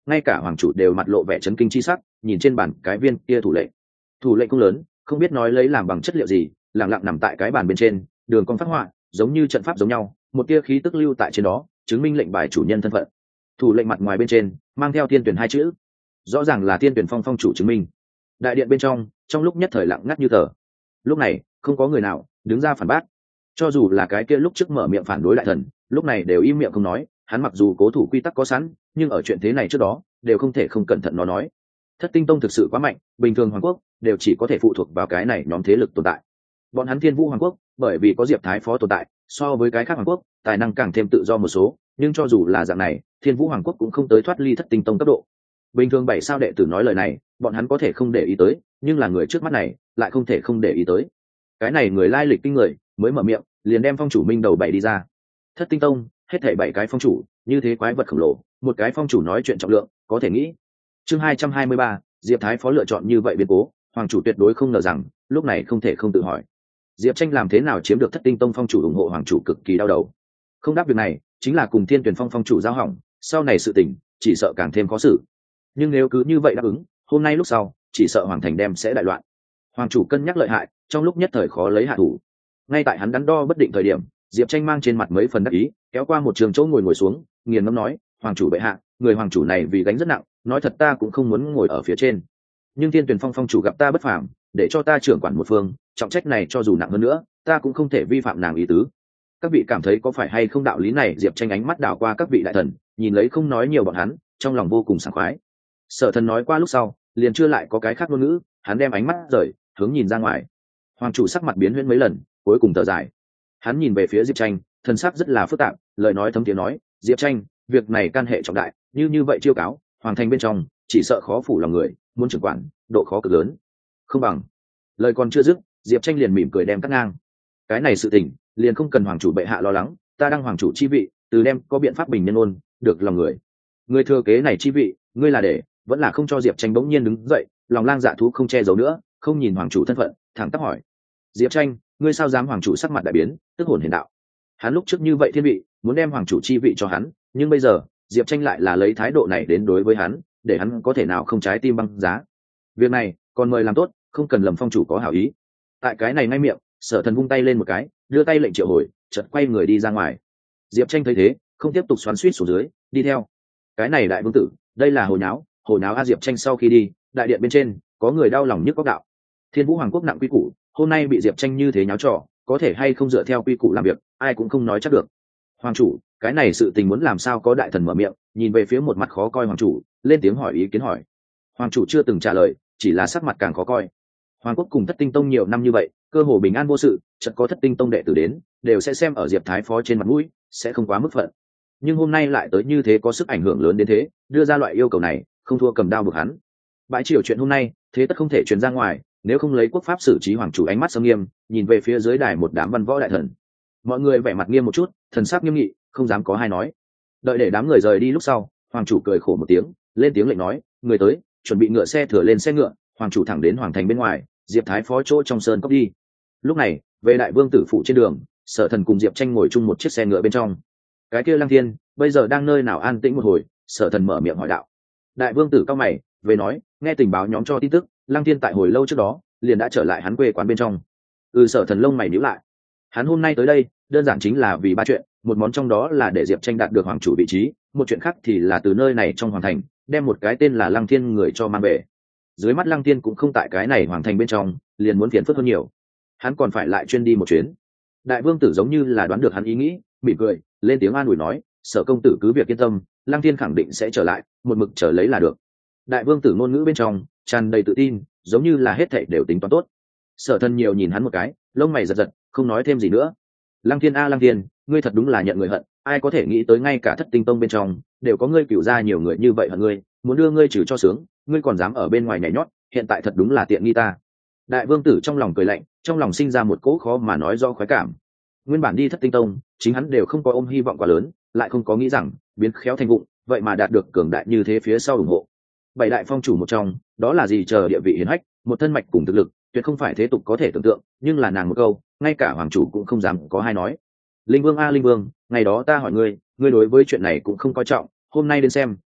ngay cả hoàng chủ đều mặt lộ vẻ chấn kinh chi sắc, nhìn trên bàn cái viên kia thủ lệnh cũng lớn, không biết nói lấy làm bằng chất liệu gì, lặng lặng nằm tại cái bàn bên trên, đường cong phát họa giống như trận pháp giống nhau, một tia khí tức lưu tại trên đó, chứng minh lệnh bài chủ nhân thân phận. Thủ lệnh mặt ngoài bên trên mang theo tiên tuyển hai chữ, rõ ràng là tiên tuyển phong chủ chứng minh. Đại điện bên trong lúc nhất thời lặng ngắt như tờ. Lúc này không có người nào đứng ra phản bác, cho dù là cái kia lúc trước mở miệng phản đối đại thần, lúc này đều im miệng không nói. Hắn mặc dù cố thủ quy tắc có sẵn, nhưng ở chuyện thế này trước đó đều không thể không cẩn thận nó nói. Thất tinh tông thực sự quá mạnh, bình thường hoàng quốc đều chỉ có thể phụ thuộc vào cái này nhóm thế lực tồn tại. Bọn hắn Thiên Vũ hoàng quốc bởi vì có Diệp Thái Phó tồn tại, so với cái khác hoàng quốc tài năng càng thêm tự do một số, nhưng cho dù là dạng này, Thiên Vũ hoàng quốc cũng không tới thoát ly thất tinh tông cấp độ. Bình thường 7 sao đệ tử nói lời này, bọn hắn có thể không để ý tới, nhưng là người trước mắt này lại không thể không để ý tới. Cái này người lai lịch kinh người, mới mở miệng liền đem phong chủ minh đầu 7 đi ra. Thất tinh tông hết thảy 7 cái phong chủ, như thế quái vật khổng lồ, một cái phong chủ nói chuyện trọng lượng, có thể nghĩ. Chương 223, Diệp Thái Phó lựa chọn như vậy biến cố, hoàng chủ tuyệt đối không ngờ rằng, lúc này không thể không tự hỏi. Diệp Tranh làm thế nào chiếm được Thất tinh tông phong chủ ủng hộ hoàng chủ cực kỳ đau đầu. Không đáp việc này, chính là cùng Thiên Tuyển phong phong chủ giao hỏng, sau này sự tình chỉ sợ càng thêm khó xử. Nhưng nếu cứ như vậy đáp ứng, hôm nay lúc sau chỉ sợ hoàng thành đem sẽ đại loạn. Hoàng chủ cân nhắc lợi hại, trong lúc nhất thời khó lấy hạ thủ. Ngay tại hắn đắn đo bất định thời điểm, Diệp Tranh mang trên mặt mấy phần đắc ý, kéo qua một trường chỗ ngồi xuống, nghiền ngẫm nói: hoàng chủ bệ hạ, người hoàng chủ này vì gánh rất nặng, nói thật ta cũng không muốn ngồi ở phía trên, nhưng Thiên Tuyển phong phong chủ gặp ta bất phàm, để cho ta trưởng quản một phương, trọng trách này cho dù nặng hơn nữa, ta cũng không thể vi phạm nàng ý tứ. Các vị cảm thấy có phải hay không đạo lý này? Diệp Tranh ánh mắt đảo qua các vị đại thần, nhìn lấy không nói nhiều bọn hắn, trong lòng vô cùng sảng khoái. Sở Thần nói qua lúc sau, liền chưa lại có cái khác ngôn ngữ, hắn đem ánh mắt rời hướng nhìn ra ngoài. Hoàng chủ sắc mặt biến huyễn mấy lần, cuối cùng thở dài. Hắn nhìn về phía Diệp Tranh, thần sắc rất là phức tạp, lời nói thấm tiếng nói: Diệp Tranh, việc này can hệ trọng đại, như vậy chiêu cáo hoàng thành bên trong, chỉ sợ khó phủ lòng người, muốn trưởng quản độ khó cực lớn. Không bằng. Lời còn chưa dứt, Diệp Tranh liền mỉm cười đem cắt ngang. Cái này sự tình liền không cần hoàng chủ bệ hạ lo lắng, ta đang hoàng chủ chi vị, từ đem có biện pháp bình nhân ôn được lòng người. Người thừa kế này chi vị, ngươi là để vẫn là không cho? Diệp Tranh bỗng nhiên đứng dậy, lòng lang dạ thú không che giấu nữa, không nhìn hoàng chủ thân phận, thẳng tắp hỏi: Diệp Tranh, ngươi sao dám? Hoàng chủ sắc mặt đại biến, tức hồn hiền đạo. Hắn lúc trước như vậy thiên vị, muốn đem hoàng chủ chi vị cho hắn, nhưng bây giờ Diệp Tranh lại là lấy thái độ này đến đối với hắn, để hắn có thể nào không trái tim băng giá. Việc này còn mời làm tốt, không cần lầm phong chủ có hảo ý. Tại cái này ngay miệng, Sở Thần vung tay lên một cái, đưa tay lệnh triệu hồi, chợt quay người đi ra ngoài. Diệp Tranh thấy thế, không tiếp tục xoắn xuýt xuống dưới, đi theo. Cái này đại vương tử, đây là hồi náo a. Diệp Tranh sau khi đi, đại điện bên trên có người đau lòng nhức góc đạo: Thiên Vũ hoàng quốc nặng quy củ, hôm nay bị Diệp Tranh như thế nháo trò, có thể hay không dựa theo quy củ làm việc, ai cũng không nói chắc được. Hoàng chủ, cái này sự tình muốn làm sao? Có đại thần mở miệng, nhìn về phía một mặt khó coi hoàng chủ, lên tiếng hỏi ý kiến hỏi. Hoàng chủ chưa từng trả lời, chỉ là sắc mặt càng khó coi. Hoàng quốc cùng Thất tinh tông nhiều năm như vậy, cơ hồ bình an vô sự, chợt có Thất tinh tông đệ tử đến, đều sẽ xem ở Diệp Thái Phó trên mặt mũi, sẽ không quá mức phận. Nhưng hôm nay lại tới như thế, có sức ảnh hưởng lớn đến thế, đưa ra loại yêu cầu này, không thua cầm đao buộc hắn. Bãi triều chuyện hôm nay, thế tất không thể truyền ra ngoài, nếu không lấy quốc pháp xử trí. Hoàng chủ ánh mắt sâm nghiêm, nhìn về phía dưới đài một đám văn võ đại thần. Mọi người vẻ mặt nghiêm một chút, thần sắc nghiêm nghị, không dám có hai nói. Đợi để đám người rời đi lúc sau, hoàng chủ cười khổ một tiếng, lên tiếng lệnh nói: người tới, chuẩn bị ngựa xe thừa lên xe ngựa. Hoàng chủ thẳng đến hoàng thành bên ngoài, Diệp Thái Phó chỗ trong sơn cốc đi. Lúc này, về đại vương tử phụ trên đường, Sở Thần cùng Diệp Tranh ngồi chung một chiếc xe ngựa bên trong. Cái kia Lăng Thiên bây giờ đang nơi nào? An tĩnh một hồi, Sở Thần mở miệng hỏi đạo. Đại vương tử cao mày, về nói: nghe tình báo nhóm cho tin tức, Lăng Thiên tại hồi lâu trước đó liền đã trở lại hắn quê quán bên trong. Sở Thần lông mày nhíu lại. Hắn hôm nay tới đây đơn giản chính là vì 3 chuyện, một món trong đó là để Diệp Tranh đạt được hoàng chủ vị trí, một chuyện khác thì là từ nơi này trong hoàng thành đem một cái tên là Lăng Thiên người cho mang về. Dưới mắt Lăng Thiên cũng không tại cái này hoàng thành bên trong, liền muốn phiền phức hơn nhiều. Hắn còn phải lại chuyên đi một chuyến. Đại vương tử giống như là đoán được hắn ý nghĩ, mỉm cười, lên tiếng an ủi nói: Sở công tử cứ việc yên tâm, Lăng Thiên khẳng định sẽ trở lại, một mực chờ lấy là được. Đại vương tử ngôn ngữ bên trong tràn đầy tự tin, giống như là hết thảy đều tính toán tốt. Sở Thần nhiều nhìn hắn một cái, lông mày giật giật, không nói thêm gì nữa. Lăng Thiên a Lăng Thiên, ngươi thật đúng là nhận người hận, ai có thể nghĩ tới ngay cả Thất tinh tông bên trong đều có ngươi cửu gia nhiều người như vậy hận ngươi, muốn đưa ngươi trừ cho sướng, ngươi còn dám ở bên ngoài nhảy nhót, hiện tại thật đúng là tiện nghi ta. Đại vương tử trong lòng cười lạnh, trong lòng sinh ra một cỗ khó mà nói do khoái cảm. Nguyên bản đi Thất tinh tông, chính hắn đều không có ôm hy vọng quá lớn, lại không có nghĩ rằng biến khéo thành vụng, vậy mà đạt được cường đại như thế phía sau ủng hộ. 7 đại phong chủ một trong, đó là gì chờ địa vị hiển hách, một thân mạch cùng thực lực, tuyệt không phải thế tục có thể tưởng tượng, nhưng là nàng một câu, ngay cả hoàng chủ cũng không dám có hai nói. Linh Vương a Linh Vương, ngày đó ta hỏi ngươi, ngươi đối với chuyện này cũng không coi trọng, hôm nay đến xem,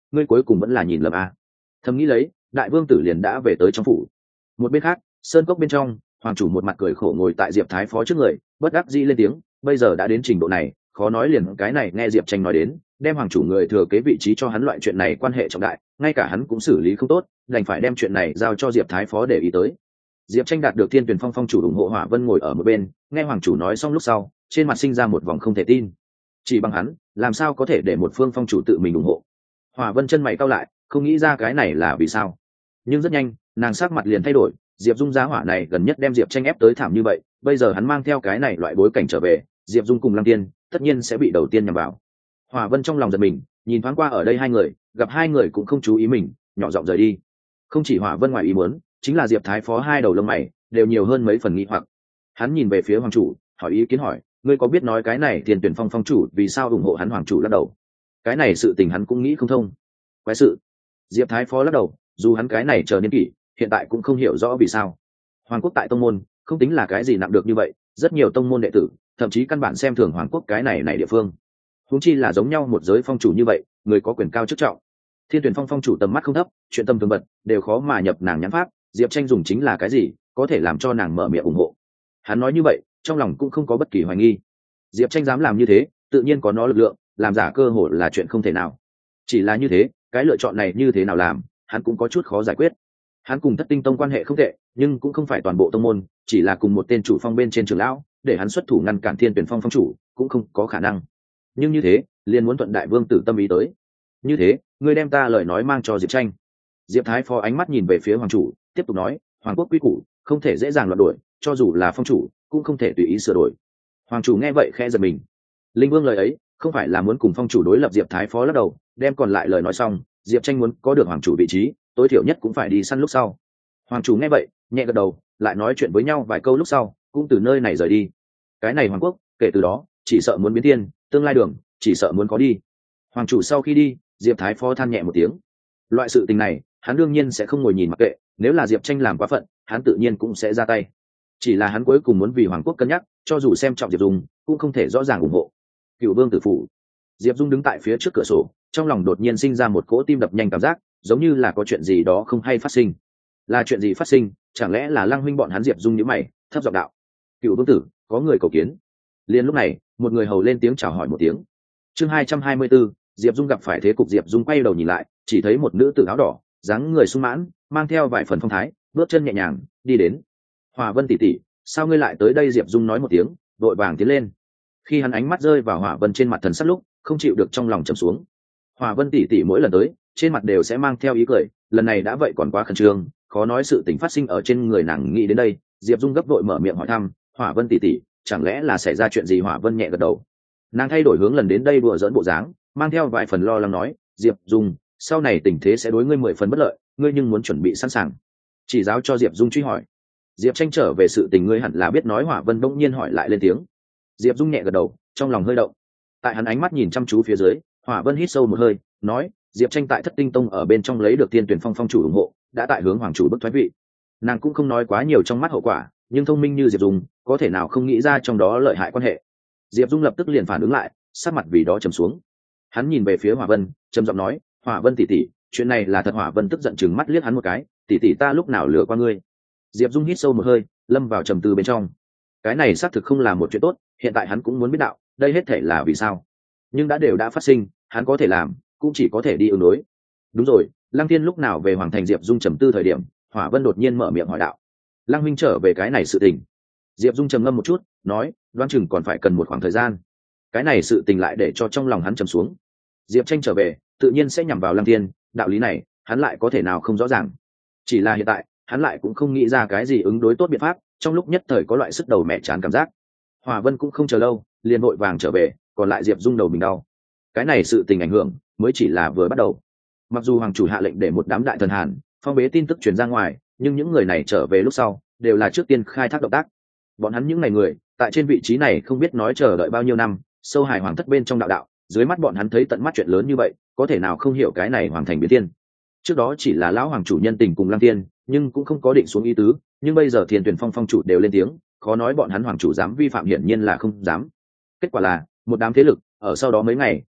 ngươi cuối cùng vẫn là nhìn lầm à. Thầm nghĩ lấy, đại vương tử liền đã về tới trong phủ. Một bên khác, sơn cốc bên trong, hoàng chủ một mặt cười khổ ngồi tại Diệp Thái Phó trước người, bất đắc dĩ lên tiếng, bây giờ đã đến trình độ này, khó nói liền cái này nghe Diệp Tranh nói đến, đem hoàng chủ người thừa kế vị trí cho hắn, loại chuyện này quan hệ trọng đại, ngay cả hắn cũng xử lý không tốt, đành phải đem chuyện này giao cho Diệp Thái Phó để ý tới. Diệp Tranh đạt được Thiên Tuyển Phong phong chủ ủng hộ, Hỏa Vân ngồi ở một bên, nghe hoàng chủ nói xong lúc sau, trên mặt sinh ra một vòng không thể tin. Chỉ bằng hắn, làm sao có thể để một phương phong chủ tự mình ủng hộ? Hỏa Vân chân mày cau lại, không nghĩ ra cái này là vì sao. Nhưng rất nhanh, nàng sắc mặt liền thay đổi, Diệp Dung giá hỏa này gần nhất đem Diệp Tranh ép tới thảm như vậy, bây giờ hắn mang theo cái này loại bối cảnh trở về, Diệp Dung cùng Lăng Tiên tất nhiên sẽ bị đầu tiên nhằm vào. Hỏa Vân trong lòng giật mình, nhìn thoáng qua ở đây hai người, gặp hai người cũng không chú ý mình, nhỏ giọng rời đi. Không chỉ Hỏa Vân ngoài ý muốn, chính là Diệp Thái Phó hai đầu lông mày đều nhiều hơn mấy phần nghi hoặc. Hắn nhìn về phía hoàng chủ, hỏi ý kiến hỏi, ngươi có biết nói cái này Thiên Tuyển Phong phong chủ vì sao ủng hộ hắn? Hoàng chủ lắc đầu. Cái này sự tình hắn cũng nghĩ không thông. Quái sự. Diệp Thái Phó lắc đầu, dù hắn cái này chờ niên kỷ, hiện tại cũng không hiểu rõ vì sao. Hoàng quốc tại tông môn không tính là cái gì nặng được như vậy, rất nhiều tông môn đệ tử thậm chí căn bản xem thường hoàng quốc cái này địa phương. Huống chi là giống nhau một giới phong chủ như vậy, người có quyền cao chức trọng. Thiên Tuyển Phong phong chủ tầm mắt không thấp, chuyện tâm thường bật đều khó mà nhập nàng nhãn pháp. Diệp Tranh dùng chính là cái gì có thể làm cho nàng mở miệng ủng hộ? Hắn nói như vậy, trong lòng cũng không có bất kỳ hoài nghi. Diệp Tranh dám làm như thế, tự nhiên có nó lực lượng, làm giả cơ hội là chuyện không thể nào. Chỉ là như thế, cái lựa chọn này như thế nào làm, hắn cũng có chút khó giải quyết. Hắn cùng Thất Tinh Tông quan hệ không tệ, nhưng cũng không phải toàn bộ tông môn, chỉ là cùng một tên chủ phong bên trên trường lão, để hắn xuất thủ ngăn cản Thiên Tuyển Phong phong chủ, cũng không có khả năng. Nhưng như thế, liền muốn thuận đại vương tử tâm ý tới. Như thế, ngươi đem ta lời nói mang cho Diệp Tranh. Diệp Thái Phó ánh mắt nhìn về phía hoàng chủ, tiếp tục nói, hoàng quốc quy củ không thể dễ dàng loạn đổi, cho dù là phong chủ cũng không thể tùy ý sửa đổi. Hoàng chủ nghe vậy khẽ giật mình. Linh Vương lời ấy không phải là muốn cùng phong chủ đối lập? Diệp Thái Phó lắc đầu, đem còn lại lời nói xong. Diệp Tranh muốn có được hoàng chủ vị trí, tối thiểu nhất cũng phải đi săn lúc sau. Hoàng chủ nghe vậy nhẹ gật đầu, lại nói chuyện với nhau vài câu lúc sau, cũng từ nơi này rời đi. Cái này hoàng quốc kể từ đó chỉ sợ muốn biến thiên, tương lai đường chỉ sợ muốn có đi. Hoàng chủ sau khi đi, Diệp Thái Phó than nhẹ một tiếng. Loại sự tình này hắn đương nhiên sẽ không ngồi nhìn mặc kệ, nếu là Diệp Tranh làm quá phận, hắn tự nhiên cũng sẽ ra tay. Chỉ là hắn cuối cùng muốn vì hoàng quốc cân nhắc, cho dù xem trọng Diệp Dung cũng không thể rõ ràng ủng hộ. Cựu Vương tử phủ, Diệp Dung đứng tại phía trước cửa sổ, trong lòng đột nhiên sinh ra một cỗ tim đập nhanh cảm giác, giống như là có chuyện gì đó không hay phát sinh. Là chuyện gì phát sinh? Chẳng lẽ là Lăng huynh bọn hắn? Diệp Dung nhíu mày, thấp giọng đạo, Cựu Vương tử, có người cầu kiến. Liền lúc này, một người hầu lên tiếng chào hỏi một tiếng. Chương 224, Diệp Dung gặp phải thế cục. Diệp Dung quay đầu nhìn lại, chỉ thấy một nữ tử áo đỏ, dáng người sung mãn, mang theo vài phần phong thái, bước chân nhẹ nhàng đi đến. Hỏa Vân tỷ tỷ, sao ngươi lại tới đây? Diệp Dung nói một tiếng, vội vàng tiến lên. Khi hắn ánh mắt rơi vào Hỏa Vân trên mặt thần sắc lúc, không chịu được trong lòng trầm xuống. Hỏa Vân tỷ tỷ mỗi lần tới, trên mặt đều sẽ mang theo ý cười, lần này đã vậy còn quá khẩn trương, khó nói sự tình phát sinh ở trên người nàng. Nghĩ đến đây, Diệp Dung gấp vội mở miệng hỏi thăm, Hỏa Vân tỷ tỷ, chẳng lẽ là xảy ra chuyện gì? Hỏa Vân nhẹ gật đầu. Nàng thay đổi hướng lần đến đây đùa giỡn bộ dáng, mang theo vài phần lo lắng nói, Diệp Dung, sau này tình thế sẽ đối ngươi 10 phần bất lợi, ngươi nhưng muốn chuẩn bị sẵn sàng. Chỉ giáo cho Diệp Dung truy hỏi. Diệp Tranh trở về sự tình ngươi hẳn là biết. Nói. Hỏa Vân bỗng nhiên hỏi lại lên tiếng. Diệp Dung nhẹ gật đầu, trong lòng hơi động. Tại hắn ánh mắt nhìn chăm chú phía dưới, Hỏa Vân hít sâu một hơi, nói, Diệp Tranh tại Thất Tinh Tông ở bên trong lấy được Thiên Tuyển Phong phong chủ ủng hộ, đã tại hướng hoàng chủ bức thoái vị. Nàng cũng không nói quá nhiều trong mắt hậu quả, nhưng thông minh như Diệp Dung, có thể nào không nghĩ ra trong đó lợi hại quan hệ. Diệp Dung lập tức liền phản ứng lại, sắc mặt vì đó trầm xuống. Hắn nhìn về phía Hỏa Vân, trầm giọng nói, Hỏa Vân tỷ tỷ, chuyện này là thật? Hỏa Vân tức giận chừng mắt liếc hắn một cái, tỷ tỷ ta lúc nào lừa qua ngươi? Diệp Dung hít sâu một hơi, lâm vào trầm tư bên trong. Cái này xác thực không là một chuyện tốt, hiện tại hắn cũng muốn biết đạo, đây hết thể là vì sao. Nhưng đã phát sinh, hắn có thể làm, cũng chỉ có thể đi ứng đối. Đúng rồi, Lăng Thiên lúc nào về hoàng thành? Diệp Dung trầm tư thời điểm, Hỏa Vân đột nhiên mở miệng hỏi đạo. Lăng huynh trở về cái này sự tình. Diệp Dung trầm ngâm một chút, nói, đoán chừng còn phải cần một khoảng thời gian. Cái này sự tình lại để cho trong lòng hắn trầm xuống. Diệp Tranh trở về, tự nhiên sẽ nhằm vào Lăng Thiên, đạo lý này, hắn lại có thể nào không rõ ràng. Chỉ là hiện tại, hắn lại cũng không nghĩ ra cái gì ứng đối tốt biện pháp, trong lúc nhất thời có loại sức đầu mẹ chán cảm giác. Hỏa Vân cũng không chờ lâu, liền vội vàng trở về, còn lại Diệp Dung đầu mình đau. Cái này sự tình ảnh hưởng mới chỉ là vừa bắt đầu. Mặc dù hoàng chủ hạ lệnh để một đám đại thần Hàn phong bế tin tức truyền ra ngoài, nhưng những người này trở về lúc sau đều là trước tiên khai thác động tác. Bọn hắn những ngày người tại trên vị trí này không biết nói chờ đợi bao nhiêu năm, sâu hài hoàng thất bên trong đạo đạo, dưới mắt bọn hắn thấy tận mắt chuyện lớn như vậy, có thể nào không hiểu cái này hoàng thành biến thiên. Trước đó chỉ là lão hoàng chủ nhân tình cùng Lăng Tiên, nhưng cũng không có định xuống ý tứ, nhưng bây giờ Thiên Tuyển Phong phong chủ đều lên tiếng, khó nói bọn hắn hoàng chủ dám vi phạm, hiển nhiên là không dám. Kết quả là một đám thế lực ở sau đó mấy ngày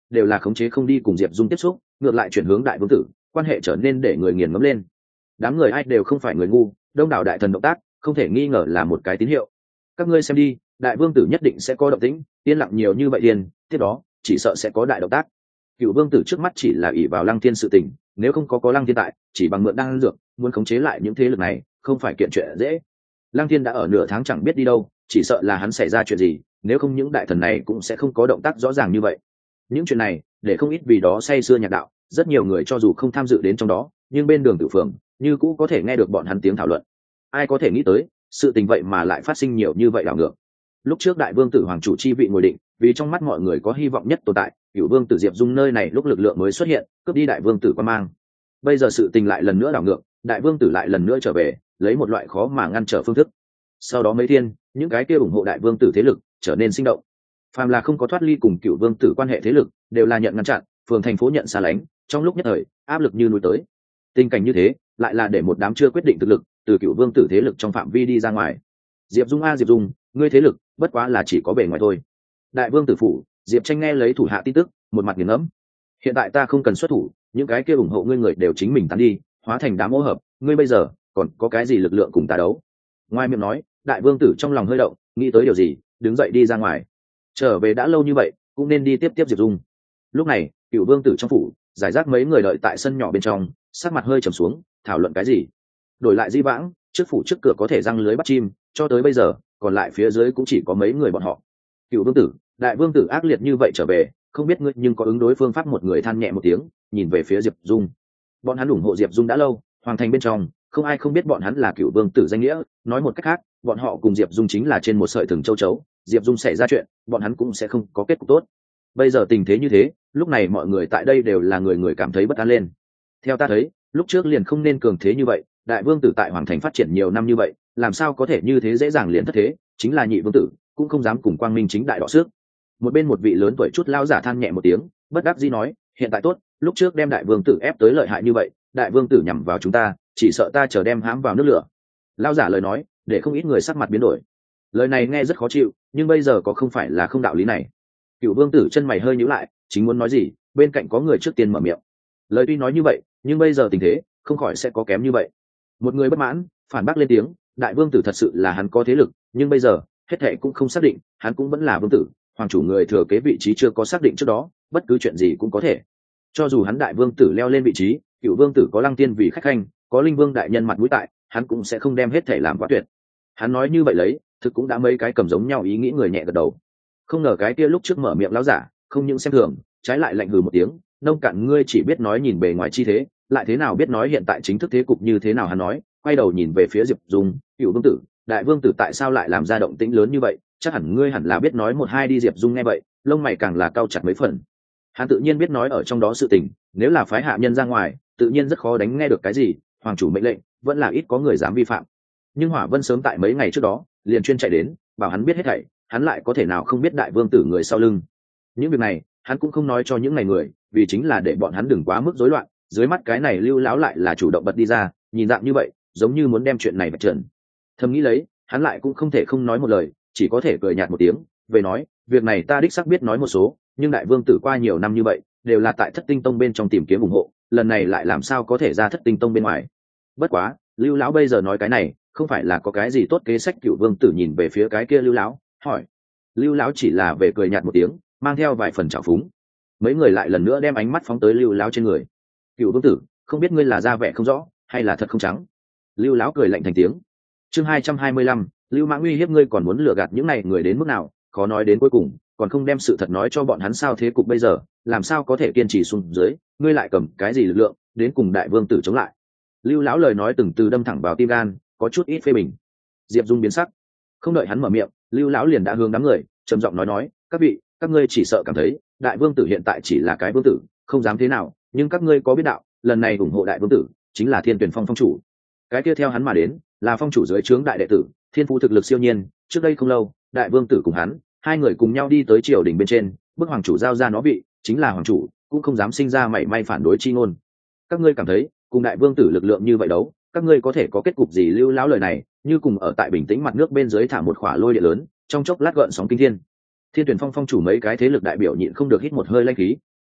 đều là khống chế không đi cùng diệp dung tiếp xúc, ngược lại chuyển hướng đại vương tử, quan hệ trở nên để người nghiền ngẫm lên. Đám người ai đều không phải người ngu, đông đảo đại thần động tác không thể nghi ngờ là một cái tín hiệu. Các ngươi xem đi, đại vương tử nhất định sẽ có động tĩnh, yên lặng nhiều như vậy tiền, tiếp đó chỉ sợ sẽ có đại động tác. Cựu vương tử trước mắt chỉ là ỷ vào Lăng Thiên sự tình, nếu không có Lăng Thiên tại, chỉ bằng mượn đan dược muốn khống chế lại những thế lực này không phải kiện chuyện dễ. Lăng Thiên đã ở nửa tháng chẳng biết đi đâu, chỉ sợ là hắn xảy ra chuyện gì, nếu không những đại thần này cũng sẽ không có động tác rõ ràng như vậy. Những chuyện này để không ít vì đó say sưa nhạc đạo, rất nhiều người cho dù không tham dự đến trong đó, nhưng bên đường tử phường như cũ có thể nghe được bọn hắn tiếng thảo luận. Ai có thể nghĩ tới sự tình vậy mà lại phát sinh nhiều như vậy đảo ngược. Lúc trước đại vương tử hoàng chủ chi vị ngồi định, vì trong mắt mọi người có hy vọng nhất tồn tại, cửu vương tử diệp dung nơi này lúc lực lượng mới xuất hiện, cướp đi đại vương tử quan mang. Bây giờ sự tình lại lần nữa đảo ngược, đại vương tử lại lần nữa trở về, lấy một loại khó mà ngăn trở phương thức. Sau đó mấy thiên, những cái kia ủng hộ đại vương tử thế lực trở nên sinh động. Phàm là không có thoát ly cùng cửu vương tử quan hệ thế lực, đều là nhận ngăn chặn, phường thành phố nhận xa lánh, trong lúc nhất thời áp lực như núi tới. Tình cảnh như thế lại là để một đám chưa quyết định thực lực từ cửu vương tử thế lực trong phạm vi đi ra ngoài. Diệp Dung a Diệp Dung, ngươi thế lực bất quá là chỉ có bề ngoài thôi. Đại vương tử phủ, Diệp Tranh nghe lấy thủ hạ tin tức, một mặt nghiền ngẫm. Hiện tại ta không cần xuất thủ, những cái kia ủng hộ ngươi người đều chính mình tán đi, hóa thành đám ô hợp, ngươi bây giờ còn có cái gì lực lượng cùng ta đấu? Ngoài miệng nói, đại vương tử trong lòng hơi động, nghĩ tới điều gì, đứng dậy đi ra ngoài. Trở về đã lâu như vậy, cũng nên đi tiếp Diệp Dung. Lúc này, cựu vương tử trong phủ, giải rác mấy người đợi tại sân nhỏ bên trong, sắc mặt hơi trầm xuống, thảo luận cái gì. Đổi lại di vãng, trước phủ trước cửa có thể răng lưới bắt chim, cho tới bây giờ, còn lại phía dưới cũng chỉ có mấy người bọn họ. Cựu vương tử, đại vương tử ác liệt như vậy trở về, không biết ngươi nhưng có ứng đối phương pháp. Một người than nhẹ một tiếng, nhìn về phía Diệp Dung. Bọn hắn ủng hộ Diệp Dung đã lâu, hoàng thành bên trong không ai không biết bọn hắn là cựu vương tử danh nghĩa. Nói một cách khác, bọn họ cùng Diệp Dung chính là trên một sợi thừng châu chấu. Diệp Dung xảy ra chuyện, bọn hắn cũng sẽ không có kết cục tốt. Bây giờ tình thế như thế, lúc này mọi người tại đây đều là người cảm thấy bất an lên. Theo ta thấy, lúc trước liền không nên cường thế như vậy. Đại vương tử tại hoàng thành phát triển nhiều năm như vậy, làm sao có thể như thế dễ dàng liền thất thế? Chính là nhị vương tử cũng không dám cùng quang minh chính đại đọ xước. Một bên một vị lớn tuổi chút lao giả than nhẹ một tiếng, bất đắc dĩ nói, hiện tại tốt, lúc trước đem đại vương tử ép tới lợi hại như vậy, đại vương tử nhằm vào chúng ta, chỉ sợ ta chờ đem hãm vào nước lửa. Lao giả lời nói để không ít người sắc mặt biến đổi. Lời này nghe rất khó chịu, nhưng bây giờ có không phải là không đạo lý này. Cựu vương tử chân mày hơi nhíu lại, chính muốn nói gì, bên cạnh có người trước tiên mở miệng. Lời tuy nói như vậy, nhưng bây giờ tình thế không khỏi sẽ có kém như vậy. Một người bất mãn phản bác lên tiếng, đại vương tử thật sự là hắn có thế lực, nhưng bây giờ hết thệ cũng không xác định, hắn cũng vẫn là vương tử, hoàng chủ người thừa kế vị trí chưa có xác định trước đó, bất cứ chuyện gì cũng có thể. Cho dù hắn đại vương tử leo lên vị trí, cựu vương tử có Lăng Tiên vì khách khanh, có Linh Vương đại nhân mặt mũi tại, hắn cũng sẽ không đem hết thể làm quá tuyệt. Hắn nói như vậy lấy, thực cũng đã mấy cái cầm giống nhau ý nghĩ người nhẹ gật đầu. Không ngờ cái kia lúc trước mở miệng lão giả, không những xem thường, trái lại lạnh hừ một tiếng, nông cạn ngươi chỉ biết nói nhìn bề ngoài chi thế, lại thế nào biết nói hiện tại chính thức thế cục như thế nào. Hắn nói, quay đầu nhìn về phía Diệp Dung, cựu vương tử, đại vương tử tại sao lại làm ra động tĩnh lớn như vậy, chắc hẳn ngươi hẳn là biết nói một hai đi. Diệp Dung nghe vậy, lông mày càng là cau chặt mấy phần. Hắn tự nhiên biết nói ở trong đó sự tình, nếu là phái hạ nhân ra ngoài, tự nhiên rất khó đánh nghe được cái gì, hoàng chủ mệnh lệnh, vẫn là ít có người dám vi phạm. Nhưng Hỏa Vân sớm tại mấy ngày trước đó, liền chuyên chạy đến, bảo hắn biết hết thảy, hắn lại có thể nào không biết đại vương tử người sau lưng. Những việc này, hắn cũng không nói cho những này người, vì chính là để bọn hắn đừng quá mức rối loạn. Dưới mắt cái này Lưu Láo lại là chủ động bật đi ra, nhìn dạng như vậy, giống như muốn đem chuyện này vạch trần. Thầm nghĩ lấy, hắn lại cũng không thể không nói một lời, chỉ có thể cười nhạt một tiếng, về nói, việc này ta đích xác biết nói một số, nhưng đại vương tử qua nhiều năm như vậy, đều là tại Thất Tinh Tông bên trong tìm kiếm ủng hộ, lần này lại làm sao có thể ra Thất Tinh Tông bên ngoài. Bất quá, Lưu Lão bây giờ nói cái này, không phải là có cái gì tốt kế sách. Cựu vương tử nhìn về phía cái kia Lưu Lão, hỏi. Lưu Lão chỉ là về cười nhạt một tiếng, mang theo vài phần trào phúng. Mấy người lại lần nữa đem ánh mắt phóng tới Lưu Lão trên người. Cựu vương tử, không biết ngươi là ra vẻ không rõ, hay là thật không trắng? Lưu Lão cười lạnh thành tiếng. Chương 225, Lưu Mã uy hiếp ngươi còn muốn lừa gạt những này người đến mức nào, khó nói đến cuối cùng còn không đem sự thật nói cho bọn hắn sao? Thế cục bây giờ làm sao có thể kiên trì xuống dưới, ngươi lại cầm cái gì lực lượng đến cùng đại vương tử chống lại? Lưu Lão lời nói từng từ đâm thẳng vào tim gan, có chút ít phê bình. Diệp Dung biến sắc, không đợi hắn mở miệng, Lưu Lão liền đã hướng đám người trầm giọng nói, các vị, các ngươi chỉ sợ cảm thấy đại vương tử hiện tại chỉ là cái vương tử, không dám thế nào, nhưng các ngươi có biết đạo, lần này ủng hộ đại vương tử chính là Thiên Tuyển Phong phong chủ. Cái kia theo hắn mà đến là phong chủ dưới trướng đại đệ tử, thiên phú thực lực siêu nhiên. Trước đây không lâu, đại vương tử cùng hắn hai người cùng nhau đi tới triều đình bên trên, bức hoàng chủ giao ra nó vị, chính là hoàng chủ cũng không dám sinh ra mảy may phản đối chi ngôn. Các ngươi cảm thấy cùng đại vương tử lực lượng như vậy đấu, các ngươi có thể có kết cục gì? Lưu Lão lời này như cùng ở tại bình tĩnh mặt nước bên dưới thả một khỏa lôi địa lớn, trong chốc lát gợn sóng kinh thiên. Thiên Tuyển Phong phong chủ mấy cái thế lực đại biểu nhịn không được hít một hơi lanh khí,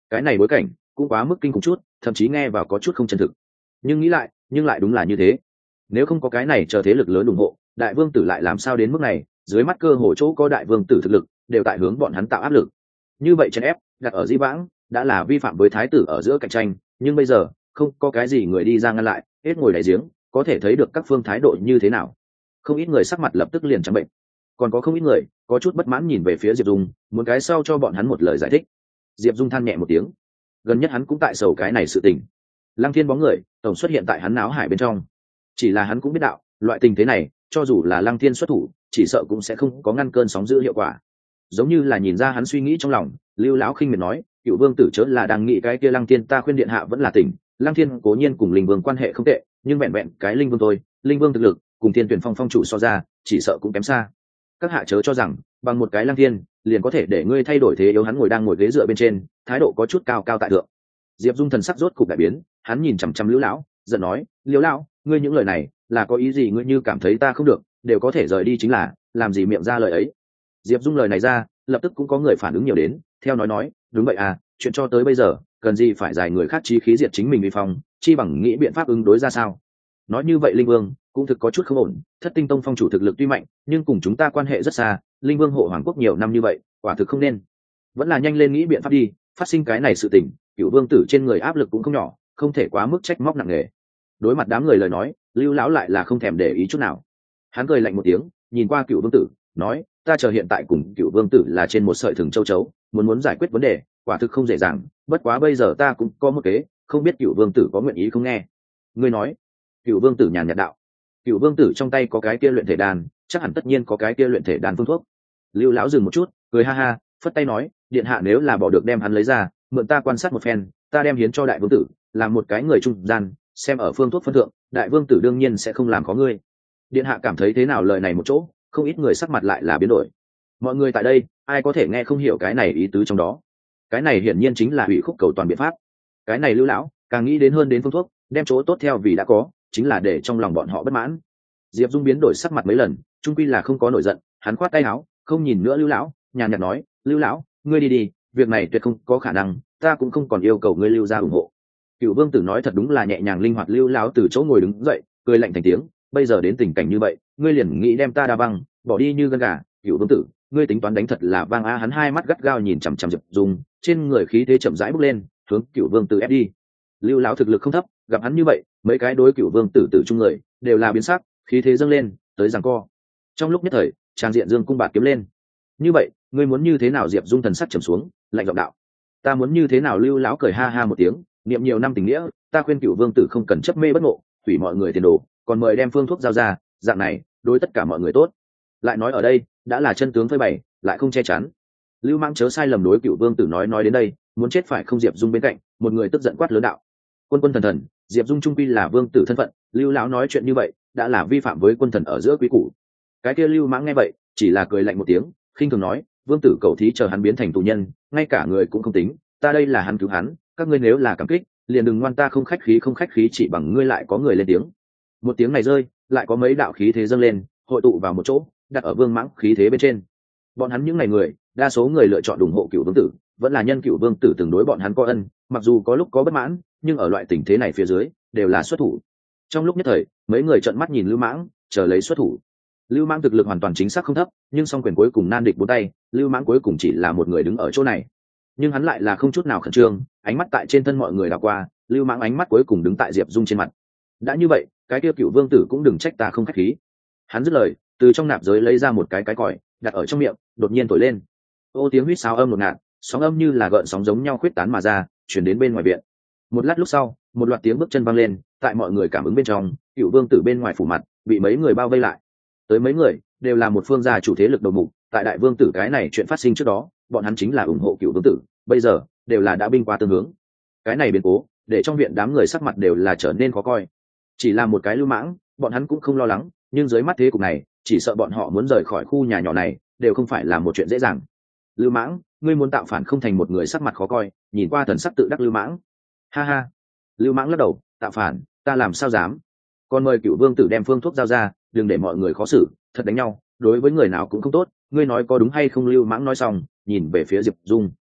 cái này bối cảnh cũng quá mức kinh khủng chút, thậm chí nghe vào có chút không chân thực. Nhưng nghĩ lại, nhưng lại đúng là như thế. Nếu không có cái này chờ thế lực lớn ủng hộ, đại vương tử lại làm sao đến mức này? Dưới mắt cơ hồ chỗ có đại vương tử thực lực đều tại hướng bọn hắn tạo áp lực. Như vậy chèn ép đặt ở di vãng đã là vi phạm với thái tử ở giữa cạnh tranh, nhưng bây giờ không có cái gì người đi ra ngăn lại, hết ngồi đáy giếng, có thể thấy được các phương thái độ như thế nào. Không ít người sắc mặt lập tức liền trắng bệnh, còn có không ít người có chút bất mãn nhìn về phía Diệp Dung, muốn cái sau cho bọn hắn một lời giải thích. Diệp Dung than nhẹ một tiếng, gần nhất hắn cũng tại sầu cái này sự tình. Lăng Thiên bóng người tổng xuất hiện tại hắn náo hải bên trong, chỉ là hắn cũng biết đạo, loại tình thế này cho dù là Lăng Thiên xuất thủ, chỉ sợ cũng sẽ không có ngăn cơn sóng dữ hiệu quả. Giống như là nhìn ra hắn suy nghĩ trong lòng, Lưu lão khinh miệt nói, cựu vương tử chớ là đang nghĩ cái kia Lăng Thiên, ta khuyên điện hạ vẫn là tỉnh. Lăng Thiên cố nhiên cùng linh vương quan hệ không tệ, nhưng vẹn vẹn cái linh vương thôi, linh vương thực lực cùng Thiên Tuyển Phong phong chủ so ra, chỉ sợ cũng kém xa. Các hạ chớ cho rằng bằng một cái Lăng Thiên liền có thể để ngươi thay đổi thế yếu. Hắn đang ngồi ghế dựa bên trên, thái độ có chút cao cao tại thượng. Diệp Dung thần sắc rốt cục đại biến, hắn nhìn chằm chằm Lưu lão, giận nói, Lưu lão, ngươi những lời này là có ý gì? Ngươi như cảm thấy ta không được, đều có thể rời đi chính là, làm gì miệng ra lời ấy. Diệp Dung lời này ra, lập tức cũng có người phản ứng nhiều đến, theo nói, đúng vậy à, chuyện cho tới bây giờ cần gì phải giải người khác chí khí diệt chính mình vi phong, chi bằng nghĩ biện pháp ứng đối ra sao. Nói như vậy linh vương cũng thực có chút không ổn, Thất Tinh Tông phong chủ thực lực tuy mạnh, nhưng cùng chúng ta quan hệ rất xa, linh vương hộ hoàng quốc nhiều năm như vậy, quả thực không nên. Vẫn là nhanh lên nghĩ biện pháp đi, phát sinh cái này sự tình, cựu vương tử trên người áp lực cũng không nhỏ, không thể quá mức trách móc nặng nề. Đối mặt đám người lời nói, Lưu lão lại là không thèm để ý chút nào. Hắn cười lạnh một tiếng, nhìn qua cựu vương tử, nói, ta chờ hiện tại cùng cựu vương tử là trên một sợi thừng châu chấu, muốn giải quyết vấn đề quả thực không dễ dàng, bất quá bây giờ ta cũng có một kế, không biết cựu vương tử có nguyện ý không nghe. Ngươi nói. Cựu vương tử nhàn nhạt đạo. Cựu vương tử trong tay có cái kia luyện thể đan, chắc hẳn tất nhiên có cái kia luyện thể đan phương thuốc. Lưu lão dừng một chút, cười ha ha, phất tay nói, điện hạ nếu là bỏ được đem hắn lấy ra, mượn ta quan sát một phen, ta đem hiến cho đại vương tử, làm một cái người trung gian, xem ở phương thuốc phân thượng, đại vương tử đương nhiên sẽ không làm khó ngươi. Điện hạ cảm thấy thế nào? Lời này một chỗ, không ít người sắc mặt lại là biến đổi. Mọi người tại đây ai có thể nghe không hiểu cái này ý tứ trong đó? Cái này hiển nhiên chính là hủy khúc cầu toàn biện pháp. Cái này Lưu lão càng nghĩ đến hơn đến phương thuốc, đem chỗ tốt theo vì đã có, chính là để trong lòng bọn họ bất mãn. Diệp Dung biến đổi sắc mặt mấy lần, trung quy là không có nổi giận, hắn khoát tay áo, không nhìn nữa Lưu lão, nhàn nhạt nói, Lưu lão, ngươi đi, việc này tuyệt không có khả năng, ta cũng không còn yêu cầu ngươi lưu ra ủng hộ. Cựu vương tử nói thật đúng là nhẹ nhàng linh hoạt. Lưu lão từ chỗ ngồi đứng dậy, cười lạnh thành tiếng, bây giờ đến tình cảnh như vậy, ngươi liền nghĩ đem ta đa băng bỏ đi như gân gà. Cựu vương tử, ngươi tính toán đánh thật là vang a. Hắn hai mắt gắt gao nhìn chằm chằm Diệp Dung, trên người khí thế chậm rãi bốc lên, hướng cựu vương tử ép đi. Lưu lão thực lực không thấp, gặp hắn như vậy, mấy cái đối cựu vương tử chung người đều là biến sắc, khí thế dâng lên, tới giằng co. Trong lúc nhất thời, trang diện dương cung bạt kiếm lên. Như vậy, ngươi muốn như thế nào? Diệp Dung thần sắc trầm xuống, lạnh giọng đạo. Ta muốn như thế nào? Lưu lão cười ha ha một tiếng, niệm nhiều năm tình nghĩa, ta khuyên cựu vương tử không cần chấp mê bất ngộ, hủy mọi người tiền đồ, còn mời đem phương thuốc giao ra, dạng này đối tất cả mọi người tốt. Lại nói ở đây đã là chân tướng phơi bày, lại không che chắn. Lưu Mãng chớ sai lầm, đối cựu vương tử nói đến đây, muốn chết phải không? Diệp Dung bên cạnh một người tức giận quát lớn đạo, quân thần, Diệp Dung trung quy là vương tử thân phận, Lưu lão nói chuyện như vậy đã là vi phạm với quân thần ở giữa quý củ. Cái kia Lưu Mãng nghe vậy chỉ là cười lạnh một tiếng, khinh thường nói, vương tử cầu thí chờ hắn biến thành tù nhân, ngay cả người cũng không tính, ta đây là hắn cứu hắn, các ngươi nếu là cảm kích liền đừng ngoan, ta không khách khí, chỉ bằng ngươi. Lại có người lên tiếng. Một tiếng này rơi, lại có mấy đạo khí thế dâng lên, hội tụ vào một chỗ, đặt ở Vương Mãng khí thế bên trên. Bọn hắn những ngày người, đa số người lựa chọn ủng hộ cựu vương tử, vẫn là nhân cựu vương tử từng đối bọn hắn có ân, mặc dù có lúc có bất mãn, nhưng ở loại tình thế này phía dưới đều là xuất thủ. Trong lúc nhất thời, mấy người trợn mắt nhìn Lưu Mãng, chờ lấy xuất thủ. Lưu Mãng thực lực hoàn toàn chính xác không thấp, nhưng song quyền cuối cùng nan địch bốn tay, Lưu Mãng cuối cùng chỉ là một người đứng ở chỗ này. Nhưng hắn lại là không chút nào khẩn trương, ánh mắt tại trên thân mọi người đảo qua, Lưu Mãng ánh mắt cuối cùng đứng tại Diệp Dung trên mặt. Đã như vậy, cái kia cựu vương tử cũng đừng trách ta không khách khí. Hắn dứt lời, từ trong nạp giới lấy ra một cái còi, đặt ở trong miệng, đột nhiên thổi lên. Ô tiếng huýt sáo âm ngột ngạt, sóng âm như là gợn sóng giống nhau khuyết tán mà ra, chuyển đến bên ngoài viện. Một lát lúc sau, một loạt tiếng bước chân vang lên, tại mọi người cảm ứng bên trong, cựu vương tử bên ngoài phủ mặt bị mấy người bao vây lại. Tới mấy người đều là một phương gia chủ thế lực đầu mục, tại đại vương tử cái này chuyện phát sinh trước đó, bọn hắn chính là ủng hộ cựu vương tử, bây giờ đều là đã binh qua tương hướng. Cái này biến cố để trong viện đám người sắc mặt đều là trở nên khó coi. Chỉ là một cái Lưu Mãng, bọn hắn cũng không lo lắng, nhưng dưới mắt thế cục này, chỉ sợ bọn họ muốn rời khỏi khu nhà nhỏ này đều không phải là một chuyện dễ dàng. Lưu Mãng, ngươi muốn tạo phản không thành? Một người sắc mặt khó coi, nhìn qua thần sắc tự đắc Lưu Mãng. Ha ha. Lưu Mãng lắc đầu, tạo phản, ta làm sao dám? Còn mời cựu vương tử đem phương thuốc giao ra, đừng để mọi người khó xử, thật đánh nhau đối với người nào cũng không tốt, ngươi nói có đúng hay không? Lưu Mãng nói xong, nhìn về phía Diệp Dung.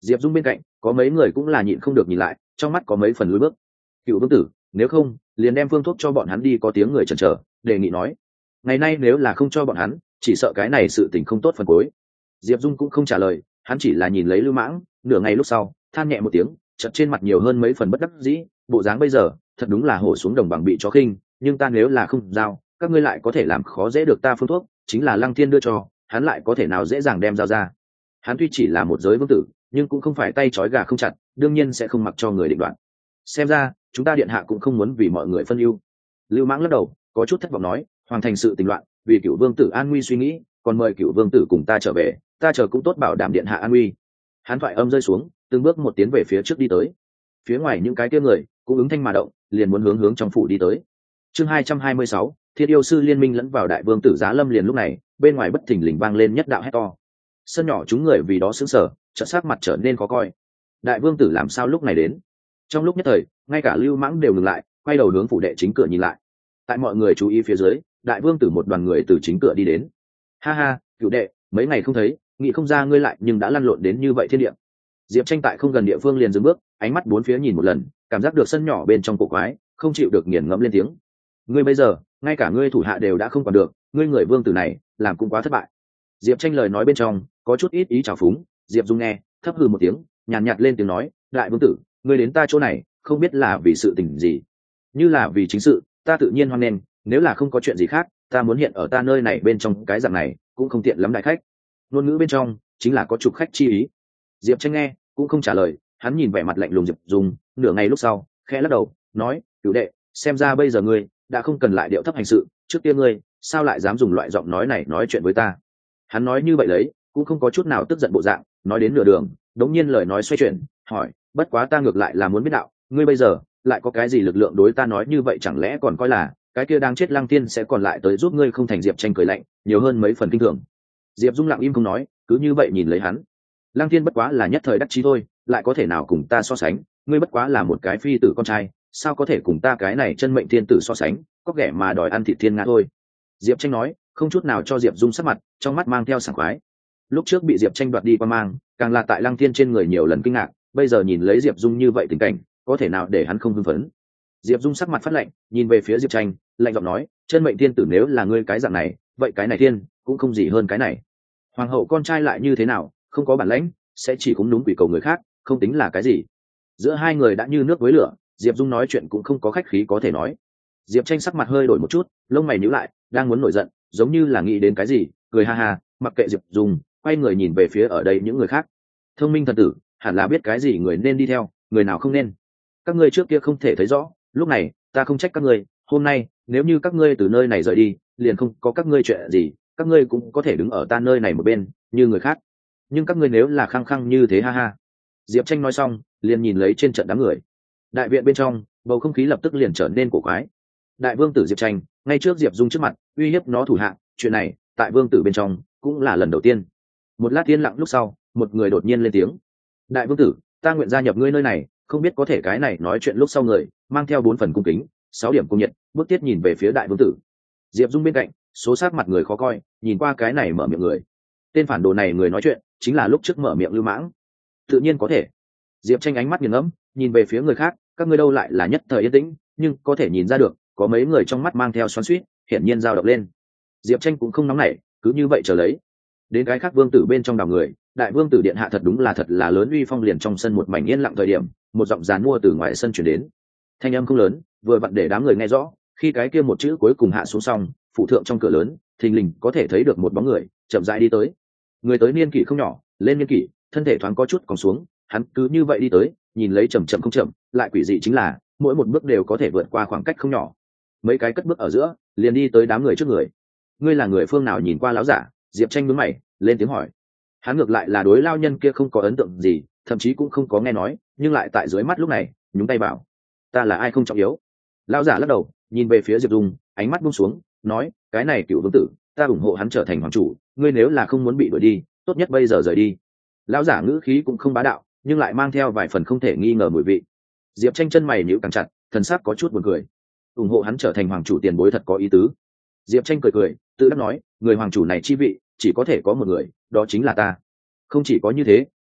Diệp Dung bên cạnh có mấy người cũng là nhịn không được nhìn lại, trong mắt có mấy phần lùi bước. Cựu vương tử, nếu không liền đem phương thuốc cho bọn hắn đi. Có tiếng người chần chờ đề nghị nói, ngày nay nếu là không cho bọn hắn, chỉ sợ cái này sự tình không tốt phần cuối. Diệp Dung cũng không trả lời, hắn chỉ là nhìn lấy Lưu Mãng. Nửa ngày lúc sau than nhẹ một tiếng, chợt trên mặt nhiều hơn mấy phần bất đắc dĩ. Bộ dáng bây giờ thật đúng là hổ xuống đồng bằng bị chó khinh, nhưng ta nếu là không giao, các ngươi lại có thể làm khó dễ được ta. Phương thuốc chính là Lăng Thiên đưa cho hắn, lại có thể nào dễ dàng đem giao ra. Hắn tuy chỉ là một giới vương tử, nhưng cũng không phải tay trói gà không chặt, đương nhiên sẽ không mặc cho người định đoạt. Xem ra chúng ta điện hạ cũng không muốn vì mọi người phân ưu. Lưu Mãng lắc đầu có chút thất vọng nói, hoàng thành sự tình loạn, vì cựu vương tử an nguy suy nghĩ, còn mời cựu vương tử cùng ta trở về, ta chờ cũng tốt bảo đảm điện hạ an nguy. Hắn thoại âm rơi xuống, từng bước một tiến về phía trước đi tới. Phía ngoài những cái kia người cũng ứng thanh mà động, liền muốn hướng trong phủ đi tới. Chương 226, Thiên yêu sư liên minh lẫn vào đại vương tử Giá Lâm. Liền lúc này bên ngoài bất thình lình vang lên nhất đạo hét to. Sân nhỏ chúng người vì đó sững sờ, chợt sắc mặt trở nên khó coi. Đại vương tử làm sao lúc này đến? Trong lúc nhất thời ngay cả Lưu Mãng đều ngừng lại, quay đầu hướng phủ đệ chính cửa nhìn lại. Tại mọi người chú ý phía dưới, đại vương tử một đoàn người từ chính cửa đi đến. Ha ha, cựu đệ, mấy ngày không thấy, nghĩ không ra ngươi lại nhưng đã lăn lộn đến như vậy thiên địa. Diệp Tranh tại không gần địa phương liền dừng bước, ánh mắt bốn phía nhìn một lần, cảm giác được sân nhỏ bên trong cổ quái, không chịu được nghiền ngẫm lên tiếng. Ngươi bây giờ ngay cả ngươi thủ hạ đều đã không còn được, ngươi người vương tử này làm cũng quá thất bại. Diệp Tranh lời nói bên trong có chút ít ý trào phúng. Diệp Dung nghe thấp hừ một tiếng, nhàn nhạt lên tiếng nói, đại vương tử, ngươi đến ta chỗ này không biết là vì sự tình gì. Như là vì chính sự, ta tự nhiên hoan nghênh, nếu là không có chuyện gì khác, ta muốn hiện ở ta nơi này bên trong cái dạng này cũng không tiện lắm đại khách. Ngôn ngữ bên trong chính là có chụp khách chi ý. Diệp Tranh nghe cũng không trả lời, hắn nhìn vẻ mặt lạnh lùng Diệp Dung, nửa ngày lúc sau khẽ lắc đầu nói, cửu đệ, xem ra bây giờ ngươi đã không cần lại điệu thấp hành sự, trước kia ngươi sao lại dám dùng loại giọng nói này nói chuyện với ta. Hắn nói như vậy lấy cũng không có chút nào tức giận bộ dạng. Nói đến nửa đường đống nhiên lời nói xoay chuyển, hỏi, bất quá ta ngược lại là muốn biết đạo, ngươi bây giờ lại có cái gì lực lượng đối ta nói như vậy? Chẳng lẽ còn coi là cái kia đang chết Lăng Tiên sẽ còn lại tới giúp ngươi không thành? Diệp Tranh cười lạnh, nhiều hơn mấy phần kinh thường. Diệp Dung lặng im không nói, cứ như vậy nhìn lấy hắn. Lăng Tiên bất quá là nhất thời đắc chí thôi, lại có thể nào cùng ta so sánh? Ngươi bất quá là một cái phi tử con trai, sao có thể cùng ta cái này chân mệnh thiên tử so sánh? Có ghẻ mà đòi ăn thịt thiên nga thôi. Diệp Tranh nói không chút nào cho Diệp Dung sắc mặt, trong mắt mang theo sảng khoái. Lúc trước bị Diệp Tranh đoạt đi qua mang, càng là tại Lăng Thiên trên người nhiều lần kinh ngạc, bây giờ nhìn lấy Diệp Dung như vậy tình cảnh, có thể nào để hắn không hưng phấn? Diệp Dung sắc mặt phát lạnh, nhìn về phía Diệp Tranh, lạnh giọng nói, chân mệnh thiên tử nếu là ngươi cái dạng này, vậy cái này thiên cũng không gì hơn cái này. Hoàng hậu con trai lại như thế nào, không có bản lãnh, sẽ chỉ cúng núm quỷ cầu người khác, không tính là cái gì. Giữa hai người đã như nước với lửa, Diệp Dung nói chuyện cũng không có khách khí có thể nói. Diệp Tranh sắc mặt hơi đổi một chút, lông mày nhíu lại, đang muốn nổi giận, giống như là nghĩ đến cái gì, cười ha ha, mặc kệ Diệp Dung, quay người nhìn về phía ở đây những người khác. Thông minh thần tử hẳn là biết cái gì người nên đi theo, người nào không nên. Các ngươi trước kia không thể thấy rõ, lúc này ta không trách các ngươi, hôm nay nếu như các ngươi từ nơi này rời đi, liền không có các ngươi chuyện gì, các ngươi cũng có thể đứng ở ta nơi này một bên như người khác. Nhưng các ngươi nếu là khăng khăng như thế, ha ha. Diệp Tranh nói xong liền nhìn lấy trên trận đám người. Đại viện bên trong bầu không khí lập tức liền trở nên cổ quái. Đại vương tử Diệp Tranh ngay trước Diệp Dung trước mặt uy hiếp nó thủ hạ, chuyện này tại vương tử bên trong cũng là lần đầu tiên. Một lát yên lặng lúc sau, một người đột nhiên lên tiếng, đại vương tử, ta nguyện gia nhập ngươi nơi này, không biết có thể? Cái này nói chuyện lúc sau người mang theo 4 phần cung kính, 6 điểm cung nhiệt, bước tiết nhìn về phía đại vương tử. Diệp Dung bên cạnh số sát mặt người khó coi, nhìn qua cái này mở miệng người. Tên phản đồ này người nói chuyện chính là lúc trước mở miệng Lưu Mãng. Tự nhiên có thể. Diệp Tranh ánh mắt nghiền ngẫm, nhìn về phía người khác, các ngươi đâu lại là nhất thời yên tĩnh, nhưng có thể nhìn ra được có mấy người trong mắt mang theo xoắn xuýt, hiển nhiên dao động lên. Diệp Tranh cũng không nóng nảy, cứ như vậy chờ lấy. Đến cái khác vương tử bên trong đảo người, đại vương tử điện hạ thật đúng là thật là lớn uy phong. Liền trong sân một mảnh yên lặng thời điểm, một giọng dàn mua từ ngoài sân chuyển đến. Thanh âm không lớn, vừa vặn để đám người nghe rõ. Khi cái kia một chữ cuối cùng hạ xuống xong, phụ thượng trong cửa lớn thình lình có thể thấy được một bóng người chậm rãi đi tới. Người tới niên kỷ không nhỏ, lên niên kỷ, thân thể thoáng có chút còn xuống, hắn cứ như vậy đi tới, nhìn lấy chậm chậm không chậm, lại quỷ dị chính là mỗi một bước đều có thể vượt qua khoảng cách không nhỏ. Mấy cái cất bước ở giữa, liền đi tới đám người trước người. Ngươi là người phương nào? Nhìn qua lão giả, Diệp Tranh nhướng mày lên tiếng hỏi. Hắn ngược lại là đối lao nhân kia không có ấn tượng gì, thậm chí cũng không có nghe nói, nhưng lại tại dưới mắt lúc này nhúng tay bảo, ta là ai không trọng yếu. Lão giả lắc đầu, nhìn về phía Diệp Dung, ánh mắt buông xuống, nói, cái này cựu vương tử, ta ủng hộ hắn trở thành hoàng chủ, ngươi nếu là không muốn bị đuổi đi, tốt nhất bây giờ rời đi. Lão giả ngữ khí cũng không bá đạo, nhưng lại mang theo vài phần không thể nghi ngờ mùi vị. Diệp Tranh chân mày nhíu càng chặt, thần sắc có chút buồn cười. Ủng hộ hắn trở thành hoàng chủ tiền bối thật có ý tứ. Diệp Tranh cười cười, tự đắc nói, người hoàng chủ này chi vị chỉ có thể có một người, đó chính là ta. Không chỉ có như thế,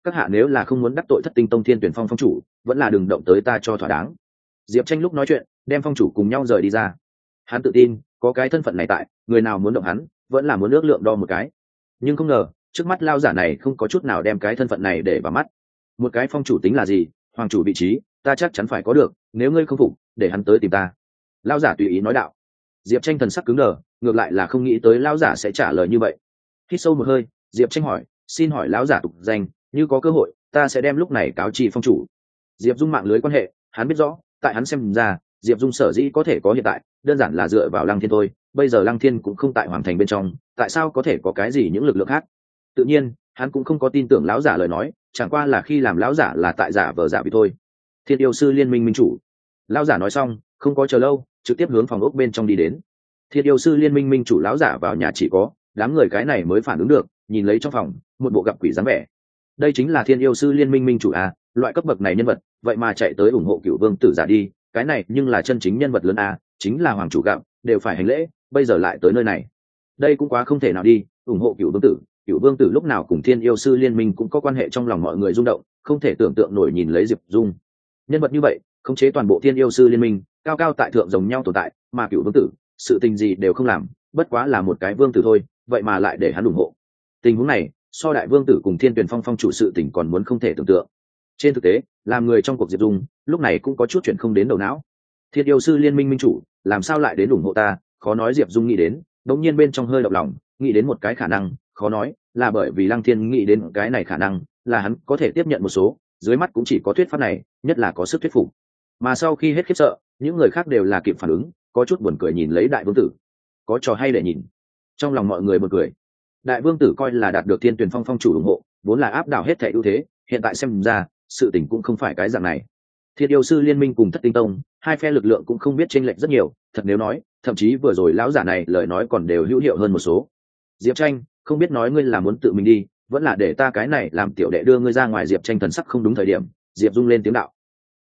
các hạ nếu là không muốn đắc tội Thất Tinh Tông Thiên Tuyển Phong phong chủ, vẫn là đừng động tới ta cho thỏa đáng. Diệp Tranh lúc nói chuyện đem phong chủ cùng nhau rời đi ra. Hắn tự tin có cái thân phận này tại, người nào muốn động hắn vẫn là muốn ước lượng đo một cái. Nhưng không ngờ trước mắt lao giả này không có chút nào đem cái thân phận này để vào mắt. Một cái phong chủ tính là gì, hoàng chủ vị trí ta chắc chắn phải có được, nếu ngươi không phục để hắn tới tìm ta. Lao giả tùy ý nói đạo. Diệp Tranh thần sắc cứng đờ, ngược lại là không nghĩ tới lão giả sẽ trả lời như vậy. Hít sâu một hơi, Diệp Tranh hỏi, xin hỏi lão giả tục danh, như có cơ hội ta sẽ đem lúc này cáo tri phong chủ. Diệp Dung mạng lưới quan hệ hắn biết rõ, tại hắn xem ra Diệp Dung sở dĩ có thể có hiện tại đơn giản là dựa vào Lăng Thiên thôi, bây giờ Lăng Thiên cũng không tại hoàng thành bên trong, tại sao có thể có cái gì những lực lượng khác. Tự nhiên hắn cũng không có tin tưởng lão giả lời nói, chẳng qua là khi làm lão giả là tại giả vờ giả vì thôi. Thiên yêu sư liên minh minh chủ. Lão giả nói xong không có chờ lâu, trực tiếp hướng phòng ốc bên trong đi đến. Thiên yêu sư liên minh minh chủ lão giả vào nhà chỉ có đám người cái này mới phản ứng được, nhìn lấy trong phòng một bộ gặp quỷ dáng vẻ. Đây chính là thiên yêu sư liên minh minh chủ à, loại cấp bậc này nhân vật vậy mà chạy tới ủng hộ Cửu Vương tử giả đi, cái này nhưng là chân chính nhân vật lớn à, chính là hoàng chủ gặp đều phải hành lễ, bây giờ lại tới nơi này, đây cũng quá không thể nào đi. Ủng hộ Cửu Vương tử, Cửu Vương tử lúc nào cùng thiên yêu sư liên minh cũng có quan hệ, trong lòng mọi người rung động, không thể tưởng tượng nổi nhìn lấy Diệp Dung. Nhân vật như vậy khống chế toàn bộ thiên yêu sư liên minh, cao cao tại thượng giống nhau tồn tại, mà Cửu Vương tử sự tình gì đều không làm, bất quá là một cái vương tử thôi, vậy mà lại để hắn ủng hộ. Tình huống này so đại vương tử cùng Thiên Tuyển Phong phong chủ sự tình còn muốn không thể tưởng tượng. Trên thực tế làm người trong cuộc Diệp Dung lúc này cũng có chút chuyện không đến đầu não. Thiên yêu sư liên minh minh chủ làm sao lại đến ủng hộ ta, khó nói. Diệp Dung nghĩ đến đống nhiên bên trong hơi động lòng, nghĩ đến một cái khả năng, khó nói là bởi vì Lăng Thiên nghĩ đến cái này khả năng là hắn có thể tiếp nhận một số, dưới mắt cũng chỉ có thuyết pháp này nhất là có sức thuyết phục. Mà sau khi hết khiếp sợ, những người khác đều là kịp phản ứng, có chút buồn cười nhìn lấy đại vương tử. Có trò hay để nhìn. Trong lòng mọi người buồn cười. Đại vương tử coi là đạt được Thiên Tuyển Phong phong chủ ủng hộ, vốn là áp đảo hết thảy ưu thế, hiện tại xem ra sự tình cũng không phải cái dạng này. Thiên yêu sư liên minh cùng Thất Tinh Tông hai phe lực lượng cũng không biết chênh lệch rất nhiều, thật nếu nói thậm chí vừa rồi lão giả này lời nói còn đều hữu hiệu hơn một số. Diệp Tranh không biết nói ngươi là muốn tự mình đi vẫn là để ta cái này làm tiểu đệ đưa ngươi ra ngoài. Diệp Tranh thần sắc không đúng thời điểm, Diệp Dung lên tiếng đạo.